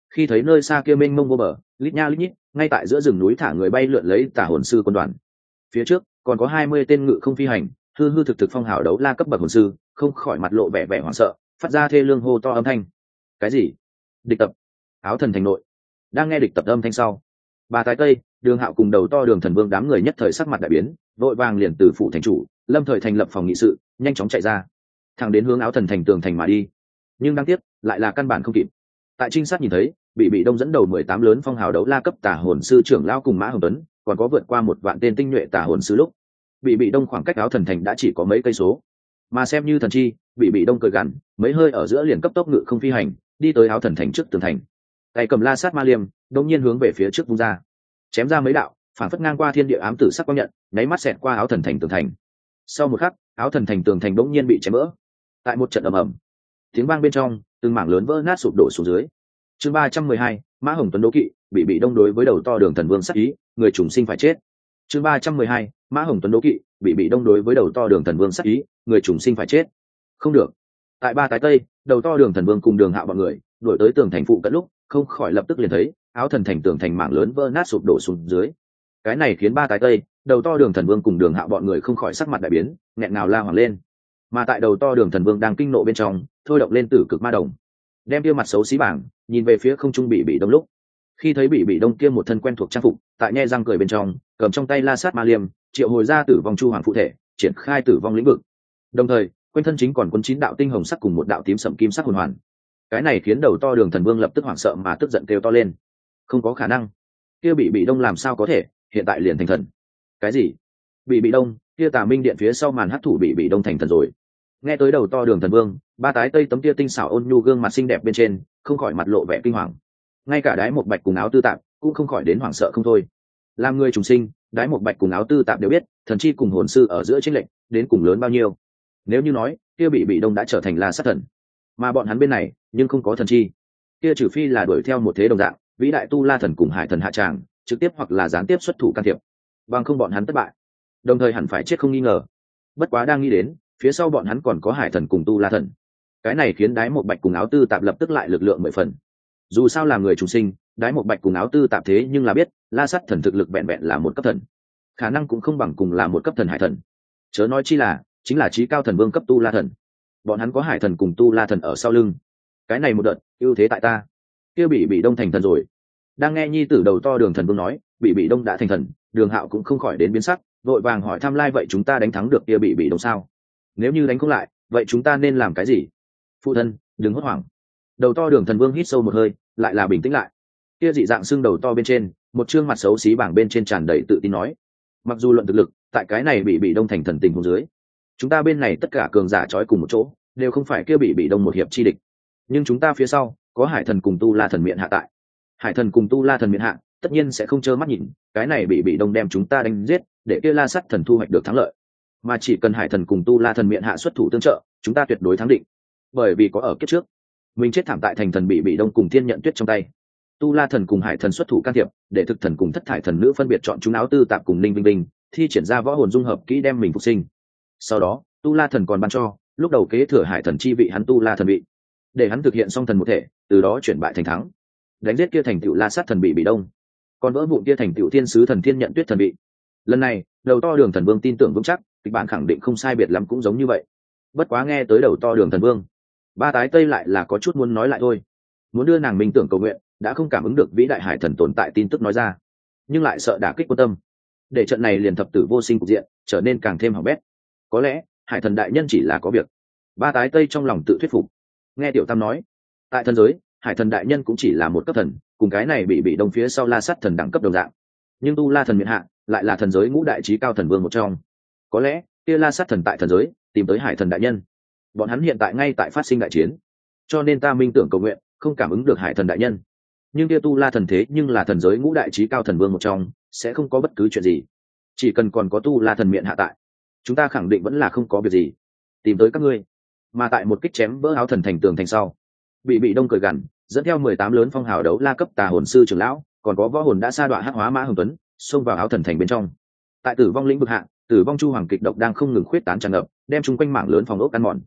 khi thấy nơi xa kia mênh mông vô bờ, lít nha lít nhít, ngay tại giữa rừng núi thả người bay lượn lấy tả hồn sư quân đoàn. Phía trước còn có hai mươi tên ngự không phi hành, hư hư thực thực phong hào đấu la cấp bậc hồn sư, không khỏi mặt lộ vẻ vẻ hoảng sợ, phát ra thê lương hô to âm thanh. Cái gì? Địch tập? Áo thần thành nội. Đang nghe địch tập âm thanh sau, bà tái tây, Đường Hạo cùng đầu to Đường Thần Vương đám người nhất thời sắc mặt đại biến, vội vàng liền từ phủ thành chủ, lâm thời thành lập phòng nghị sự, nhanh chóng chạy ra, thẳng đến hướng áo thần thành tường thành mà đi. Nhưng đáng tiếc, lại là căn bản không kịp. Tại trinh sát nhìn thấy, bị bị đông dẫn đầu mười tám lớn phong hào đấu la cấp tả hồn sư trưởng lão cùng Mã Hồng Tuấn, còn có vượt qua một vạn tên tinh nhuệ tả hồn sư lúc, bị bị đông khoảng cách áo thần thành đã chỉ có mấy cây số, mà xem như thần chi, bị bị đông cười gằn, mấy hơi ở giữa liền cấp tốc ngự không phi hành, đi tới áo thần thành trước tường thành, tay cầm la sát ma liêm, đống nhiên hướng về phía trước vung ra, chém ra mấy đạo, phản phất ngang qua thiên địa ám tử sắc quang nhận, nháy mắt xẹt qua áo thần thành tường thành. Sau một khắc, áo thần thành tường thành đống nhiên bị chém vỡ. Tại một trận ầm ầm, tiếng vang bên trong, từng mảng lớn vỡ nát sụp đổ xuống dưới. Chương ba trăm mười hai, Mã Hồng Tuấn đố kỵ, bị bị đông đối với đầu to Đường Thần Vương sát ý, người trùng sinh phải chết. Chương ba trăm mười hai, Mã Hồng Tuấn đố kỵ, bị bị đông đối với đầu to Đường Thần Vương sát ý, người trùng sinh phải chết. Không được. Tại ba tái tây, đầu to Đường Thần Vương cùng Đường Hạo bọn người, đuổi tới tường thành phụ cận lúc, không khỏi lập tức liền thấy, áo thần thành tường thành mảng lớn vỡ nát sụp đổ xuống dưới. Cái này khiến ba tái tây, đầu to Đường Thần Vương cùng Đường Hạo bọn người không khỏi sắc mặt đại biến, nghẹn ngào la hoảng lên. Mà tại đầu to Đường Thần Vương đang kinh nộ bên trong, thôi động lên tử cực ma đồng, đem kia mặt xấu xí bảng, nhìn về phía không trung bị bị đông lúc, khi thấy bị bị đông kia một thân quen thuộc trang phục, tại nhe răng cười bên trong, cầm trong tay la sát ma liêm, triệu hồi ra tử vong chu hoàng phụ thể, triển khai tử vong lĩnh vực. Đồng thời, quanh thân chính còn quân chín đạo tinh hồng sắc cùng một đạo tím sẫm kim sắc hồn hoàn. Cái này khiến đầu to Đường Thần Vương lập tức hoảng sợ mà tức giận kêu to lên. Không có khả năng, kia bị bị đông làm sao có thể, hiện tại liền thành thần. Cái gì? Bị bị đông, kia Tà Minh điện phía sau màn hắc thủ bị bị đông thành thần rồi. Nghe tới đầu to Đường Thần Vương, ba tái tây tấm kia tinh xảo ôn nhu gương mặt xinh đẹp bên trên, không khỏi mặt lộ vẻ kinh hoàng. Ngay cả Đái Một Bạch cùng Áo Tư Tạp cũng không khỏi đến hoảng sợ không thôi. Làm người trùng sinh, Đái Một Bạch cùng Áo Tư Tạp đều biết, thần chi cùng hồn sư ở giữa chênh lệch đến cùng lớn bao nhiêu. Nếu như nói, kia bị bị đông đã trở thành La Sát thần, mà bọn hắn bên này nhưng không có thần chi, kia trừ phi là đuổi theo một thế đồng dạng, vĩ đại tu La thần cùng Hải thần hạ tràng, trực tiếp hoặc là gián tiếp xuất thủ can thiệp, bằng không bọn hắn thất bại, đồng thời hẳn phải chết không nghi ngờ. Bất quá đang nghĩ đến, phía sau bọn hắn còn có Hải thần cùng tu La thần, cái này khiến Đái Một Bạch cùng Áo Tư Tạp lập tức lại lực lượng mười phần. Dù sao làm người trùng sinh, Đái Một Bạch cùng Áo Tư Tạp thế nhưng là biết, La Sát thần thực lực vẹn vẹn là một cấp thần, khả năng cũng không bằng cùng là một cấp thần Hải thần, chớ nói chi là chính là chí cao thần vương cấp tu La thần. Bọn hắn có Hải thần cùng tu La thần ở sau lưng, cái này một đợt ưu thế tại ta. Kia bị bị đông thành thần rồi. Đang nghe nhi tử đầu to Đường Thần Vương nói, bị bị đông đã thành thần, Đường Hạo cũng không khỏi đến biến sắc, vội vàng hỏi thăm lai vậy chúng ta đánh thắng được kia bị bị đông sao? Nếu như đánh không lại, vậy chúng ta nên làm cái gì? Phụ thân, đừng hốt hoảng. Đầu to Đường Thần Vương hít sâu một hơi, lại là bình tĩnh lại. Kia dị dạng xương đầu to bên trên, một trương mặt xấu xí bảng bên trên tràn đầy tự tin nói, mặc dù luận thực lực, tại cái này bị bị đông thành thần tình huống dưới, chúng ta bên này tất cả cường giả trói cùng một chỗ, đều không phải kia bị bị đông một hiệp chi địch. Nhưng chúng ta phía sau có Hải thần cùng tu La thần miện hạ tại, Hải thần cùng tu La thần miện hạ, tất nhiên sẽ không trơ mắt nhìn cái này bị bị đông đem chúng ta đánh giết, để kia La Sắt thần thu hoạch được thắng lợi. Mà chỉ cần Hải thần cùng tu La thần miện hạ xuất thủ tương trợ, chúng ta tuyệt đối thắng định. Bởi vì có ở kiếp trước, mình chết thảm tại thành thần bị bị đông cùng thiên nhận tuyết trong tay. Tu La thần cùng Hải thần xuất thủ can thiệp, để thực thần cùng thất thải thần nữ phân biệt chọn chúng Áo Tư Tạp cùng Ninh Vinh Vinh, thi triển ra võ hồn dung hợp kỹ đem mình phục sinh. Sau đó, tu La thần còn ban cho, lúc đầu kế thừa Hải thần chi vị hắn tu La thần vị, để hắn thực hiện song thần một thể, từ đó chuyển bại thành thắng, đánh giết kia thành tựu La Sát thần bị bị đông, còn vỡ vụn kia thành tựu thiên sứ thần thiên nhận tuyết thần vị. Lần này, đầu to Đường Thần Vương tin tưởng vững chắc, kịch bản khẳng định không sai biệt lắm cũng giống như vậy. Bất quá nghe tới đầu to Đường Thần Vương, ba tái tây lại là có chút muốn nói lại thôi, muốn đưa nàng minh tưởng cầu nguyện, đã không cảm ứng được vĩ đại Hải thần tồn tại tin tức nói ra, nhưng lại sợ đả kích quan tâm, để trận này liền thập tử vô sinh cục diện trở nên càng thêm hỏng bét. Có lẽ Hải thần đại nhân chỉ là có việc. Ba tái tây trong lòng tự thuyết phục. Nghe tiểu tam nói, tại thần giới, Hải thần đại nhân cũng chỉ là một cấp thần, cùng cái này bị bị đông phía sau La Sát thần đẳng cấp đồng dạng, nhưng tu La thần miện hạ lại là thần giới ngũ đại trí cao thần vương một trong. Có lẽ kia La Sát thần tại thần giới tìm tới Hải thần đại nhân, bọn hắn hiện tại ngay tại phát sinh đại chiến, cho nên ta minh tưởng cầu nguyện, không cảm ứng được Hải thần đại nhân. Nhưng kia tu La thần thế nhưng là thần giới ngũ đại trí cao thần vương một trong, sẽ không có bất cứ chuyện gì. Chỉ cần còn có tu La thần miện hạ tại, chúng ta khẳng định vẫn là không có việc gì tìm tới các ngươi. Mà tại một kích chém vỡ áo thần thành tường thành sau, bị bị đông cười gằn, dẫn theo mười tám lớn phong hào đấu la cấp tà hồn sư trưởng lão, còn có võ hồn đã sa đọa hắc hóa Mã Hồng Tuấn, xông vào áo thần thành bên trong. Tại tử vong lĩnh vực hạ, tử vong chu hoàng kịch độc đang không ngừng khuyết tán tràn ngập, đem chung quanh mảng lớn phòng ốc ăn mòn.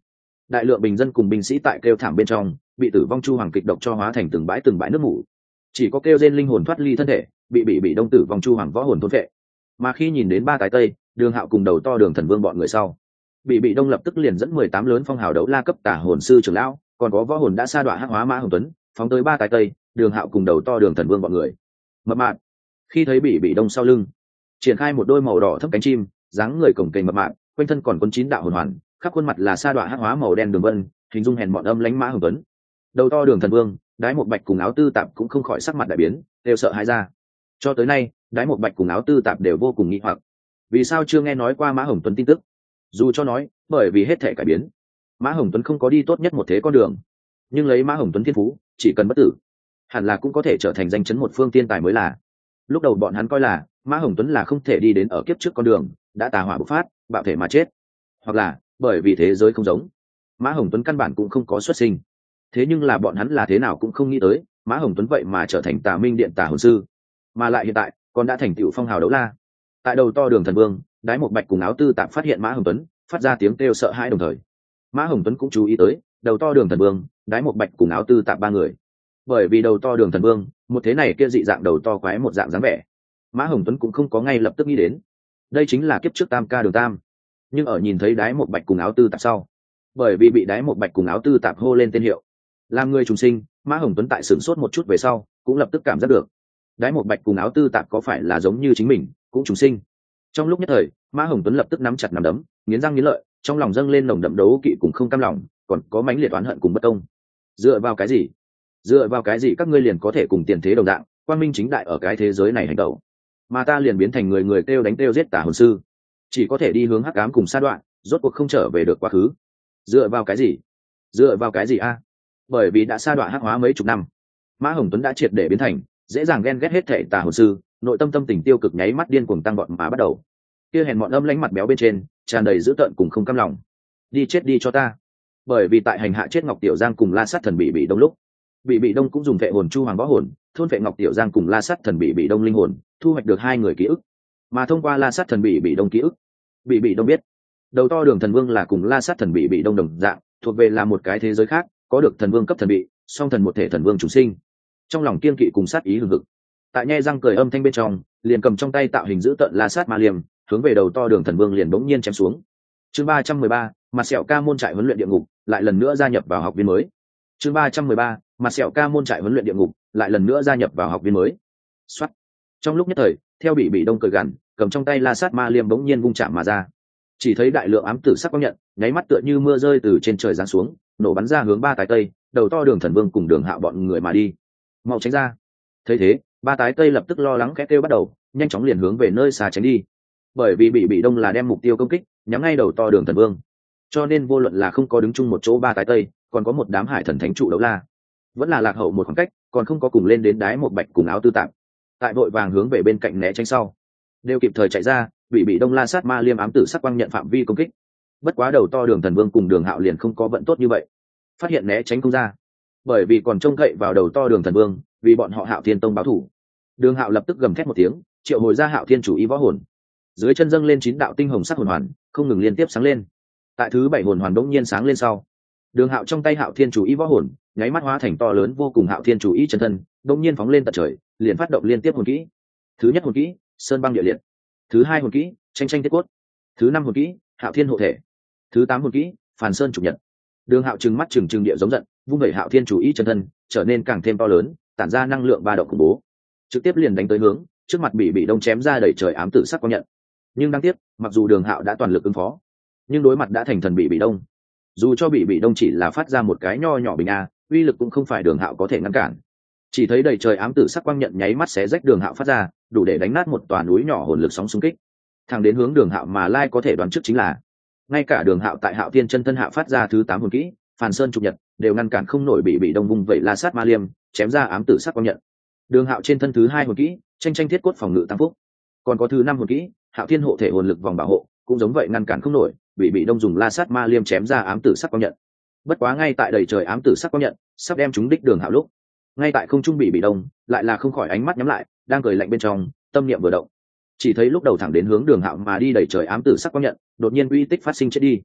đại lượng bình dân cùng binh sĩ tại kêu thảm bên trong bị tử vong chu hoàng kịch độc cho hóa thành từng bãi từng bãi nước mủ, chỉ có kêu trên linh hồn thoát ly thân thể, bị bị bị đông tử vong chu hoàng võ hồn thôn vệ. Mà khi nhìn đến ba tái tây Đường Hạo cùng đầu to Đường Thần Vương bọn người sau, bị bị đông lập tức liền dẫn mười tám lớn phong hào đấu la cấp tả hồn sư trưởng lão, còn có võ hồn đã sa đọa hắc hóa Mã Hồng Tuấn, phóng tới ba tái tây Đường Hạo cùng đầu to Đường Thần Vương bọn người. Mập mạp khi thấy bị bị đông sau lưng triển khai một đôi màu đỏ thấp cánh chim, dáng người cổng kềnh mập mạp, quanh thân còn quân chín đạo hồn hoàn, khắp khuôn mặt là sa đọa hắc hóa màu đen đường vân, hình dung hèn mọn âm lãnh Mã Hồng Tuấn. Đầu to Đường Thần Vương, đái một bạch cùng áo tư tạp cũng không khỏi sắc mặt đại biến, đều sợ hãi ra. Cho tới nay đái một bạch cùng áo tư tạp đều vô cùng nghi hoặc, vì sao chưa nghe nói qua Mã Hồng Tuấn tin tức. Dù cho nói, bởi vì hết thể cải biến, Mã Hồng Tuấn không có đi tốt nhất một thế con đường, nhưng lấy Mã Hồng Tuấn thiên phú, chỉ cần bất tử, hẳn là cũng có thể trở thành danh chấn một phương tiên tài mới là. Lúc đầu bọn hắn coi là Mã Hồng Tuấn là không thể đi đến ở kiếp trước con đường, đã tà hỏa bộc phát, bạo thể mà chết, hoặc là bởi vì thế giới không giống, Mã Hồng Tuấn căn bản cũng không có xuất sinh. Thế nhưng là bọn hắn là thế nào cũng không nghĩ tới, Mã Hồng Tuấn vậy mà trở thành Tà Minh Điện tà hồn sư, mà lại hiện tại còn đã thành tựu phong hào đấu la. Tại đầu to Đường Thần Vương, đái một bạch cùng áo tư tạp phát hiện Mã Hồng Tuấn, phát ra tiếng kêu sợ hãi đồng thời. Mã Hồng Tuấn cũng chú ý tới, đầu to Đường Thần Vương, đái một bạch cùng áo tư tạp ba người. Bởi vì đầu to Đường Thần Vương, một thế này kia dị dạng đầu to quái một dạng dáng vẻ, Mã Hồng Tuấn cũng không có ngay lập tức nghĩ đến, đây chính là kiếp trước Tam ca Đường Tam. Nhưng ở nhìn thấy đái một bạch cùng áo tư tạp sau, bởi vì bị đái một bạch cùng áo tư tạp hô lên tên hiệu, làm người trùng sinh, Mã Hồng Tuấn tại sửng sốt một chút về sau, cũng lập tức cảm giác được, đái một bạch cùng áo tư tạp có phải là giống như chính mình, cũng trùng sinh. Trong lúc nhất thời, Mã Hồng Tuấn lập tức nắm chặt nắm đấm, nghiến răng nghiến lợi, trong lòng dâng lên nồng đậm đấu kỵ cùng không cam lòng, còn có mãnh liệt oán hận cùng bất công. Dựa vào cái gì? Dựa vào cái gì các ngươi liền có thể cùng tiền thế đồng dạng, quang minh chính đại ở cái thế giới này hành động, mà ta liền biến thành người người kêu đánh kêu giết tà hồn sư, chỉ có thể đi hướng hắc ám cùng sa đoạn, rốt cuộc không trở về được quá khứ. Dựa vào cái gì? Dựa vào cái gì a? Bởi vì đã sa đoạn hắc hóa mấy chục năm, Mã Hồng Tuấn đã triệt để biến thành dễ dàng ghen ghét hết thể tà hồn sư, nội tâm tâm tình tiêu cực nháy mắt điên cuồng tăng vọt mà bắt đầu. Kia hèn mọn âm lãnh mặt béo bên trên tràn đầy dữ tợn cùng không cam lòng. Đi chết đi cho ta! Bởi vì tại hành hạ chết Ngọc Tiểu Giang cùng La Sát Thần bị bị đông lúc, bị bị đông cũng dùng vệ hồn chu hoàng võ hồn thôn vệ Ngọc Tiểu Giang cùng La Sát Thần bị bị đông linh hồn, thu hoạch được hai người ký ức. Mà thông qua La Sát Thần bị bị đông ký ức, bị bị đông biết đầu to Đường Thần Vương là cùng La Sát Thần bị bị đông đồng dạng, thuộc về là một cái thế giới khác, có được thần vương cấp thần bị, song thần một thể thần vương chủ sinh. Trong lòng kiên kỵ cùng sát ý hừng hực, tại nhe răng cười âm thanh bên trong, liền cầm trong tay tạo hình giữ tợn La Sát Ma Liêm, hướng về đầu to Đường Thần Vương liền bỗng nhiên chém xuống. Chương ba trăm mười ba, mặt sẹo ca môn trại huấn luyện địa ngục lại lần nữa gia nhập vào học viên mới. Chương ba trăm mười ba, mặt sẹo ca môn trại huấn luyện địa ngục lại lần nữa gia nhập vào học viên mới. Soát. Trong lúc nhất thời, theo bị bị đông cười gằn, cầm trong tay La Sát Ma Liêm bỗng nhiên vung chạm mà ra. Chỉ thấy đại lượng ám tử sắc quang nhận, nháy mắt tựa như mưa rơi từ trên trời giáng xuống, nổ bắn ra hướng ba tái tây, đầu to Đường Thần Vương cùng Đường Hạo bọn người mà đi. Mau tránh ra! Thấy thế, ba tái tây lập tức lo lắng khẽ kêu bắt đầu, nhanh chóng liền hướng về nơi xa tránh đi. Bởi vì bị bị đông là đem mục tiêu công kích nhắm ngay đầu to Đường Thần Vương, cho nên vô luận là không có đứng chung một chỗ ba tái tây, còn có một đám hải thần thánh trụ đấu la, vẫn là lạc hậu một khoảng cách, còn không có cùng lên đến đái một bạch cùng áo tư tạp, tại vội vàng hướng về bên cạnh né tránh sau, đều kịp thời chạy ra, bị bị đông La Sát Ma Liêm ám tử sắc quang nhận phạm vi công kích. Bất quá đầu to Đường Thần Vương cùng Đường Hạo liền không có vận tốt như vậy, phát hiện né tránh không ra, bởi vì còn trông cậy vào đầu to Đường Thần Vương, vì bọn họ Hạo Thiên Tông báo thủ. Đường Hạo lập tức gầm thét một tiếng, triệu hồi ra Hạo Thiên chủ ý võ hồn, dưới chân dâng lên chín đạo tinh hồng sắc hồn hoàn, không ngừng liên tiếp sáng lên. Tại thứ bảy hồn hoàn đống nhiên sáng lên sau, Đường Hạo trong tay Hạo Thiên chủ ý võ hồn nháy mắt hóa thành to lớn vô cùng Hạo Thiên chủ ý chân thân, đống nhiên phóng lên tận trời, liền phát động liên tiếp hồn kỹ. Thứ nhất hồn kỹ, Sơn băng địa liệt. Thứ hai hồn kỹ, Tranh tranh thiết cốt. Thứ năm hồn kỹ, Hạo Thiên hộ thể. Thứ tám hồn kỹ, Phàn Sơn trục nhật. Đường Hạo trừng mắt trừng trừng địa giống giận, vung vẩy Hạo Thiên chủ ý chân thân, trở nên càng thêm to lớn, tản ra năng lượng ba động khủng bố, trực tiếp liền đánh tới hướng trước mặt bị bị đông chém ra đầy trời ám tử sắc quang nhận. Nhưng đáng tiếc, mặc dù Đường Hạo đã toàn lực ứng phó, nhưng đối mặt đã thành thần bị bị đông, dù cho bị bị đông chỉ là phát ra một cái nho nhỏ bình a, uy lực cũng không phải Đường Hạo có thể ngăn cản. Chỉ thấy đầy trời ám tử sắc quang nhận nháy mắt xé rách Đường Hạo phát ra, đủ để đánh nát một tòa núi nhỏ hồn lực sóng xung kích. Thẳng đến hướng Đường Hạo mà lai có thể đoán trước chính là, ngay cả Đường Hạo tại Hạo Thiên chân thân hạ phát ra thứ tám hồn kỹ, Phàn Sơn trục nhật, đều ngăn cản không nổi bị bị đông vung vậy La Sát Ma Liêm chém ra ám tử sắc quang nhận. Đường Hạo trên thân thứ hai hồn kỹ, Tranh tranh thiết cốt phòng ngự tăng phúc, còn có thứ năm hồn kỹ, Hạo Thiên hộ thể hồn lực vòng bảo hộ, cũng giống vậy ngăn cản không nổi bị bị đông dùng La Sát Ma Liêm chém ra ám tử sắc quang nhận. Bất quá ngay tại đầy trời ám tử sắc quang nhận sắp đem chúng đích Đường Hạo lúc, ngay tại không trung bị bị đông lại là không khỏi ánh mắt nhắm lại, đang cười lạnh bên trong, tâm niệm vừa động, chỉ thấy lúc đầu thẳng đến hướng Đường Hạo mà đi đầy trời ám tử sắc quang nhận đột nhiên uy tích phát sinh chết đi.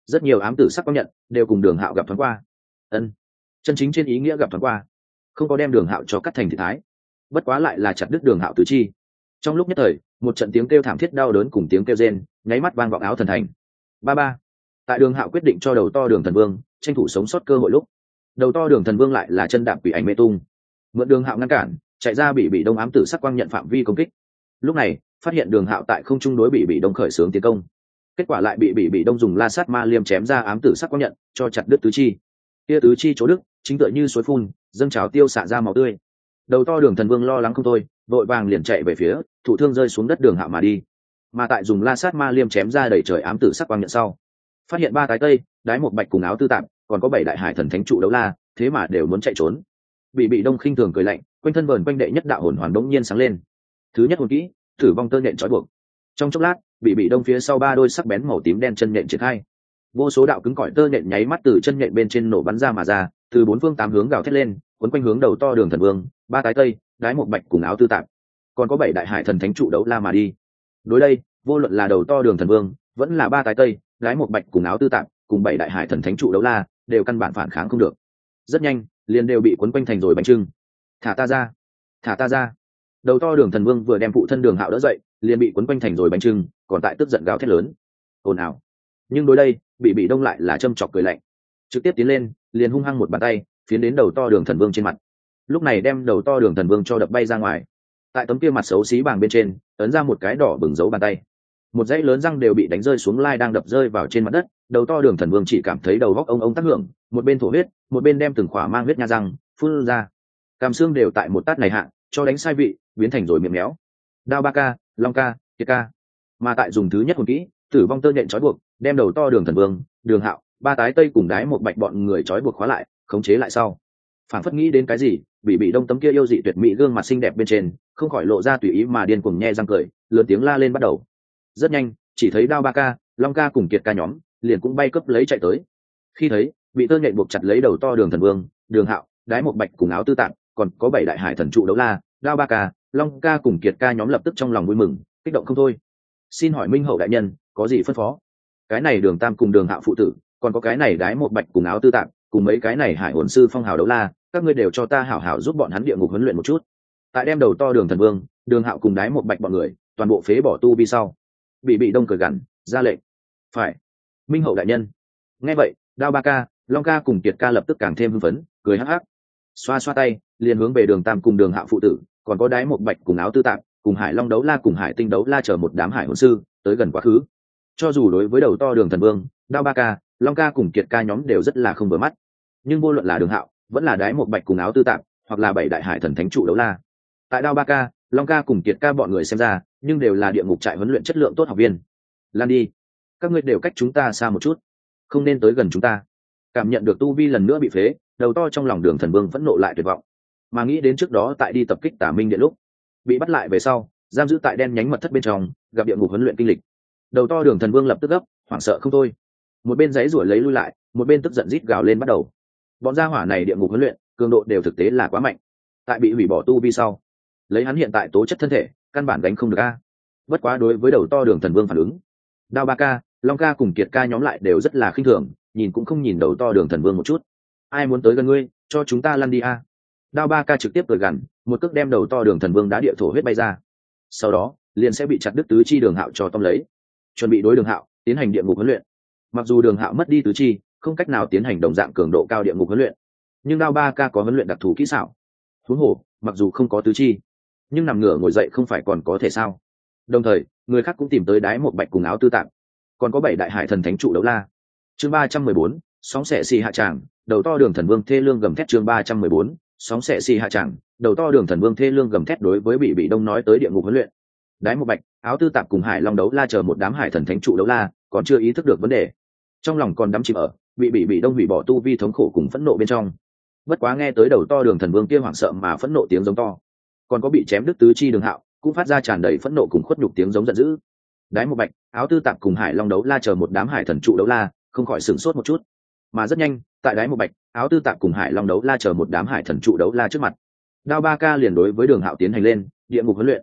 rất nhiều ám tử sắc quang nhận đều cùng đường hạo gặp thoáng qua. Ân, chân chính trên ý nghĩa gặp thoáng qua, không có đem đường hạo cho cắt thành thị thái, bất quá lại là chặt đứt đường hạo tứ chi. Trong lúc nhất thời, một trận tiếng kêu thảm thiết đau đớn cùng tiếng kêu rên nháy mắt vang vọng áo thần thành. Ba ba. Tại đường hạo quyết định cho đầu to đường thần vương tranh thủ sống sót cơ hội lúc, đầu to đường thần vương lại là chân đạp quỷ ảnh mê tung, mượn đường hạo ngăn cản, chạy ra bị bị đông ám tử sắc quang nhận phạm vi công kích. Lúc này phát hiện đường hạo tại không trung đối bị bị đông khởi xướng tiến công, kết quả lại bị bị bị đông dùng la sát ma liêm chém ra ám tử sắc quang nhận cho chặt đứt tứ chi. Tia tứ chi chỗ đức chính tựa như suối phun dâng trào tiêu xạ ra máu tươi. Đầu to đường thần vương lo lắng không thôi, vội vàng liền chạy về phía thủ thương rơi xuống đất đường hạo mà đi. Mà tại dùng la sát ma liêm chém ra đầy trời ám tử sắc quang nhận sau, phát hiện ba tái tây đái một bạch cùng áo tư tạm, còn có bảy đại hải thần thánh trụ đấu la, thế mà đều muốn chạy trốn. Bị bị đông khinh thường cười lạnh, quanh thân vờn quanh đệ nhất đạo hồn hoàn đống nhiên sáng lên. Thứ nhất hồn kỹ, thử vong tơ nhện trói buộc. Trong chốc lát, bị bị đông phía sau ba đôi sắc bén màu tím đen chân nhện triển khai, vô số đạo cứng cỏi tơ nhện nháy mắt từ chân nhện bên trên nổ bắn ra mà ra, từ bốn phương tám hướng gào thét lên, quấn quanh hướng đầu to đường thần vương, ba tái tây đái một bạch cùng áo tư tạm, còn có bảy đại hải thần thánh trụ đấu la mà đi. Đối đây, vô luận là đầu to đường thần vương, vẫn là ba tái tây đái một bạch cùng áo tư tạm, cùng bảy đại hải thần thánh trụ đấu la, đều căn bản phản kháng không được. Rất nhanh, liền đều bị quấn quanh thành rồi bánh trưng. Thả ta ra, thả ta ra. Đầu to đường thần vương vừa đem phụ thân đường hạo đỡ dậy, liền bị quấn quanh thành rồi bánh trưng, còn tại tức giận gào thét lớn, ồn ào. Nhưng đối đây, bị bị đông lại là châm chọc cười lạnh, trực tiếp tiến lên, liền hung hăng một bàn tay phiến đến đầu to đường thần vương trên mặt. Lúc này đem đầu to đường thần vương cho đập bay ra ngoài. Tại tấm kia mặt xấu xí bàng bên trên ấn ra một cái đỏ bừng dấu bàn tay, một dãy lớn răng đều bị đánh rơi xuống lai đang đập rơi vào trên mặt đất. Đầu to đường thần vương chỉ cảm thấy đầu góc ông ông tác hưởng, một bên thổ huyết, một bên đem từng khỏa mang huyết nha răng phun ra, càm xương đều tại một tát này hạ cho đánh sai vị, biến thành rồi miệng méo. Đao ba ca, long ca, kiệt ca. Mà tại dùng thứ nhất hồn kỹ tử vong tơ nhện trói buộc, đem đầu to đường thần vương, đường hạo, ba tái tây cùng đái một bạch bọn người trói buộc khóa lại, khống chế lại sau, phản phất nghĩ đến cái gì, bị bị đông tấm kia yêu dị tuyệt mỹ gương mặt xinh đẹp bên trên không khỏi lộ ra tùy ý mà điên cuồng nhe răng cười, lớn tiếng la lên bắt đầu. Rất nhanh, chỉ thấy đao ba ca, long ca cùng kiệt ca nhóm liền cũng bay cướp lấy chạy tới. Khi thấy bị tơ nhện buộc chặt lấy đầu to đường thần vương, đường hạo, đái một bạch cùng áo tư tạng, còn có bảy đại hải thần trụ đấu la, đao ba ca, long ca cùng kiệt ca nhóm lập tức trong lòng vui mừng, kích động không thôi. Xin hỏi minh hậu đại nhân có gì phân phó? Cái này đường tam cùng đường hạo phụ tử, còn có cái này đái một bạch cùng áo tư tạng, cùng mấy cái này hải hồn sư phong hào đấu la, các ngươi đều cho ta hảo hảo giúp bọn hắn địa ngục huấn luyện một chút. Tại đem đầu to đường thần vương, đường hạo cùng đái một bạch bọn người toàn bộ phế bỏ tu vi sau, bị bị đông cười gằn ra lệnh. Phải, minh hậu đại nhân. Nghe vậy, đao ba ca, long ca cùng kiệt ca lập tức càng thêm hưng phấn, cười hắc hắc, xoa xoa tay liền hướng về đường tam cùng đường hạo phụ tử, còn có đái một bạch cùng áo tư tạng, cùng hải long đấu la cùng hải tinh đấu la chờ một đám hải hồn sư tới gần quá khứ. Cho dù đối với đầu to đường thần vương, đao ba ca, long ca cùng kiệt ca nhóm đều rất là không vừa mắt, nhưng vô luận là đường hạo vẫn là đái một bạch cùng áo tư tạng, hoặc là bảy đại hải thần thánh trụ đấu la, tại đao ba ca, long ca cùng kiệt ca bọn người xem ra nhưng đều là địa ngục trại huấn luyện chất lượng tốt học viên. Lan đi, các ngươi đều cách chúng ta xa một chút, không nên tới gần chúng ta. Cảm nhận được tu vi lần nữa bị phế, đầu to trong lòng đường thần vương vẫn nộ lại tuyệt vọng, mà nghĩ đến trước đó tại đi tập kích Tả Minh Điện lúc bị bắt lại về sau giam giữ tại đen nhánh mật thất bên trong, gặp địa ngục huấn luyện kinh lịch, đầu to đường thần vương lập tức gấp hoảng sợ không thôi, một bên giấy rủa lấy lui lại, một bên tức giận rít gào lên bắt đầu. Bọn gia hỏa này địa ngục huấn luyện cường độ đều thực tế là quá mạnh, tại bị hủy bỏ tu vi sau, lấy hắn hiện tại tố chất thân thể căn bản đánh không được a. Bất quá đối với đầu to đường thần vương phản ứng, đao ba ca, long ca cùng kiệt ca nhóm lại đều rất là khinh thường, nhìn cũng không nhìn đầu to đường thần vương một chút. Ai muốn tới gần ngươi, cho chúng ta lăn đi a. Đao ba ca trực tiếp cười gằn, một cước đem đầu to đường thần vương đá địa thổ huyết bay ra, sau đó liền sẽ bị chặt đứt tứ chi đường hạo cho tóm lấy, chuẩn bị đối đường hạo tiến hành địa ngục huấn luyện. Mặc dù đường hạo mất đi tứ chi, không cách nào tiến hành đồng dạng cường độ cao địa ngục huấn luyện, nhưng đao ba ca có huấn luyện đặc thù kỹ xảo. Huống hồ mặc dù không có tứ chi, nhưng nằm ngửa ngồi dậy không phải còn có thể sao? Đồng thời người khác cũng tìm tới đái một bạch cùng áo tư tạng, còn có bảy đại hải thần thánh trụ đấu la. Chương ba trăm mười bốn, sóng xẻ xì hạ tràng, đầu to đường thần vương thê lương gầm thét. Chương ba trăm mười bốn, sóng xẻ xì hạ tràng, đầu to đường thần vương thê lương gầm thét. Đối với bị bị đông nói tới địa ngục huấn luyện, đái một bạch, áo tư tạng cùng hải long đấu la chờ một đám hải thần thánh trụ đấu la còn chưa ý thức được vấn đề, trong lòng còn đắm chìm ở bị bị bị đông hủy bỏ tu vi thống khổ cùng phẫn nộ bên trong. Bất quá nghe tới đầu to đường thần vương kia hoảng sợ mà phẫn nộ tiếng giống to, còn có bị chém đứt tứ chi đường hạo cũng phát ra tràn đầy phẫn nộ cùng khuất nhục tiếng giống giận dữ. Đái một bạch, áo tư tạng cùng hải long đấu la chờ một đám hải thần trụ đấu la không khỏi sửng sốt một chút. Mà rất nhanh, tại đái một bạch, áo tư tạng cùng hải long đấu la chờ một đám hải thần trụ đấu la trước mặt, đao ba ca liền đối với đường hạo tiến hành lên địa ngục huấn luyện.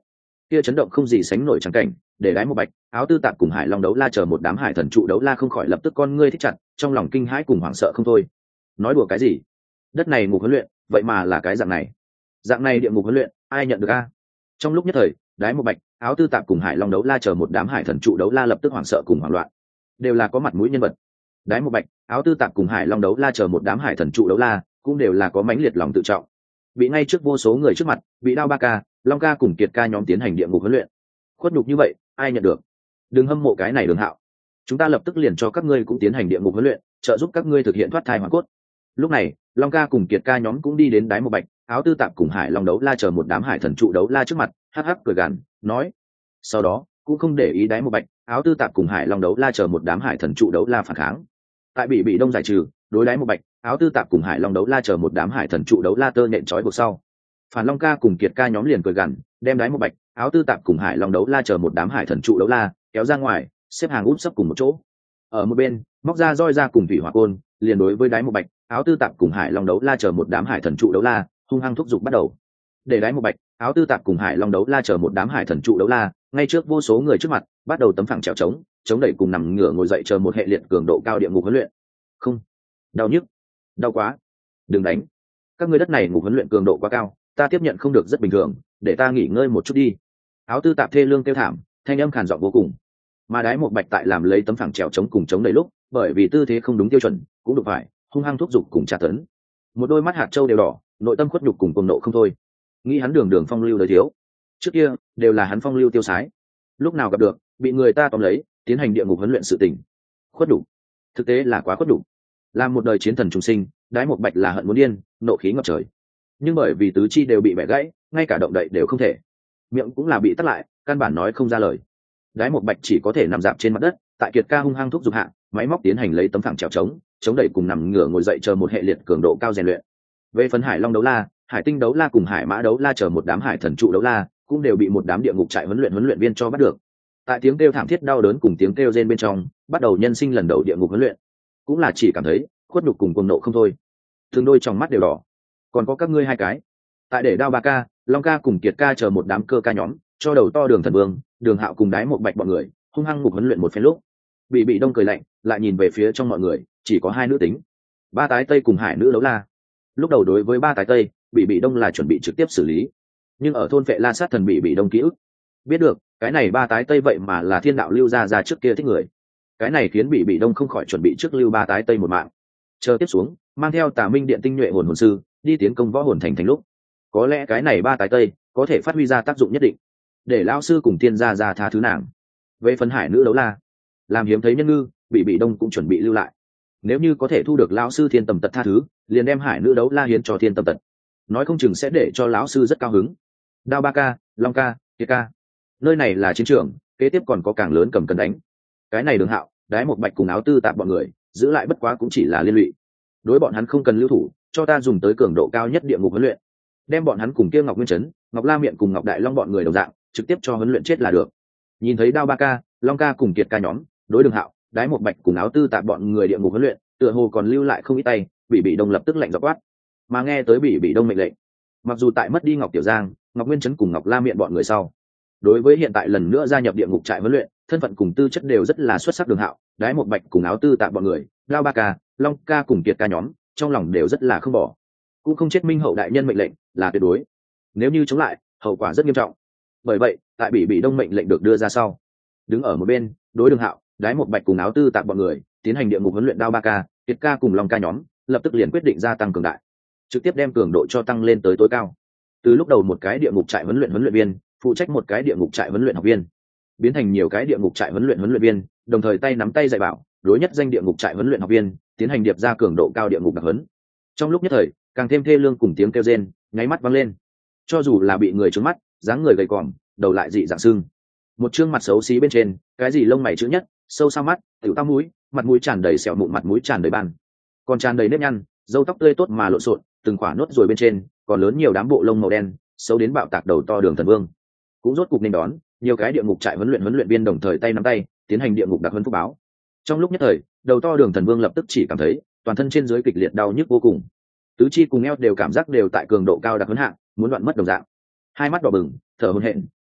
kia chấn động không gì sánh nổi trắng cảnh, để đái một bạch áo tư tạp cùng hải long đấu la chờ một đám hải thần trụ đấu la không khỏi lập tức con ngươi thích chặt, trong lòng kinh hãi cùng hoảng sợ không thôi. Nói đùa cái gì? Đất này ngục huấn luyện vậy mà là cái dạng này, dạng này địa ngục huấn luyện ai nhận được a? Trong lúc nhất thời, đái một bạch áo tư tạp cùng hải long đấu la chờ một đám hải thần trụ đấu la lập tức hoảng sợ cùng hoảng loạn, đều là có mặt mũi nhân vật. Đái một bạch áo tư tạp cùng hải long đấu la chờ một đám hải thần trụ đấu la cũng đều là có mãnh liệt lòng tự trọng, bị ngay trước vô số người trước mặt bị đao ba ca long ca cùng kiệt ca nhóm tiến hành địa ngục huấn luyện, khuất nhục như vậy ai nhận được? Đừng hâm mộ cái này Đường Hạo, chúng ta lập tức liền cho các ngươi cũng tiến hành địa ngục huấn luyện, trợ giúp các ngươi thực hiện thoát thai hoàn cốt. Lúc này long ca cùng kiệt ca nhóm cũng đi đến đái một bạch áo tư tạp cùng hải long đấu la chờ một đám hải thần trụ đấu la trước mặt, hắc hắc cười gằn nói. Sau đó cũng không để ý đái một bạch áo tư tạp cùng hải long đấu la chờ một đám hải thần trụ đấu la phản kháng. Tại bị bị đông giải trừ, đối đái một bạch áo tư tạp cùng hải long đấu la chờ một đám hải thần trụ đấu la tơ nện trói buộc sau, phản long ca cùng kiệt ca nhóm liền cười gằn đem đái một bạch áo tư tạp cùng hải long đấu la chờ một đám hải thần trụ đấu la kéo ra ngoài, xếp hàng úp sấp cùng một chỗ. Ở một bên móc ra roi ra cùng thủy hỏa côn, liền đối với đái một bạch áo tư tạp cùng hải long đấu la chờ một đám hải thần trụ đấu la hung hăng thúc giục bắt đầu. Để đái một bạch áo tư tạp cùng hải long đấu la chờ một đám hải thần trụ đấu la ngay trước vô số người trước mặt bắt đầu tấm phẳng trèo trống chống đẩy cùng nằm ngửa ngồi dậy chờ một hệ liệt cường độ cao địa ngục huấn luyện. Không, đau nhức, đau quá, đừng đánh, các ngươi đất này ngục huấn luyện cường độ quá cao, ta tiếp nhận không được, rất bình thường, để ta nghỉ ngơi một chút đi. Áo tư tạp thê lương kêu thảm, thanh âm khàn giọng vô cùng. Mà đái một bạch tại làm lấy tấm phẳng trèo trống cùng chống đẩy lúc, bởi vì tư thế không đúng tiêu chuẩn cũng đụng phải hung hăng thúc giục cùng tra tấn, một đôi mắt hạt châu đều đỏ, nội tâm khuất nhục cùng cuồng nộ không thôi. Nghĩ hắn đường đường phong lưu đời thiếu, trước kia đều là hắn phong lưu tiêu sái, lúc nào gặp được bị người ta tóm lấy tiến hành địa ngục huấn luyện sự tình, khuất nhục, thực tế là quá khuất nhục. Làm một đời chiến thần trùng sinh, đái một bạch là hận muốn điên, nộ khí ngập trời, nhưng bởi vì tứ chi đều bị bẻ gãy, ngay cả động đậy đều không thể, miệng cũng là bị tắt lại, căn bản nói không ra lời. Đái một bạch chỉ có thể nằm dạp trên mặt đất, tại kiệt ca hung hăng thúc giục hạ, máy móc tiến hành lấy tấm phẳng trèo trống chống đẩy cùng nằm ngửa ngồi dậy chờ một hệ liệt cường độ cao rèn luyện. Về phần hải long đấu la, hải tinh đấu la cùng hải mã đấu la chờ một đám hải thần trụ đấu la cũng đều bị một đám địa ngục trại huấn luyện huấn luyện viên cho bắt được. Tại tiếng kêu thảm thiết đau đớn cùng tiếng kêu rên bên trong, bắt đầu nhân sinh lần đầu địa ngục huấn luyện, cũng là chỉ cảm thấy khuất nhục cùng cuồng nộ không thôi, thường đôi trong mắt đều đỏ. Còn có các ngươi hai cái, tại để đao ba ca long ca cùng kiệt ca chờ một đám cơ ca nhóm cho đầu to đường thần vương Đường Hạo cùng đái một bạch bọn người hung hăng ngục huấn luyện một phen lúc, bị bị đông cười lạnh lại nhìn về phía trong mọi người chỉ có hai nữ tính, ba tái tây cùng hải nữ đấu la. Lúc đầu đối với ba tái tây, bị bị đông là chuẩn bị trực tiếp xử lý, nhưng ở thôn vệ la sát thần bị bị đông ký ức biết được cái này ba tái tây vậy mà là thiên đạo lưu ra ra trước kia thích người, cái này khiến bị bị đông không khỏi chuẩn bị trước lưu ba tái tây một mạng, chờ tiếp xuống mang theo tà minh điện tinh nhuệ hồn hồn sư đi tiến công võ hồn thành thành lúc, có lẽ cái này ba tái tây có thể phát huy ra tác dụng nhất định, để lão sư cùng tiên gia ra tha thứ nàng. Về phần hải nữ đấu la, làm hiếm thấy nhân ngư, bị bị đông cũng chuẩn bị lưu lại, nếu như có thể thu được lão sư thiên tầm tật tha thứ, liền đem hải nữ đấu la hiến cho thiên tầm tật, nói không chừng sẽ để cho lão sư rất cao hứng. Đao ba ca long ca kiệt ca, nơi này là chiến trường, kế tiếp còn có càng lớn cầm cần đánh. Cái này Đường Hạo, đái một bạch cùng áo tư tạp bọn người giữ lại bất quá cũng chỉ là liên lụy, đối bọn hắn không cần lưu thủ, cho ta dùng tới cường độ cao nhất địa ngục huấn luyện, đem bọn hắn cùng kia ngọc nguyên chấn ngọc la miệng cùng ngọc đại long bọn người đồng dạng trực tiếp cho huấn luyện chết là được. Nhìn thấy đao ba ca long ca cùng kiệt ca nhóm đối Đường Hạo, đái một bạch cùng áo tư tạp bọn người địa ngục huấn luyện, tựa hồ còn lưu lại không ít tay, bị bị đông lập tức lạnh giọng quát. Mà nghe tới bị bị đông mệnh lệnh, mặc dù tại mất đi ngọc tiểu giang ngọc nguyên chấn cùng ngọc la miệng bọn người sau, đối với hiện tại lần nữa gia nhập địa ngục trại huấn luyện, thân phận cùng tư chất đều rất là xuất sắc Đường Hạo, đái một bạch cùng áo tư tạp bọn người, đao ba ca long ca cùng kiệt ca nhóm trong lòng đều rất là không bỏ, cũng không chết minh hậu đại nhân mệnh lệnh là tuyệt đối, nếu như chống lại hậu quả rất nghiêm trọng. Bởi vậy tại bị bị đông mệnh lệnh được đưa ra sau, đứng ở một bên đối Đường Hạo, đái một bạch cùng áo tư tạp bọn người tiến hành địa ngục huấn luyện đao ba ca kiệt ca cùng long ca nhóm lập tức liền quyết định gia tăng cường đại, trực tiếp đem cường độ cho tăng lên tới tối cao. Từ lúc đầu một cái địa ngục trại huấn luyện huấn luyện viên phụ trách một cái địa ngục trại huấn luyện học viên, biến thành nhiều cái địa ngục trại huấn luyện huấn luyện viên đồng thời tay nắm tay dạy bảo đối nhất danh địa ngục trại huấn luyện học viên tiến hành điệp ra cường độ cao địa ngục đặc huấn. Trong lúc nhất thời càng thêm thê lương cùng tiếng kêu rên nháy mắt vang lên, cho dù là bị người trướng mắt, dáng người gầy còm, đầu lại dị dạng sưng, một trương mặt xấu xí bên trên cái gì lông mày chữ nhất, sâu sao mắt, tiểu tao mũi, mặt mũi tràn đầy sẹo mụn, mặt mũi tràn đầy ban, còn tràn đầy nếp nhăn, râu tóc tươi tốt mà lộn xộn, từng khỏa nốt rồi bên trên còn lớn nhiều đám bộ lông màu đen, xấu đến bạo tạc đầu to Đường Thần Vương cũng rốt cục nên đón nhiều cái địa ngục trại huấn luyện huấn luyện viên đồng thời tay nắm tay tiến hành địa ngục đặc huấn phúc báo. Trong lúc nhất thời, đầu to Đường Thần Vương lập tức chỉ cảm thấy toàn thân trên dưới kịch liệt đau nhức vô cùng, tứ chi cùng eo đều cảm giác đều tại cường độ cao đặc huấn hạng muốn đoạn mất đồng dạng, hai mắt đỏ bừng, thở hổn hển,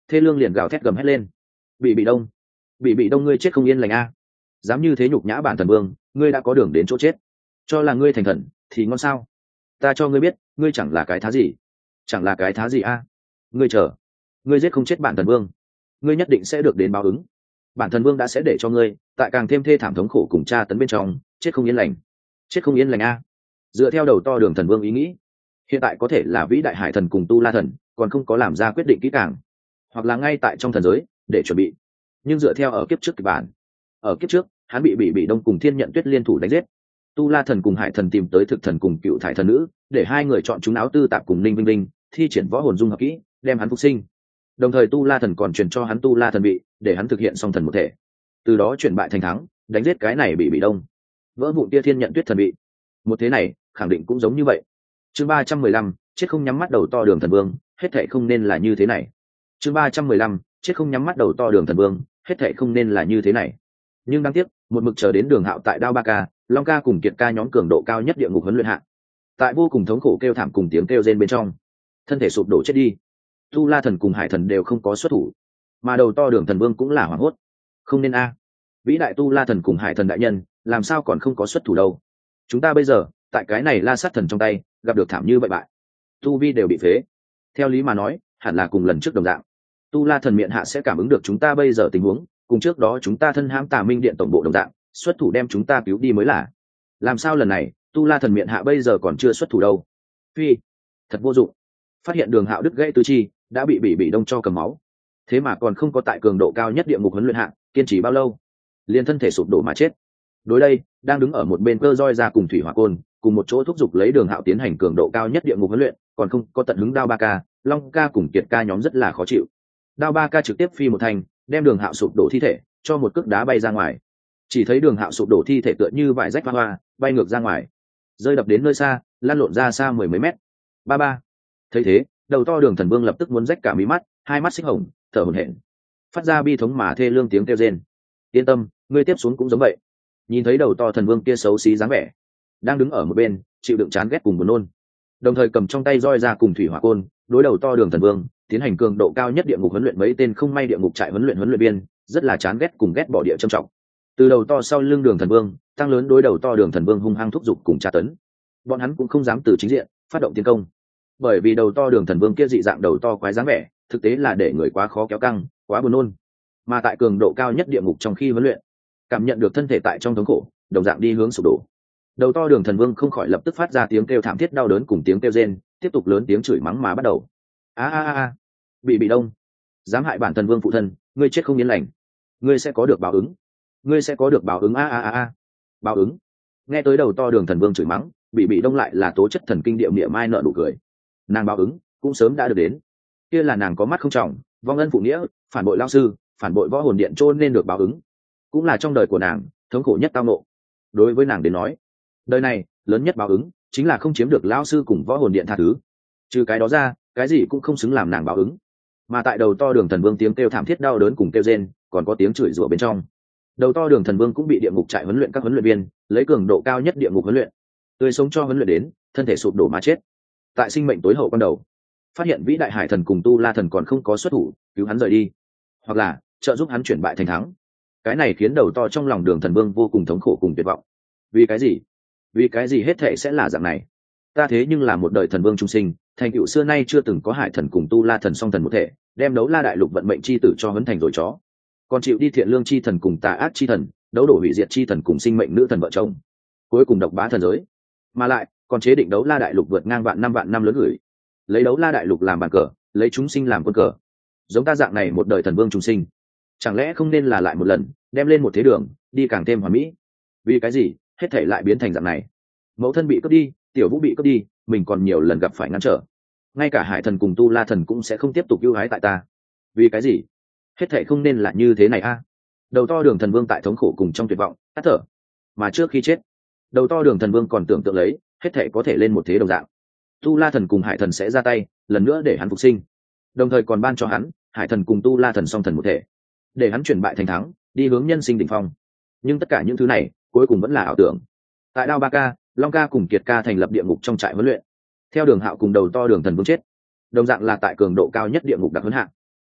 thê lương liền gào thét gầm hét lên. Bị bị đông, bị bị đông, ngươi chết không yên lành a! Dám như thế nhục nhã bản thần vương, ngươi đã có đường đến chỗ chết. Cho là ngươi thành thần thì ngon sao? Ta cho ngươi biết, ngươi chẳng là cái thá gì, chẳng là cái thá gì a! Ngươi chờ, ngươi giết không chết bản thần vương, ngươi nhất định sẽ được đến báo ứng. Bản thần vương đã sẽ để cho ngươi tại càng thêm thê thảm thống khổ cùng tra tấn bên trong chết không yên lành, chết không yên lành a! Dựa theo đầu to đường thần vương ý nghĩ, hiện tại có thể là vĩ đại hải thần cùng tu la thần còn không có làm ra quyết định kỹ càng, hoặc là ngay tại trong thần giới để chuẩn bị. Nhưng dựa theo ở kiếp trước kịch bản, ở kiếp trước hắn bị bị bị đông cùng thiên nhận tuyết liên thủ đánh giết. Tu la thần cùng hải thần tìm tới thực thần cùng cựu thải thần nữ, để hai người chọn chúng áo tư tạp cùng ninh vinh linh thi triển võ hồn dung hợp kỹ, đem hắn phục sinh. Đồng thời tu la thần còn truyền cho hắn tu la thần bị, để hắn thực hiện song thần một thể, từ đó chuyển bại thành thắng, đánh giết cái này bị bị đông, vỡ vụn tia thiên nhận tuyết thần bị. Một thế này khẳng định cũng giống như vậy. Chương ba trăm mười lăm, chết không nhắm mắt đầu to đường thần vương, hết thảy không nên là như thế này. Chương ba trăm mười lăm, chết không nhắm mắt đầu to đường thần vương, hết thảy không nên là như thế này. Nhưng đáng tiếc, một mực chờ đến Đường Hạo tại Đao Ba Ca, Long Ca cùng Kiệt Ca nhóm cường độ cao nhất địa ngục huấn luyện hạ, tại vô cùng thống khổ kêu thảm cùng tiếng kêu rên bên trong, thân thể sụp đổ chết đi. Tu La thần cùng Hải thần đều không có xuất thủ, mà đầu to đường thần vương cũng là hoảng hốt. Không nên a, vĩ đại Tu La thần cùng Hải thần đại nhân, làm sao còn không có xuất thủ đâu? Chúng ta bây giờ tại cái này La Sát thần trong tay gặp được thảm như vậy bại, tu vi đều bị phế. Theo lý mà nói, hẳn là cùng lần trước đồng dạng. Tu La thần miệng hạ sẽ cảm ứng được chúng ta bây giờ tình huống, cùng trước đó chúng ta thân hãm Tà Minh điện tổng bộ đồng dạng, xuất thủ đem chúng ta cứu đi mới là. Làm sao lần này Tu La thần miệng hạ bây giờ còn chưa xuất thủ đâu? Phi, thật vô dụng. Phát hiện Đường Hạo đứt gãy tứ chi, đã bị bị bị đông cho cầm máu, thế mà còn không có tại cường độ cao nhất địa ngục huấn luyện hạ kiên trì bao lâu, liền thân thể sụp đổ mà chết. Đối đây, đang đứng ở một bên Cơ Roi ra cùng Thủy Hỏa Côn cùng một chỗ thúc giục lấy Đường Hạo tiến hành cường độ cao nhất địa ngục huấn luyện, còn không có tận hứng Đao Ba Ca, Long Ca cùng Kiệt Ca nhóm rất là khó chịu. Đao Ba Ca trực tiếp phi một thành, đem Đường Hạo sụp đổ thi thể cho một cước đá bay ra ngoài. Chỉ thấy Đường Hạo sụp đổ thi thể tựa như vải rách hoa hoa, bay ngược ra ngoài, rơi đập đến nơi xa, lăn lộn ra xa mười mấy mét. Ba ba. Thấy thế, đầu to đường thần vương lập tức muốn rách cả mí mắt, hai mắt xích hồng, thở hổn hển, phát ra bi thống mà thê lương tiếng kêu rên. Yên tâm, ngươi tiếp xuống cũng giống vậy. Nhìn thấy đầu to thần vương kia xấu xí dáng vẻ, đang đứng ở một bên chịu đựng chán ghét cùng buồn nôn, đồng thời cầm trong tay roi ra cùng Thủy Hỏa Côn đối đầu to đường thần vương tiến hành cường độ cao nhất địa ngục huấn luyện. Mấy tên không may địa ngục trại huấn luyện huấn luyện viên rất là chán ghét cùng ghét bỏ địa trầm trọng. Từ đầu to sau lưng đường thần vương tăng lớn đối đầu to đường thần vương hung hăng thúc giục cùng tra tấn, bọn hắn cũng không dám từ chính diện phát động tiến công, bởi vì đầu to đường thần vương kia dị dạng đầu to quái dáng vẻ thực tế là để người quá khó kéo căng, quá buồn nôn. Mà tại cường độ cao nhất địa ngục trong khi huấn luyện, cảm nhận được thân thể tại trong thống khổ đồng dạng đi hướng sụp đổ, đầu to đường thần vương không khỏi lập tức phát ra tiếng kêu thảm thiết đau đớn cùng tiếng kêu rên, tiếp tục lớn tiếng chửi mắng mà bắt đầu. A a a, bị bị đông, dám hại bản thần vương phụ thân, ngươi chết không yên lành, ngươi sẽ có được báo ứng, ngươi sẽ có được báo ứng. A a a a, báo ứng. Nghe tới đầu to đường thần vương chửi mắng, bị bị đông lại là tố chất thần kinh điệu niệm mai nợ nụ cười. Nàng báo ứng cũng sớm đã được đến, kia là nàng có mắt không trọng, vong ân phụ nghĩa, phản bội lao sư, phản bội võ hồn điện trôn nên được báo ứng, cũng là trong đời của nàng thống khổ nhất tao nộ. Đối với nàng đến nói, đời này lớn nhất báo ứng chính là không chiếm được lao sư cùng võ hồn điện tha thứ. Trừ cái đó ra, cái gì cũng không xứng làm nàng báo ứng. Mà tại đầu to đường thần vương tiếng kêu thảm thiết đau đớn cùng kêu rên, còn có tiếng chửi rủa bên trong. Đầu to đường thần vương cũng bị địa ngục trại huấn luyện các huấn luyện viên lấy cường độ cao nhất địa ngục huấn luyện tươi sống cho huấn luyện đến thân thể sụp đổ mà chết. Tại sinh mệnh tối hậu ban đầu, phát hiện vĩ đại hải thần cùng tu la thần còn không có xuất thủ cứu hắn rời đi, hoặc là trợ giúp hắn chuyển bại thành thắng. Cái này khiến đầu to trong lòng đường thần vương vô cùng thống khổ cùng tuyệt vọng. Vì cái gì? Vì cái gì hết thệ sẽ là dạng này? Ta thế nhưng là một đời thần vương trung sinh, thành tựu xưa nay chưa từng có hải thần cùng tu la thần song thần một thể, đem đấu la đại lục vận mệnh chi tử cho huấn thành rồi chó, còn chịu đi thiện lương chi thần cùng tà ác chi thần đấu đổ hủy diệt chi thần cùng sinh mệnh nữ thần vợ chồng, cuối cùng độc bá thần giới, mà lại còn chế định đấu la đại lục vượt ngang vạn năm vạn năm lớn gửi, lấy đấu la đại lục làm bàn cờ, lấy chúng sinh làm quân cờ. Giống ta dạng này một đời thần vương trung sinh, chẳng lẽ không nên là lại một lần đem lên một thế đường đi càng thêm hoàn mỹ? Vì cái gì hết thể lại biến thành dạng này? Mẫu thân bị cướp đi, tiểu vũ bị cướp đi, mình còn nhiều lần gặp phải ngăn trở, ngay cả hải thần cùng tu la thần cũng sẽ không tiếp tục ưu ái tại ta. Vì cái gì hết thể không nên là như thế này a? Đầu to đường thần vương tại thống khổ cùng trong tuyệt vọng tắt thở, mà trước khi chết, đầu to đường thần vương còn tưởng tượng lấy hết thể có thể lên một thế đồng dạng, tu la thần cùng hải thần sẽ ra tay lần nữa để hắn phục sinh, đồng thời còn ban cho hắn hải thần cùng tu la thần song thần một thể, để hắn chuyển bại thành thắng, đi hướng nhân sinh đỉnh phong. Nhưng tất cả những thứ này cuối cùng vẫn là ảo tưởng. Tại Đao Ba Ca, Long Ca cùng Kiệt Ca thành lập địa ngục trong trại huấn luyện, theo Đường Hạo cùng đầu to đường thần vương chết, đồng dạng là tại cường độ cao nhất địa ngục đặc huấn hạng.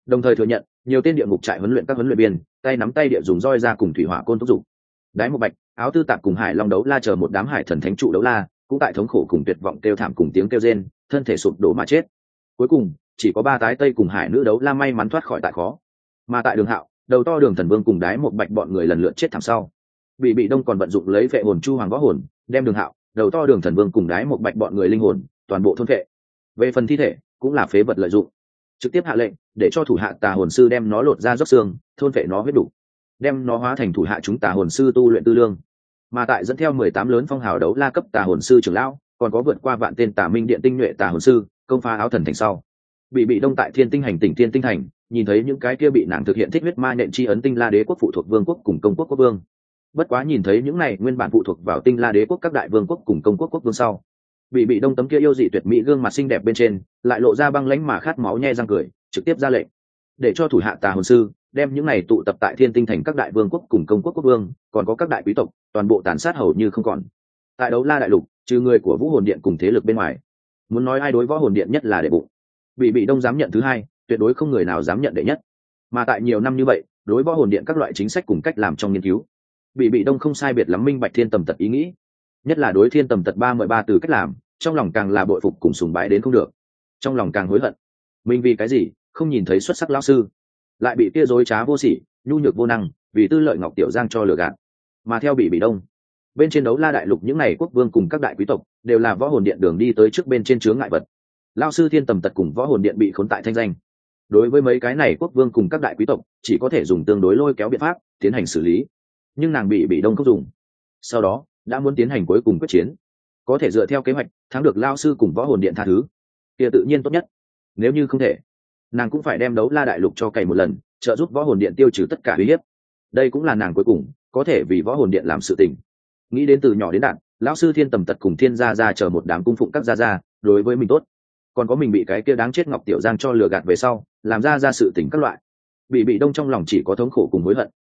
đồng thời thừa nhận nhiều tên địa ngục trại huấn luyện các huấn luyện viên tay nắm tay địa dùng roi ra cùng thủy hỏa côn thúc giục. Đái một bạch, áo tư tạp cùng hải long đấu la chờ một đám hải thần thánh trụ đấu la cũng tại thống khổ cùng tuyệt vọng kêu thảm cùng tiếng kêu rên, thân thể sụp đổ mà chết. Cuối cùng chỉ có ba tái tây cùng hải nữ đấu la may mắn thoát khỏi tại khó. Mà tại đường hạo, đầu to đường thần vương cùng đái một bạch bọn người lần lượt chết thảm sau. Bị bị đông còn vận dụng lấy vệ hồn chu hoàng võ hồn, đem đường hạo, đầu to đường thần vương cùng đái một bạch bọn người linh hồn toàn bộ thôn vệ. Về phần thi thể cũng là phế vật lợi dụng, trực tiếp hạ lệnh để cho thủ hạ tà hồn sư đem nó lột ra dốc xương, thôn vệ nó huyết đủ, đem nó hóa thành thủ hạ chúng tà hồn sư tu luyện tư lương. Mà tại dẫn theo mười tám lớn phong hào đấu la cấp tà hồn sư trưởng lão, còn có vượt qua vạn tên tà minh điện tinh nhuệ tà hồn sư, công phá áo thần thành sau. Bị bị đông tại thiên tinh hành tỉnh thiên tinh thành, nhìn thấy những cái kia bị nàng thực hiện thích huyết ma nện chi ấn tinh la đế quốc phụ thuộc vương quốc cùng công quốc quốc vương. Bất quá nhìn thấy những này nguyên bản phụ thuộc vào tinh la đế quốc các đại vương quốc cùng công quốc quốc vương sau, bị bị đông tấm kia yêu dị tuyệt mỹ gương mặt xinh đẹp bên trên lại lộ ra băng lãnh mà khát máu nhe răng cười, trực tiếp ra lệnh để cho thủ hạ tà hồn sư đem những này tụ tập tại thiên tinh thành các đại vương quốc cùng công quốc quốc vương, còn có các đại quý tộc, toàn bộ tàn sát hầu như không còn. Tại đấu la đại lục, trừ người của vũ hồn điện cùng thế lực bên ngoài, muốn nói ai đối võ hồn điện nhất là đệ bụng, bị bị đông dám nhận thứ hai, tuyệt đối không người nào dám nhận đệ nhất. Mà tại nhiều năm như vậy, đối võ hồn điện các loại chính sách cùng cách làm trong nghiên cứu, bị bị đông không sai biệt lắm minh bạch thiên tầm tật ý nghĩ, nhất là đối thiên tầm tật ba mười ba từ cách làm, trong lòng càng là bội phục cùng sùng bái đến không được, trong lòng càng hối hận mình vì cái gì không nhìn thấy xuất sắc lão sư, lại bị kia dối trá vô sỉ, nhu nhược vô năng, vì tư lợi ngọc tiểu giang cho lừa gạt. Mà theo bị bị đông, bên trên đấu la đại lục những này quốc vương cùng các đại quý tộc đều là võ hồn điện đường đi tới trước bên trên chướng ngại vật. Lão sư thiên tầm tật cùng võ hồn điện bị khốn tại thanh danh, đối với mấy cái này quốc vương cùng các đại quý tộc chỉ có thể dùng tương đối lôi kéo biện pháp tiến hành xử lý, nhưng nàng bị bị đông không dùng. Sau đó đã muốn tiến hành cuối cùng quyết chiến, có thể dựa theo kế hoạch thắng được lão sư cùng võ hồn điện tha thứ, kia tự nhiên tốt nhất. Nếu như không thể, nàng cũng phải đem đấu la đại lục cho cày một lần, trợ giúp võ hồn điện tiêu trừ tất cả uy hiếp. Đây cũng là nàng cuối cùng có thể vì võ hồn điện làm sự tình. Nghĩ đến từ nhỏ đến đại, lão sư thiên tầm tật cùng thiên gia gia chờ một đám cung phụng các gia gia đối với mình tốt, còn có mình bị cái kia đáng chết ngọc tiểu giang cho lừa gạt về sau làm ra ra sự tình các loại, bị bị đông trong lòng chỉ có thống khổ cùng hối hận,